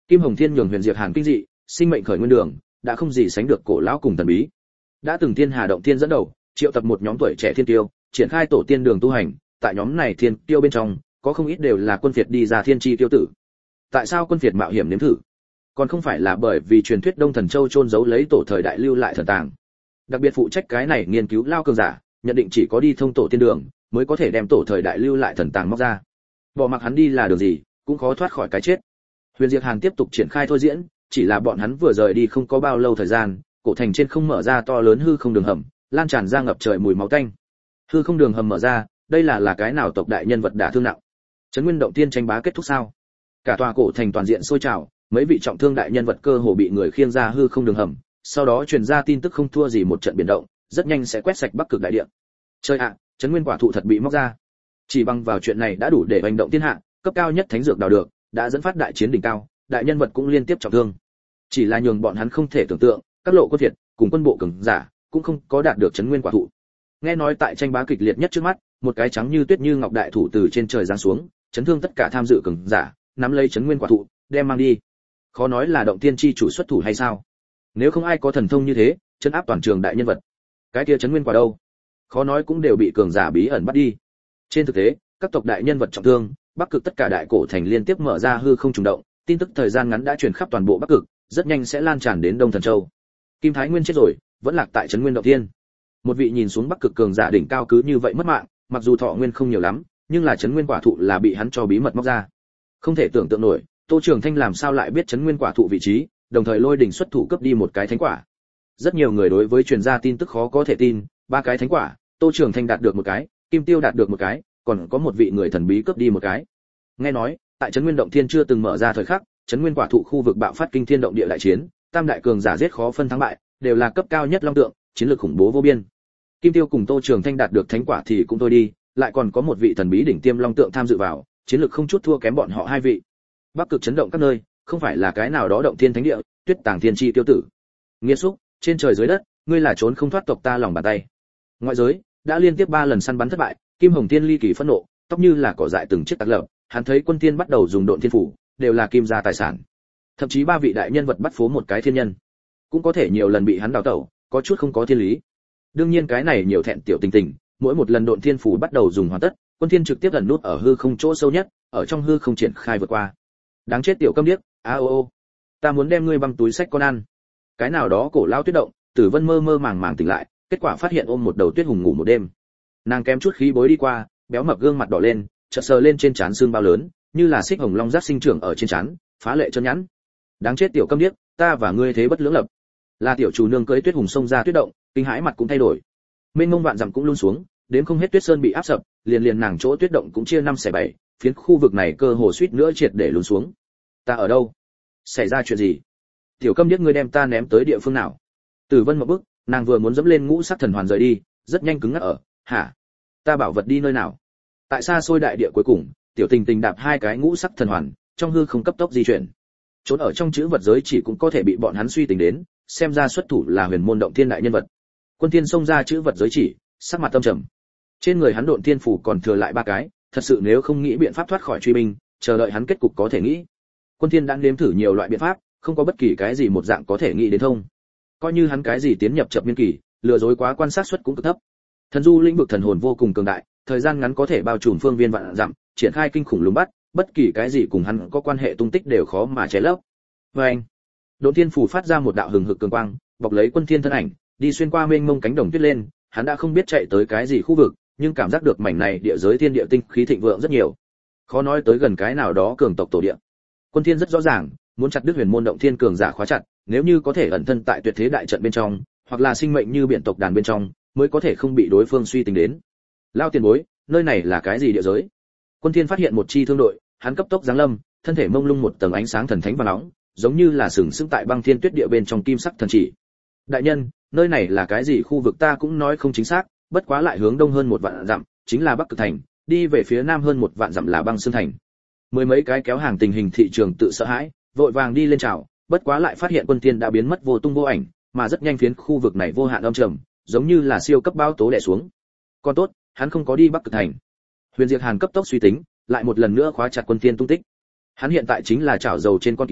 Kim Hồng Thiên nhường Huyền Diệp Hàn kinh dị, sinh mệnh khởi nguyên đường, đã không gì sánh được cổ lão cùng thần bí. Đã từng Thiên Hà động thiên dẫn đầu, triệu tập một nhóm tuổi trẻ thiên tiêu, triển khai tổ tiên đường tu hành, tại nhóm này thiên tiêu bên trong, có không ít đều là quân phiệt đi ra thiên chi tiêu tử. Tại sao quân phiệt mạo hiểm nếm thử? Còn không phải là bởi vì truyền thuyết Đông Thần Châu chôn giấu lấy tổ thời đại lưu lại thần tàng. Đặc biệt phụ trách cái này nghiên cứu lao cường giả, nhận định chỉ có đi thông tổ tiên đường, mới có thể đem tổ thời đại lưu lại thần tàng móc ra. Bỏ mặc hắn đi là đường gì, cũng khó thoát khỏi cái chết. Huyền Diệp Hàn tiếp tục triển khai thôi diễn, chỉ là bọn hắn vừa rời đi không có bao lâu thời gian, cổ thành trên không mở ra to lớn hư không đường hầm, lan tràn ra ngập trời mùi máu tanh. Hư không đường hầm mở ra, đây là cái nào tộc đại nhân vật đả thương nặng? Trấn Nguyên động tiên tranh bá kết thúc sao? Cả tòa cổ thành toàn diện sôi trào, mấy vị trọng thương đại nhân vật cơ hồ bị người khiêng ra hư không đường hầm, sau đó truyền ra tin tức không thua gì một trận biển động, rất nhanh sẽ quét sạch Bắc Cực đại địa. Chơi ạ, Trấn Nguyên quả thụ thật bị móc ra. Chỉ bằng vào chuyện này đã đủ để hành động thiên hạ, cấp cao nhất thánh dược đào được, đã dẫn phát đại chiến đỉnh cao, đại nhân vật cũng liên tiếp trọng thương. Chỉ là nhường bọn hắn không thể tưởng tượng, các lộ quân Việt cùng quân bộ cường giả cũng không có đạt được Trấn Nguyên quả thụ. Nghe nói tại tranh bá kịch liệt nhất trước mắt, một cái trắng như tuyết như ngọc đại thủ từ trên trời giáng xuống, chấn thương tất cả tham dự cường giả, nắm lấy Trấn Nguyên quả thụ, đem mang đi. Khó nói là động tiên chi chủ xuất thủ hay sao? Nếu không ai có thần thông như thế, chấn áp toàn trường đại nhân vật. Cái kia Trấn Nguyên quả đâu? Khó nói cũng đều bị cường giả bí ẩn bắt đi. Trên thực tế, các tộc đại nhân vật trọng thương, Bắc Cực tất cả đại cổ thành liên tiếp mở ra hư không trùng động, tin tức thời gian ngắn đã truyền khắp toàn bộ Bắc Cực, rất nhanh sẽ lan tràn đến Đông Thần Châu. Kim Thái Nguyên chết rồi, vẫn lạc tại Trấn Nguyên động thiên. Một vị nhìn xuống Bắc Cực cường giả đỉnh cao cứ như vậy mất mạng, mặc dù thọ nguyên không nhiều lắm, nhưng là Trấn Nguyên quả thụ là bị hắn cho bí mật móc ra. Không thể tưởng tượng nổi, Tô Trường Thanh làm sao lại biết Trấn Nguyên quả thụ vị trí, đồng thời lôi đỉnh xuất thủ cướp đi một cái thánh quả. Rất nhiều người đối với truyền ra tin tức khó có thể tin, ba cái thánh quả, Tô Trường Thanh đạt được một cái, Kim Tiêu đạt được một cái, còn có một vị người thần bí cướp đi một cái. Nghe nói, tại Trấn Nguyên động thiên chưa từng mở ra thời khắc, Trấn Nguyên quả thụ khu vực bạo phát kinh thiên động địa đại chiến, tam đại cường giả giết khó phân thắng bại, đều là cấp cao nhất long tượng, chiến lược khủng bố vô biên. Kim Tiêu cùng Tô Trường Thanh đạt được thánh quả thì cũng thôi đi, lại còn có một vị thần bí đỉnh tiêm long tượng tham dự vào, chiến lược không chút thua kém bọn họ hai vị. Bắc Cực chấn động các nơi, không phải là cái nào đó động thiên thánh địa, tuyết tàng thiên chi tiêu tử. Nghiệt xúc, trên trời dưới đất, ngươi là trốn không thoát tộc ta lòng bàn tay. Ngoại giới đã liên tiếp 3 lần săn bắn thất bại, Kim Hồng Thiên ly kỳ phẫn nộ, tóc như là cỏ dại từng chiếc tạc lập, hắn thấy quân tiên bắt đầu dùng độn thiên phủ, đều là kim gia tài sản. Thậm chí 3 vị đại nhân vật bắt phố một cái thiên nhân, cũng có thể nhiều lần bị hắn đào tẩu, có chút không có thiên lý. Đương nhiên cái này nhiều thẹn tiểu tình tình, mỗi một lần độn thiên phủ bắt đầu dùng hoàn tất, quân thiên trực tiếp ẩn nút ở hư không chỗ sâu nhất, ở trong hư không triển khai vượt qua. Đáng chết tiểu câm điếc, a ô ô, ta muốn đem ngươi băm túi sách con ăn. Cái nào đó cổ lao tuyết động, Tử Vân mơ mơ màng màng tỉnh lại, kết quả phát hiện ôm một đầu tuyết hùng ngủ một đêm. Nàng kém chút khí bối đi qua, béo mập gương mặt đỏ lên, chợt sờ lên trên trán xương bao lớn, như là xích hồng long giác sinh trưởng ở trên trán, phá lệ chân nhẵn. Đáng chết tiểu câm điếc, ta và ngươi thế bất lưỡng lập. Là tiểu chủ nương cưới tuyết hùng xông ra tuyết động, kinh hãi mặt cũng thay đổi. Mênh mông vạn dặm cũng luôn xuống, đến không hết tuyết sơn bị áp sập, liền nàng chỗ tuyết động cũng chia 5/7, phiến khu vực này cơ hồ suýt nữa triệt để lún xuống. Ta ở đâu? Xảy ra chuyện gì? Tiểu câm điếc ngươi đem ta ném tới địa phương nào? Tử Vân một bước, nàng vừa muốn dẫm lên ngũ sắc thần hoàn rời đi, rất nhanh cứng ngắc ở, hả? Ta bảo vật đi nơi nào? Tại xa xôi đại địa cuối cùng, tiểu tình tình đạp 2 cái ngũ sắc thần hoàn, trong hư không cấp tốc di chuyển. Trốn ở trong chữ vật giới chỉ cũng có thể bị bọn hắn suy tính đến, xem ra xuất thủ là Huyền Môn động thiên đại nhân vật. Quân Thiên xông ra chữ vật giới chỉ, sắc mặt tâm trầm. Trên người hắn độn thiên phủ còn thừa lại 3 cái, thật sự nếu không nghĩ biện pháp thoát khỏi truy binh, chờ đợi hắn kết cục có thể nghĩ. Quân Thiên đã nếm thử nhiều loại biện pháp, không có bất kỳ cái gì một dạng có thể nghĩ đến thông. Coi như hắn cái gì tiến nhập chập miên kỳ, lừa dối quá quan sát suất cũng cực thấp. Thần du lĩnh vực thần hồn vô cùng cường đại, thời gian ngắn có thể bao trùm phương viên vạn dặm, triển khai kinh khủng lùng bắt, bất kỳ cái gì cùng hắn có quan hệ tung tích đều khó mà che lấp. Anh, độn thiên phủ phát ra một đạo hừng hực cường quang, bọc lấy Quân Thiên thân ảnh, đi xuyên qua mênh mông cánh đồng tuyết lên, hắn đã không biết chạy tới cái gì khu vực, nhưng cảm giác được mảnh này địa giới thiên địa tinh khí thịnh vượng rất nhiều. Khó nói tới gần cái nào đó cường tộc tổ địa. Quân Thiên rất rõ ràng, muốn chặt đứt Huyền Môn động thiên cường giả khóa chặt, nếu như có thể ẩn thân tại tuyệt thế đại trận bên trong, hoặc là sinh mệnh như biển tộc đàn bên trong, mới có thể không bị đối phương suy tính đến. Lao tiền bối, nơi này là cái gì địa giới? Quân Thiên phát hiện một chi thương đội, hắn cấp tốc giáng lâm, thân thể mông lung một tầng ánh sáng thần thánh vàng nóng, giống như là sừng sững tại băng thiên tuyết địa bên trong kim sắc thần chỉ. Đại nhân, nơi này là cái gì khu vực ta cũng nói không chính xác, bất quá lại hướng đông hơn 1 vạn dặm, chính là Bắc Cực thành, đi về phía nam hơn 1 vạn dặm là Băng Xương thành. Mười mấy cái kéo hàng tình hình thị trường tự sợ hãi, vội vàng đi lên chào, bất quá lại phát hiện Quân Thiên đã biến mất vô tung vô ảnh, mà rất nhanh phiến khu vực này vô hạn âm trầm, giống như là siêu cấp bão tố đè xuống. Còn tốt, hắn không có đi Bắc Cực thành. Huyền Diệp Hàn cấp tốc suy tính, lại một lần nữa khóa chặt Quân Thiên tung tích. Hắn hiện tại chính là chảo dầu trên con kiến,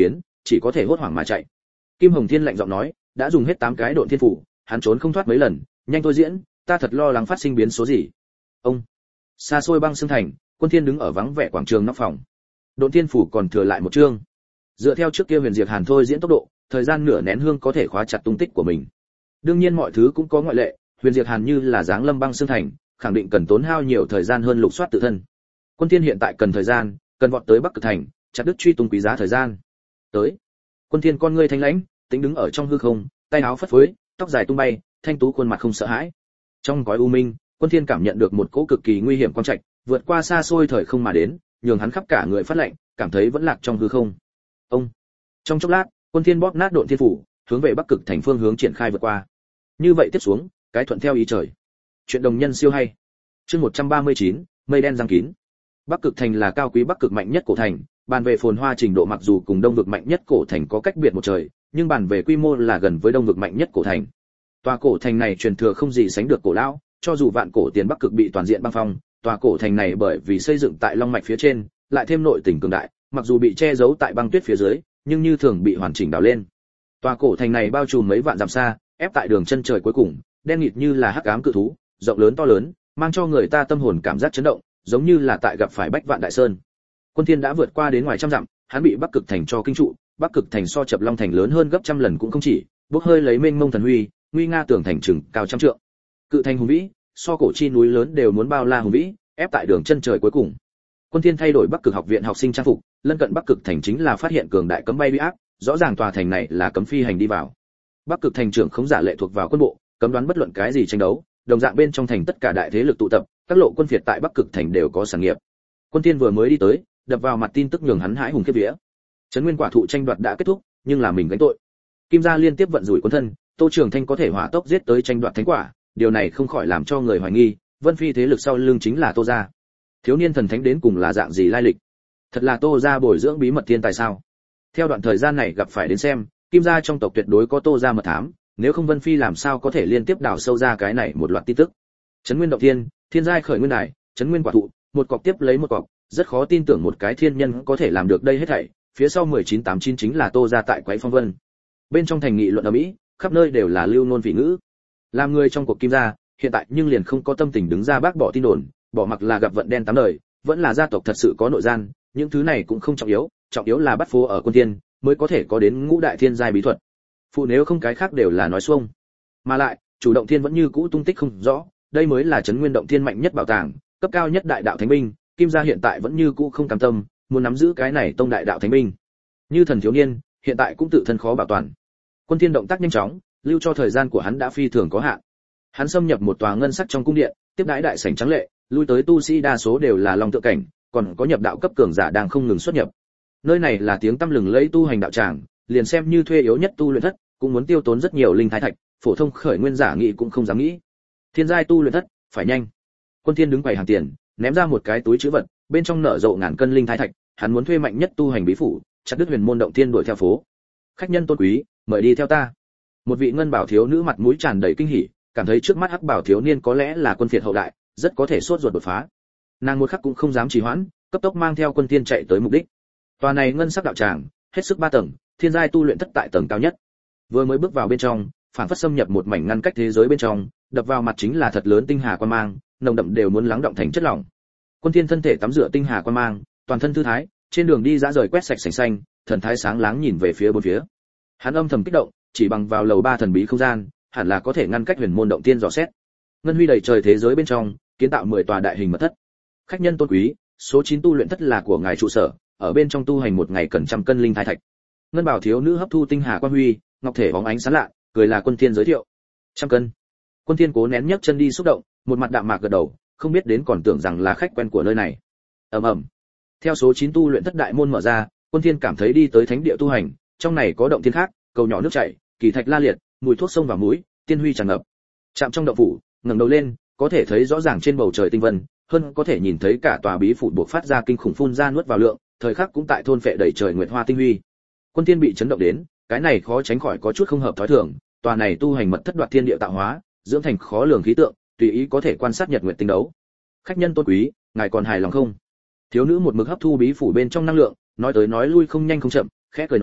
chỉ có thể hốt hoảng mà chạy. Kim Hồng Thiên lạnh giọng nói, đã dùng hết 8 cái độn thiên phủ, hắn trốn không thoát mấy lần, nhanh thôi diễn, ta thật lo lắng phát sinh biến số gì. Ông, xa xôi băng xương thành, Quân Thiên đứng ở vắng vẻ quảng trường nóc phòng. Độn thiên phủ còn thừa lại một chương. Dựa theo trước kia Huyền Diệp Hàn thôi diễn tốc độ, thời gian nửa nén hương có thể khóa chặt tung tích của mình. Đương nhiên mọi thứ cũng có ngoại lệ, Huyền Diệp Hàn như là dáng lâm băng xương thành, khẳng định cần tốn hao nhiều thời gian hơn lục soát tự thân. Quân Thiên hiện tại cần thời gian, cần vọt tới Bắc Cực thành, chặt đứt truy tung quý giá thời gian. Tới. Quân Thiên con ngươi thanh lãnh, tính đứng ở trong hư không, tay áo phất phới, tóc dài tung bay, thanh tú khuôn mặt không sợ hãi. Trong cõi u minh, Quân Thiên cảm nhận được một cỗ cực kỳ nguy hiểm quang trạch, vượt qua xa xôi thời không mà đến, nhường hắn khắp cả người phát lạnh, cảm thấy vẫn lạc trong hư không. Ông. Trong chốc lát, Quân Thiên bóp nát độn thiên phủ, hướng về Bắc Cực thành phương hướng triển khai vượt qua. Như vậy tiếp xuống, cái thuận theo ý trời. Chuyện đồng nhân siêu hay. Chương 139, mây đen giăng kín. Bắc Cực thành là cao quý Bắc Cực mạnh nhất cổ thành, bàn về phồn hoa trình độ mặc dù cùng Đông vực mạnh nhất cổ thành có cách biệt một trời, nhưng bàn về quy mô là gần với Đông vực mạnh nhất cổ thành. Tòa cổ thành này truyền thừa không gì sánh được cổ lão, cho dù vạn cổ tiền Bắc Cực bị toàn diện băng phong, tòa cổ thành này bởi vì xây dựng tại long mạch phía trên, lại thêm nội tình cường đại, mặc dù bị che giấu tại băng tuyết phía dưới, nhưng như thường bị hoàn chỉnh đào lên. Tòa cổ thành này bao trùm mấy vạn dặm xa, ép tại đường chân trời cuối cùng, đen nghịt như là hắc ám cự thú, rộng lớn to lớn, mang cho người ta tâm hồn cảm giác chấn động, giống như là tại gặp phải bách vạn đại sơn. Quân Thiên đã vượt qua đến ngoài trăm dặm, hắn bị Bắc Cực thành cho kinh trụ, Bắc Cực thành so Chập Long thành lớn hơn gấp trăm lần cũng không chỉ, bốc hơi lấy mênh mông thần huy, nguy nga tường thành chừng cao trăm trượng. Cự thành hùng vĩ, so cổ chi núi lớn đều muốn bao la hùng vĩ, ép tại đường chân trời cuối cùng. Quân Thiên thay đổi Bắc Cực học viện học sinh trang phục, lân cận Bắc Cực thành chính là phát hiện cường đại cấm bay uy áp, rõ ràng tòa thành này là cấm phi hành đi vào. Bắc Cực thành trưởng không giả lệ thuộc vào quân bộ, cấm đoán bất luận cái gì tranh đấu, đồng dạng bên trong thành tất cả đại thế lực tụ tập, các lộ quân phiệt tại Bắc Cực thành đều có sản nghiệp. Quân Thiên vừa mới đi tới, đập vào mặt tin tức nhường hắn hãi hùng khiếp vía. Trấn Nguyên quả thụ tranh đoạt đã kết thúc, nhưng là mình gánh tội. Kim gia liên tiếp vận rủi quân thân, Tô Trường Thanh có thể hỏa tốc giết tới tranh đoạt thánh quả, điều này không khỏi làm cho người hoài nghi, Vân Phi thế lực sau lưng chính là Tô gia. Thiếu niên thần thánh đến cùng là dạng gì lai lịch? Thật là Tô gia bồi dưỡng bí mật thiên tài sao? Theo đoạn thời gian này gặp phải đến xem, Kim gia trong tộc tuyệt đối có Tô gia mật thám, nếu không Vân Phi làm sao có thể liên tiếp đào sâu ra cái này một loạt tin tức. Trấn Nguyên động thiên, thiên giai khởi nguyên đài, Trấn Nguyên quả thụ, một cọc tiếp lấy một cọc, rất khó tin tưởng một cái thiên nhân có thể làm được đây hết thảy, phía sau 1989 chính là Tô gia tại Quái Phong Vân. Bên trong thành nghị luận ở Mỹ, khắp nơi đều là lưu ngôn vị ngữ. Làm người trong cuộc Kim gia, hiện tại nhưng liền không có tâm tình đứng ra bác bỏ tin đồn, bỏ mặc là gặp vận đen tám đời, vẫn là gia tộc thật sự có nội gian, những thứ này cũng không trọng yếu là bắt phố ở Quân Thiên, mới có thể có đến ngũ đại thiên giai bí thuật. Phụ nếu không cái khác đều là nói xuông. Mà lại, chủ động thiên vẫn như cũ tung tích không rõ, đây mới là Trấn Nguyên động thiên mạnh nhất bảo tàng, cấp cao nhất đại đạo thánh binh, Kim gia hiện tại vẫn như cũ không cam tâm, muốn nắm giữ cái này tông đại đạo thánh binh. Như thần thiếu niên, hiện tại cũng tự thân khó bảo toàn. Quân Thiên động tác nhanh chóng, lưu cho thời gian của hắn đã phi thường có hạn. Hắn xâm nhập một tòa ngân sắc trong cung điện, tiếp đãi đại sảnh trắng lệ, lui tới tu sĩ đa số đều là long tự cảnh, còn có nhập đạo cấp cường giả đang không ngừng xuất nhập. Nơi này là tiếng tăm lừng lẫy tu hành đạo tràng, liền xem như thuê yếu nhất tu luyện thất, cũng muốn tiêu tốn rất nhiều linh thái thạch, phổ thông khởi nguyên giả nghĩ cũng không dám nghĩ. Thiên giai tu luyện thất, phải nhanh. Quân Thiên đứng quầy hàng tiền, ném ra một cái túi trữ vật, bên trong nở rộ ngàn cân linh thái thạch, hắn muốn thuê mạnh nhất tu hành bí phủ, chặt đứt huyền môn động thiên đuổi theo phố. Khách nhân tôn quý, mời đi theo ta. Một vị ngân bảo thiếu nữ mặt mũi tràn đầy kinh hỉ, cảm thấy trước mắt hắc bảo thiếu niên có lẽ là quân phiệt hậu đại, rất có thể sốt ruột đột phá. Nàng một khắc cũng không dám trì hoãn, cấp tốc mang theo Quân Thiên chạy tới mục đích. Tòa này ngân sắc đạo tràng, hết sức 3 tầng, thiên giai tu luyện thất tại tầng cao nhất. Vừa mới bước vào bên trong, phản phất xâm nhập một mảnh ngăn cách thế giới bên trong, đập vào mặt chính là thật lớn tinh hà quan mang, nồng đậm đều muốn lắng động thành chất lỏng. Quân Thiên thân thể tắm rửa tinh hà quan mang, toàn thân thư thái, trên đường đi dã rời quét sạch sành xanh, thần thái sáng láng nhìn về phía bốn phía. Hắn âm thầm kích động, chỉ bằng vào lầu 3 thần bí không gian, hẳn là có thể ngăn cách huyền môn động tiên dò xét. Ngân huy đầy trời thế giới bên trong, kiến tạo 10 tòa đại hình mật thất. Khách nhân tôn quý, số 9 tu luyện thất là của ngài trụ sở, ở bên trong tu hành một ngày cần trăm cân linh thái thạch. Ngân bảo thiếu nữ hấp thu tinh hà quan huy, ngọc thể bóng ánh sáng lạ, cười là Quân Thiên giới thiệu. Trăm cân. Quân Thiên cố nén nhấc chân đi xúc động, một mặt đạm mạc gật đầu, không biết đến còn tưởng rằng là khách quen của nơi này. Ầm ầm. Theo số 9 tu luyện thất đại môn mở ra, Quân Thiên cảm thấy đi tới thánh địa tu hành, trong này có động thiên khác, cầu nhỏ nước chảy, kỳ thạch la liệt, mùi thuốc sông vào mũi, tiên huy tràn ngập. Chạm trong động phủ, ngẩng đầu lên, có thể thấy rõ ràng trên bầu trời tinh vân, hơn có thể nhìn thấy cả tòa bí phủ buộc phát ra kinh khủng phun ra nuốt vào lượng, thời khắc cũng tại thôn phệ đầy trời nguyệt hoa tinh huy. Quân Thiên bị chấn động đến, cái này khó tránh khỏi có chút không hợp thói thường, tòa này tu hành mật thất đoạt thiên địa tạo hóa, dưỡng thành khó lường khí tượng, tùy ý có thể quan sát nhật nguyệt tinh đấu. Khách nhân tôn quý, ngài còn hài lòng không? Thiếu nữ một mực hấp thu bí phủ bên trong năng lượng, nói tới nói lui không nhanh không chậm, khẽ cười nói,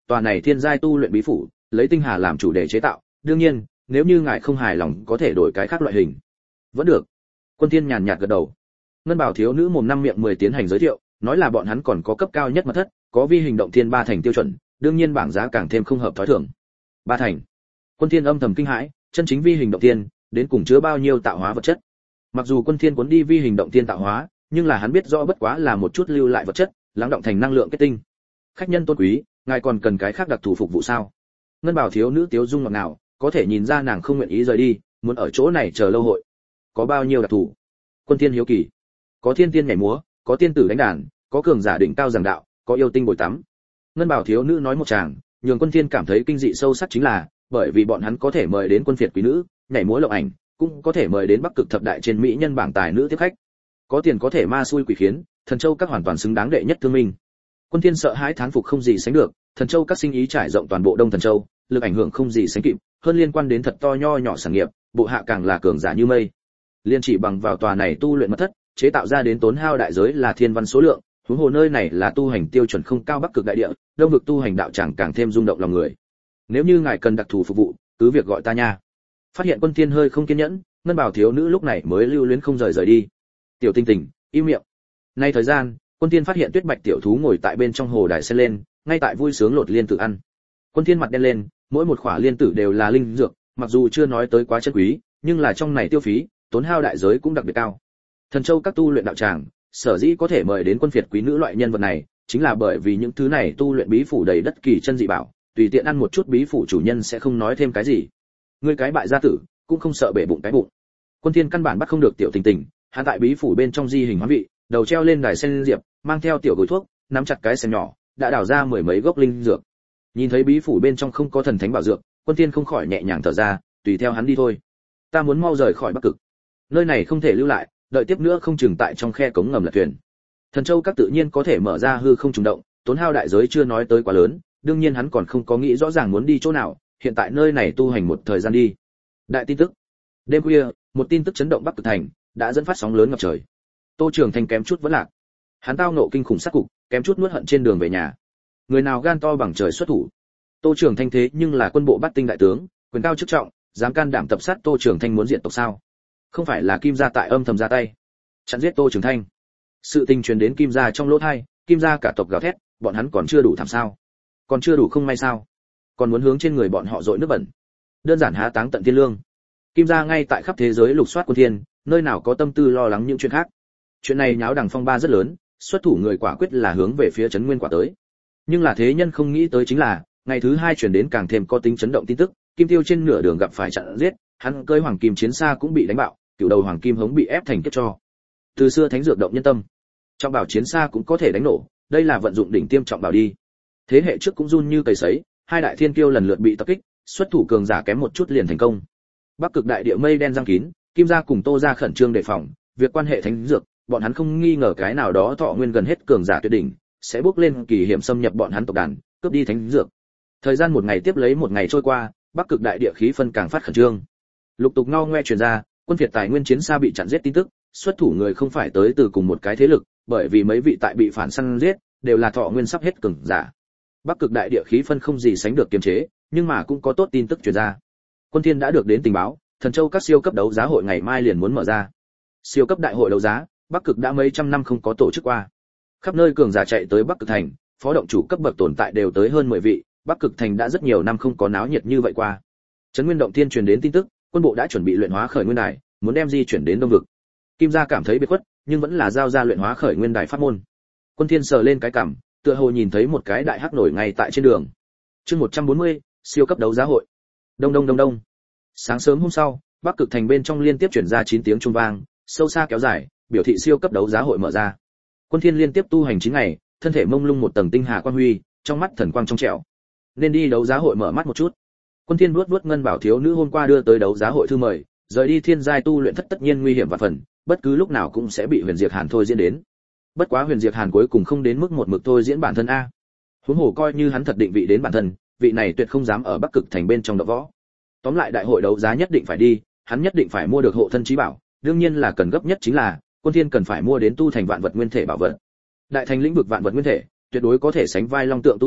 tòa này thiên giai tu luyện bí phủ, lấy tinh hà làm chủ đề chế tạo, đương nhiên, nếu như ngài không hài lòng có thể đổi cái khác loại hình. Vẫn được. Quân Thiên nhàn nhạt gật đầu. Ngân Bảo thiếu nữ mồm năm miệng 10 tiến hành giới thiệu, nói là bọn hắn còn có cấp cao nhất mật thất, có vi hình động thiên 3 thành tiêu chuẩn, đương nhiên bảng giá càng thêm không hợp thói thường. 3 thành. Quân Thiên âm thầm kinh hãi, chân chính vi hình động thiên, đến cùng chứa bao nhiêu tạo hóa vật chất. Mặc dù Quân Thiên muốn đi vi hình động thiên tạo hóa, nhưng là hắn biết rõ bất quá là một chút lưu lại vật chất, lắng động thành năng lượng kết tinh. Khách nhân tôn quý, ngài còn cần cái khác đặc thù phục vụ sao? Ngân Bảo thiếu nữ tiếu dung ngọt ngào, có thể nhìn ra nàng không nguyện ý rời đi, muốn ở chỗ này chờ lâu hội. Có bao nhiêu đặc thù? Quân Thiên hiếu kỳ. Có thiên tiên nhảy múa, có tiên tử đánh đàn, có cường giả đỉnh cao giảng đạo, có yêu tinh bồi tắm. Ngân Bảo thiếu nữ nói một tràng, nhường Quân Thiên cảm thấy kinh dị sâu sắc chính là, bởi vì bọn hắn có thể mời đến quân phiệt quý nữ, nhảy múa lộng ảnh, cũng có thể mời đến Bắc Cực thập đại trên mỹ nhân bảng tài nữ tiếp khách. Có tiền có thể ma xui quỷ khiến, Thần Châu các hoàn toàn xứng đáng đệ nhất thương minh. Quân Thiên sợ hãi thán phục không gì sánh được, Thần Châu các sinh ý trải rộng toàn bộ Đông Thần Châu, lực ảnh hưởng không gì sánh kịp, hơn liên quan đến thật to nho nhỏ sản nghiệp, bộ hạ càng là cường giả như mây. Liên chỉ bằng vào tòa này tu luyện mật thất, chế tạo ra đến tốn hao đại giới là thiên văn số lượng, huống hồ nơi này là tu hành tiêu chuẩn không cao Bắc Cực đại địa, đông vực tu hành đạo tràng càng thêm rung động lòng người. Nếu như ngài cần đặc thù phục vụ, cứ việc gọi ta nha. Phát hiện Quân Thiên hơi không kiên nhẫn, Ngân Bảo thiếu nữ lúc này mới lưu luyến không rời đi. Tiểu Tinh Tình, im miệng. Nay thời gian, Quân Thiên phát hiện Tuyết Bạch tiểu thú ngồi tại bên trong hồ đài sen lên, ngay tại vui sướng lột liên tử ăn. Quân Thiên mặt đen lên, mỗi một khỏa liên tử đều là linh dược, mặc dù chưa nói tới quá chân quý, nhưng là trong này tiêu phí, tốn hao đại giới cũng đặc biệt cao. Thần Châu các tu luyện đạo tràng, sở dĩ có thể mời đến quân phiệt quý nữ loại nhân vật này, chính là bởi vì những thứ này tu luyện bí phủ đầy đất kỳ chân dị bảo, tùy tiện ăn một chút bí phủ chủ nhân sẽ không nói thêm cái gì. Ngươi cái bại gia tử, cũng không sợ bể bụng cái bụng. Quân Thiên căn bản bắt không được Tiểu Tình Tình, hắn tại bí phủ bên trong di hình hóa vị, đầu treo lên đài sen diệp, mang theo tiểu gối thuốc, nắm chặt cái xẻng nhỏ, đã đào ra mười mấy gốc linh dược. Nhìn thấy bí phủ bên trong không có thần thánh bảo dược, Quân Thiên không khỏi nhẹ nhàng thở ra, tùy theo hắn đi thôi. Ta muốn mau rời khỏi Bắc Cực. Nơi này không thể lưu lại, đợi tiếp nữa không chừng tại trong khe cống ngầm lật thuyền. Thần Châu các tự nhiên có thể mở ra hư không trùng động, tốn hao đại giới chưa nói tới quá lớn, đương nhiên hắn còn không có nghĩ rõ ràng muốn đi chỗ nào, hiện tại nơi này tu hành một thời gian đi. Đại tin tức. Đêm khuya, một tin tức chấn động Bắc Cực thành, đã dẫn phát sóng lớn ngập trời. Tô Trường Thanh kém chút vẫn lạc. Hắn tao nộ kinh khủng sát cục, kém chút nuốt hận trên đường về nhà. Người nào gan to bằng trời xuất thủ. Tô Trường Thanh thế nhưng là quân bộ Bát Tinh đại tướng, quyền cao chức trọng, dám can đảm tập sát Tô Trường Thanh muốn diệt tộc sao? Không phải là Kim gia tại âm thầm ra tay, chặn giết Tô Trường Thanh. Sự tình truyền đến Kim gia trong lỗ tai, Kim gia cả tộc gào thét, bọn hắn còn chưa đủ thảm sao? Còn chưa đủ không may sao? Còn muốn hướng trên người bọn họ dội nước bẩn. Đơn giản há táng tận thiên lương. Kim gia ngay tại khắp thế giới lục soát quân thiên, nơi nào có tâm tư lo lắng những chuyện khác. Chuyện này nháo đằng phong ba rất lớn, xuất thủ người quả quyết là hướng về phía trấn Nguyên Quả tới. Nhưng là thế nhân không nghĩ tới chính là, ngày thứ hai truyền đến càng thêm có tính chấn động tin tức, Kim Tiêu trên nửa đường gặp phải chặn giết, hắn cưỡi hoàng kim chiến xa cũng bị đánh bạo, cựu đầu hoàng kim hống bị ép thành kết cho. Từ xưa thánh dược động nhân tâm, trọng bảo chiến xa cũng có thể đánh nổ, đây là vận dụng đỉnh tiêm trọng bảo đi. Thế hệ trước cũng run như cầy sấy, hai đại thiên kiêu lần lượt bị tập kích, xuất thủ cường giả kém một chút liền thành công. Bắc Cực đại địa mây đen giăng kín, Kim gia cùng Tô gia khẩn trương đề phòng, việc quan hệ thánh dược, bọn hắn không nghi ngờ cái nào đó thọ nguyên gần hết cường giả tuyệt đỉnh, sẽ bước lên kỳ hiểm xâm nhập bọn hắn tộc đàn, cướp đi thánh dược. Thời gian một ngày tiếp lấy một ngày trôi qua, Bắc Cực đại địa khí phân càng phát khẩn trương. Lục tục ngao ngoe truyền ra, quân Việt tài nguyên chiến xa bị chặn giết tin tức, xuất thủ người không phải tới từ cùng một cái thế lực, bởi vì mấy vị tại bị phản săn giết, đều là thọ nguyên sắp hết cường giả. Bắc Cực đại địa khí phân không gì sánh được kiềm chế, nhưng mà cũng có tốt tin tức truyền ra. Quân Thiên đã được đến tình báo, Thần Châu các siêu cấp đấu giá hội ngày mai liền muốn mở ra. Siêu cấp đại hội đấu giá, Bắc Cực đã mấy trăm năm không có tổ chức qua. Khắp nơi cường giả chạy tới Bắc Cực thành, phó động chủ cấp bậc tồn tại đều tới hơn 10 vị, Bắc Cực thành đã rất nhiều năm không có náo nhiệt như vậy qua. Trấn Nguyên động thiên truyền đến tin tức, quân bộ đã chuẩn bị luyện hóa khởi nguyên đài, muốn đem di chuyển đến đông vực. Kim gia cảm thấy biệt khuất, nhưng vẫn là giao ra luyện hóa khởi nguyên đài pháp môn. Quân Thiên sờ lên cái cằm, tựa hồ nhìn thấy một cái đại hắc nổi ngay tại trên đường. Chương 140, siêu cấp đấu giá hội. Đông đông đông đông. Sáng sớm hôm sau, Bắc Cực thành bên trong liên tiếp truyền ra 9 tiếng chuông vang, sâu xa kéo dài, biểu thị siêu cấp đấu giá hội mở ra. Quân Thiên liên tiếp tu hành 9 ngày, thân thể mông lung một tầng tinh hà quang huy, trong mắt thần quang trong trẻo. Nên đi đấu giá hội mở mắt một chút. Quân Thiên vuốt ngân bảo thiếu nữ hôm qua đưa tới đấu giá hội thư mời, rời đi thiên giai tu luyện thất tất nhiên nguy hiểm và phần, bất cứ lúc nào cũng sẽ bị Huyền Diệt Hàn thôi diễn đến. Bất quá Huyền Diệt Hàn cuối cùng không đến mức một mực thôi diễn bản thân a. Huống hồ coi như hắn thật định vị đến bản thân, vị này tuyệt không dám ở Bắc Cực thành bên trong đọ võ. Tóm lại đại hội đấu giá nhất định phải đi, hắn nhất định phải mua được hộ thân chí bảo, đương nhiên là cần gấp nhất chính là Quân Thiên cần phải mua đến tu thành vạn vật nguyên thể bảo vật. Đại thành lĩnh vực vạn vật nguyên thể, tuyệt đối có thể sánh vai long tượng tu sĩ,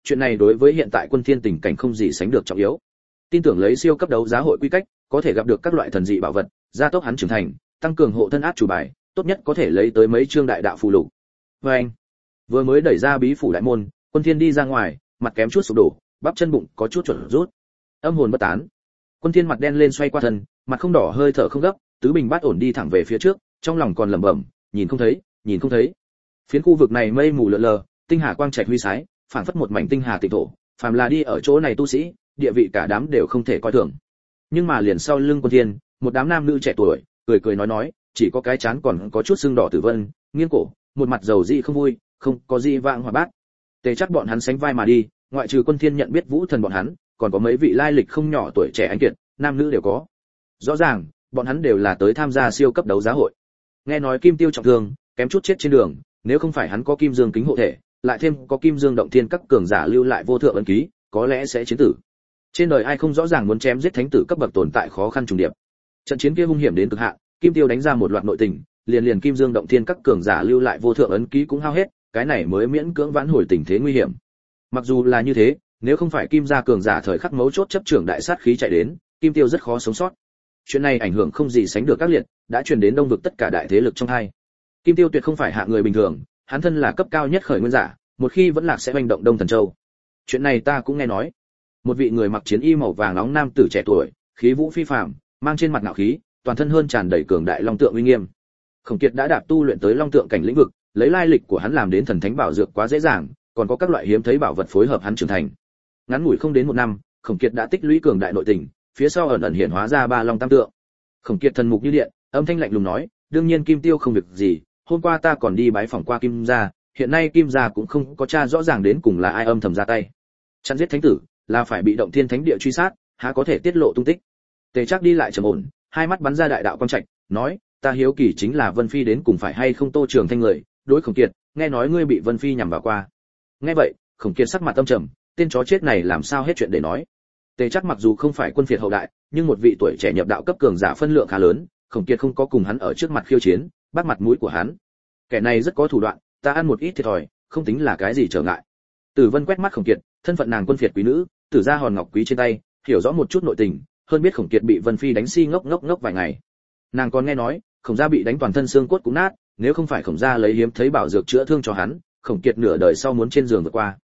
chuyện này đối với hiện tại Quân Thiên tình cảnh không gì sánh được trọng yếu. Tin tưởng lấy siêu cấp đấu giá hội quy cách, có thể gặp được các loại thần dị bảo vật, gia tốc hắn trưởng thành, tăng cường hộ thân át chủ bài, tốt nhất có thể lấy tới mấy chương đại đạo phù lục. Và anh vừa mới đẩy ra bí phủ đại môn, Quân Thiên đi ra ngoài, mặt kém chút sụp đổ, bắp chân bụng có chút chuẩn rút. Âm hồn bất tán. Quân Thiên mặt đen lên xoay qua thân, mặt không đỏ hơi thở không gấp, tứ bình bát ổn đi thẳng về phía trước, trong lòng còn lẩm bẩm, nhìn không thấy, nhìn không thấy. Phiến khu vực này mây mù lờ lờ, tinh hà quang trạch huy sái, phảng phất một mảnh tinh hà tịnh thổ, phàm là đi ở chỗ này tu sĩ, địa vị cả đám đều không thể coi thường. Nhưng mà liền sau lưng Quân Thiên, một đám nam nữ trẻ tuổi, cười cười nói, chỉ có cái chán còn có chút sưng đỏ Tử Vân, nghiêng cổ, một mặt dầu dị không vui, không có gì vạng hòa bát. Tề chắc bọn hắn sánh vai mà đi, ngoại trừ Quân Thiên nhận biết Vũ Thần bọn hắn, còn có mấy vị lai lịch không nhỏ tuổi trẻ anh kiệt, nam nữ đều có. Rõ ràng, bọn hắn đều là tới tham gia siêu cấp đấu giá hội. Nghe nói Kim Tiêu trọng thương, kém chút chết trên đường, nếu không phải hắn có Kim Dương kính hộ thể, lại thêm có Kim Dương động thiên các cường giả lưu lại vô thượng ấn ký, có lẽ sẽ chiến tử. Trên đời ai không rõ ràng muốn chém giết thánh tử cấp bậc tồn tại khó khăn trùng điệp. Trận chiến kia hung hiểm đến cực hạn, Kim Tiêu đánh ra một loạt nội tình, liền Kim Dương động thiên các cường giả lưu lại vô thượng ấn ký cũng hao hết, cái này mới miễn cưỡng vãn hồi tình thế nguy hiểm. Mặc dù là như thế, nếu không phải Kim gia cường giả thời khắc mấu chốt chấp trưởng đại sát khí chạy đến, Kim Tiêu rất khó sống sót. Chuyện này ảnh hưởng không gì sánh được các liệt, đã truyền đến đông vực tất cả đại thế lực trong hai. Kim Tiêu tuyệt không phải hạ người bình thường, hắn thân là cấp cao nhất khởi nguyên giả, một khi vẫn lạc sẽ hành động Đông Thần Châu. Chuyện này ta cũng nghe nói. Một vị người mặc chiến y màu vàng nóng nam tử trẻ tuổi, khí vũ phi phàm, mang trên mặt ngạo khí, toàn thân hơn tràn đầy cường đại long tượng uy nghiêm. Khổng Kiệt đã đạp tu luyện tới long tượng cảnh lĩnh vực, lấy lai lịch của hắn làm đến thần thánh bảo dược quá dễ dàng, còn có các loại hiếm thấy bảo vật phối hợp hắn trưởng thành. Ngắn ngủi không đến một năm, Khổng Kiệt đã tích lũy cường đại nội tình, phía sau ẩn ẩn hiện hóa ra ba long tam tượng. Khổng Kiệt thần mục như điện, âm thanh lạnh lùng nói, đương nhiên Kim Tiêu không việc gì, hôm qua ta còn đi bái phỏng qua Kim gia, hiện nay Kim gia cũng không có tra rõ ràng đến cùng là ai âm thầm ra tay. Chặn giết thánh tử, là phải bị động thiên thánh địa truy sát, há có thể tiết lộ tung tích. Tề Trác đi lại trầm ổn, hai mắt bắn ra đại đạo quang trạch, nói, ta hiếu kỳ chính là Vân Phi đến cùng phải hay không Tô Trường Thanh người, đối Khổng Kiệt, nghe nói ngươi bị Vân Phi nhằm vào qua. Nghe vậy, Khổng Kiệt sắc mặt âm trầm, tên chó chết này làm sao hết chuyện để nói. Tề Trác mặc dù không phải quân phiệt hậu đại, nhưng một vị tuổi trẻ nhập đạo cấp cường giả phân lượng khá lớn, Khổng Kiệt không có cùng hắn ở trước mặt khiêu chiến, bắt mặt mũi của hắn. Kẻ này rất có thủ đoạn, ta ăn một ít thiệt thòi, không tính là cái gì trở ngại. Tử Vân quét mắt Khổng Kiệt, thân phận nàng quân phiệt quý nữ, tử gia hòn ngọc quý trên tay, hiểu rõ một chút nội tình, hơn biết Khổng Kiệt bị Vân Phi đánh si ngốc vài ngày. Nàng còn nghe nói, Khổng gia bị đánh toàn thân xương cốt cũng nát, nếu không phải Khổng gia lấy hiếm thấy bảo dược chữa thương cho hắn, Khổng Kiệt nửa đời sau muốn trên giường vượt qua.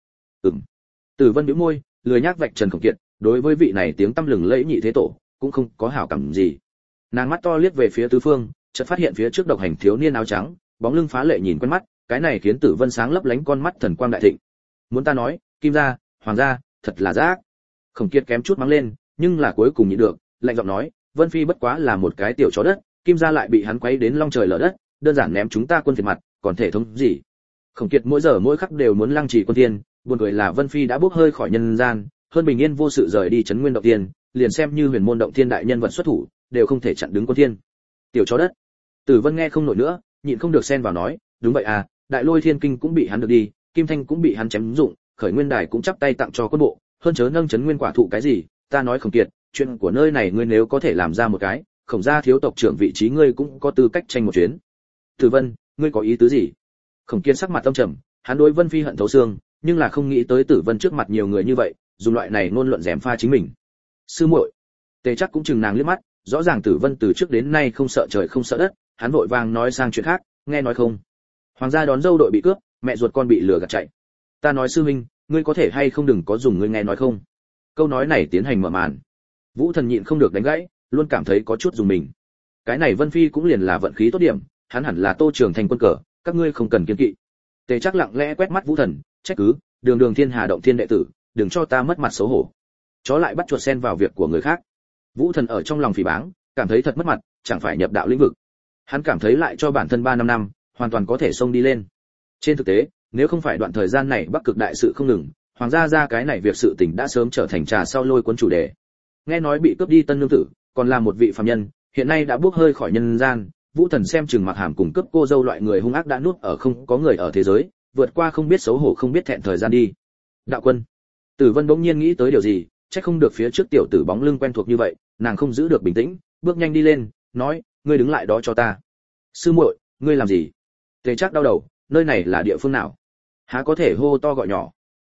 Tử Vân bĩu môi, lười nhác vạch trần Khổng Kiệt, đối với vị này tiếng tăm lừng lẫy nhị thế tổ, cũng không có hảo cảm gì. Nàng mắt to liếc về phía tứ phương, chợt phát hiện phía trước độc hành thiếu niên áo trắng, bóng lưng phá lệ nhìn quen mắt, cái này khiến Tử Vân sáng lấp lánh con mắt thần quang đại thịnh. Muốn ta nói, Kim gia, Hoàng gia, thật là rác. Khổng Kiệt kém chút mắng lên, nhưng là cuối cùng nhịn được, lạnh giọng nói, Vân Phi bất quá là một cái tiểu chó đất, Kim gia lại bị hắn quấy đến long trời lở đất, đơn giản ném chúng ta quân phiệt mặt, còn thể thống gì? Khổng Kiệt mỗi giờ mỗi khắc đều muốn lăng trì quân tiên, buồn cười là Vân Phi đã bốc hơi khỏi nhân gian, hơn bình yên vô sự rời đi trấn nguyên động tiên, liền xem như huyền môn động thiên đại nhân vật xuất thủ, đều không thể chặn đứng quân tiên. Tiểu chó đất. Tử Vân nghe không nổi nữa, nhịn không được xen vào nói, đúng vậy à, đại lôi thiên kinh cũng bị hắn được đi, kim thanh cũng bị hắn chém dụng, khởi nguyên đài cũng chắp tay tặng cho quân bộ, hơn chớ nâng trấn nguyên quả thụ cái gì, ta nói Khổng Kiệt, chuyện của nơi này ngươi nếu có thể làm ra một cái, Khổng gia thiếu tộc trưởng vị trí ngươi cũng có tư cách tranh một chuyến. Tử Vân, ngươi có ý tứ gì? Khổng Kiệt sắc mặt âm trầm, hắn đối Vân Phi hận thấu xương, nhưng là không nghĩ tới Tử Vân trước mặt nhiều người như vậy, dùng loại này ngôn luận gièm pha chính mình. Sư muội. Tề Trác cũng chừng nàng liếc mắt, rõ ràng Tử Vân từ trước đến nay không sợ trời không sợ đất, hắn vội vàng nói sang chuyện khác, nghe nói không? Hoàng gia đón dâu đội bị cướp, mẹ ruột con bị lừa gạt chạy. Ta nói sư huynh, ngươi có thể hay không đừng có dùng ngươi nghe nói không? Câu nói này tiến hành mở màn. Vũ Thần nhịn không được đánh gãy, luôn cảm thấy có chút dùng mình. Cái này Vân Phi cũng liền là vận khí tốt điểm, hắn hẳn là Tô Trường Thành quân cờ, các ngươi không cần kiêng kỵ. Tề Trác lặng lẽ quét mắt Vũ Thần, trách cứ, đường thiên hà động thiên đệ tử, đừng cho ta mất mặt xấu hổ. Chó lại bắt chuột xen vào việc của người khác. Vũ Thần ở trong lòng phỉ báng, cảm thấy thật mất mặt, chẳng phải nhập đạo lĩnh vực. Hắn cảm thấy lại cho bản thân 3-5 năm, hoàn toàn có thể xông đi lên. Trên thực tế, nếu không phải đoạn thời gian này Bắc Cực đại sự không ngừng, Hoàng gia ra cái này việc sự tình đã sớm trở thành trà sau lôi cuốn chủ đề. Nghe nói bị cướp đi tân nương tử, còn là một vị phàm nhân, hiện nay đã bước hơi khỏi nhân gian, Vũ Thần xem chừng Mặc Hàm cùng cướp cô dâu loại người hung ác đã nuốt ở không có người ở thế giới, vượt qua không biết xấu hổ không biết thẹn thời gian đi. Đạo quân. Tử Vân bỗng nhiên nghĩ tới điều gì, chắc không được phía trước tiểu tử bóng lưng quen thuộc như vậy, nàng không giữ được bình tĩnh, bước nhanh đi lên, nói, ngươi đứng lại đó cho ta. Sư muội, ngươi làm gì? Tề Trác đau đầu, nơi này là địa phương nào? Há có thể hô to gọi nhỏ?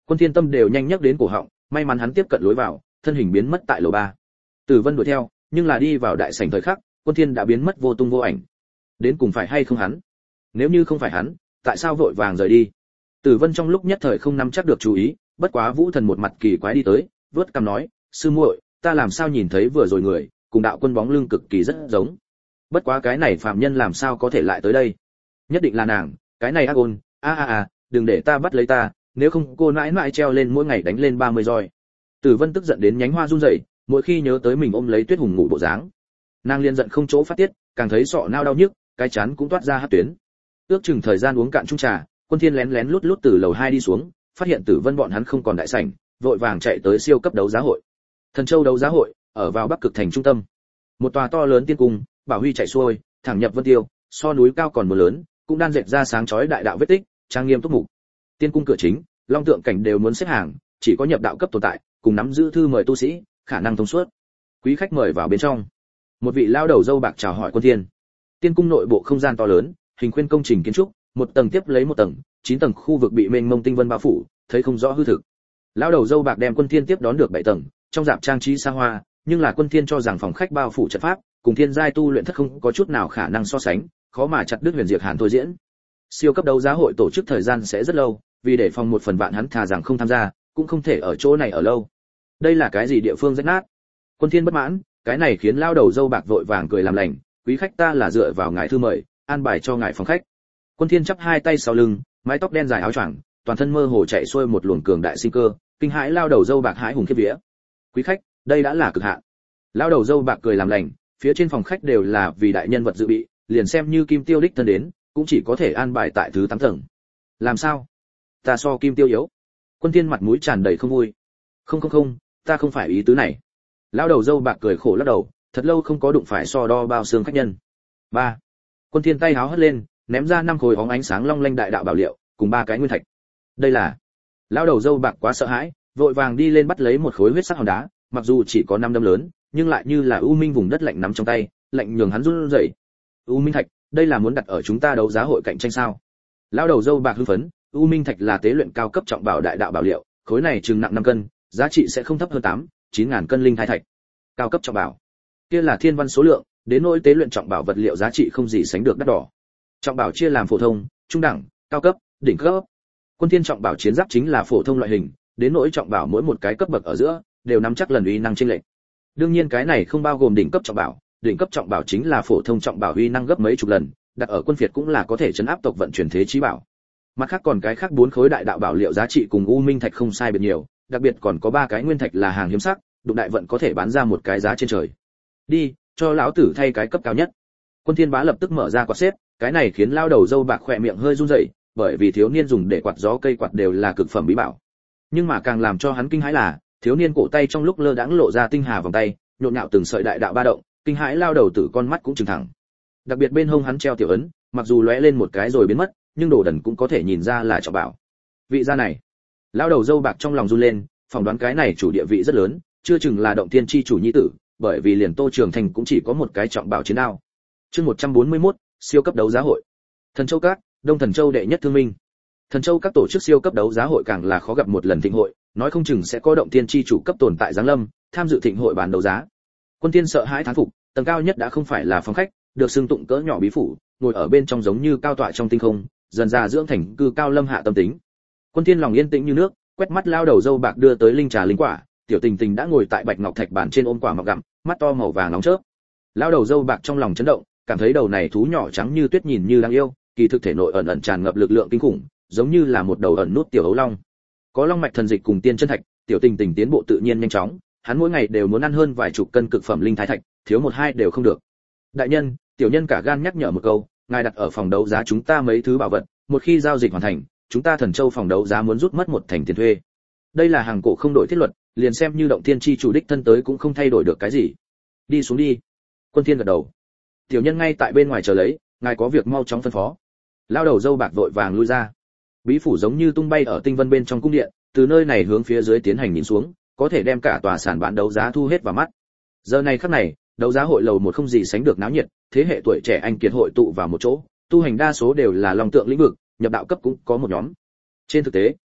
Quân Thiên tâm đều nhanh nhắc đến cổ họng, may mắn hắn tiếp cận lối vào, thân hình biến mất tại lầu 3. Tử Vân đuổi theo, nhưng là đi vào đại sảnh thời khắc, Quân Thiên đã biến mất vô tung vô ảnh. Đến cùng phải hay không hắn? Nếu như không phải hắn, tại sao vội vàng rời đi? Tử Vân trong lúc nhất thời không nắm chắc được chú ý, bất quá Vũ Thần một mặt kỳ quái đi tới, vớt cằm nói, sư muội, ta làm sao nhìn thấy vừa rồi người, cùng đạo quân bóng lưng cực kỳ rất giống. Bất quá cái này phàm nhân làm sao có thể lại tới đây? Nhất định là nàng, cái này ác ôn, đừng để ta bắt lấy ta, nếu không cô nãi nãi treo lên mỗi ngày đánh lên 30 roi. Tử Vân tức giận đến nhánh hoa run rẩy, mỗi khi nhớ tới mình ôm lấy Tuyết Hùng ngủ bộ dáng, nàng liền giận không chỗ phát tiết, càng thấy sọ nao đau nhức, cái chán cũng toát ra hắc tuyến. Ước chừng thời gian uống cạn chung trà, Quân Thiên lén lén lút lút từ lầu 2 đi xuống, phát hiện Tử Vân bọn hắn không còn đại sảnh, vội vàng chạy tới siêu cấp đấu giá hội. Thần Châu đấu giá hội ở vào Bắc Cực thành trung tâm. Một tòa to lớn tiên cung, bảo huy chạy xuôi, thẳng nhập vân tiêu, so núi cao còn mưa lớn, cũng đang dệt ra sáng chói đại đạo vết tích, trang nghiêm túc mục. Tiên cung cửa chính, long tượng cảnh đều muốn xếp hàng, chỉ có nhập đạo cấp tồn tại, cùng nắm giữ thư mời tu sĩ, khả năng thông suốt. Quý khách mời vào bên trong. Một vị lao đầu râu bạc chào hỏi Quân Thiên. Tiên cung nội bộ không gian to lớn, hình khuyên công trình kiến trúc, một tầng tiếp lấy một tầng, 9 tầng khu vực bị mênh mông tinh vân bao phủ, thấy không rõ hư thực. Lão đầu râu bạc đem Quân Thiên tiếp đón được 7 tầng, trong dạp trang trí xa hoa, nhưng là Quân Thiên cho rằng phòng khách bao phủ trận pháp, cùng thiên giai tu luyện thất không có chút nào khả năng so sánh, khó mà chặt đứt huyền diệt hàn thôi diễn. Siêu cấp đấu giá hội tổ chức thời gian sẽ rất lâu, vì để phòng một phần vạn hắn thà rằng không tham gia, cũng không thể ở chỗ này ở lâu. Đây là cái gì địa phương rách nát? Quân Thiên bất mãn, cái này khiến lao đầu râu bạc vội vàng cười làm lành, quý khách ta là dựa vào ngài thư mời, an bài cho ngài phòng khách. Quân Thiên chắp hai tay sau lưng, mái tóc đen dài áo choàng, toàn thân mơ hồ chạy xuôi một luồng cường đại sinh cơ, kinh hãi lao đầu râu bạc hãi hùng khiếp vía. Quý khách, đây đã là cực hạn. Lao đầu râu bạc cười làm lành, phía trên phòng khách đều là vì đại nhân vật dự bị, liền xem như Kim Tiêu đích thân đến, cũng chỉ có thể an bài tại thứ 8 tầng. Làm sao? Ta so Kim Tiêu yếu? Quân Thiên mặt mũi tràn đầy không vui. Không, ta không phải ý tứ này. Lão đầu râu bạc cười khổ lắc đầu, thật lâu không có đụng phải so đo bao xương khách nhân. 3. Quân Thiên tay háo hất lên, ném ra 5 khối óng ánh sáng long lanh đại đạo bảo liệu, cùng 3 cái nguyên thạch. Đây là... Lão đầu râu bạc quá sợ hãi, vội vàng đi lên bắt lấy một khối huyết sắc hòn đá, mặc dù chỉ có 5 đâm lớn, nhưng lại như là u minh vùng đất lạnh nắm trong tay, lạnh nhường hắn run rẩy. U minh thạch, đây là muốn đặt ở chúng ta đấu giá hội cạnh tranh sao? Lão đầu râu bạc hưng phấn, u minh thạch là tế luyện cao cấp trọng bảo đại đạo bảo liệu, khối này chừng nặng 5 cân, giá trị sẽ không thấp hơn 9 ngàn cân linh thái thạch. Cao cấp trọng bảo, kia là thiên văn số lượng, đến nỗi tế luyện trọng bảo vật liệu giá trị không gì sánh được đắt đỏ. Trọng bảo chia làm phổ thông, trung đẳng, cao cấp, đỉnh cấp. Quân Thiên trọng bảo chiến giáp chính là phổ thông loại hình, đến nỗi trọng bảo mỗi một cái cấp bậc ở giữa đều nắm chắc lần uy năng chênh lệch. Đương nhiên cái này không bao gồm đỉnh cấp trọng bảo, đỉnh cấp trọng bảo chính là phổ thông trọng bảo uy năng gấp mấy chục lần, đặt ở quân phiệt cũng là có thể trấn áp tộc vận chuyển thế chí bảo. Mặt khác còn cái khác 4 khối đại đạo bảo liệu giá trị cùng u minh thạch không sai biệt nhiều, đặc biệt còn có 3 cái nguyên thạch là hàng hiếm sắc, đụng đại vận có thể bán ra một cái giá trên trời. Đi, cho lão tử thay cái cấp cao nhất. Quân Thiên Bá lập tức mở ra quạt xếp, cái này khiến lao đầu râu bạc khỏe miệng hơi run rẩy, bởi vì thiếu niên dùng để quạt gió cây quạt đều là cực phẩm bí bảo. Nhưng mà càng làm cho hắn kinh hãi là, thiếu niên cổ tay trong lúc lơ đãng lộ ra tinh hà vòng tay, nhộn nhạo từng sợi đại đạo ba động, kinh hãi lao đầu tử con mắt cũng trừng thẳng. Đặc biệt bên hông hắn treo tiểu ấn, mặc dù lóe lên một cái rồi biến mất, nhưng đồ đần cũng có thể nhìn ra là trọng bảo. Vị gia này, lao đầu râu bạc trong lòng run lên, phỏng đoán cái này chủ địa vị rất lớn, chưa chừng là động thiên chi chủ nhi tử, bởi vì liền Tô Trường Thành cũng chỉ có một cái trọng bảo chiến đao. Chương 141, siêu cấp đấu giá hội. Thần Châu Các, Đông Thần Châu đệ nhất thương minh. Thần Châu Các tổ chức siêu cấp đấu giá hội càng là khó gặp một lần thịnh hội, nói không chừng sẽ có động thiên chi chủ cấp tồn tại giáng lâm, tham dự thịnh hội bán đấu giá. Quân Thiên sợ hãi thán phục, tầng cao nhất đã không phải là phòng khách, được xưng tụng cỡ nhỏ bí phủ, ngồi ở bên trong giống như cao tọa trong tinh không, dần dà dưỡng thành cư cao lâm hạ tâm tính. Quân Thiên lòng yên tĩnh như nước, quét mắt lao đầu râu bạc đưa tới linh trà linh quả, tiểu tình tình đã ngồi tại bạch ngọc thạch bàn trên ôm quả mọng gặm, mắt to màu vàng nóng chớp. Lao đầu râu bạc trong lòng chấn động, cảm thấy đầu này thú nhỏ trắng như tuyết nhìn như đáng yêu, kỳ thực thể nội ẩn ẩn tràn ngập lực lượng kinh khủng, giống như là một đầu ẩn nút tiểu ấu long. Có long mạch thần dịch cùng tiên chân thạch, tiểu tình tình tiến bộ tự nhiên nhanh chóng, hắn mỗi ngày đều muốn ăn hơn vài chục cân cực phẩm linh thái thạch, thiếu một hai đều không được. Đại nhân, tiểu nhân cả gan nhắc nhở một câu, ngài đặt ở phòng đấu giá chúng ta mấy thứ bảo vật, một khi giao dịch hoàn thành, chúng ta Thần Châu phòng đấu giá muốn rút mất một thành tiền thuê. Đây là hàng cổ không đổi thiết luật, liền xem như động thiên chi chủ đích thân tới cũng không thay đổi được cái gì. Đi xuống đi. Quân Thiên gật đầu. Tiểu nhân ngay tại bên ngoài chờ lấy, ngài có việc mau chóng phân phó. Lao đầu râu bạc vội vàng lui ra. Bí phủ giống như tung bay ở tinh vân bên trong cung điện, từ nơi này hướng phía dưới tiến hành nhìn xuống, có thể đem cả tòa sản bán đấu giá thu hết vào mắt. Giờ này khắc này, đấu giá hội lầu một không gì sánh được náo nhiệt, thế hệ tuổi trẻ anh kiệt hội tụ vào một chỗ, tu hành đa số đều là long tượng lĩnh vực, nhập đạo cấp cũng có một nhóm. Trên thực tế,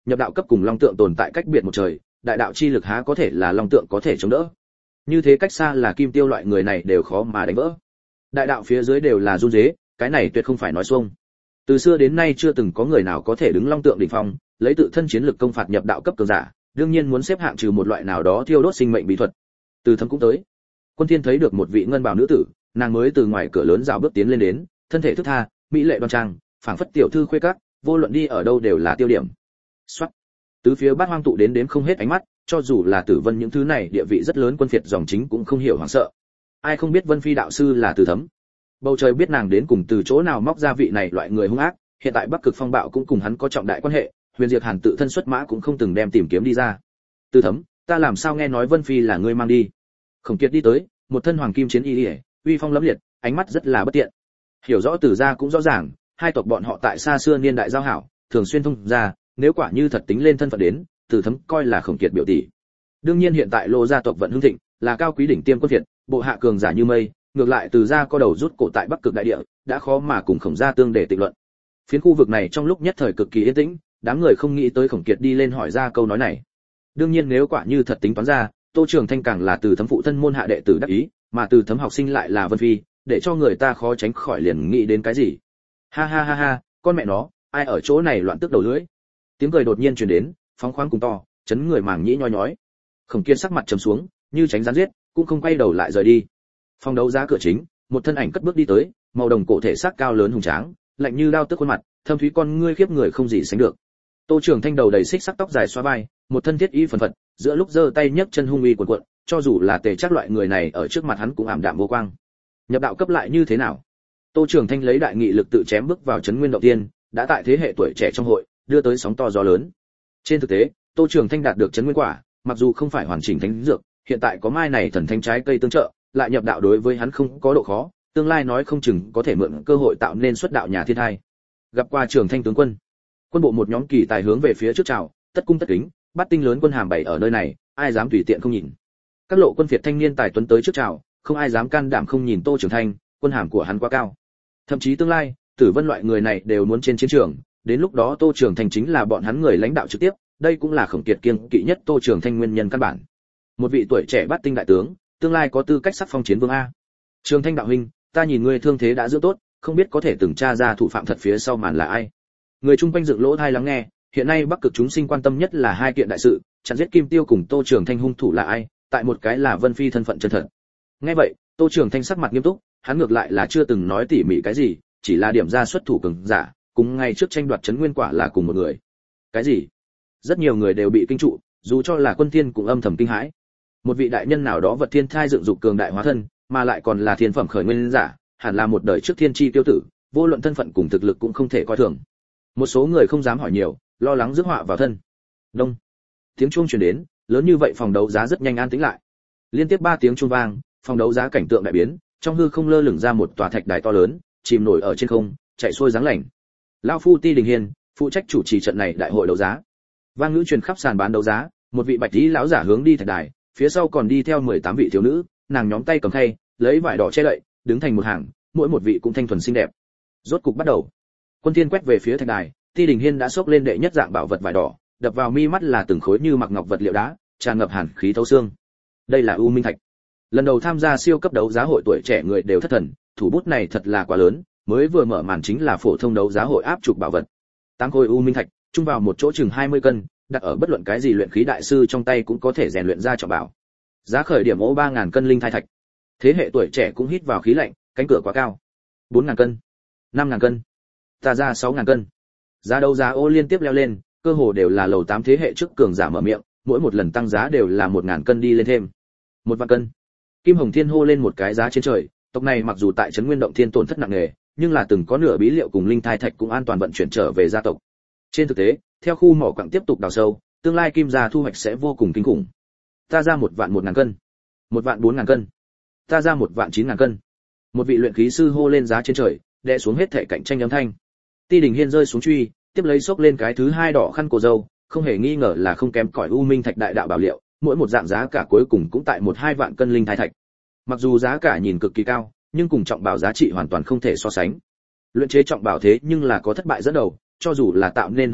nhập đạo cấp cùng long tượng tồn tại cách biệt một trời, đại đạo chi lực há có thể là long tượng có thể chống đỡ. Như thế cách xa là Kim Tiêu loại người này đều khó mà đánh vỡ. Đại đạo phía dưới đều là run rế, cái này tuyệt không phải nói xuông. Từ xưa đến nay chưa từng có người nào có thể đứng long tượng đỉnh phong, lấy tự thân chiến lực công phạt nhập đạo cấp cường giả, đương nhiên muốn xếp hạng trừ một loại nào đó thiêu đốt sinh mệnh bí thuật. Từ Thấm cũng tới. Quân Thiên thấy được một vị ngân bào nữ tử, nàng mới từ ngoài cửa lớn rào bước tiến lên đến, thân thể thướt tha, mỹ lệ đoan trang, phảng phất tiểu thư khuê các, vô luận đi ở đâu đều là tiêu điểm. Soát. Tứ phía bát hoang tụ đến đếm không hết ánh mắt, cho dù là Tử Vân những thứ này địa vị rất lớn quân phiệt dòng chính cũng không hiểu hoảng sợ. Ai không biết Vân Phi đạo sư là Từ Thấm? Bầu trời biết nàng đến cùng từ chỗ nào móc ra vị này loại người hung ác, hiện tại Bắc Cực Phong Bạo cũng cùng hắn có trọng đại quan hệ, Huyền Diệp Hàn tự thân xuất mã cũng không từng đem tìm kiếm đi ra. Từ Thấm, ta làm sao nghe nói Vân Phi là ngươi mang đi? Khổng Kiệt đi tới, một thân hoàng kim chiến y, uy phong lẫm liệt, ánh mắt rất là bất tiện. Hiểu rõ Từ gia cũng rõ ràng, hai tộc bọn họ tại xa xưa niên đại giao hảo, thường xuyên thông gia, nếu quả như thật tính lên thân phận đến, Từ Thấm coi là Khổng Kiệt biểu tỷ. Đương nhiên hiện tại Lô gia tộc vận hưng thịnh, là cao quý đỉnh tiêm quân phiệt, bộ hạ cường giả như mây, ngược lại Từ gia có đầu rút cổ tại Bắc Cực đại địa, đã khó mà cùng Khổng gia tương để tịnh luận. Phiến khu vực này trong lúc nhất thời cực kỳ yên tĩnh, đám người không nghĩ tới Khổng Kiệt đi lên hỏi ra câu nói này. Đương nhiên nếu quả như thật tính toán ra, Tô Trường Thanh càng là Từ Thấm phụ thân môn hạ đệ tử đắc ý, mà Từ Thấm học sinh lại là Vân Phi, để cho người ta khó tránh khỏi liền nghĩ đến cái gì. Ha ha ha ha, con mẹ nó, ai ở chỗ này loạn tức đầu lưỡi. Tiếng cười đột nhiên truyền đến, phóng khoáng cùng to, chấn người màng nhĩ nhoi nhói. Khổng Kiệt sắc mặt trầm xuống, như tránh gián giết, cũng không quay đầu lại rời đi. Phòng đấu giá cửa chính, một thân ảnh cất bước đi tới, màu đồng cổ thể xác cao lớn hùng tráng, lạnh như đao tức khuôn mặt, thâm thúy con ngươi khiếp người không gì sánh được. Tô Trường Thanh đầu đầy xích sắc tóc dài xóa vai, một thân thiết y phần phật, giữa lúc giơ tay nhấc chân hung uy cuồn cuộn, cho dù là Tề Trác loại người này ở trước mặt hắn cũng ảm đạm vô quang. Nhập đạo cấp lại như thế nào? Tô Trường Thanh lấy đại nghị lực tự chém bước vào trấn nguyên động tiên, đã tại thế hệ tuổi trẻ trong hội, đưa tới sóng to gió lớn. Trên thực tế, Tô Trường Thanh đạt được trấn nguyên quả, mặc dù không phải hoàn chỉnh thánh dược, hiện tại có mai này thần thánh trái cây tương trợ, lại nhập đạo đối với hắn không có độ khó, tương lai nói không chừng có thể mượn cơ hội tạo nên xuất đạo nhà thiên thai. Gặp qua Trường Thanh tướng quân, quân bộ một nhóm kỳ tài hướng về phía trước chào, tất cung tất kính, bát tinh lớn quân hàm bày ở nơi này, ai dám tùy tiện không nhìn. Các lộ quân phiệt thanh niên tài tuấn tới trước chào, không ai dám can đảm không nhìn Tô Trường Thanh, quân hàm của hắn quá cao. Thậm chí tương lai, Tử Vân loại người này đều muốn trên chiến trường, đến lúc đó Tô Trường Thanh chính là bọn hắn người lãnh đạo trực tiếp, đây cũng là Khổng Kiệt kiêng kỵ nhất Tô Trường Thanh nguyên nhân căn bản. Một vị tuổi trẻ bát tinh đại tướng, tương lai có tư cách sắc phong chiến vương a. Trường Thanh đạo huynh, ta nhìn ngươi thương thế đã dưỡng tốt, không biết có thể từng tra ra thủ phạm thật phía sau màn là ai. Người chung quanh dựng lỗ tai lắng nghe, hiện nay Bắc Cực chúng sinh quan tâm nhất là hai kiện đại sự, chặn giết Kim Tiêu cùng Tô Trường Thanh hung thủ là ai, tại một cái là Vân Phi thân phận chân thật. Nghe vậy, Tô Trường Thanh sắc mặt nghiêm túc, hắn ngược lại là chưa từng nói tỉ mỉ cái gì, chỉ là điểm ra xuất thủ cường giả, cùng ngay trước tranh đoạt trấn nguyên quả là cùng một người. Cái gì? Rất nhiều người đều bị kinh trụ, dù cho là Quân Thiên cũng âm thầm kinh hãi. Một vị đại nhân nào đó vật thiên thai dựng dục cường đại hóa thân, mà lại còn là thiên phẩm khởi nguyên giả, hẳn là một đời trước thiên chi tiêu tử, vô luận thân phận cùng thực lực cũng không thể coi thường. Một số người không dám hỏi nhiều, lo lắng rước họa vào thân. Đông. Tiếng chuông truyền đến, lớn như vậy phòng đấu giá rất nhanh an tĩnh lại. Liên tiếp 3 tiếng chuông vang, phòng đấu giá cảnh tượng đại biến, trong hư không lơ lửng ra một tòa thạch đài to lớn, chìm nổi ở trên không, chạy xuôi dáng lành. Lão phu Ti Đình Hiên, phụ trách chủ trì trận này đại hội đấu giá. Vang ngữ truyền khắp sàn bán đấu giá, một vị bạch y lão giả hướng đi thạch đài, phía sau còn đi theo 18 vị thiếu nữ, nàng nhóm tay cầm khay, lấy vải đỏ che đậy, đứng thành một hàng, mỗi một vị cũng thanh thuần xinh đẹp. Rốt cục bắt đầu. Quân Thiên quét về phía thạch đài, Ti Đình Hiên đã xốc lên đệ nhất dạng bảo vật vải đỏ, đập vào mi mắt là từng khối như mặc ngọc vật liệu đá, tràn ngập hàn khí thấu xương. Đây là U Minh Thạch. Lần đầu tham gia siêu cấp đấu giá hội tuổi trẻ người đều thất thần, thủ bút này thật là quá lớn, mới vừa mở màn chính là phổ thông đấu giá hội áp trục bảo vật. 8 khối U Minh Thạch, chung vào một chỗ chừng 20 cân, đặt ở bất luận cái gì luyện khí đại sư trong tay cũng có thể rèn luyện ra trọng bảo. Giá khởi điểm ố 3000 cân linh thai thạch. Thế hệ tuổi trẻ cũng hít vào khí lạnh, cánh cửa quá cao. 4000 cân, 5000 cân, ta ra 6000 cân. Giá đấu giá ô liên tiếp leo lên, cơ hồ đều là lầu 8 thế hệ trước cường giả mở miệng, mỗi một lần tăng giá đều là 1000 cân đi lên thêm. 1 vạn cân. Kim Hồng Thiên hô lên một cái giá trên trời, tộc này mặc dù tại trấn Nguyên Động Thiên tổn thất nặng nề, nhưng là từng có nửa bí liệu cùng linh thai thạch cũng an toàn vận chuyển trở về gia tộc. Trên thực tế, theo khu mỏ quặng tiếp tục đào sâu, tương lai kim gia thu hoạch sẽ vô cùng kinh khủng. Ta ra 1 vạn 1000 cân, 1 vạn 4000 cân, ta ra 1 vạn 9000 cân. Một vị luyện khí sư hô lên giá trên trời, đè xuống hết thể cạnh tranh âm thanh. Ti Đình Hiên rơi xuống truy, tiếp lấy xốc lên cái thứ hai đỏ khăn cổ dâu, không hề nghi ngờ là không kém cỏi U Minh Thạch đại đạo bảo liệu, mỗi một dạng giá cả cuối cùng cũng tại 1-2 vạn cân linh thai thạch. Mặc dù giá cả nhìn cực kỳ cao, nhưng cùng trọng bảo giá trị hoàn toàn không thể so sánh. Luyện chế trọng bảo thế nhưng là có thất bại dẫn đầu, cho dù là tạo nên hoàn tất,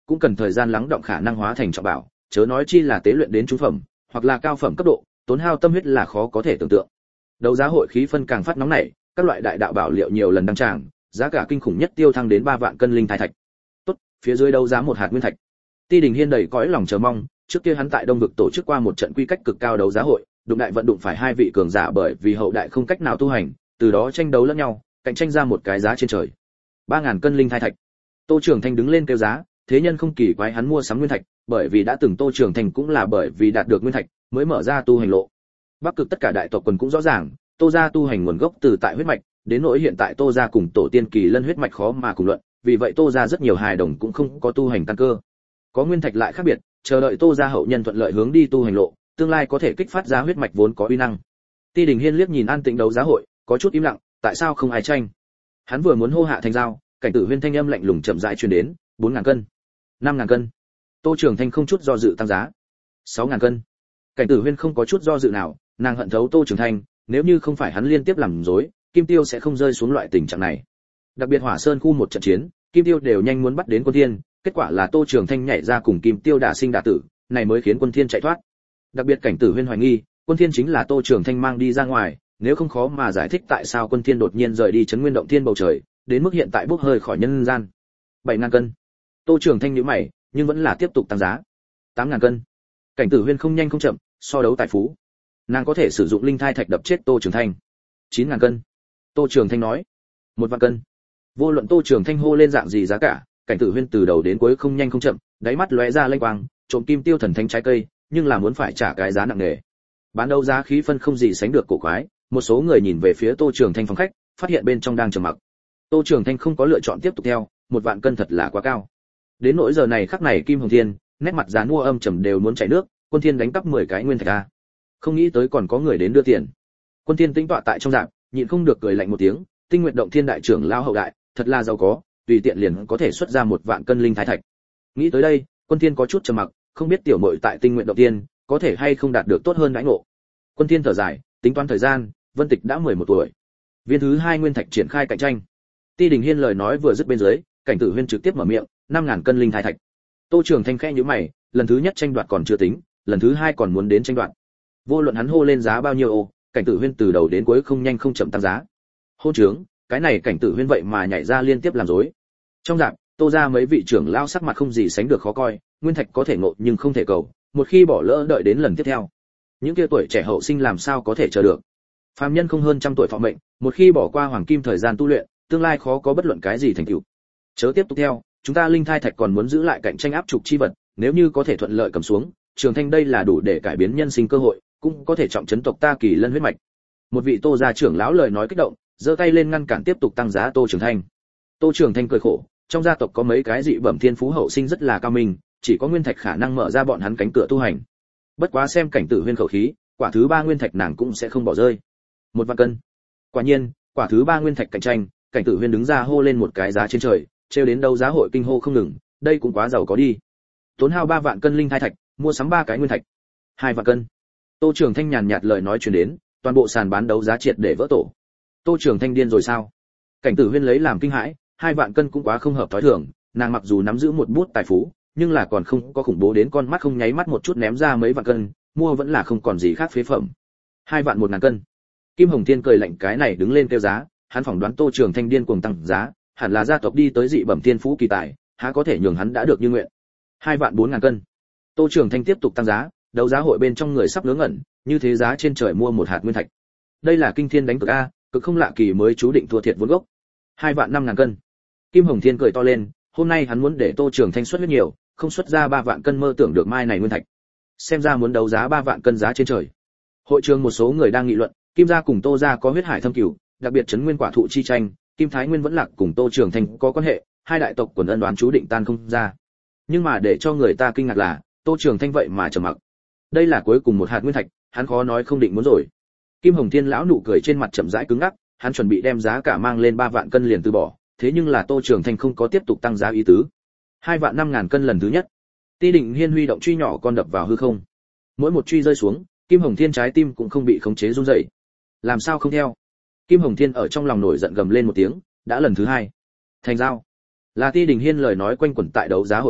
cũng cần thời gian lắng đọng khả năng hóa thành trọng bảo, chớ nói chi là tế luyện đến trung phẩm hoặc là cao phẩm cấp độ, tốn hao tâm huyết là khó có thể tưởng tượng. Đấu giá hội khí phân càng phát nóng nảy, các loại đại đạo bảo liệu nhiều lần đăng tràng, giá cả kinh khủng nhất tiêu thăng đến 3 vạn cân linh thai thạch. Tốt, phía dưới đấu giá một hạt nguyên thạch. Ti Đình Hiên đầy cõi lòng chờ mong, trước kia hắn tại Đông vực tổ chức qua một trận quy cách cực cao đấu giá hội, đụng đại vận đụng phải hai vị cường giả bởi vì hậu đại không cách nào tu hành, từ đó tranh đấu lẫn nhau, cạnh tranh ra một cái giá trên trời. 3000 cân linh thai thạch. Tô Trường Thanh đứng lên kêu giá, thế nhân không kỳ quái hắn mua sắm nguyên thạch, bởi vì đã từng Tô Trường Thanh cũng là bởi vì đạt được nguyên thạch mới mở ra tu hành lộ. Bắc cực tất cả đại tộc quần cũng rõ ràng, Tô gia tu hành nguồn gốc từ tại huyết mạch, đến nỗi hiện tại Tô gia cùng tổ tiên kỳ lân huyết mạch khó mà cùng luận, vì vậy Tô gia rất nhiều hài đồng cũng không có tu hành căn cơ. Có nguyên thạch lại khác biệt, chờ đợi Tô gia hậu nhân thuận lợi hướng đi tu hành lộ, tương lai có thể kích phát ra huyết mạch vốn có uy năng. Ti Đình Hiên liếc nhìn an tĩnh đấu giá hội, có chút im lặng, tại sao không ai tranh? Hắn vừa muốn hô hạ thành giao, Cảnh Tử Huyên thanh âm lạnh lùng chậm rãi truyền đến, 4000 cân, 5000 cân. Tô Trường Thanh không chút do dự tăng giá. 6000 cân. Cảnh Tử Huyên không có chút do dự nào, nàng hận thấu Tô Trường Thanh, nếu như không phải hắn liên tiếp làm dối, Kim Tiêu sẽ không rơi xuống loại tình trạng này. Đặc biệt Hỏa Sơn khu một trận chiến, Kim Tiêu đều nhanh muốn bắt đến Quân Thiên, kết quả là Tô Trường Thanh nhảy ra cùng Kim Tiêu đả sinh đả tử, này mới khiến Quân Thiên chạy thoát. Đặc biệt Cảnh Tử Huyên hoài nghi, Quân Thiên chính là Tô Trường Thanh mang đi ra ngoài, nếu không khó mà giải thích tại sao Quân Thiên đột nhiên rời đi Trấn Nguyên Động Thiên bầu trời, đến mức hiện tại bốc hơi khỏi nhân gian. 7000 cân. Tô Trường Thanh nhíu mày, nhưng vẫn là tiếp tục tăng giá. 8000 cân. Cảnh Tử Huyên không nhanh không chậm, so đấu tài phú. Nàng có thể sử dụng linh thai thạch đập chết Tô Trường Thanh. 9000 cân. Tô Trường Thanh nói. 1 cân. Vô luận Tô Trường Thanh hô lên dạng gì giá cả, Cảnh Tử Huyên từ đầu đến cuối không nhanh không chậm, đáy mắt lóe ra lanh quang, trộm Kim Tiêu thần thánh trái cây, nhưng là muốn phải trả cái giá nặng nề. Bán đấu giá khí phân không gì sánh được cổ quái, một số người nhìn về phía Tô Trường Thanh phòng khách, phát hiện bên trong đang trầm mặc. Tô Trường Thanh không có lựa chọn tiếp tục theo, 1 cân thật là quá cao. Đến nỗi giờ này khắc này Kim Hồng Thiên, nét mặt giàn mua âm trầm đều muốn chảy nước, Quân Thiên đánh cắp 10 cái nguyên thạch a. Không nghĩ tới còn có người đến đưa tiền. Quân Thiên tĩnh tọa tại trong rạp, nhịn không được cười lạnh một tiếng, Tinh Nguyệt Động Thiên đại trưởng lao hậu đại, thật là giàu có, tùy tiện liền có thể xuất ra 1 cân linh thái thạch. Nghĩ tới đây, Quân Thiên có chút trầm mặc, không biết tiểu muội tại Tinh Nguyệt Động Thiên có thể hay không đạt được tốt hơn đãi ngộ. Quân Thiên thở dài, tính toán thời gian, Vân Tịch đã 11 tuổi. Viên thứ 2 nguyên thạch triển khai cạnh tranh. Ti Đình Hiên lời nói vừa dứt bên dưới, Cảnh Tử Huyên trực tiếp mở miệng, 5000 cân linh thái thạch. Tô Trường Thanh khẽ nhíu mày, lần thứ nhất tranh đoạt còn chưa tính, lần thứ 2 còn muốn đến tranh đoạt. Vô luận hắn hô lên giá bao nhiêu ô, Cảnh Tử Huyên từ đầu đến cuối không nhanh không chậm tăng giá. Hôn trướng, cái này Cảnh Tử Huyên vậy mà nhảy ra liên tiếp làm dối. Trong rạp, Tô gia mấy vị trưởng lao sắc mặt không gì sánh được khó coi, nguyên thạch có thể ngộ nhưng không thể cầu, một khi bỏ lỡ đợi đến lần tiếp theo. Những kia tuổi trẻ hậu sinh làm sao có thể chờ được? Phàm nhân không hơn trăm tuổi thọ mệnh, một khi bỏ qua hoàng kim thời gian tu luyện, tương lai khó có bất luận cái gì thành tựu. Chớ tiếp tục theo, chúng ta linh thai thạch còn muốn giữ lại cạnh tranh áp trục chi vật, nếu như có thể thuận lợi cầm xuống, Trường Thanh đây là đủ để cải biến nhân sinh cơ hội, cũng có thể trọng trấn tộc ta kỳ lân huyết mạch. Một vị Tô gia trưởng lão lời nói kích động, giơ tay lên ngăn cản tiếp tục tăng giá Tô Trường Thanh. Tô Trường Thanh cười khổ, trong gia tộc có mấy cái dị bẩm thiên phú hậu sinh rất là cao minh, chỉ có nguyên thạch khả năng mở ra bọn hắn cánh cửa tu hành. Bất quá xem Cảnh Tử Huyên khẩu khí, quả thứ 3 nguyên thạch nàng cũng sẽ không bỏ rơi. 1 cân. Quả nhiên, quả thứ 3 nguyên thạch cạnh tranh, Cảnh Tử Huyên đứng ra hô lên một cái giá trên trời, trêu đến đấu giá hội kinh hô không ngừng, đây cũng quá giàu có đi. Tốn hao 3 cân linh thai thạch, mua sắm 3 cái nguyên thạch. 2 cân. Tô Trường Thanh nhàn nhạt lời nói truyền đến, toàn bộ sàn bán đấu giá triệt để vỡ tổ. Tô Trường Thanh điên rồi sao? Cảnh Tử Huyên lấy làm kinh hãi, 2 cân cũng quá không hợp thói thường, nàng mặc dù nắm giữ một bút tài phú, nhưng là còn không có khủng bố đến con mắt không nháy mắt một chút ném ra mấy vạn cân, mua vẫn là không còn gì khác phế phẩm. 2 1.000 cân. Kim Hồng Thiên cười lạnh cái này đứng lên kêu giá, hắn phỏng đoán Tô Trường Thanh điên cuồng tăng giá, hẳn là gia tộc đi tới dị bẩm thiên phú kỳ tài, há có thể nhường hắn đã được như nguyện. 2 4.000 cân. Tô Trường Thanh tiếp tục tăng giá, đấu giá hội bên trong người sắp ngớ ngẩn, như thế giá trên trời mua một hạt nguyên thạch. Đây là kinh thiên đánh cược a, cực không lạ kỳ mới chú định thua thiệt vốn gốc. 2 5.000 cân. Kim Hồng Thiên cười to lên, hôm nay hắn muốn để Tô Trường Thanh xuất huyết nhiều, không xuất ra 3 cân mơ tưởng được mai này nguyên thạch. Xem ra muốn đấu giá 3 cân giá trên trời. Hội trường một số người đang nghị luận, Kim gia cùng Tô gia có huyết hải thâm cửu, đặc biệt trấn nguyên quả thụ chi tranh, Kim Thái Nguyên vẫn lạc cùng Tô Trường Thanh có quan hệ, hai đại tộc quần ân đoán chú định tan không ra. Nhưng mà để cho người ta kinh ngạc là, Tô Trường Thanh vậy mà trầm mặc. Đây là cuối cùng một hạt nguyên thạch, hắn khó nói không định muốn rồi. Kim Hồng Thiên lão nụ cười trên mặt chậm rãi cứng ngắc, hắn chuẩn bị đem giá cả mang lên 3 cân liền từ bỏ, thế nhưng là Tô Trường Thanh không có tiếp tục tăng giá ý tứ. 2 5.000 cân lần thứ nhất. Ti Định Hiên huy động truy nhỏ con đập vào hư không. Mỗi một truy rơi xuống, Kim Hồng Thiên trái tim cũng không bị khống chế run rẩy. Làm sao không theo? Kim Hồng Thiên ở trong lòng nổi giận gầm lên một tiếng, đã lần thứ 2. Thành giao. Là Ti Đình Hiên lời nói quanh quẩn tại đấu giá hội trận,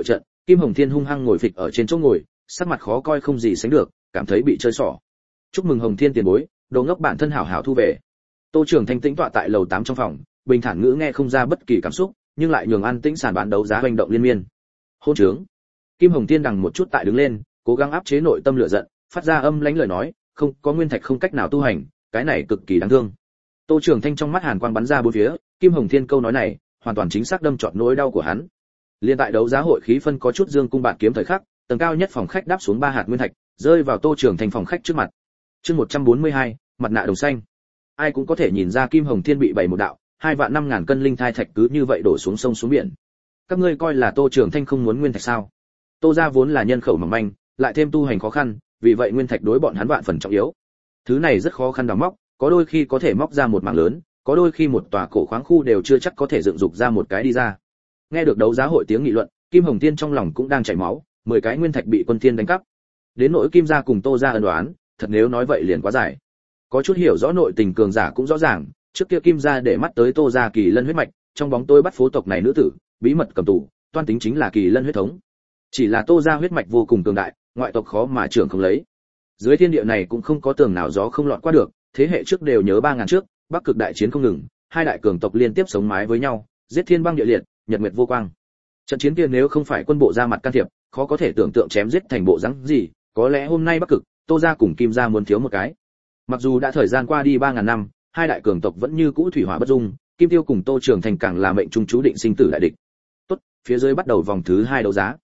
Kim Hồng Thiên hung hăng ngồi phịch ở trên chỗ ngồi, sắc mặt khó coi không gì sánh được, cảm thấy bị chơi xỏ. Chúc mừng Hồng Thiên tiền bối, đồ ngốc bản thân hảo hảo thu về. Tô Trường Thanh tĩnh tọa tại lầu 8 trong phòng, bình thản ngữ nghe không ra bất kỳ cảm xúc, nhưng lại nhường an tĩnh sàn bán đấu giá hoành động liên miên. Hôn trướng. Kim Hồng Thiên đằng một chút tại đứng lên, cố gắng áp chế nội tâm lửa giận, phát ra âm lãnh lời nói, không có nguyên thạch không cách nào tu hành, cái này cực kỳ đáng thương. Tô Trường Thanh trong mắt hàn quang bắn ra bốn phía, Kim Hồng Thiên câu nói này, hoàn toàn chính xác đâm trọt nỗi đau của hắn. Liên tại đấu giá hội khí phân có chút dương cung bạt kiếm thời khắc, tầng cao nhất phòng khách đáp xuống 3 hạt nguyên thạch, rơi vào Tô Trường Thanh phòng khách trước mặt. Chương 142, mặt nạ đồng xanh. Ai cũng có thể nhìn ra Kim Hồng Thiên bị bày một đạo, 2.500.000 cân linh thai thạch cứ như vậy đổ xuống sông xuống biển. Các ngươi coi là Tô Trường Thanh không muốn nguyên thạch sao? Tô gia vốn là nhân khẩu mỏng manh, lại thêm tu hành khó khăn, vì vậy nguyên thạch đối bọn hắn vạn phần trọng yếu. Thứ này rất khó khăn đào móc, có đôi khi có thể móc ra một mảng lớn, có đôi khi một tòa cổ khoáng khu đều chưa chắc có thể dựng dục ra một cái đi ra. Nghe được đấu giá hội tiếng nghị luận, Kim Hồng Thiên trong lòng cũng đang chảy máu, 10 cái nguyên thạch bị Quân Thiên đánh cắp. Đến nỗi Kim gia cùng Tô gia ân oán, thật nếu nói vậy liền quá dài. Có chút hiểu rõ nội tình cường giả cũng rõ ràng, trước kia Kim gia để mắt tới Tô gia Kỳ Lân huyết mạch, trong bóng tối bắt phố tộc này nữ tử, bí mật cầm tù, toan tính chính là Kỳ Lân huyết thống. Chỉ là Tô gia huyết mạch vô cùng cường đại, ngoại tộc khó mà trưởng không lấy. Dưới thiên địa này cũng không có tường nào gió không lọt qua được, thế hệ trước đều nhớ 3000 trước, Bắc Cực đại chiến không ngừng, hai đại cường tộc liên tiếp sống mái với nhau, giết thiên băng địa liệt, nhật nguyệt vô quang. Trận chiến kia nếu không phải quân bộ ra mặt can thiệp, khó có thể tưởng tượng chém giết thành bộ dáng gì, có lẽ hôm nay Bắc Cực, Tô gia cùng Kim gia muốn thiếu một cái. Mặc dù đã thời gian qua đi 3000 năm, hai đại cường tộc vẫn như cũ thủy hỏa bất dung, Kim Tiêu cùng Tô Trường Thành càng là mệnh trung chú định sinh tử đại địch. Tốt, phía dưới bắt đầu vòng thứ 2 đấu giá.